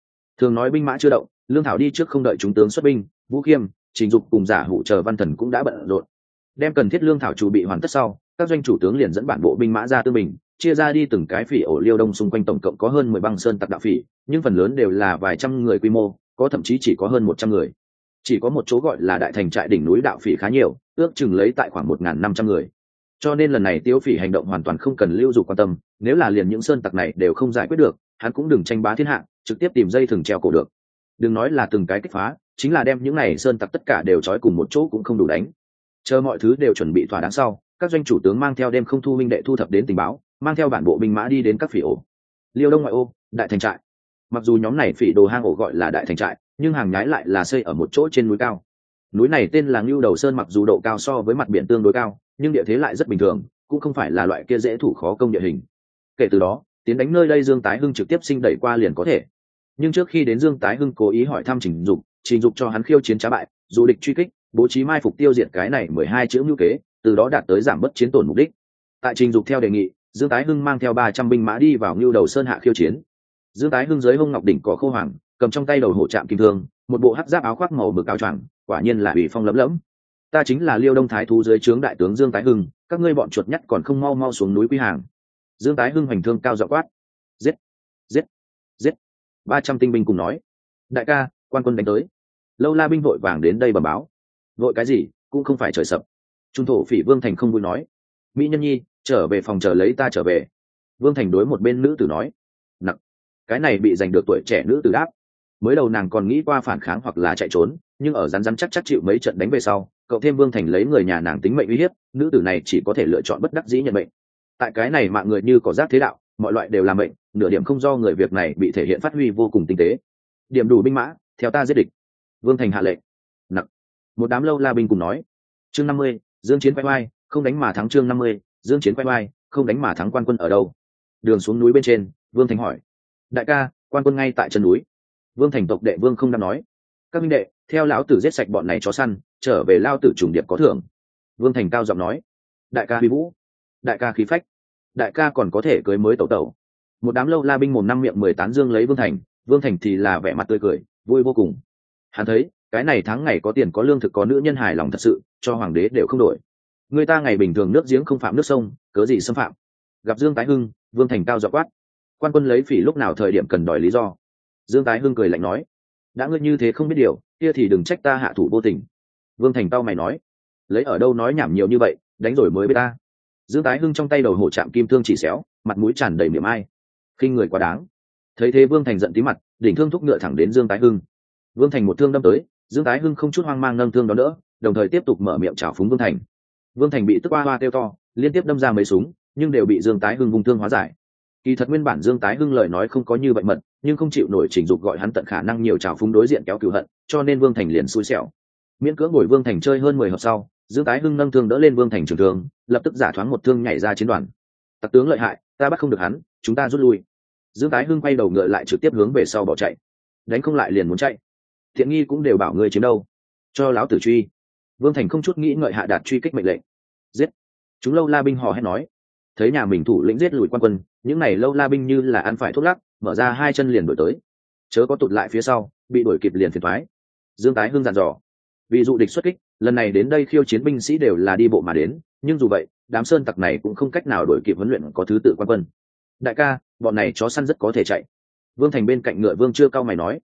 thường nói binh mã chưa động, lương thảo đi trước không đợi chúng tướng xuất binh, Vũ Khiêm, Trình Dục cùng Giả Hủ chờ văn thần cũng đã bận rộn. Đem cần thiết lương thảo chuẩn bị hoàn tất sau, các doanh chủ tướng liền dẫn bản bộ binh mã ra tương bình, chia ra đi từng cái phỉ ổ Liêu Đông xung quanh tổng cộng có hơn 10 băng sơn tặc đạo phỉ, nhưng phần lớn đều là vài trăm người quy mô, có thậm chí chỉ có hơn 100 người. Chỉ có một chỗ gọi là đại thành trại đỉnh núi đạo phỉ khá nhiều, ước chừng lấy tại khoảng 1.500 người. Cho nên lần này Tiêu Phỉ hành động hoàn toàn không cần Lưu Dục quan tâm, nếu là liền những sơn tặc này đều không giải quyết được, hắn cũng đừng tranh bá thiên hạ, trực tiếp tìm dây thừng treo cổ được. Đừng nói là từng cái kích phá, chính là đem những này sơn tặc tất cả đều trói cùng một chỗ cũng không đủ đánh. Chờ mọi thứ đều chuẩn bị thỏa đáng sau, các doanh chủ tướng mang theo đêm không thu minh đệ thu thập đến tình báo, mang theo bản bộ binh mã đi đến các phỉ ổ. Liêu Đông ngoại ô, đại thành trại. Mặc dù nhóm này phỉ đồ hang ổ gọi là đại thành trại, nhưng hàng nhái lại là xây ở một chỗ trên núi cao. Núi này tên là Ngưu Đầu Sơn, mặc dù độ cao so với mặt biển tương đối cao, nhưng địa thế lại rất bình thường, cũng không phải là loại kia dễ thủ khó công địa hình. Kể từ đó, tiến đánh nơi đây Dương Tái Hưng trực tiếp sinh đẩy qua liền có thể. Nhưng trước khi đến Dương Tái Hưng cố ý hỏi thăm Trình Dục cho hắn khiêu chiến trá bại, dù địch truy kích, bố trí mai phục tiêu diệt cái này 12 chữ mưu kế, từ đó đạt tới giảm bớt chiến tổn mục đích. Tại Trình Dục theo đề nghị, Dương Tái Hưng mang theo 300 binh mã đi vào Ngưu Đầu Sơn hạ khiêu chiến. Dương Tái Hưng dưới hông ngọc đỉnh cỏ khô hoàng, cầm trong tay đầu hổ trạm kim thương, một bộ hắc giáp áo khoác màu bực áo choàng, quả nhiên là ủy phong lẫm lẫm. Ta chính là Liêu Đông Thái thú dưới trướng đại tướng Dương Tái Hưng, các ngươi bọn chuột nhắt còn không mau mau xuống núi quy hàng. Dương Tái Hưng hoành thương cao giọng quát. Giết, giết, giết. 300 tinh binh cùng nói. Đại ca, quan quân đánh tới. Lâu La binh vội vàng đến đây bẩm báo. Vội cái gì, cũng không phải trời sập. Trung thổ phỉ Vương Thành không vui nói. Mỹ Nhân Nhi, trở về phòng chờ lấy ta trở về. Vương Thành đối một bên nữ tử nói. Nặng, cái này bị giành được tuổi trẻ nữ tử đáp. Mới đầu nàng còn nghĩ qua phản kháng hoặc là chạy trốn, nhưng ở rắn chắc chịu mấy trận đánh về sau, cậu thêm Vương Thành lấy người nhà nàng tính mệnh uy hiếp, nữ tử này chỉ có thể lựa chọn bất đắc dĩ nhận mệnh. Tại cái này mạng người như cỏ rác thế đạo, mọi loại đều là mệnh, nửa điểm không do người việc này bị thể hiện phát huy vô cùng tinh tế. Điểm đủ binh mã, theo ta giết địch. Vương Thành hạ lệnh. Nặng, một đám Lâu La binh cùng nói. Chương 50, Dương chiến quay oai, không đánh mà thắng. Chương 50, Dương chiến quay oai, không đánh mà thắng. Quan quân ở đâu? Đường xuống núi bên trên, Vương Thành hỏi. Đại ca, quan quân ngay tại chân núi. Vương Thành tộc đệ Vương không đáp nói. Các minh đệ, theo lão tử giết sạch bọn này chó săn, trở về lao tử trùng điệp có thưởng. Vương Thành cao giọng nói. Đại ca huy vũ, đại ca khí phách, đại ca còn có thể cưới mới tẩu. Một đám Lâu La binh mồm năm miệng 10 tán dương lấy Vương Thành thì là vẻ mặt tươi cười, vui vô cùng. Hắn thấy cái này tháng ngày có tiền có lương thực có nữ nhân hài lòng thật sự, cho hoàng đế đều không đổi. Người ta ngày bình thường nước giếng không phạm nước sông, cớ gì xâm phạm. Gặp Dương Tái Hưng, Vương Thành cao giọng quát. Quan quân lấy phỉ lúc nào thời điểm cần đòi lý do. Dương Tái Hưng cười lạnh nói. Đã ngươi như thế không biết điều, kia thì đừng trách ta hạ thủ vô tình. Vương Thành tao mày nói. Lấy ở đâu nói nhảm nhiều như vậy, đánh rồi mới biết ta. Dương Tái Hưng trong tay đầu hổ chạm kim thương chỉ xéo, mặt mũi tràn đầy miệng ai. Khinh người quá đáng. Thấy thế Vương Thành giận tí mặt, đỉnh thương thúc ngựa thẳng đến Dương Tái Hưng. Vương Thành một thương đâm tới, Dương Tái Hưng không chút hoang mang nâng thương đón đỡ, đồng thời tiếp tục mở miệng chảo phúng Vương Thành. Vương Thành bị tức hoa hoa kêu to, liên tiếp đâm ra mấy súng, nhưng đều bị Dương Tái Hưng vung thương hóa giải. Kỳ thật nguyên bản Dương Tái Hưng lời nói không có như vậy mật, nhưng không chịu nổi Trình Dục gọi hắn tận khả năng nhiều chảo phúng đối diện kéo cừu hận, cho nên Vương Thành liền xui xẻo. Miễn cưỡng ngồi Vương Thành chơi hơn 10 hợp sau, Dương Tái Hưng nâng thương đỡ lên Vương Thành trường thương, lập tức giả thoáng một thương nhảy ra chiến đoàn. Tặc tướng lợi hại, ta bắt không được hắn, chúng ta rút lui. Dương Tái Hưng quay đầu ngựa lại trực tiếp hướng về sau bỏ chạy. Đánh không lại liền muốn chạy. Thiện nghi cũng đều bảo ngươi chiếm đâu, cho lão tử truy. Vương Thành không chút nghĩ ngợi hạ đạt truy kích mệnh lệnh. Giết. Chúng Lâu La binh hò hét nói. Thấy nhà mình thủ lĩnh giết lùi quan quân, những này Lâu La binh như là ăn phải thuốc lắc, mở ra hai chân liền đuổi tới. Chớ có tụt lại phía sau, bị đuổi kịp liền phiền toái. Dương Tái Hưng dặn dò. Vì dụ địch xuất kích, lần này đến đây khiêu chiến binh sĩ đều là đi bộ mà đến, nhưng dù vậy, đám sơn tặc này cũng không cách nào đuổi kịp huấn luyện có thứ tự quan quân. Đại ca, bọn này chó săn rất có thể chạy. Vương Thành bên cạnh ngựa Vương chưa cau mày nói.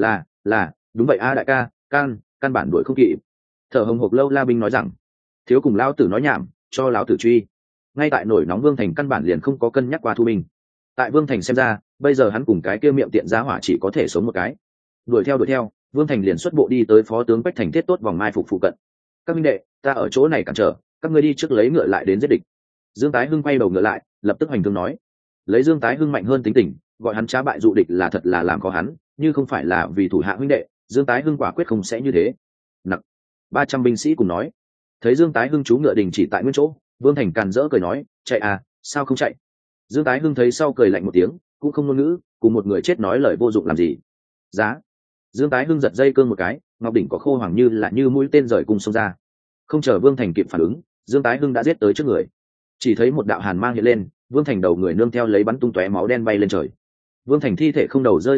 Là, đúng vậy a đại ca, căn bản đuổi không kịp. Thở hồng hộc Lâu La binh nói rằng. Thiếu cùng lão tử nói nhảm, cho lão tử truy. Ngay tại nổi nóng Vương Thành căn bản liền không có cân nhắc qua thu binh. Tại Vương Thành xem ra, bây giờ hắn cùng cái kia miệng tiện giá hỏa chỉ có thể sống một cái. Đuổi theo, Vương Thành liền xuất bộ đi tới phó tướng Quách Thành thiết tốt vòng mai phục phụ cận. Các minh đệ, ta ở chỗ này cản trở, các ngươi đi trước lấy ngựa lại đến giết địch. Dương Tái Hưng quay đầu ngựa lại, lập tức hoành thương nói. Lấy Dương Tái Hưng mạnh hơn tính tình, gọi hắn trá bại dụ địch là thật là làm khó hắn, như không phải là vì thủ hạ huynh đệ, Dương Tái Hưng quả quyết không sẽ như thế. Nặc, 300 binh sĩ cùng nói. Thấy Dương Tái Hưng chú ngựa đình chỉ tại nguyên chỗ, Vương Thành càn rỡ cười nói, chạy à, sao không chạy. Dương Tái Hưng thấy sau cười lạnh một tiếng, cũng không ngôn ngữ, cùng một người chết nói lời vô dụng làm gì. Giá. Dương Tái Hưng giật dây cương một cái, ngọc đỉnh có khô hoàng như mũi tên rời cùng xông ra. Không chờ Vương Thành kịp phản ứng, Dương Tái Hưng đã giết tới trước người. Chỉ thấy một đạo hàn mang hiện lên, Vương Thành đầu người nương theo lấy bắn tung tóe máu đen bay lên trời. Vương Thành thi thể không đầu rơi xuống đất,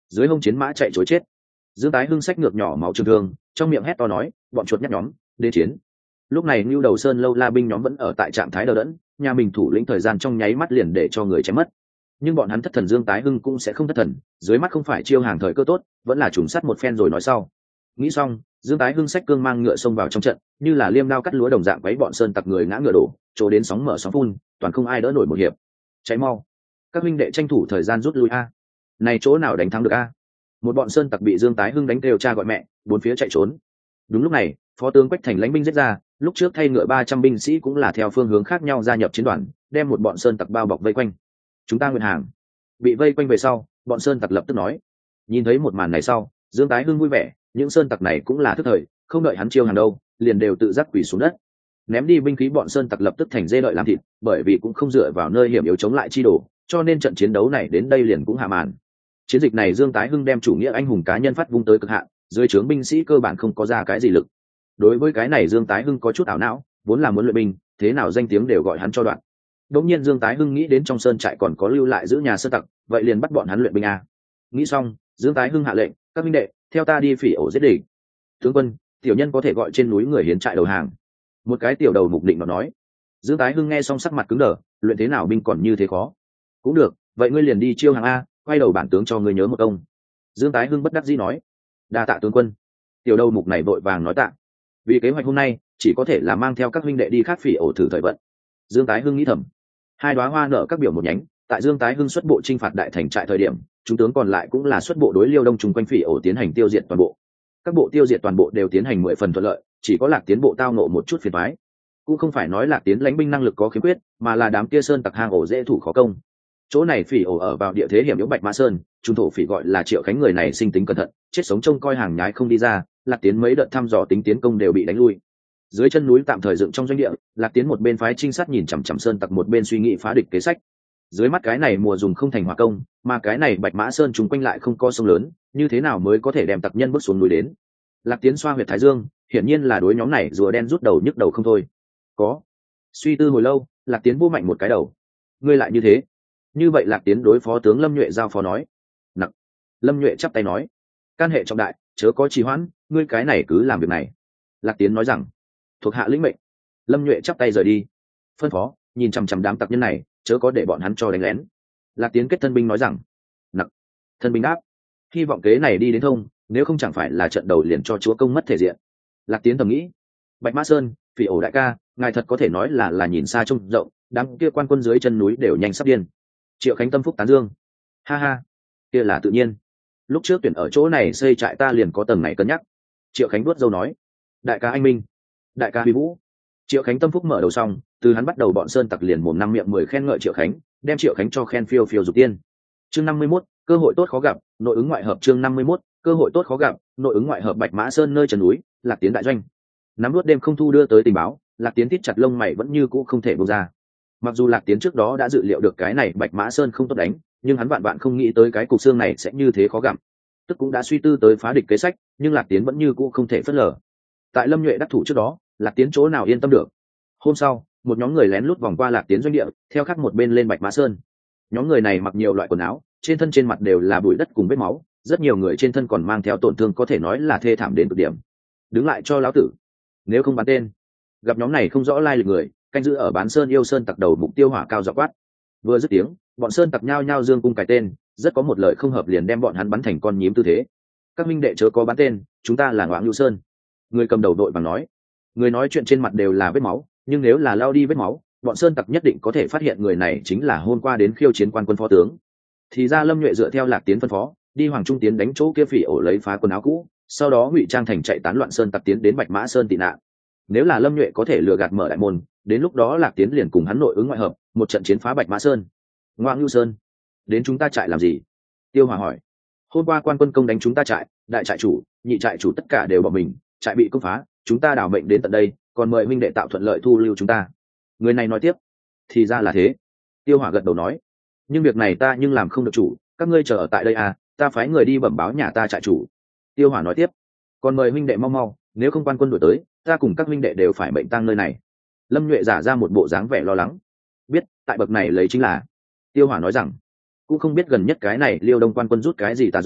dưới hông chiến mã chạy chối chết. Dương Tái Hưng xách ngược nhỏ máu trường thương, trong miệng hét to nói, bọn chuột nhắt nhóm, đến chiến. Lúc này Nưu Đầu Sơn lâu la binh nhóm vẫn ở tại trạng thái đờ đẫn, nhà mình thủ lĩnh thời gian trong nháy mắt liền để cho người chém mất. Nhưng bọn hắn thất thần Dương Tái Hưng cũng sẽ không thất thần, dưới mắt không phải chiêu hàng thời cơ tốt, vẫn là trùng sát một phen rồi nói sau. Nghĩ xong, Dương Tái Hưng xách cương mang ngựa xông vào trong trận, như là liêm đao cắt lúa đồng dạng quấy bọn sơn tặc người ngã ngựa đổ, chỗ đến sóng mở sóng phun, toàn không ai đỡ nổi một hiệp. Cháy mau, các huynh đệ tranh thủ thời gian rút lui a. Này chỗ nào đánh thắng được a? Một bọn sơn tặc bị Dương Tái Hưng đánh kêu cha gọi mẹ, bốn phía chạy trốn. Đúng lúc này, phó tướng Quách Thành lãnh binh giết ra, lúc trước thay ngựa 300 binh sĩ cũng là theo phương hướng khác nhau gia nhập chiến đoàn, đem một bọn sơn tặc bao bọc vây quanh. Chúng ta nguyện hàng. Bị vây quanh về sau, bọn sơn tặc lập tức nói. Nhìn thấy một màn này sau, Dương Tái Hưng vui vẻ, những sơn tặc này cũng là thức thời, không đợi hắn chiêu hàng đâu, liền đều tự giác quỳ xuống đất. Ném đi binh khí bọn sơn tặc lập tức thành dê đợi làm thịt, bởi vì cũng không dựa vào nơi hiểm yếu chống lại chi đổ, cho nên trận chiến đấu này đến đây liền cũng hạ màn. Chiến dịch này Dương Tái Hưng đem chủ nghĩa anh hùng cá nhân phát vung tới cực hạn, dưới trướng binh sĩ cơ bản không có ra cái gì lực. Đối với cái này Dương Tái Hưng có chút ảo não, vốn là muốn luyện binh, thế nào danh tiếng đều gọi hắn cho đoạn. Đột nhiên Dương Tái Hưng nghĩ đến trong sơn trại còn có lưu lại giữ nhà sơn tặc, vậy liền bắt bọn hắn luyện binh a. Nghĩ xong, Dương Tái Hưng hạ lệnh, các huynh đệ, theo ta đi phỉ ổ giết địch. Tướng quân, tiểu nhân có thể gọi trên núi người hiến trại đầu hàng. Một cái tiểu đầu mục định nó nói. Dương Tái Hưng nghe xong sắc mặt cứng đờ, luyện thế nào binh còn như thế khó. Cũng được, vậy ngươi liền đi chiêu hàng a, quay đầu bản tướng cho ngươi nhớ một công. Dương Tái Hưng bất đắc dĩ nói. Đa tạ tướng quân. Tiểu đầu mục này vội vàng nói tạ. Vì kế hoạch hôm nay chỉ có thể là mang theo các huynh đệ đi khác phỉ ổ thử thời vận. Dương Tái Hưng nghĩ thầm. Hai đóa hoa nở các biểu một nhánh, tại Dương Tái Hưng xuất bộ chinh phạt đại thành trại thời điểm, chúng tướng còn lại cũng là xuất bộ đối Liêu Đông trùng quanh phỉ ổ tiến hành tiêu diệt toàn bộ. Các bộ tiêu diệt toàn bộ đều tiến hành 10 phần thuận lợi, chỉ có Lạc Tiến bộ tao nộ một chút phiền toái. Cũng không phải nói Lạc Tiến lãnh binh năng lực có khiếm khuyết, mà là đám kia sơn tặc hang ổ dễ thủ khó công. Chỗ này phỉ ổ ở vào địa thế hiểm yếu Bạch Mã Sơn, trung thổ phỉ gọi là Triệu Khánh người này sinh tính cẩn thận, chết sống trông coi hàng nhái không đi ra, Lạc Tiến mấy đợt thăm dò tính tiến công đều bị đánh lui. Dưới chân núi tạm thời dựng trong doanh địa, Lạc Tiến một bên phái trinh sát nhìn chằm chằm sơn tặc một bên suy nghĩ phá địch kế sách. Dưới mắt cái này mùa dùng không thành hỏa công, mà cái này Bạch Mã Sơn chúng quanh lại không có sông lớn, như thế nào mới có thể đem tặc nhân bước xuống núi đến? Lạc Tiến xoa huyệt thái dương, hiển nhiên là đối nhóm này rùa đen rút đầu nhức đầu không thôi. Có. Suy tư hồi lâu, Lạc Tiến vô mạnh một cái đầu. Ngươi lại như thế? Như vậy Lạc Tiến đối phó tướng Lâm Nhuệ giao phó nói. Nặc. Lâm Nhuệ chắp tay nói. Can hệ trọng đại, chớ có trì hoãn, ngươi cái này cứ làm việc này. Lạc Tiến nói rằng. Thuộc hạ lĩnh mệnh. Lâm Nhuệ chắp tay rời đi. Phân phó, nhìn chằm chằm đám tặc nhân này, chớ có để bọn hắn cho đánh lén. Lạc Tiến kết thân binh nói rằng. Nặc. Thân binh đáp. Hy vọng kế này đi đến thông, nếu không chẳng phải là trận đầu liền cho chúa công mất thể diện. Lạc Tiến thầm nghĩ. Bạch Mã Sơn, phỉ ổ đại ca, ngài thật có thể nói là nhìn xa trông rộng, đám kia quan quân dưới chân núi đều nhanh sắp điên. Triệu Khánh tâm phúc tán dương. Ha ha, kia là tự nhiên. Lúc trước tuyển ở chỗ này xây trại ta liền có tầng này cân nhắc. Triệu Khánh vuốt râu nói. Đại ca anh minh, đại ca huy vũ. Triệu Khánh tâm phúc mở đầu xong, từ hắn bắt đầu bọn sơn tặc liền mồm năm miệng 10 khen ngợi Triệu Khánh, đem Triệu Khánh cho khen phiêu phiêu dục tiên. Chương 51, cơ hội tốt khó gặp, nội ứng ngoại hợp. Chương 51, cơ hội tốt khó gặp, nội ứng ngoại hợp. Bạch Mã Sơn nơi chân núi, Lạc Tiến đại doanh. Nắm nuốt đêm không thu đưa tới tình báo, Lạc Tiến thít chặt lông mày vẫn như cũ không thể buông ra. Mặc dù Lạc Tiến trước đó đã dự liệu được cái này Bạch Mã Sơn không tốt đánh, nhưng hắn vạn vạn không nghĩ tới cái cục xương này sẽ như thế khó gặm. Tức cũng đã suy tư tới phá địch kế sách, nhưng Lạc Tiến vẫn như cũ không thể phớt lờ. Tại Lâm Nhuệ đắc thủ trước đó, Lạc Tiến chỗ nào yên tâm được. Hôm sau, một nhóm người lén lút vòng qua Lạc Tiến doanh địa, theo khác một bên lên Bạch Mã Sơn. Nhóm người này mặc nhiều loại quần áo, trên thân trên mặt đều là bụi đất cùng vết máu, rất nhiều người trên thân còn mang theo tổn thương có thể nói là thê thảm đến cực điểm. Đứng lại cho lão tử, nếu không bắn tên. Gặp nhóm này không rõ lai lịch người, canh giữ ở bán sơn yêu sơn tặc đầu mục Tiêu Hỏa cao giọng quát. Vừa dứt tiếng, bọn sơn tặc nhao nhao dương cung cài tên, rất có một lời không hợp liền đem bọn hắn bắn thành con nhím tư thế. Các minh đệ chớ có bắn tên, chúng ta là Ngoạn Nhu Sơn. Người cầm đầu đội vàng nói. Người nói chuyện trên mặt đều là vết máu, nhưng nếu là lao đi vết máu, bọn sơn tặc nhất định có thể phát hiện người này chính là hôm qua đến khiêu chiến quan quân phó tướng. Thì ra Lâm Nhuệ dựa theo Lạc Tiến phân phó, đi Hoàng Trung tiến đánh chỗ kia phỉ ổ lấy phá quần áo cũ, sau đó ngụy trang thành chạy tán loạn sơn tặc tiến đến Bạch Mã Sơn tị nạn. Nếu là Lâm Nhuệ có thể lừa gạt mở đại môn, đến lúc đó Lạc Tiến liền cùng hắn nội ứng ngoại hợp, một trận chiến phá Bạch Mã Sơn. Ngoạn Nhu Sơn, đến chúng ta trại làm gì? Tiêu Hỏa hỏi. Hôm qua quan quân công đánh chúng ta trại, đại trại chủ, nhị trại chủ tất cả đều bỏ mình, trại bị công phá, chúng ta đảo mệnh đến tận đây, còn mời huynh đệ tạo thuận lợi thu lưu chúng ta. Người này nói tiếp. Thì ra là thế. Tiêu Hỏa gật đầu nói. Nhưng việc này ta nhưng làm không được chủ, các ngươi chờ ở tại đây à, ta phái người đi bẩm báo nhà ta trại chủ. Tiêu Hỏa nói tiếp. Còn mời huynh đệ mau mau, nếu không quan quân đuổi tới, ta cùng các huynh đệ đều phải mệnh tang nơi này. Lâm Nhuệ giả ra một bộ dáng vẻ lo lắng. Biết, tại bậc này lấy chính là. Tiêu Hỏa nói rằng, cũng không biết gần nhất cái này Liêu Đông quan quân rút cái gì tà gió,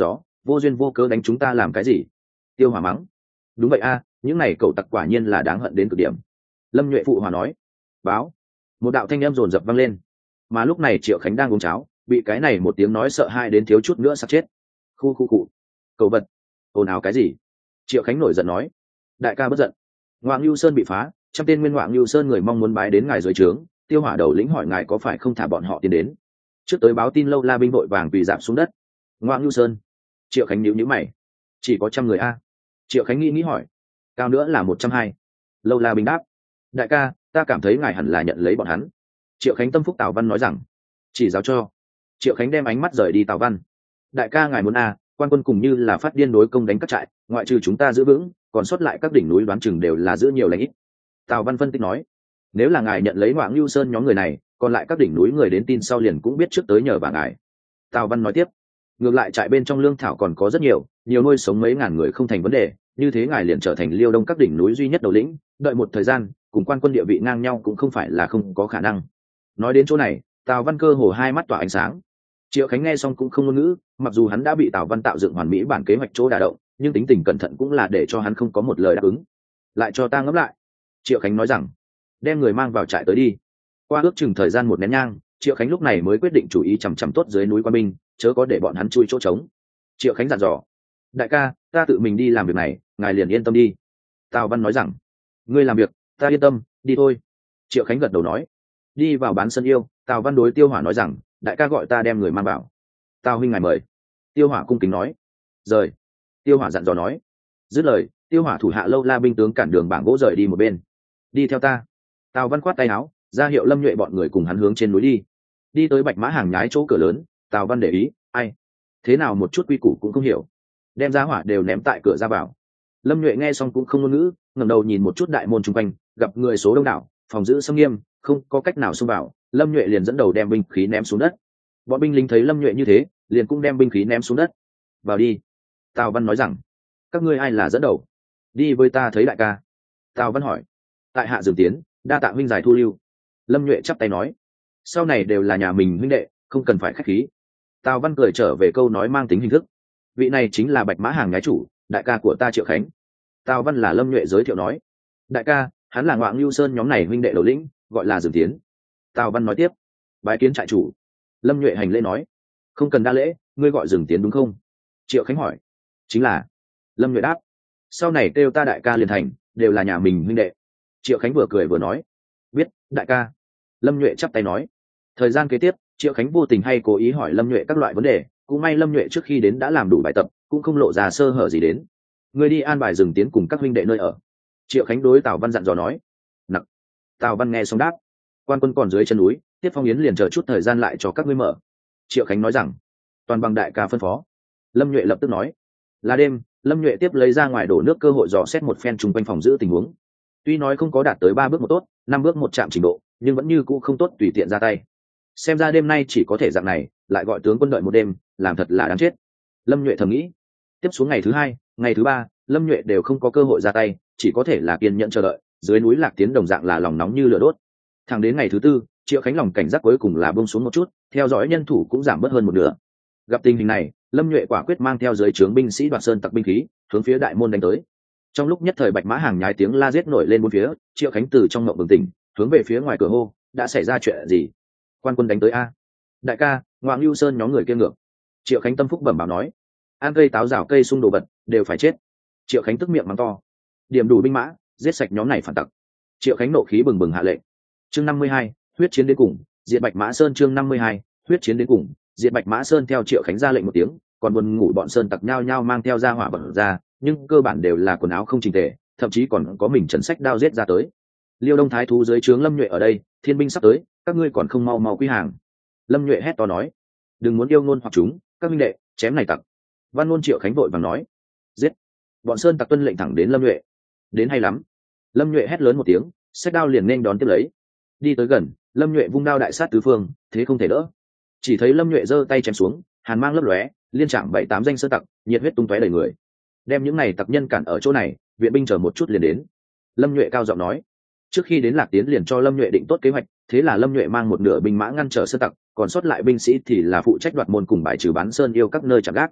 vô duyên vô cớ đánh chúng ta làm cái gì? Tiêu Hỏa mắng. Đúng vậy a, những này cậu tặc quả nhiên là đáng hận đến cực điểm. Lâm Nhuệ phụ hòa nói. Báo. Một đạo thanh âm rồn rập vang lên. Mà lúc này Triệu Khánh đang uống cháo, bị cái này một tiếng nói sợ hãi đến thiếu chút nữa sắp chết. Khu khu cụ. Cậu vật. Ồn ào cái gì? Triệu Khánh nổi giận nói. Đại ca bất giận. Ngoạn Nưu Sơn bị phá, trăm tên nguyên Ngoạn Nưu Sơn người mong muốn bái đến ngài dưới trướng. Tiêu Hỏa đầu lĩnh hỏi ngài có phải không thả bọn họ tiến đến. Trước tới báo tin lâu la binh vội vàng quỳ rạp xuống đất. Ngoạn Nưu Sơn. Triệu Khánh nhíu mày. Chỉ có 100 người a. Triệu Khánh nghĩ hỏi. Cao nữa là 120. Lâu la binh đáp. Đại ca, ta cảm thấy ngài hẳn là nhận lấy bọn hắn. Triệu Khánh tâm phúc Tào Văn nói rằng. Chỉ giáo cho. Triệu Khánh đem ánh mắt rời đi Tào Văn. Đại ca ngài muốn a, quan quân cùng như là phát điên đối công đánh các trại, ngoại trừ chúng ta giữ vững, còn sót lại các đỉnh núi đoán chừng đều là giữ nhiều lãnh ít. Tào Văn phân tích nói. Nếu là ngài nhận lấy Ngoạn Nưu Sơn nhóm người này, còn lại các đỉnh núi người đến tin sau liền cũng biết trước tới nhờ bà ngài. Tào Văn nói tiếp. Ngược lại trại bên trong lương thảo còn có rất nhiều nuôi sống mấy ngàn người không thành vấn đề, như thế ngài liền trở thành Liêu Đông các đỉnh núi duy nhất đầu lĩnh, đợi một thời gian cùng quan quân địa vị ngang nhau cũng không phải là không có khả năng. Nói đến chỗ này, Tào Văn cơ hồ hai mắt tỏa ánh sáng. Triệu Khánh nghe xong cũng không ngôn ngữ, mặc dù hắn đã bị Tào Văn tạo dựng hoàn mỹ bản kế hoạch chỗ đả động, nhưng tính tình cẩn thận cũng là để cho hắn không có một lời đáp ứng. Lại cho ta ngẫm lại. Triệu Khánh nói rằng, đem người mang vào trại tới đi. Qua ước chừng thời gian một nén nhang, Triệu Khánh lúc này mới quyết định chủ ý chằm chằm tốt dưới núi quan binh, chớ có để bọn hắn chui chỗ trống. Triệu Khánh dặn dò. Đại ca, ta tự mình đi làm việc này, ngài liền yên tâm đi. Tào Văn nói rằng, ngươi làm việc, ta yên tâm, đi thôi. Triệu Khánh gật đầu nói. Đi vào bán sân yêu, Tào Văn đối Tiêu Hỏa nói rằng, đại ca gọi ta đem người mang vào. Tào huynh ngài mời. Tiêu Hỏa cung kính nói. Rời. Tiêu Hỏa dặn dò nói. Dứt lời, Tiêu Hỏa thủ hạ lâu la binh tướng cản đường bảng gỗ rời đi một bên. Đi theo ta. Tào Văn khoát tay áo, ra hiệu Lâm Nhuệ bọn người cùng hắn hướng trên núi đi. Đi tới Bạch Mã Hàng nhái chỗ cửa lớn, Tào Văn để ý, ai thế nào một chút quy củ cũng không hiểu, đem ra hỏa đều ném tại cửa ra vào. Lâm Nhuệ nghe xong cũng không ngôn ngữ, ngẩng đầu nhìn một chút đại môn chung quanh, gặp người số đông đảo, phòng giữ xâm nghiêm, không có cách nào xông vào. Lâm Nhuệ liền dẫn đầu đem binh khí ném xuống đất. Bọn binh lính thấy Lâm Nhuệ như thế, liền cũng đem binh khí ném xuống đất. Vào đi. Tào Văn nói rằng, các ngươi ai là dẫn đầu? Đi với ta thấy đại ca. Tào Văn hỏi. Tại hạ dừng tiến, đa tạ huynh giải thu lưu. Lâm Nhuệ chắp tay nói, sau này đều là nhà mình huynh đệ, không cần phải khách khí. Tào Văn cười trở về câu nói mang tính hình thức. Vị này chính là Bạch Mã Hàng nhái chủ, đại ca của ta Triệu Khánh. Tào Văn là Lâm Nhuệ giới thiệu nói. Đại ca, hắn là Ngoạn Nưu Sơn nhóm này huynh đệ đầu lĩnh, gọi là Dừng Tiến. Tào Văn nói tiếp. Bái kiến trại chủ. Lâm Nhuệ hành lễ nói. Không cần đa lễ, ngươi gọi Dừng Tiến đúng không? Triệu Khánh hỏi. Chính là. Lâm Nhuệ đáp. Sau này kêu ta đại ca liền thành, đều là nhà mình huynh đệ. Triệu Khánh vừa cười vừa nói. Biết, đại ca. Lâm Nhuệ chắp tay nói. Thời gian kế tiếp, Triệu Khánh vô tình hay cố ý hỏi Lâm Nhuệ các loại vấn đề, cũng may Lâm Nhuệ trước khi đến đã làm đủ bài tập, cũng không lộ ra sơ hở gì đến. Người đi an bài Dừng Tiến cùng các huynh đệ nơi ở. Triệu Khánh đối Tào Văn dặn dò nói. Nặc. Tào Văn nghe xong đáp. Quan quân còn dưới chân núi, tiếp Phong Yến liền chờ chút thời gian lại cho các ngươi mở. Triệu Khánh nói rằng, toàn bằng đại ca phân phó. Lâm Nhuệ lập tức nói. Là đêm, Lâm Nhuệ tiếp lấy ra ngoài đổ nước cơ hội dò xét một phen chung quanh phòng giữ tình huống. Tuy nói không có đạt tới 3 bước một tốt, 5 bước một chạm trình độ, nhưng vẫn như cũ không tốt tùy tiện ra tay. Xem ra đêm nay chỉ có thể dạng này, lại gọi tướng quân đợi một đêm, làm thật là đáng chết. Lâm Nhuệ thầm nghĩ. Tiếp xuống ngày thứ 2, ngày thứ 3, Lâm Nhuệ đều không có cơ hội ra tay, chỉ có thể là kiên nhẫn chờ đợi. Dưới núi Lạc Tiến đồng dạng là lòng nóng như lửa đốt. Thẳng đến ngày thứ 4, Triệu Khánh lòng cảnh giác cuối cùng là buông xuống một chút, theo dõi nhân thủ cũng giảm bớt hơn một nửa. Gặp tình hình này, Lâm Nhuệ quả quyết mang theo dưới trướng binh sĩ Đoạt Sơn tặc binh khí, hướng phía đại môn đánh tới. Trong lúc nhất thời Bạch Mã Hàng nhái tiếng la giết nổi lên bốn phía, Triệu Khánh từ trong ngộng bừng tỉnh, hướng về phía ngoài cửa hô, đã xảy ra chuyện gì? Quan quân đánh tới a. Đại ca, Ngoạn Nưu Sơn nhóm người kia ngược. Triệu Khánh tâm phúc bẩm báo nói, ăn cây táo rào cây sung đồ vật, đều phải chết. Triệu Khánh tức miệng mắng to, điểm đủ binh mã, giết sạch nhóm này phản tặc. Triệu Khánh nộ khí bừng bừng hạ lệnh. Chương 52, huyết chiến đến cùng, diệt Bạch Mã Sơn. Chương 52, huyết chiến đến cùng, diệt Bạch Mã Sơn. Theo Triệu Khánh ra lệnh một tiếng, còn buồn ngủ bọn sơn tặc nhao nhao mang theo ra hỏa vật ra, nhưng cơ bản đều là quần áo không chỉnh tề, thậm chí còn có mình trần sách đao giết ra tới. Liêu Đông thái thú dưới trướng Lâm Nhuệ ở đây, thiên binh sắp tới, các ngươi còn không mau mau quy hàng. Lâm Nhuệ hét to nói, đừng muốn yêu ngôn hoặc chúng, các minh đệ, chém này tặc. Văn ngôn Triệu Khánh vội vàng nói, giết. Bọn sơn tặc tuân lệnh thẳng đến Lâm Nhuệ. Đến hay lắm. Lâm Nhuệ hét lớn một tiếng, xách đao liền nên đón tiếp lấy. Đi tới gần, Lâm Nhuệ vung đao đại sát tứ phương, thế không thể đỡ. Chỉ thấy Lâm Nhuệ giơ tay chém xuống, hàn mang lấp lóe, liên chạm 7-8 danh sơn tặc, nhiệt huyết tung tóe đầy người. Đem những này tặc nhân cản ở chỗ này, viện binh chờ một chút liền đến. Lâm Nhuệ cao giọng nói, trước khi đến Lạc Tiến liền cho Lâm Nhuệ định tốt kế hoạch, thế là Lâm Nhuệ mang một nửa binh mã ngăn trở sơn tặc, còn sót lại binh sĩ thì là phụ trách đoạt môn cùng bài trừ bán sơn yêu các nơi chạm gác.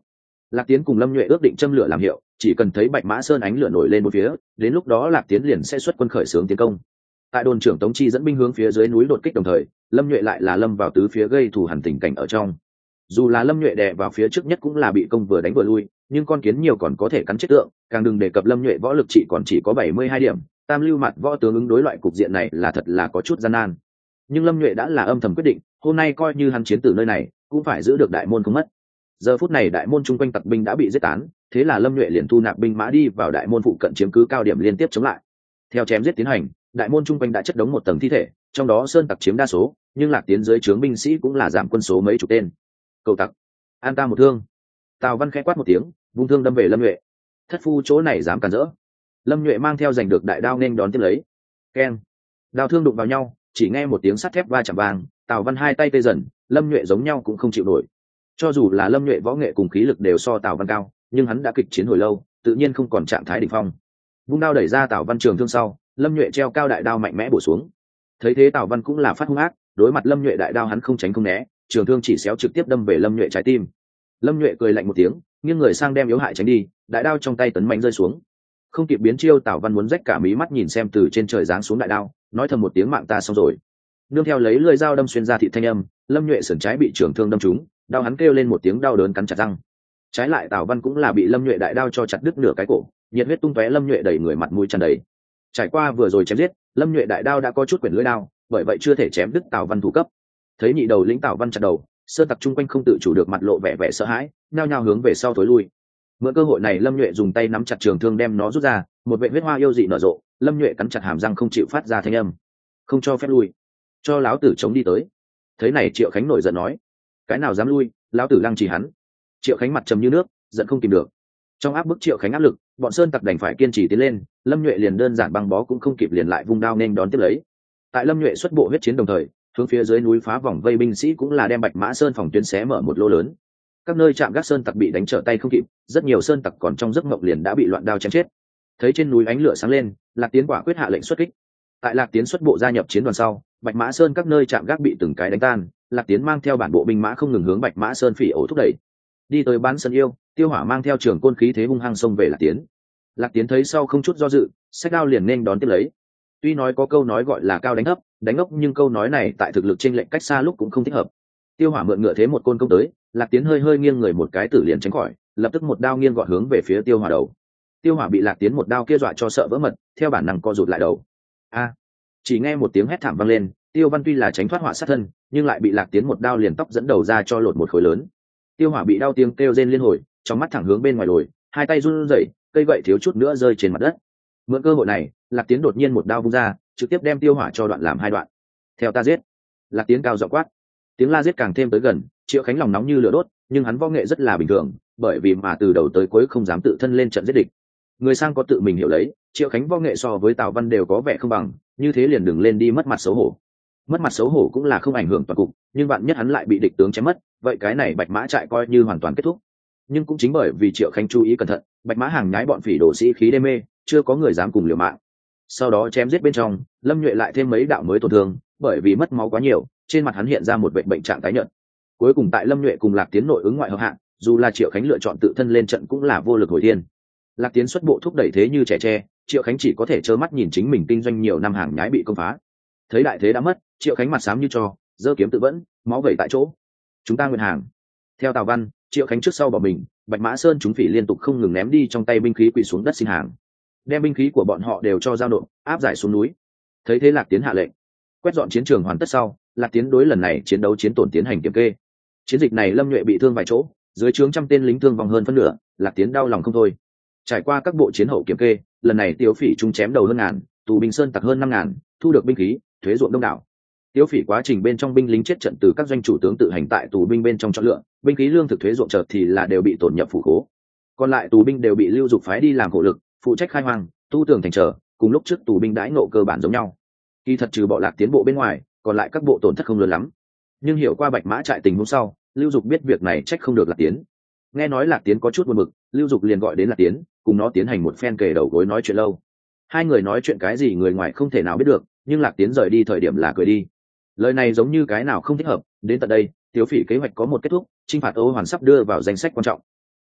Lạc Tiến cùng Lâm Nhuệ ước định châm lửa làm hiệu, chỉ cần thấy Bạch Mã Sơn ánh lửa nổi lên một phía, đến lúc đó Lạc Tiến liền sẽ xuất quân khởi xướng tiến công. Tại đồn trưởng Tống Chi dẫn binh hướng phía dưới núi đột kích đồng thời, Lâm Nhuệ lại là lâm vào tứ phía gây thù hằn tình cảnh ở trong. Dù là Lâm Nhuệ đè vào phía trước nhất cũng là bị công vừa đánh vừa lui, nhưng con kiến nhiều còn có thể cắn chết tượng, càng đừng đề cập Lâm Nhuệ võ lực chỉ có 72 điểm, tam lưu mặt võ tướng ứng đối loại cục diện này là thật là có chút gian nan. Nhưng Lâm Nhuệ đã là âm thầm quyết định, hôm nay coi như hắn chiến từ nơi này, cũng phải giữ được đại môn không mất. Giờ phút này đại môn chung quanh tặc binh đã bị giết tán, thế là Lâm Nhuệ liền thu nạp binh mã đi vào đại môn phụ cận chiếm cứ cao điểm liên tiếp chống lại. Theo chém giết tiến hành, đại môn chung quanh đã chất đống một tầng thi thể, trong đó sơn tặc chiếm đa số, nhưng Lạc Tiến dưới trướng binh sĩ cũng là giảm quân số mấy chục tên. Cầu tặc, an ta một thương. Tào Văn khẽ quát một tiếng, vung thương đâm về Lâm Nhuệ. Thất phu chỗ này dám cản rỡ. Lâm Nhuệ mang theo giành được đại đao nên đón tiếp lấy. Keng, đao thương đụng vào nhau, chỉ nghe một tiếng sắt thép va chạm vang, Tào Văn hai tay tê dần, Lâm Nhuệ giống nhau cũng không chịu nổi. Cho dù là Lâm Nhuệ võ nghệ cùng khí lực đều so Tào Văn cao, nhưng hắn đã kịch chiến hồi lâu, tự nhiên không còn trạng thái đỉnh phong. Vung đao đẩy ra Tào Văn trường thương sau, Lâm Nhuệ treo cao đại đao mạnh mẽ bổ xuống. Thấy thế Tào Văn cũng là phát hung ác, đối mặt Lâm Nhuệ đại đao hắn không tránh không né, trường thương chỉ xéo trực tiếp đâm về Lâm Nhuệ trái tim. Lâm Nhuệ cười lạnh một tiếng, nghiêng người sang đem yếu hại tránh đi, đại đao trong tay tấn mạnh rơi xuống. Không kịp biến chiêu, Tào Văn muốn rách cả mí mắt nhìn xem từ trên trời giáng xuống đại đao, nói thầm một tiếng mạng ta xong rồi. Nương theo lấy lưỡi dao đâm xuyên ra thịt thanh âm, Lâm Nhuệ sườn trái bị trường thương đâm trúng, đau hắn kêu lên một tiếng đau đớn cắn chặt răng. Trái lại Tào Văn cũng là bị Lâm Nhuệ đại đao cho chặt đứt nửa cái cổ, nhiệt huyết tung tóe, Lâm Nhuệ đầy người mặt mũi tràn đầy. Trải qua vừa rồi chém giết, Lâm Nhuệ đại đao đã có chút quyển lưỡi đao, bởi vậy chưa thể chém đứt Tào Văn thủ cấp. Thấy nhị đầu lĩnh Tào Văn chặt đầu, sơn tặc chung quanh không tự chủ được mặt lộ vẻ vẻ sợ hãi, nhao nhao hướng về sau thối lui. Mượn cơ hội này Lâm Nhuệ dùng tay nắm chặt trường thương đem nó rút ra, một vệt huyết hoa yêu dị nở rộ, Lâm Nhuệ cắn chặt hàm răng không chịu phát ra thanh âm. Không cho phép lui, cho láo tử chống đi tới. Thấy này Triệu Khánh nổi giận nói, cái nào dám lui, láo tử lăng trì hắn. Triệu Khánh mặt trầm như nước, giận không kìm được. Trong áp bức Triệu Khánh áp lực, bọn sơn tặc đành phải kiên trì tiến lên, Lâm Nhuệ liền đơn giản băng bó cũng không kịp liền lại vung đao nên đón tiếp lấy. Tại Lâm Nhuệ xuất bộ huyết chiến đồng thời, hướng phía dưới núi phá vòng vây binh sĩ cũng là đem Bạch Mã Sơn phòng tuyến xé mở một lỗ lớn. Các nơi chạm gác sơn tặc bị đánh trở tay không kịp, rất nhiều sơn tặc còn trong giấc mộng liền đã bị loạn đao chém chết. Thấy trên núi ánh lửa sáng lên, Lạc Tiến quả quyết hạ lệnh xuất kích. Tại Lạc Tiến xuất bộ gia nhập chiến đoàn sau, Bạch Mã Sơn các nơi chạm gác bị từng cái đánh tan, Lạc Tiến mang theo bản bộ binh mã không ngừng hướng Bạch Mã Sơn phỉ ổ thúc đẩy. Đi tới bán sân yêu, Tiêu Hỏa mang theo trường côn khí thế hung hăng xông về Lạc Tiến. Lạc Tiến thấy sau không chút do dự, xách đao liền nên đón tiếp lấy. Tuy nói có câu nói gọi là cao đánh thấp, đánh ốc, nhưng câu nói này tại thực lực chênh lệch cách xa lúc cũng không thích hợp. Tiêu Hỏa mượn ngựa thế một côn công tới, Lạc Tiến hơi hơi nghiêng người một cái tử liền tránh khỏi, lập tức một đao nghiêng gọn hướng về phía Tiêu Hỏa đầu. Tiêu Hỏa bị Lạc Tiến một đao kia dọa cho sợ vỡ mật, theo bản năng co rụt lại đầu. A! Chỉ nghe một tiếng hét thảm vang lên, Tiêu Văn tuy là tránh thoát họa sát thân, nhưng lại bị Lạc Tiến một đao liền tóc dẫn đầu ra cho lột một khối lớn. Tiêu Hỏa bị đau tiếng kêu rên liên hồi, trong mắt thẳng hướng bên ngoài lồi, hai tay run rẩy, cây gậy thiếu chút nữa rơi trên mặt đất. Mượn cơ hội này, Lạc Tiến đột nhiên một đao vung ra, trực tiếp đem Tiêu Hỏa cho đoạn làm hai đoạn. Theo ta giết! Lạc Tiến cao giọng quát. Tiếng la giết càng thêm tới gần, Triệu Khánh lòng nóng như lửa đốt, nhưng hắn võ nghệ rất là bình thường, bởi vì mà từ đầu tới cuối không dám tự thân lên trận giết địch. Người sang có tự mình hiểu lấy, Triệu Khánh võ nghệ so với Tào Văn đều có vẻ không bằng, như thế liền đừng lên đi mất mặt xấu hổ. Mất mặt xấu hổ cũng là không ảnh hưởng toàn cục, nhưng bạn nhất hắn lại bị địch tướng chém mất, vậy cái này Bạch Mã trại coi như hoàn toàn kết thúc. Nhưng cũng chính bởi vì Triệu Khánh chú ý cẩn thận, Bạch Mã hàng nhái bọn phỉ đổ sĩ khí đê mê, chưa có người dám cùng liều mạng. Sau đó chém giết bên trong, Lâm Nhuệ lại thêm mấy đạo mới tổn thương, bởi vì mất máu quá nhiều, trên mặt hắn hiện ra một bệnh trạng tái nhợt. Cuối cùng tại Lâm Nhuệ cùng Lạc Tiến nội ứng ngoại hợp hạng, dù là Triệu Khánh lựa chọn tự thân lên trận cũng là vô lực hồi thiên. Lạc Tiến xuất bộ thúc đẩy thế như trẻ tre, Triệu Khánh chỉ có thể trơ mắt nhìn chính mình kinh doanh nhiều năm hàng nhái bị công phá. Thấy đại thế đã mất, Triệu Khánh mặt xám như tro, giơ kiếm tự vẫn, máu vẩy tại chỗ. Chúng ta nguyện hàng. Theo Tào Văn, Triệu Khánh trước sau bỏ mình, Bạch Mã Sơn chúng phỉ liên tục không ngừng ném đi trong tay binh khí quỳ xuống đất xin hàng, đem binh khí của bọn họ đều cho giao nộp, áp giải xuống núi. Thấy thế Lạc Tiến hạ lệnh, quét dọn chiến trường hoàn tất sau, Lạc Tiến đối lần này chiến đấu chiến tổn tiến hành kiểm kê. Chiến dịch này Lâm Nhuệ bị thương vài chỗ, dưới trướng trăm tên lính thương vong hơn phân nửa, Lạc Tiến đau lòng không thôi. Trải qua các bộ chiến hậu kiểm kê, lần này Tiếu Phỉ chúng chém đầu hơn ngàn, tù binh sơn tặc hơn 5.000, thu được binh khí, thuế ruộng đông đảo. Tiếu Phỉ quá trình bên trong binh lính chết trận từ các doanh chủ tướng tự hành tại tù binh bên trong chọn lựa, binh khí lương thực thuế ruộng chợt thì là đều bị tổn nhập phủ khố. Còn lại tù binh đều bị lưu dục phái đi làm hộ lực, phụ trách khai hoang, tu tường thành trở, cùng lúc trước tù binh đãi ngộ cơ bản giống nhau. Kỳ thật trừ bộ Lạc Tiến bộ bên ngoài, còn lại các bộ tổn thất không lớn lắm. Nhưng hiểu qua Bạch Mã trại tình huống sau, Lưu Dục biết việc này trách không được Lạc Tiến. Nghe nói Lạc Tiến có chút buồn bực, Lưu Dục liền gọi đến Lạc Tiến, cùng nó tiến hành một phen kề đầu gối nói chuyện lâu. Hai người nói chuyện cái gì người ngoài không thể nào biết được, nhưng Lạc Tiến rời đi thời điểm là cười đi. Lời này giống như cái nào không thích hợp, đến tận đây, Tiếu Phỉ kế hoạch có một kết thúc, chinh phạt Ô Hoàn sắp đưa vào danh sách quan trọng.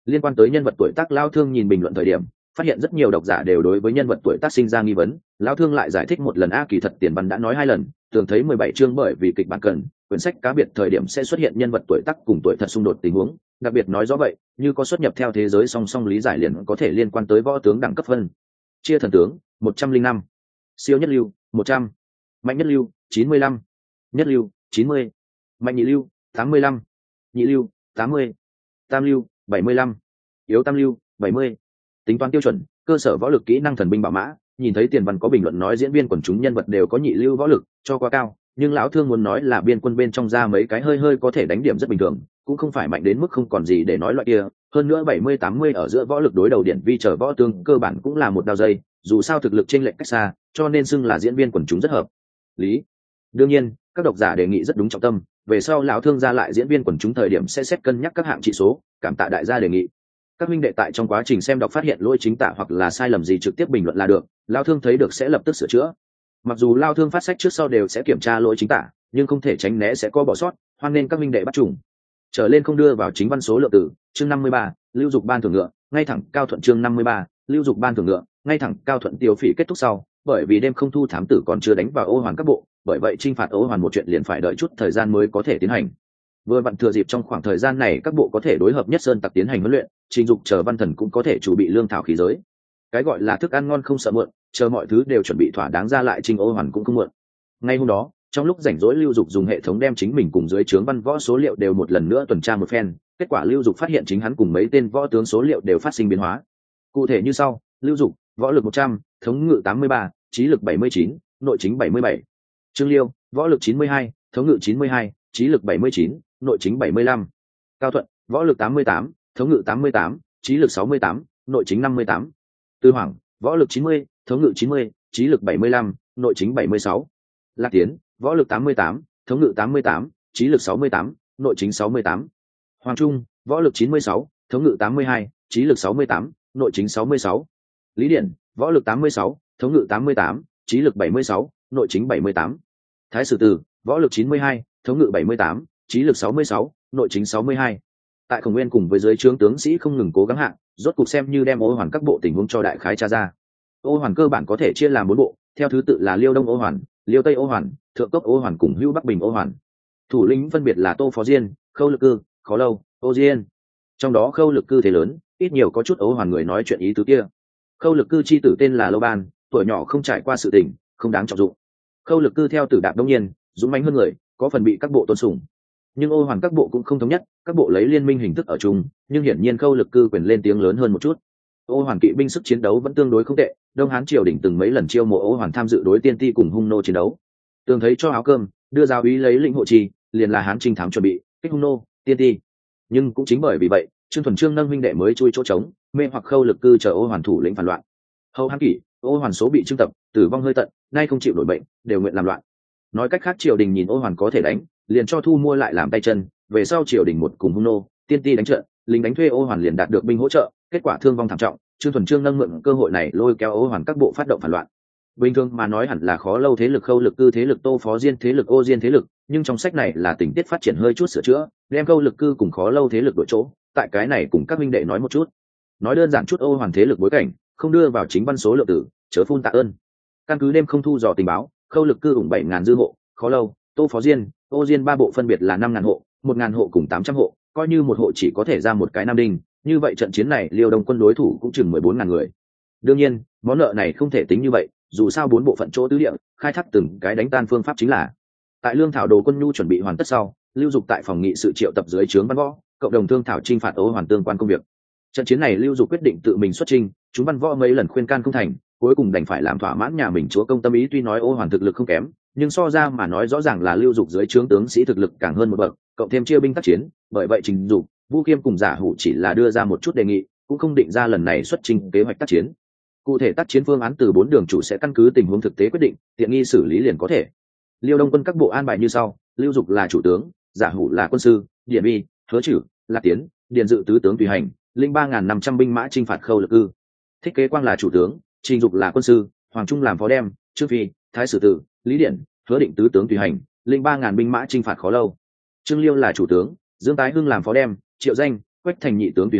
Liên quan tới nhân vật tuổi tác, Lao Thương nhìn bình luận thời điểm phát hiện rất nhiều độc giả đều đối với nhân vật tuổi tác sinh ra nghi vấn. Lao Thương lại giải thích một lần, kỳ thật tiền văn đã nói 2 lần, thường thấy 17 chương, bởi vì kịch bản cần quyển sách cá biệt thời điểm sẽ xuất hiện nhân vật tuổi tác cùng tuổi thật xung đột tình huống, đặc biệt nói rõ vậy như có xuất nhập theo thế giới song song lý giải liền có thể liên quan tới võ tướng đẳng cấp phân chia. Thần tướng 105, siêu nhất lưu 100, mạnh nhất lưu 95, nhất lưu 90, mạnh nhị lưu 85, nhị lưu 80, tam lưu 75, yếu tam lưu 70. Tính toán tiêu chuẩn cơ sở võ lực kỹ năng thần binh bảo mã. Nhìn thấy tiền văn có bình luận nói diễn viên quần chúng nhân vật đều có nhị lưu võ lực cho quá cao, nhưng lão Thương muốn nói là biên quân bên trong ra mấy cái hơi hơi có thể đánh điểm rất bình thường, cũng không phải mạnh đến mức không còn gì để nói loại kia. Hơn nữa 70-80 ở giữa võ lực đối đầu điển vi chờ võ tướng cơ bản cũng là một đao dây, dù sao thực lực chênh lệch cách xa, cho nên xưng là diễn viên quần chúng rất hợp lý. Đương nhiên các độc giả đề nghị rất đúng trọng tâm, về sau lão Thương ra lại diễn viên quần chúng thời điểm sẽ xét cân nhắc các hạng trị số, cảm tạ đại gia đề nghị. Các minh đệ tại trong quá trình xem đọc phát hiện lỗi chính tả hoặc là sai lầm gì trực tiếp bình luận là được, Lao Thương thấy được sẽ lập tức sửa chữa. Mặc dù Lao Thương phát sách trước sau đều sẽ kiểm tra lỗi chính tả, nhưng không thể tránh né sẽ có bỏ sót, hoan nên các minh đệ bắt trùng trở lên không đưa vào chính văn số lượng từ. Chương 53, lưu dục ban thưởng ngựa ngay thẳng cao thuận. Chương 53, lưu dục ban thưởng ngựa ngay thẳng cao thuận. Tiêu Phỉ kết thúc sau, bởi vì đêm không thu thám tử còn chưa đánh vào Ô Hoàn các bộ, bởi vậy trinh phạt Ô Hoàn một chuyện liền phải đợi chút thời gian mới có thể tiến hành. Vừa vặn thừa dịp trong khoảng thời gian này các bộ có thể đối hợp nhất sơn tặc tiến hành huấn luyện, Trình Dục chờ Văn Thần cũng có thể chuẩn bị lương thảo khí giới. Cái gọi là thức ăn ngon không sợ muộn, chờ mọi thứ đều chuẩn bị thỏa đáng ra lại Trình Ô Hoàn cũng không muộn. Ngay hôm đó, trong lúc rảnh rỗi Lưu Dục dùng hệ thống đem chính mình cùng dưới trướng văn võ số liệu đều một lần nữa tuần tra một phen, kết quả Lưu Dục phát hiện chính hắn cùng mấy tên võ tướng số liệu đều phát sinh biến hóa. Cụ thể như sau: Lưu Dục, võ lực 100, thống ngự 83, trí lực 79, nội chính 77. Trương Liêu, võ lực 92, thống ngự 92, trí lực 79, nội chính 75. Cao Thuận, võ lực 88, thống ngự 88, trí lực 68, nội chính 58. Tư Hoàng, võ lực 90, thống ngự 90, trí lực 75, nội chính 76. Lạc Tiến, võ lực 88, thống ngự 88, trí lực 68, nội chính 68. Hoàng Trung, võ lực 96, thống ngự 82, trí lực 68, nội chính 66. Lý Điển, võ lực 86, thống ngự 88, trí lực 76, nội chính 78. Thái Sử Từ, võ lực 92, thống ngự 78, trí lực 66, nội chính 62. Tại Khổng Nguyên cùng với dưới trướng tướng sĩ không ngừng cố gắng hạ, rốt cục xem như đem Ô Hoàn các bộ tình huống cho đại khái tra ra. Ô Hoàn cơ bản có thể chia làm 4 bộ, theo thứ tự là Liêu Đông Ô Hoàn, Liêu Tây Ô Hoàn, Thượng Cốc Ô Hoàn cùng Hưu Bắc Bình Ô Hoàn. Thủ lĩnh phân biệt là Tô Phó Diên, Khâu Lực Cư, Khó Lâu, Ô Diên. Trong đó Khâu Lực Cư thế lớn, ít nhiều có chút Ô Hoàn người nói chuyện ý tứ kia. Khâu Lực Cư chi tử tên là Lâu Ban, tuổi nhỏ không trải qua sự tình, không đáng trọng dụng. Khâu Lực Cư theo tử Đạp Đông Nhiên, dũng mãnh hơn người, có phần bị các bộ tôn sùng. Nhưng Ô Hoàn các bộ cũng không thống nhất, các bộ lấy liên minh hình thức ở chung, nhưng hiển nhiên Khâu Lực Cư quyền lên tiếng lớn hơn một chút. Ô Hoàn kỵ binh sức chiến đấu vẫn tương đối không tệ, Đông Hán triều đình từng mấy lần chiêu mộ Ô Hoàn tham dự đối Tiên Ti cùng Hung nô chiến đấu. Tường thấy cho áo cơm, đưa giáo úy lấy lĩnh hộ trì, liền là Hán trinh thám chuẩn bị kích Hung nô, Tiên Ti. Nhưng cũng chính bởi vì vậy, Trương Thuần Trương nâng huynh đệ mới chui chỗ trống, mê hoặc Khâu Lực Cư chờ Ô Hoàn thủ lĩnh phản loạn. Hậu Hán kỷ, Ô Hoàn số bị trưng tập, tử vong hơi tận, nay không chịu nổi bệnh, đều nguyện làm loạn. Nói cách khác triều đình nhìn Ô Hoàn có thể đánh, liền cho thu mua lại làm tay chân, về sau triều đình một cùng Hung nô, Tiên Ti đánh trận, lính đánh thuê Ô Hoàn liền đạt được binh hỗ trợ, kết quả thương vong thảm trọng. Trương Thuần Trương nâng mượn cơ hội này lôi kéo Ô Hoàn các bộ phát động phản loạn. Bình thường mà nói hẳn là Khó Lâu thế lực, Khâu Lực Cư thế lực, Tô Phó Diên thế lực, Ô Diên thế lực, nhưng trong sách này là tình tiết phát triển hơi chút sửa chữa, đem Khâu Lực Cư cùng Khó Lâu thế lực đổi chỗ. Tại cái này cùng các minh đệ nói một chút, nói đơn giản chút Ô Hoàn thế lực bối cảnh, không đưa vào chính văn số lượng tử, chớ phun tạ ơn. Căn cứ đêm không thu dò tình báo, Khâu Lực Cư ủng 7.000 dư hộ, Khó Lâu, Tô Phó Diên, Ô Diên 3 bộ phân biệt là 5.000 hộ, 1.000 hộ cùng 800 hộ, coi như một hộ chỉ có thể ra một cái nam đinh, như vậy trận chiến này Liêu Đông quân đối thủ cũng chừng 14.000 người. Đương nhiên, món nợ này không thể tính như vậy, dù sao 4 bộ phận chỗ tứ địa, khai thác từng cái đánh tan phương pháp chính là. Tại lương thảo đồ quân nhu chuẩn bị hoàn tất sau, Lưu Dục tại phòng nghị sự triệu tập dưới trướng văn võ, cộng đồng thương thảo chinh phạt Ô Hoàn tương quan công việc. Trận chiến này Lưu Dục quyết định tự mình xuất chinh, chúng văn võ mấy lần khuyên can không thành, cuối cùng đành phải làm thỏa mãn nhà mình chúa công tâm ý. Tuy nói Ô Hoàn thực lực không kém, nhưng so ra mà nói rõ ràng là Lưu Dục dưới trướng tướng sĩ thực lực càng hơn một bậc, cộng thêm chia binh tác chiến, bởi vậy Trình Dục, Vu Kiêm cùng Giả Hủ chỉ là đưa ra một chút đề nghị, cũng không định ra lần này xuất chinh kế hoạch tác chiến. Cụ thể tác chiến phương án từ 4 đường chủ sẽ căn cứ tình huống thực tế quyết định, tiện nghi xử lý liền có thể. Liêu Đông quân các bộ an bài như sau: Lưu Dục là chủ tướng, Giả Hủ là quân sư, Điển Vi, Hứa Chử, Lạc Tiến, Điền Dự tứ tướng tùy hành, linh 3.500 binh mã chinh phạt Khâu Lực Cư. Thích Kế Quang là chủ tướng, Trình Dục là quân sư, Hoàng Trung làm phó đem, Trương Phi, Thái Sử Tử, Lý Điển, Hứa Định tứ tướng tùy hành, linh 3.000 binh mã chinh phạt Khó Lâu. Trương Liêu là chủ tướng, Dương Tái Hưng làm phó đem, Triệu Danh, Quách Thành nhị tướng tùy hành,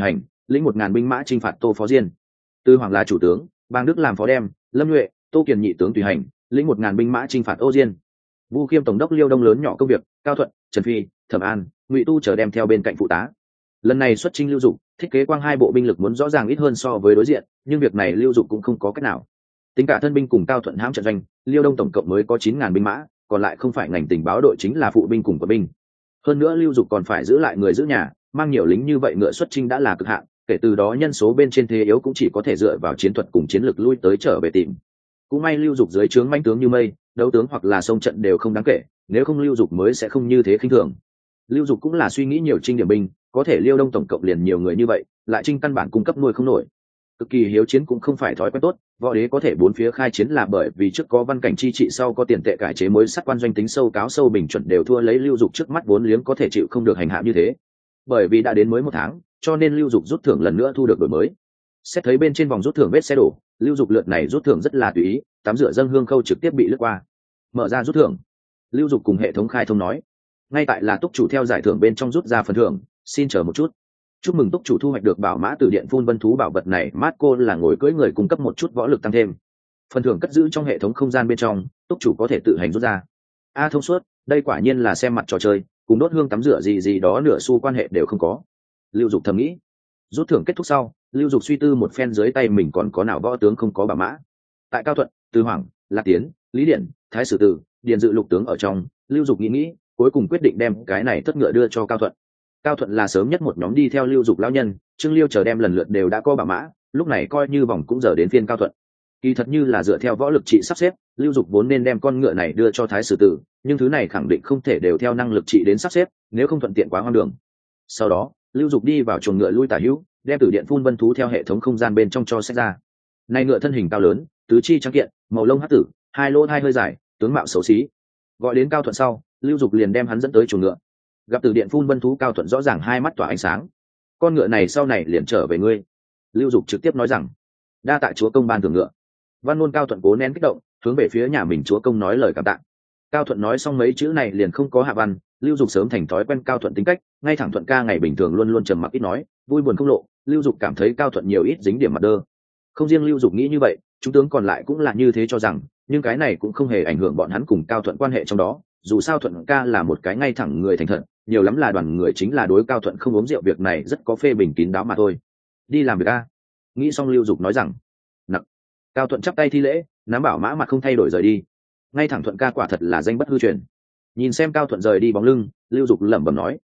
lĩnh 1.000 binh mã chinh phạt Tô Phó Diên. Tư Hoàng là chủ tướng, Bang Đức làm phó đem, Lâm Nhuệ, Tô Kiền nhị tướng tùy hành, lĩnh 1.000 binh mã chinh phạt Ô Diên. Vu Khiêm tổng đốc Liêu Đông lớn nhỏ công việc, Cao Thuận, Trần Phi, Thẩm An, Ngụy Tu chờ đem theo bên cạnh phụ tá. Lần này xuất chinh Lưu Dục, thiết kế quang hai bộ binh lực muốn rõ ràng ít hơn so với đối diện, nhưng việc này Lưu Dục cũng không có cách nào. Tính cả thân binh cùng Cao Thuận hãm trận doanh, Liêu Đông tổng cộng mới có 9.000 binh mã, còn lại không phải ngành tình báo đội chính là phụ binh cùng quân binh. Hơn nữa Lưu Dục còn phải giữ lại người giữ nhà, mang nhiều lính như vậy ngựa xuất chinh đã là cực hạn, kể từ đó nhân số bên trên thế yếu cũng chỉ có thể dựa vào chiến thuật cùng chiến lược lui tới trở về tìm. Cũng may Lưu Dục dưới trướng mãnh tướng như mây, đấu tướng hoặc là sông trận đều không đáng kể, nếu không Lưu Dục mới sẽ không như thế khinh thường. Lưu Dục cũng là suy nghĩ nhiều trinh điểm binh, có thể Liêu Đông tổng cộng liền nhiều người như vậy, lại trinh căn bản cung cấp nuôi không nổi. Cực kỳ hiếu chiến cũng không phải thói quen tốt, võ đế có thể bốn phía khai chiến là bởi vì trước có văn cảnh chi trị, sau có tiền tệ cải chế mới sát quan doanh tính sâu cáo sâu bình chuẩn đều thua lấy Lưu Dục trước mắt vốn liếng có thể chịu không được hành hạ như thế. Bởi vì đã đến mới 1 tháng, cho nên Lưu Dục rút thưởng lần nữa thu được đổi mới. Xét thấy bên trên vòng rút thưởng vết xe đổ, Lưu Dục lượt này rút thưởng rất là tùy ý, tắm rửa dâng hương khâu trực tiếp bị lướt qua. Mở ra rút thưởng, Lưu Dục cùng hệ thống khai thông nói, ngay tại là túc chủ theo giải thưởng bên trong rút ra phần thưởng, xin chờ một chút. Chúc mừng túc chủ thu hoạch được bảo mã từ điện phun vân thú bảo vật này, mát cô là ngồi cưỡi người cung cấp một chút võ lực tăng thêm. Phần thưởng cất giữ trong hệ thống không gian bên trong, túc chủ có thể tự hành rút ra. Thông suốt, đây quả nhiên là xem mặt trò chơi, cùng đốt hương tắm rửa gì đó nửa xu quan hệ đều không có. Lưu Dục thầm nghĩ. Rút thưởng kết thúc sau, Lưu Dục suy tư một phen dưới tay mình còn có nào võ tướng không có bảo mã. Tại Cao Thuận, Từ Hoàng, Lạc Tiến, Lý Điển, Thái Sử Tử, Điền Dự lục tướng ở trong, Lưu Dục nghĩ, cuối cùng quyết định đem cái này tất ngựa đưa cho Cao Thuận. Cao Thuận là sớm nhất một nhóm đi theo Lưu Dục lão nhân, Trương Liêu chờ đem lần lượt đều đã có bảo mã, lúc này coi như vòng cũng giờ đến phiên Cao Thuận. Kỳ thật như là dựa theo võ lực trị sắp xếp, Lưu Dục vốn nên đem con ngựa này đưa cho Thái Sử Tử, nhưng thứ này khẳng định không thể đều theo năng lực trị đến sắp xếp, nếu không thuận tiện quá hoang đường. Sau đó, Lưu Dục đi vào chuồng ngựa lui tả hữu, đem Tử Điện phun vân thú theo hệ thống không gian bên trong cho xét ra. Này ngựa thân hình cao lớn, tứ chi trắng kiện, màu lông hắc tử, hai lỗ hai hơi dài, tướng mạo xấu xí. Gọi đến Cao Thuận sau, Lưu Dục liền đem hắn dẫn tới chuồng ngựa. Gặp Tử Điện phun vân thú, Cao Thuận rõ ràng hai mắt tỏa ánh sáng. Con ngựa này sau này liền trở về ngươi. Lưu Dục trực tiếp nói rằng, đa tạ chúa công ban thưởng ngựa. Văn ngôn Cao Thuận cố nén kích động, hướng về phía nhà mình chúa công nói lời cảm tạ. Cao Thuận nói xong mấy chữ này liền không có hạ văn. Lưu Dục sớm thành thói quen Cao Thuận tính cách, ngay thẳng Thuận ca ngày bình thường luôn luôn trầm mặc ít nói, vui buồn không lộ. Lưu Dục cảm thấy Cao Thuận nhiều ít dính điểm mặt đơ. Không riêng Lưu Dục nghĩ như vậy, chúng tướng còn lại cũng là như thế cho rằng, nhưng cái này cũng không hề ảnh hưởng bọn hắn cùng Cao Thuận quan hệ trong đó. Dù sao Thuận ca là một cái ngay thẳng người thành thật, nhiều lắm là đoàn người chính là đối Cao Thuận không uống rượu việc này rất có phê bình kín đáo mà thôi. Đi làm việc a. Nghĩ xong Lưu Dục nói rằng, nặng. Cao Thuận chắp tay thi lễ, nắm bảo mã mặt không thay đổi rời đi. Ngay thẳng Thuận ca quả thật là danh bất hư truyền. Nhìn xem Cao Thuận rời đi bóng lưng, Lưu Dục lẩm bẩm nói,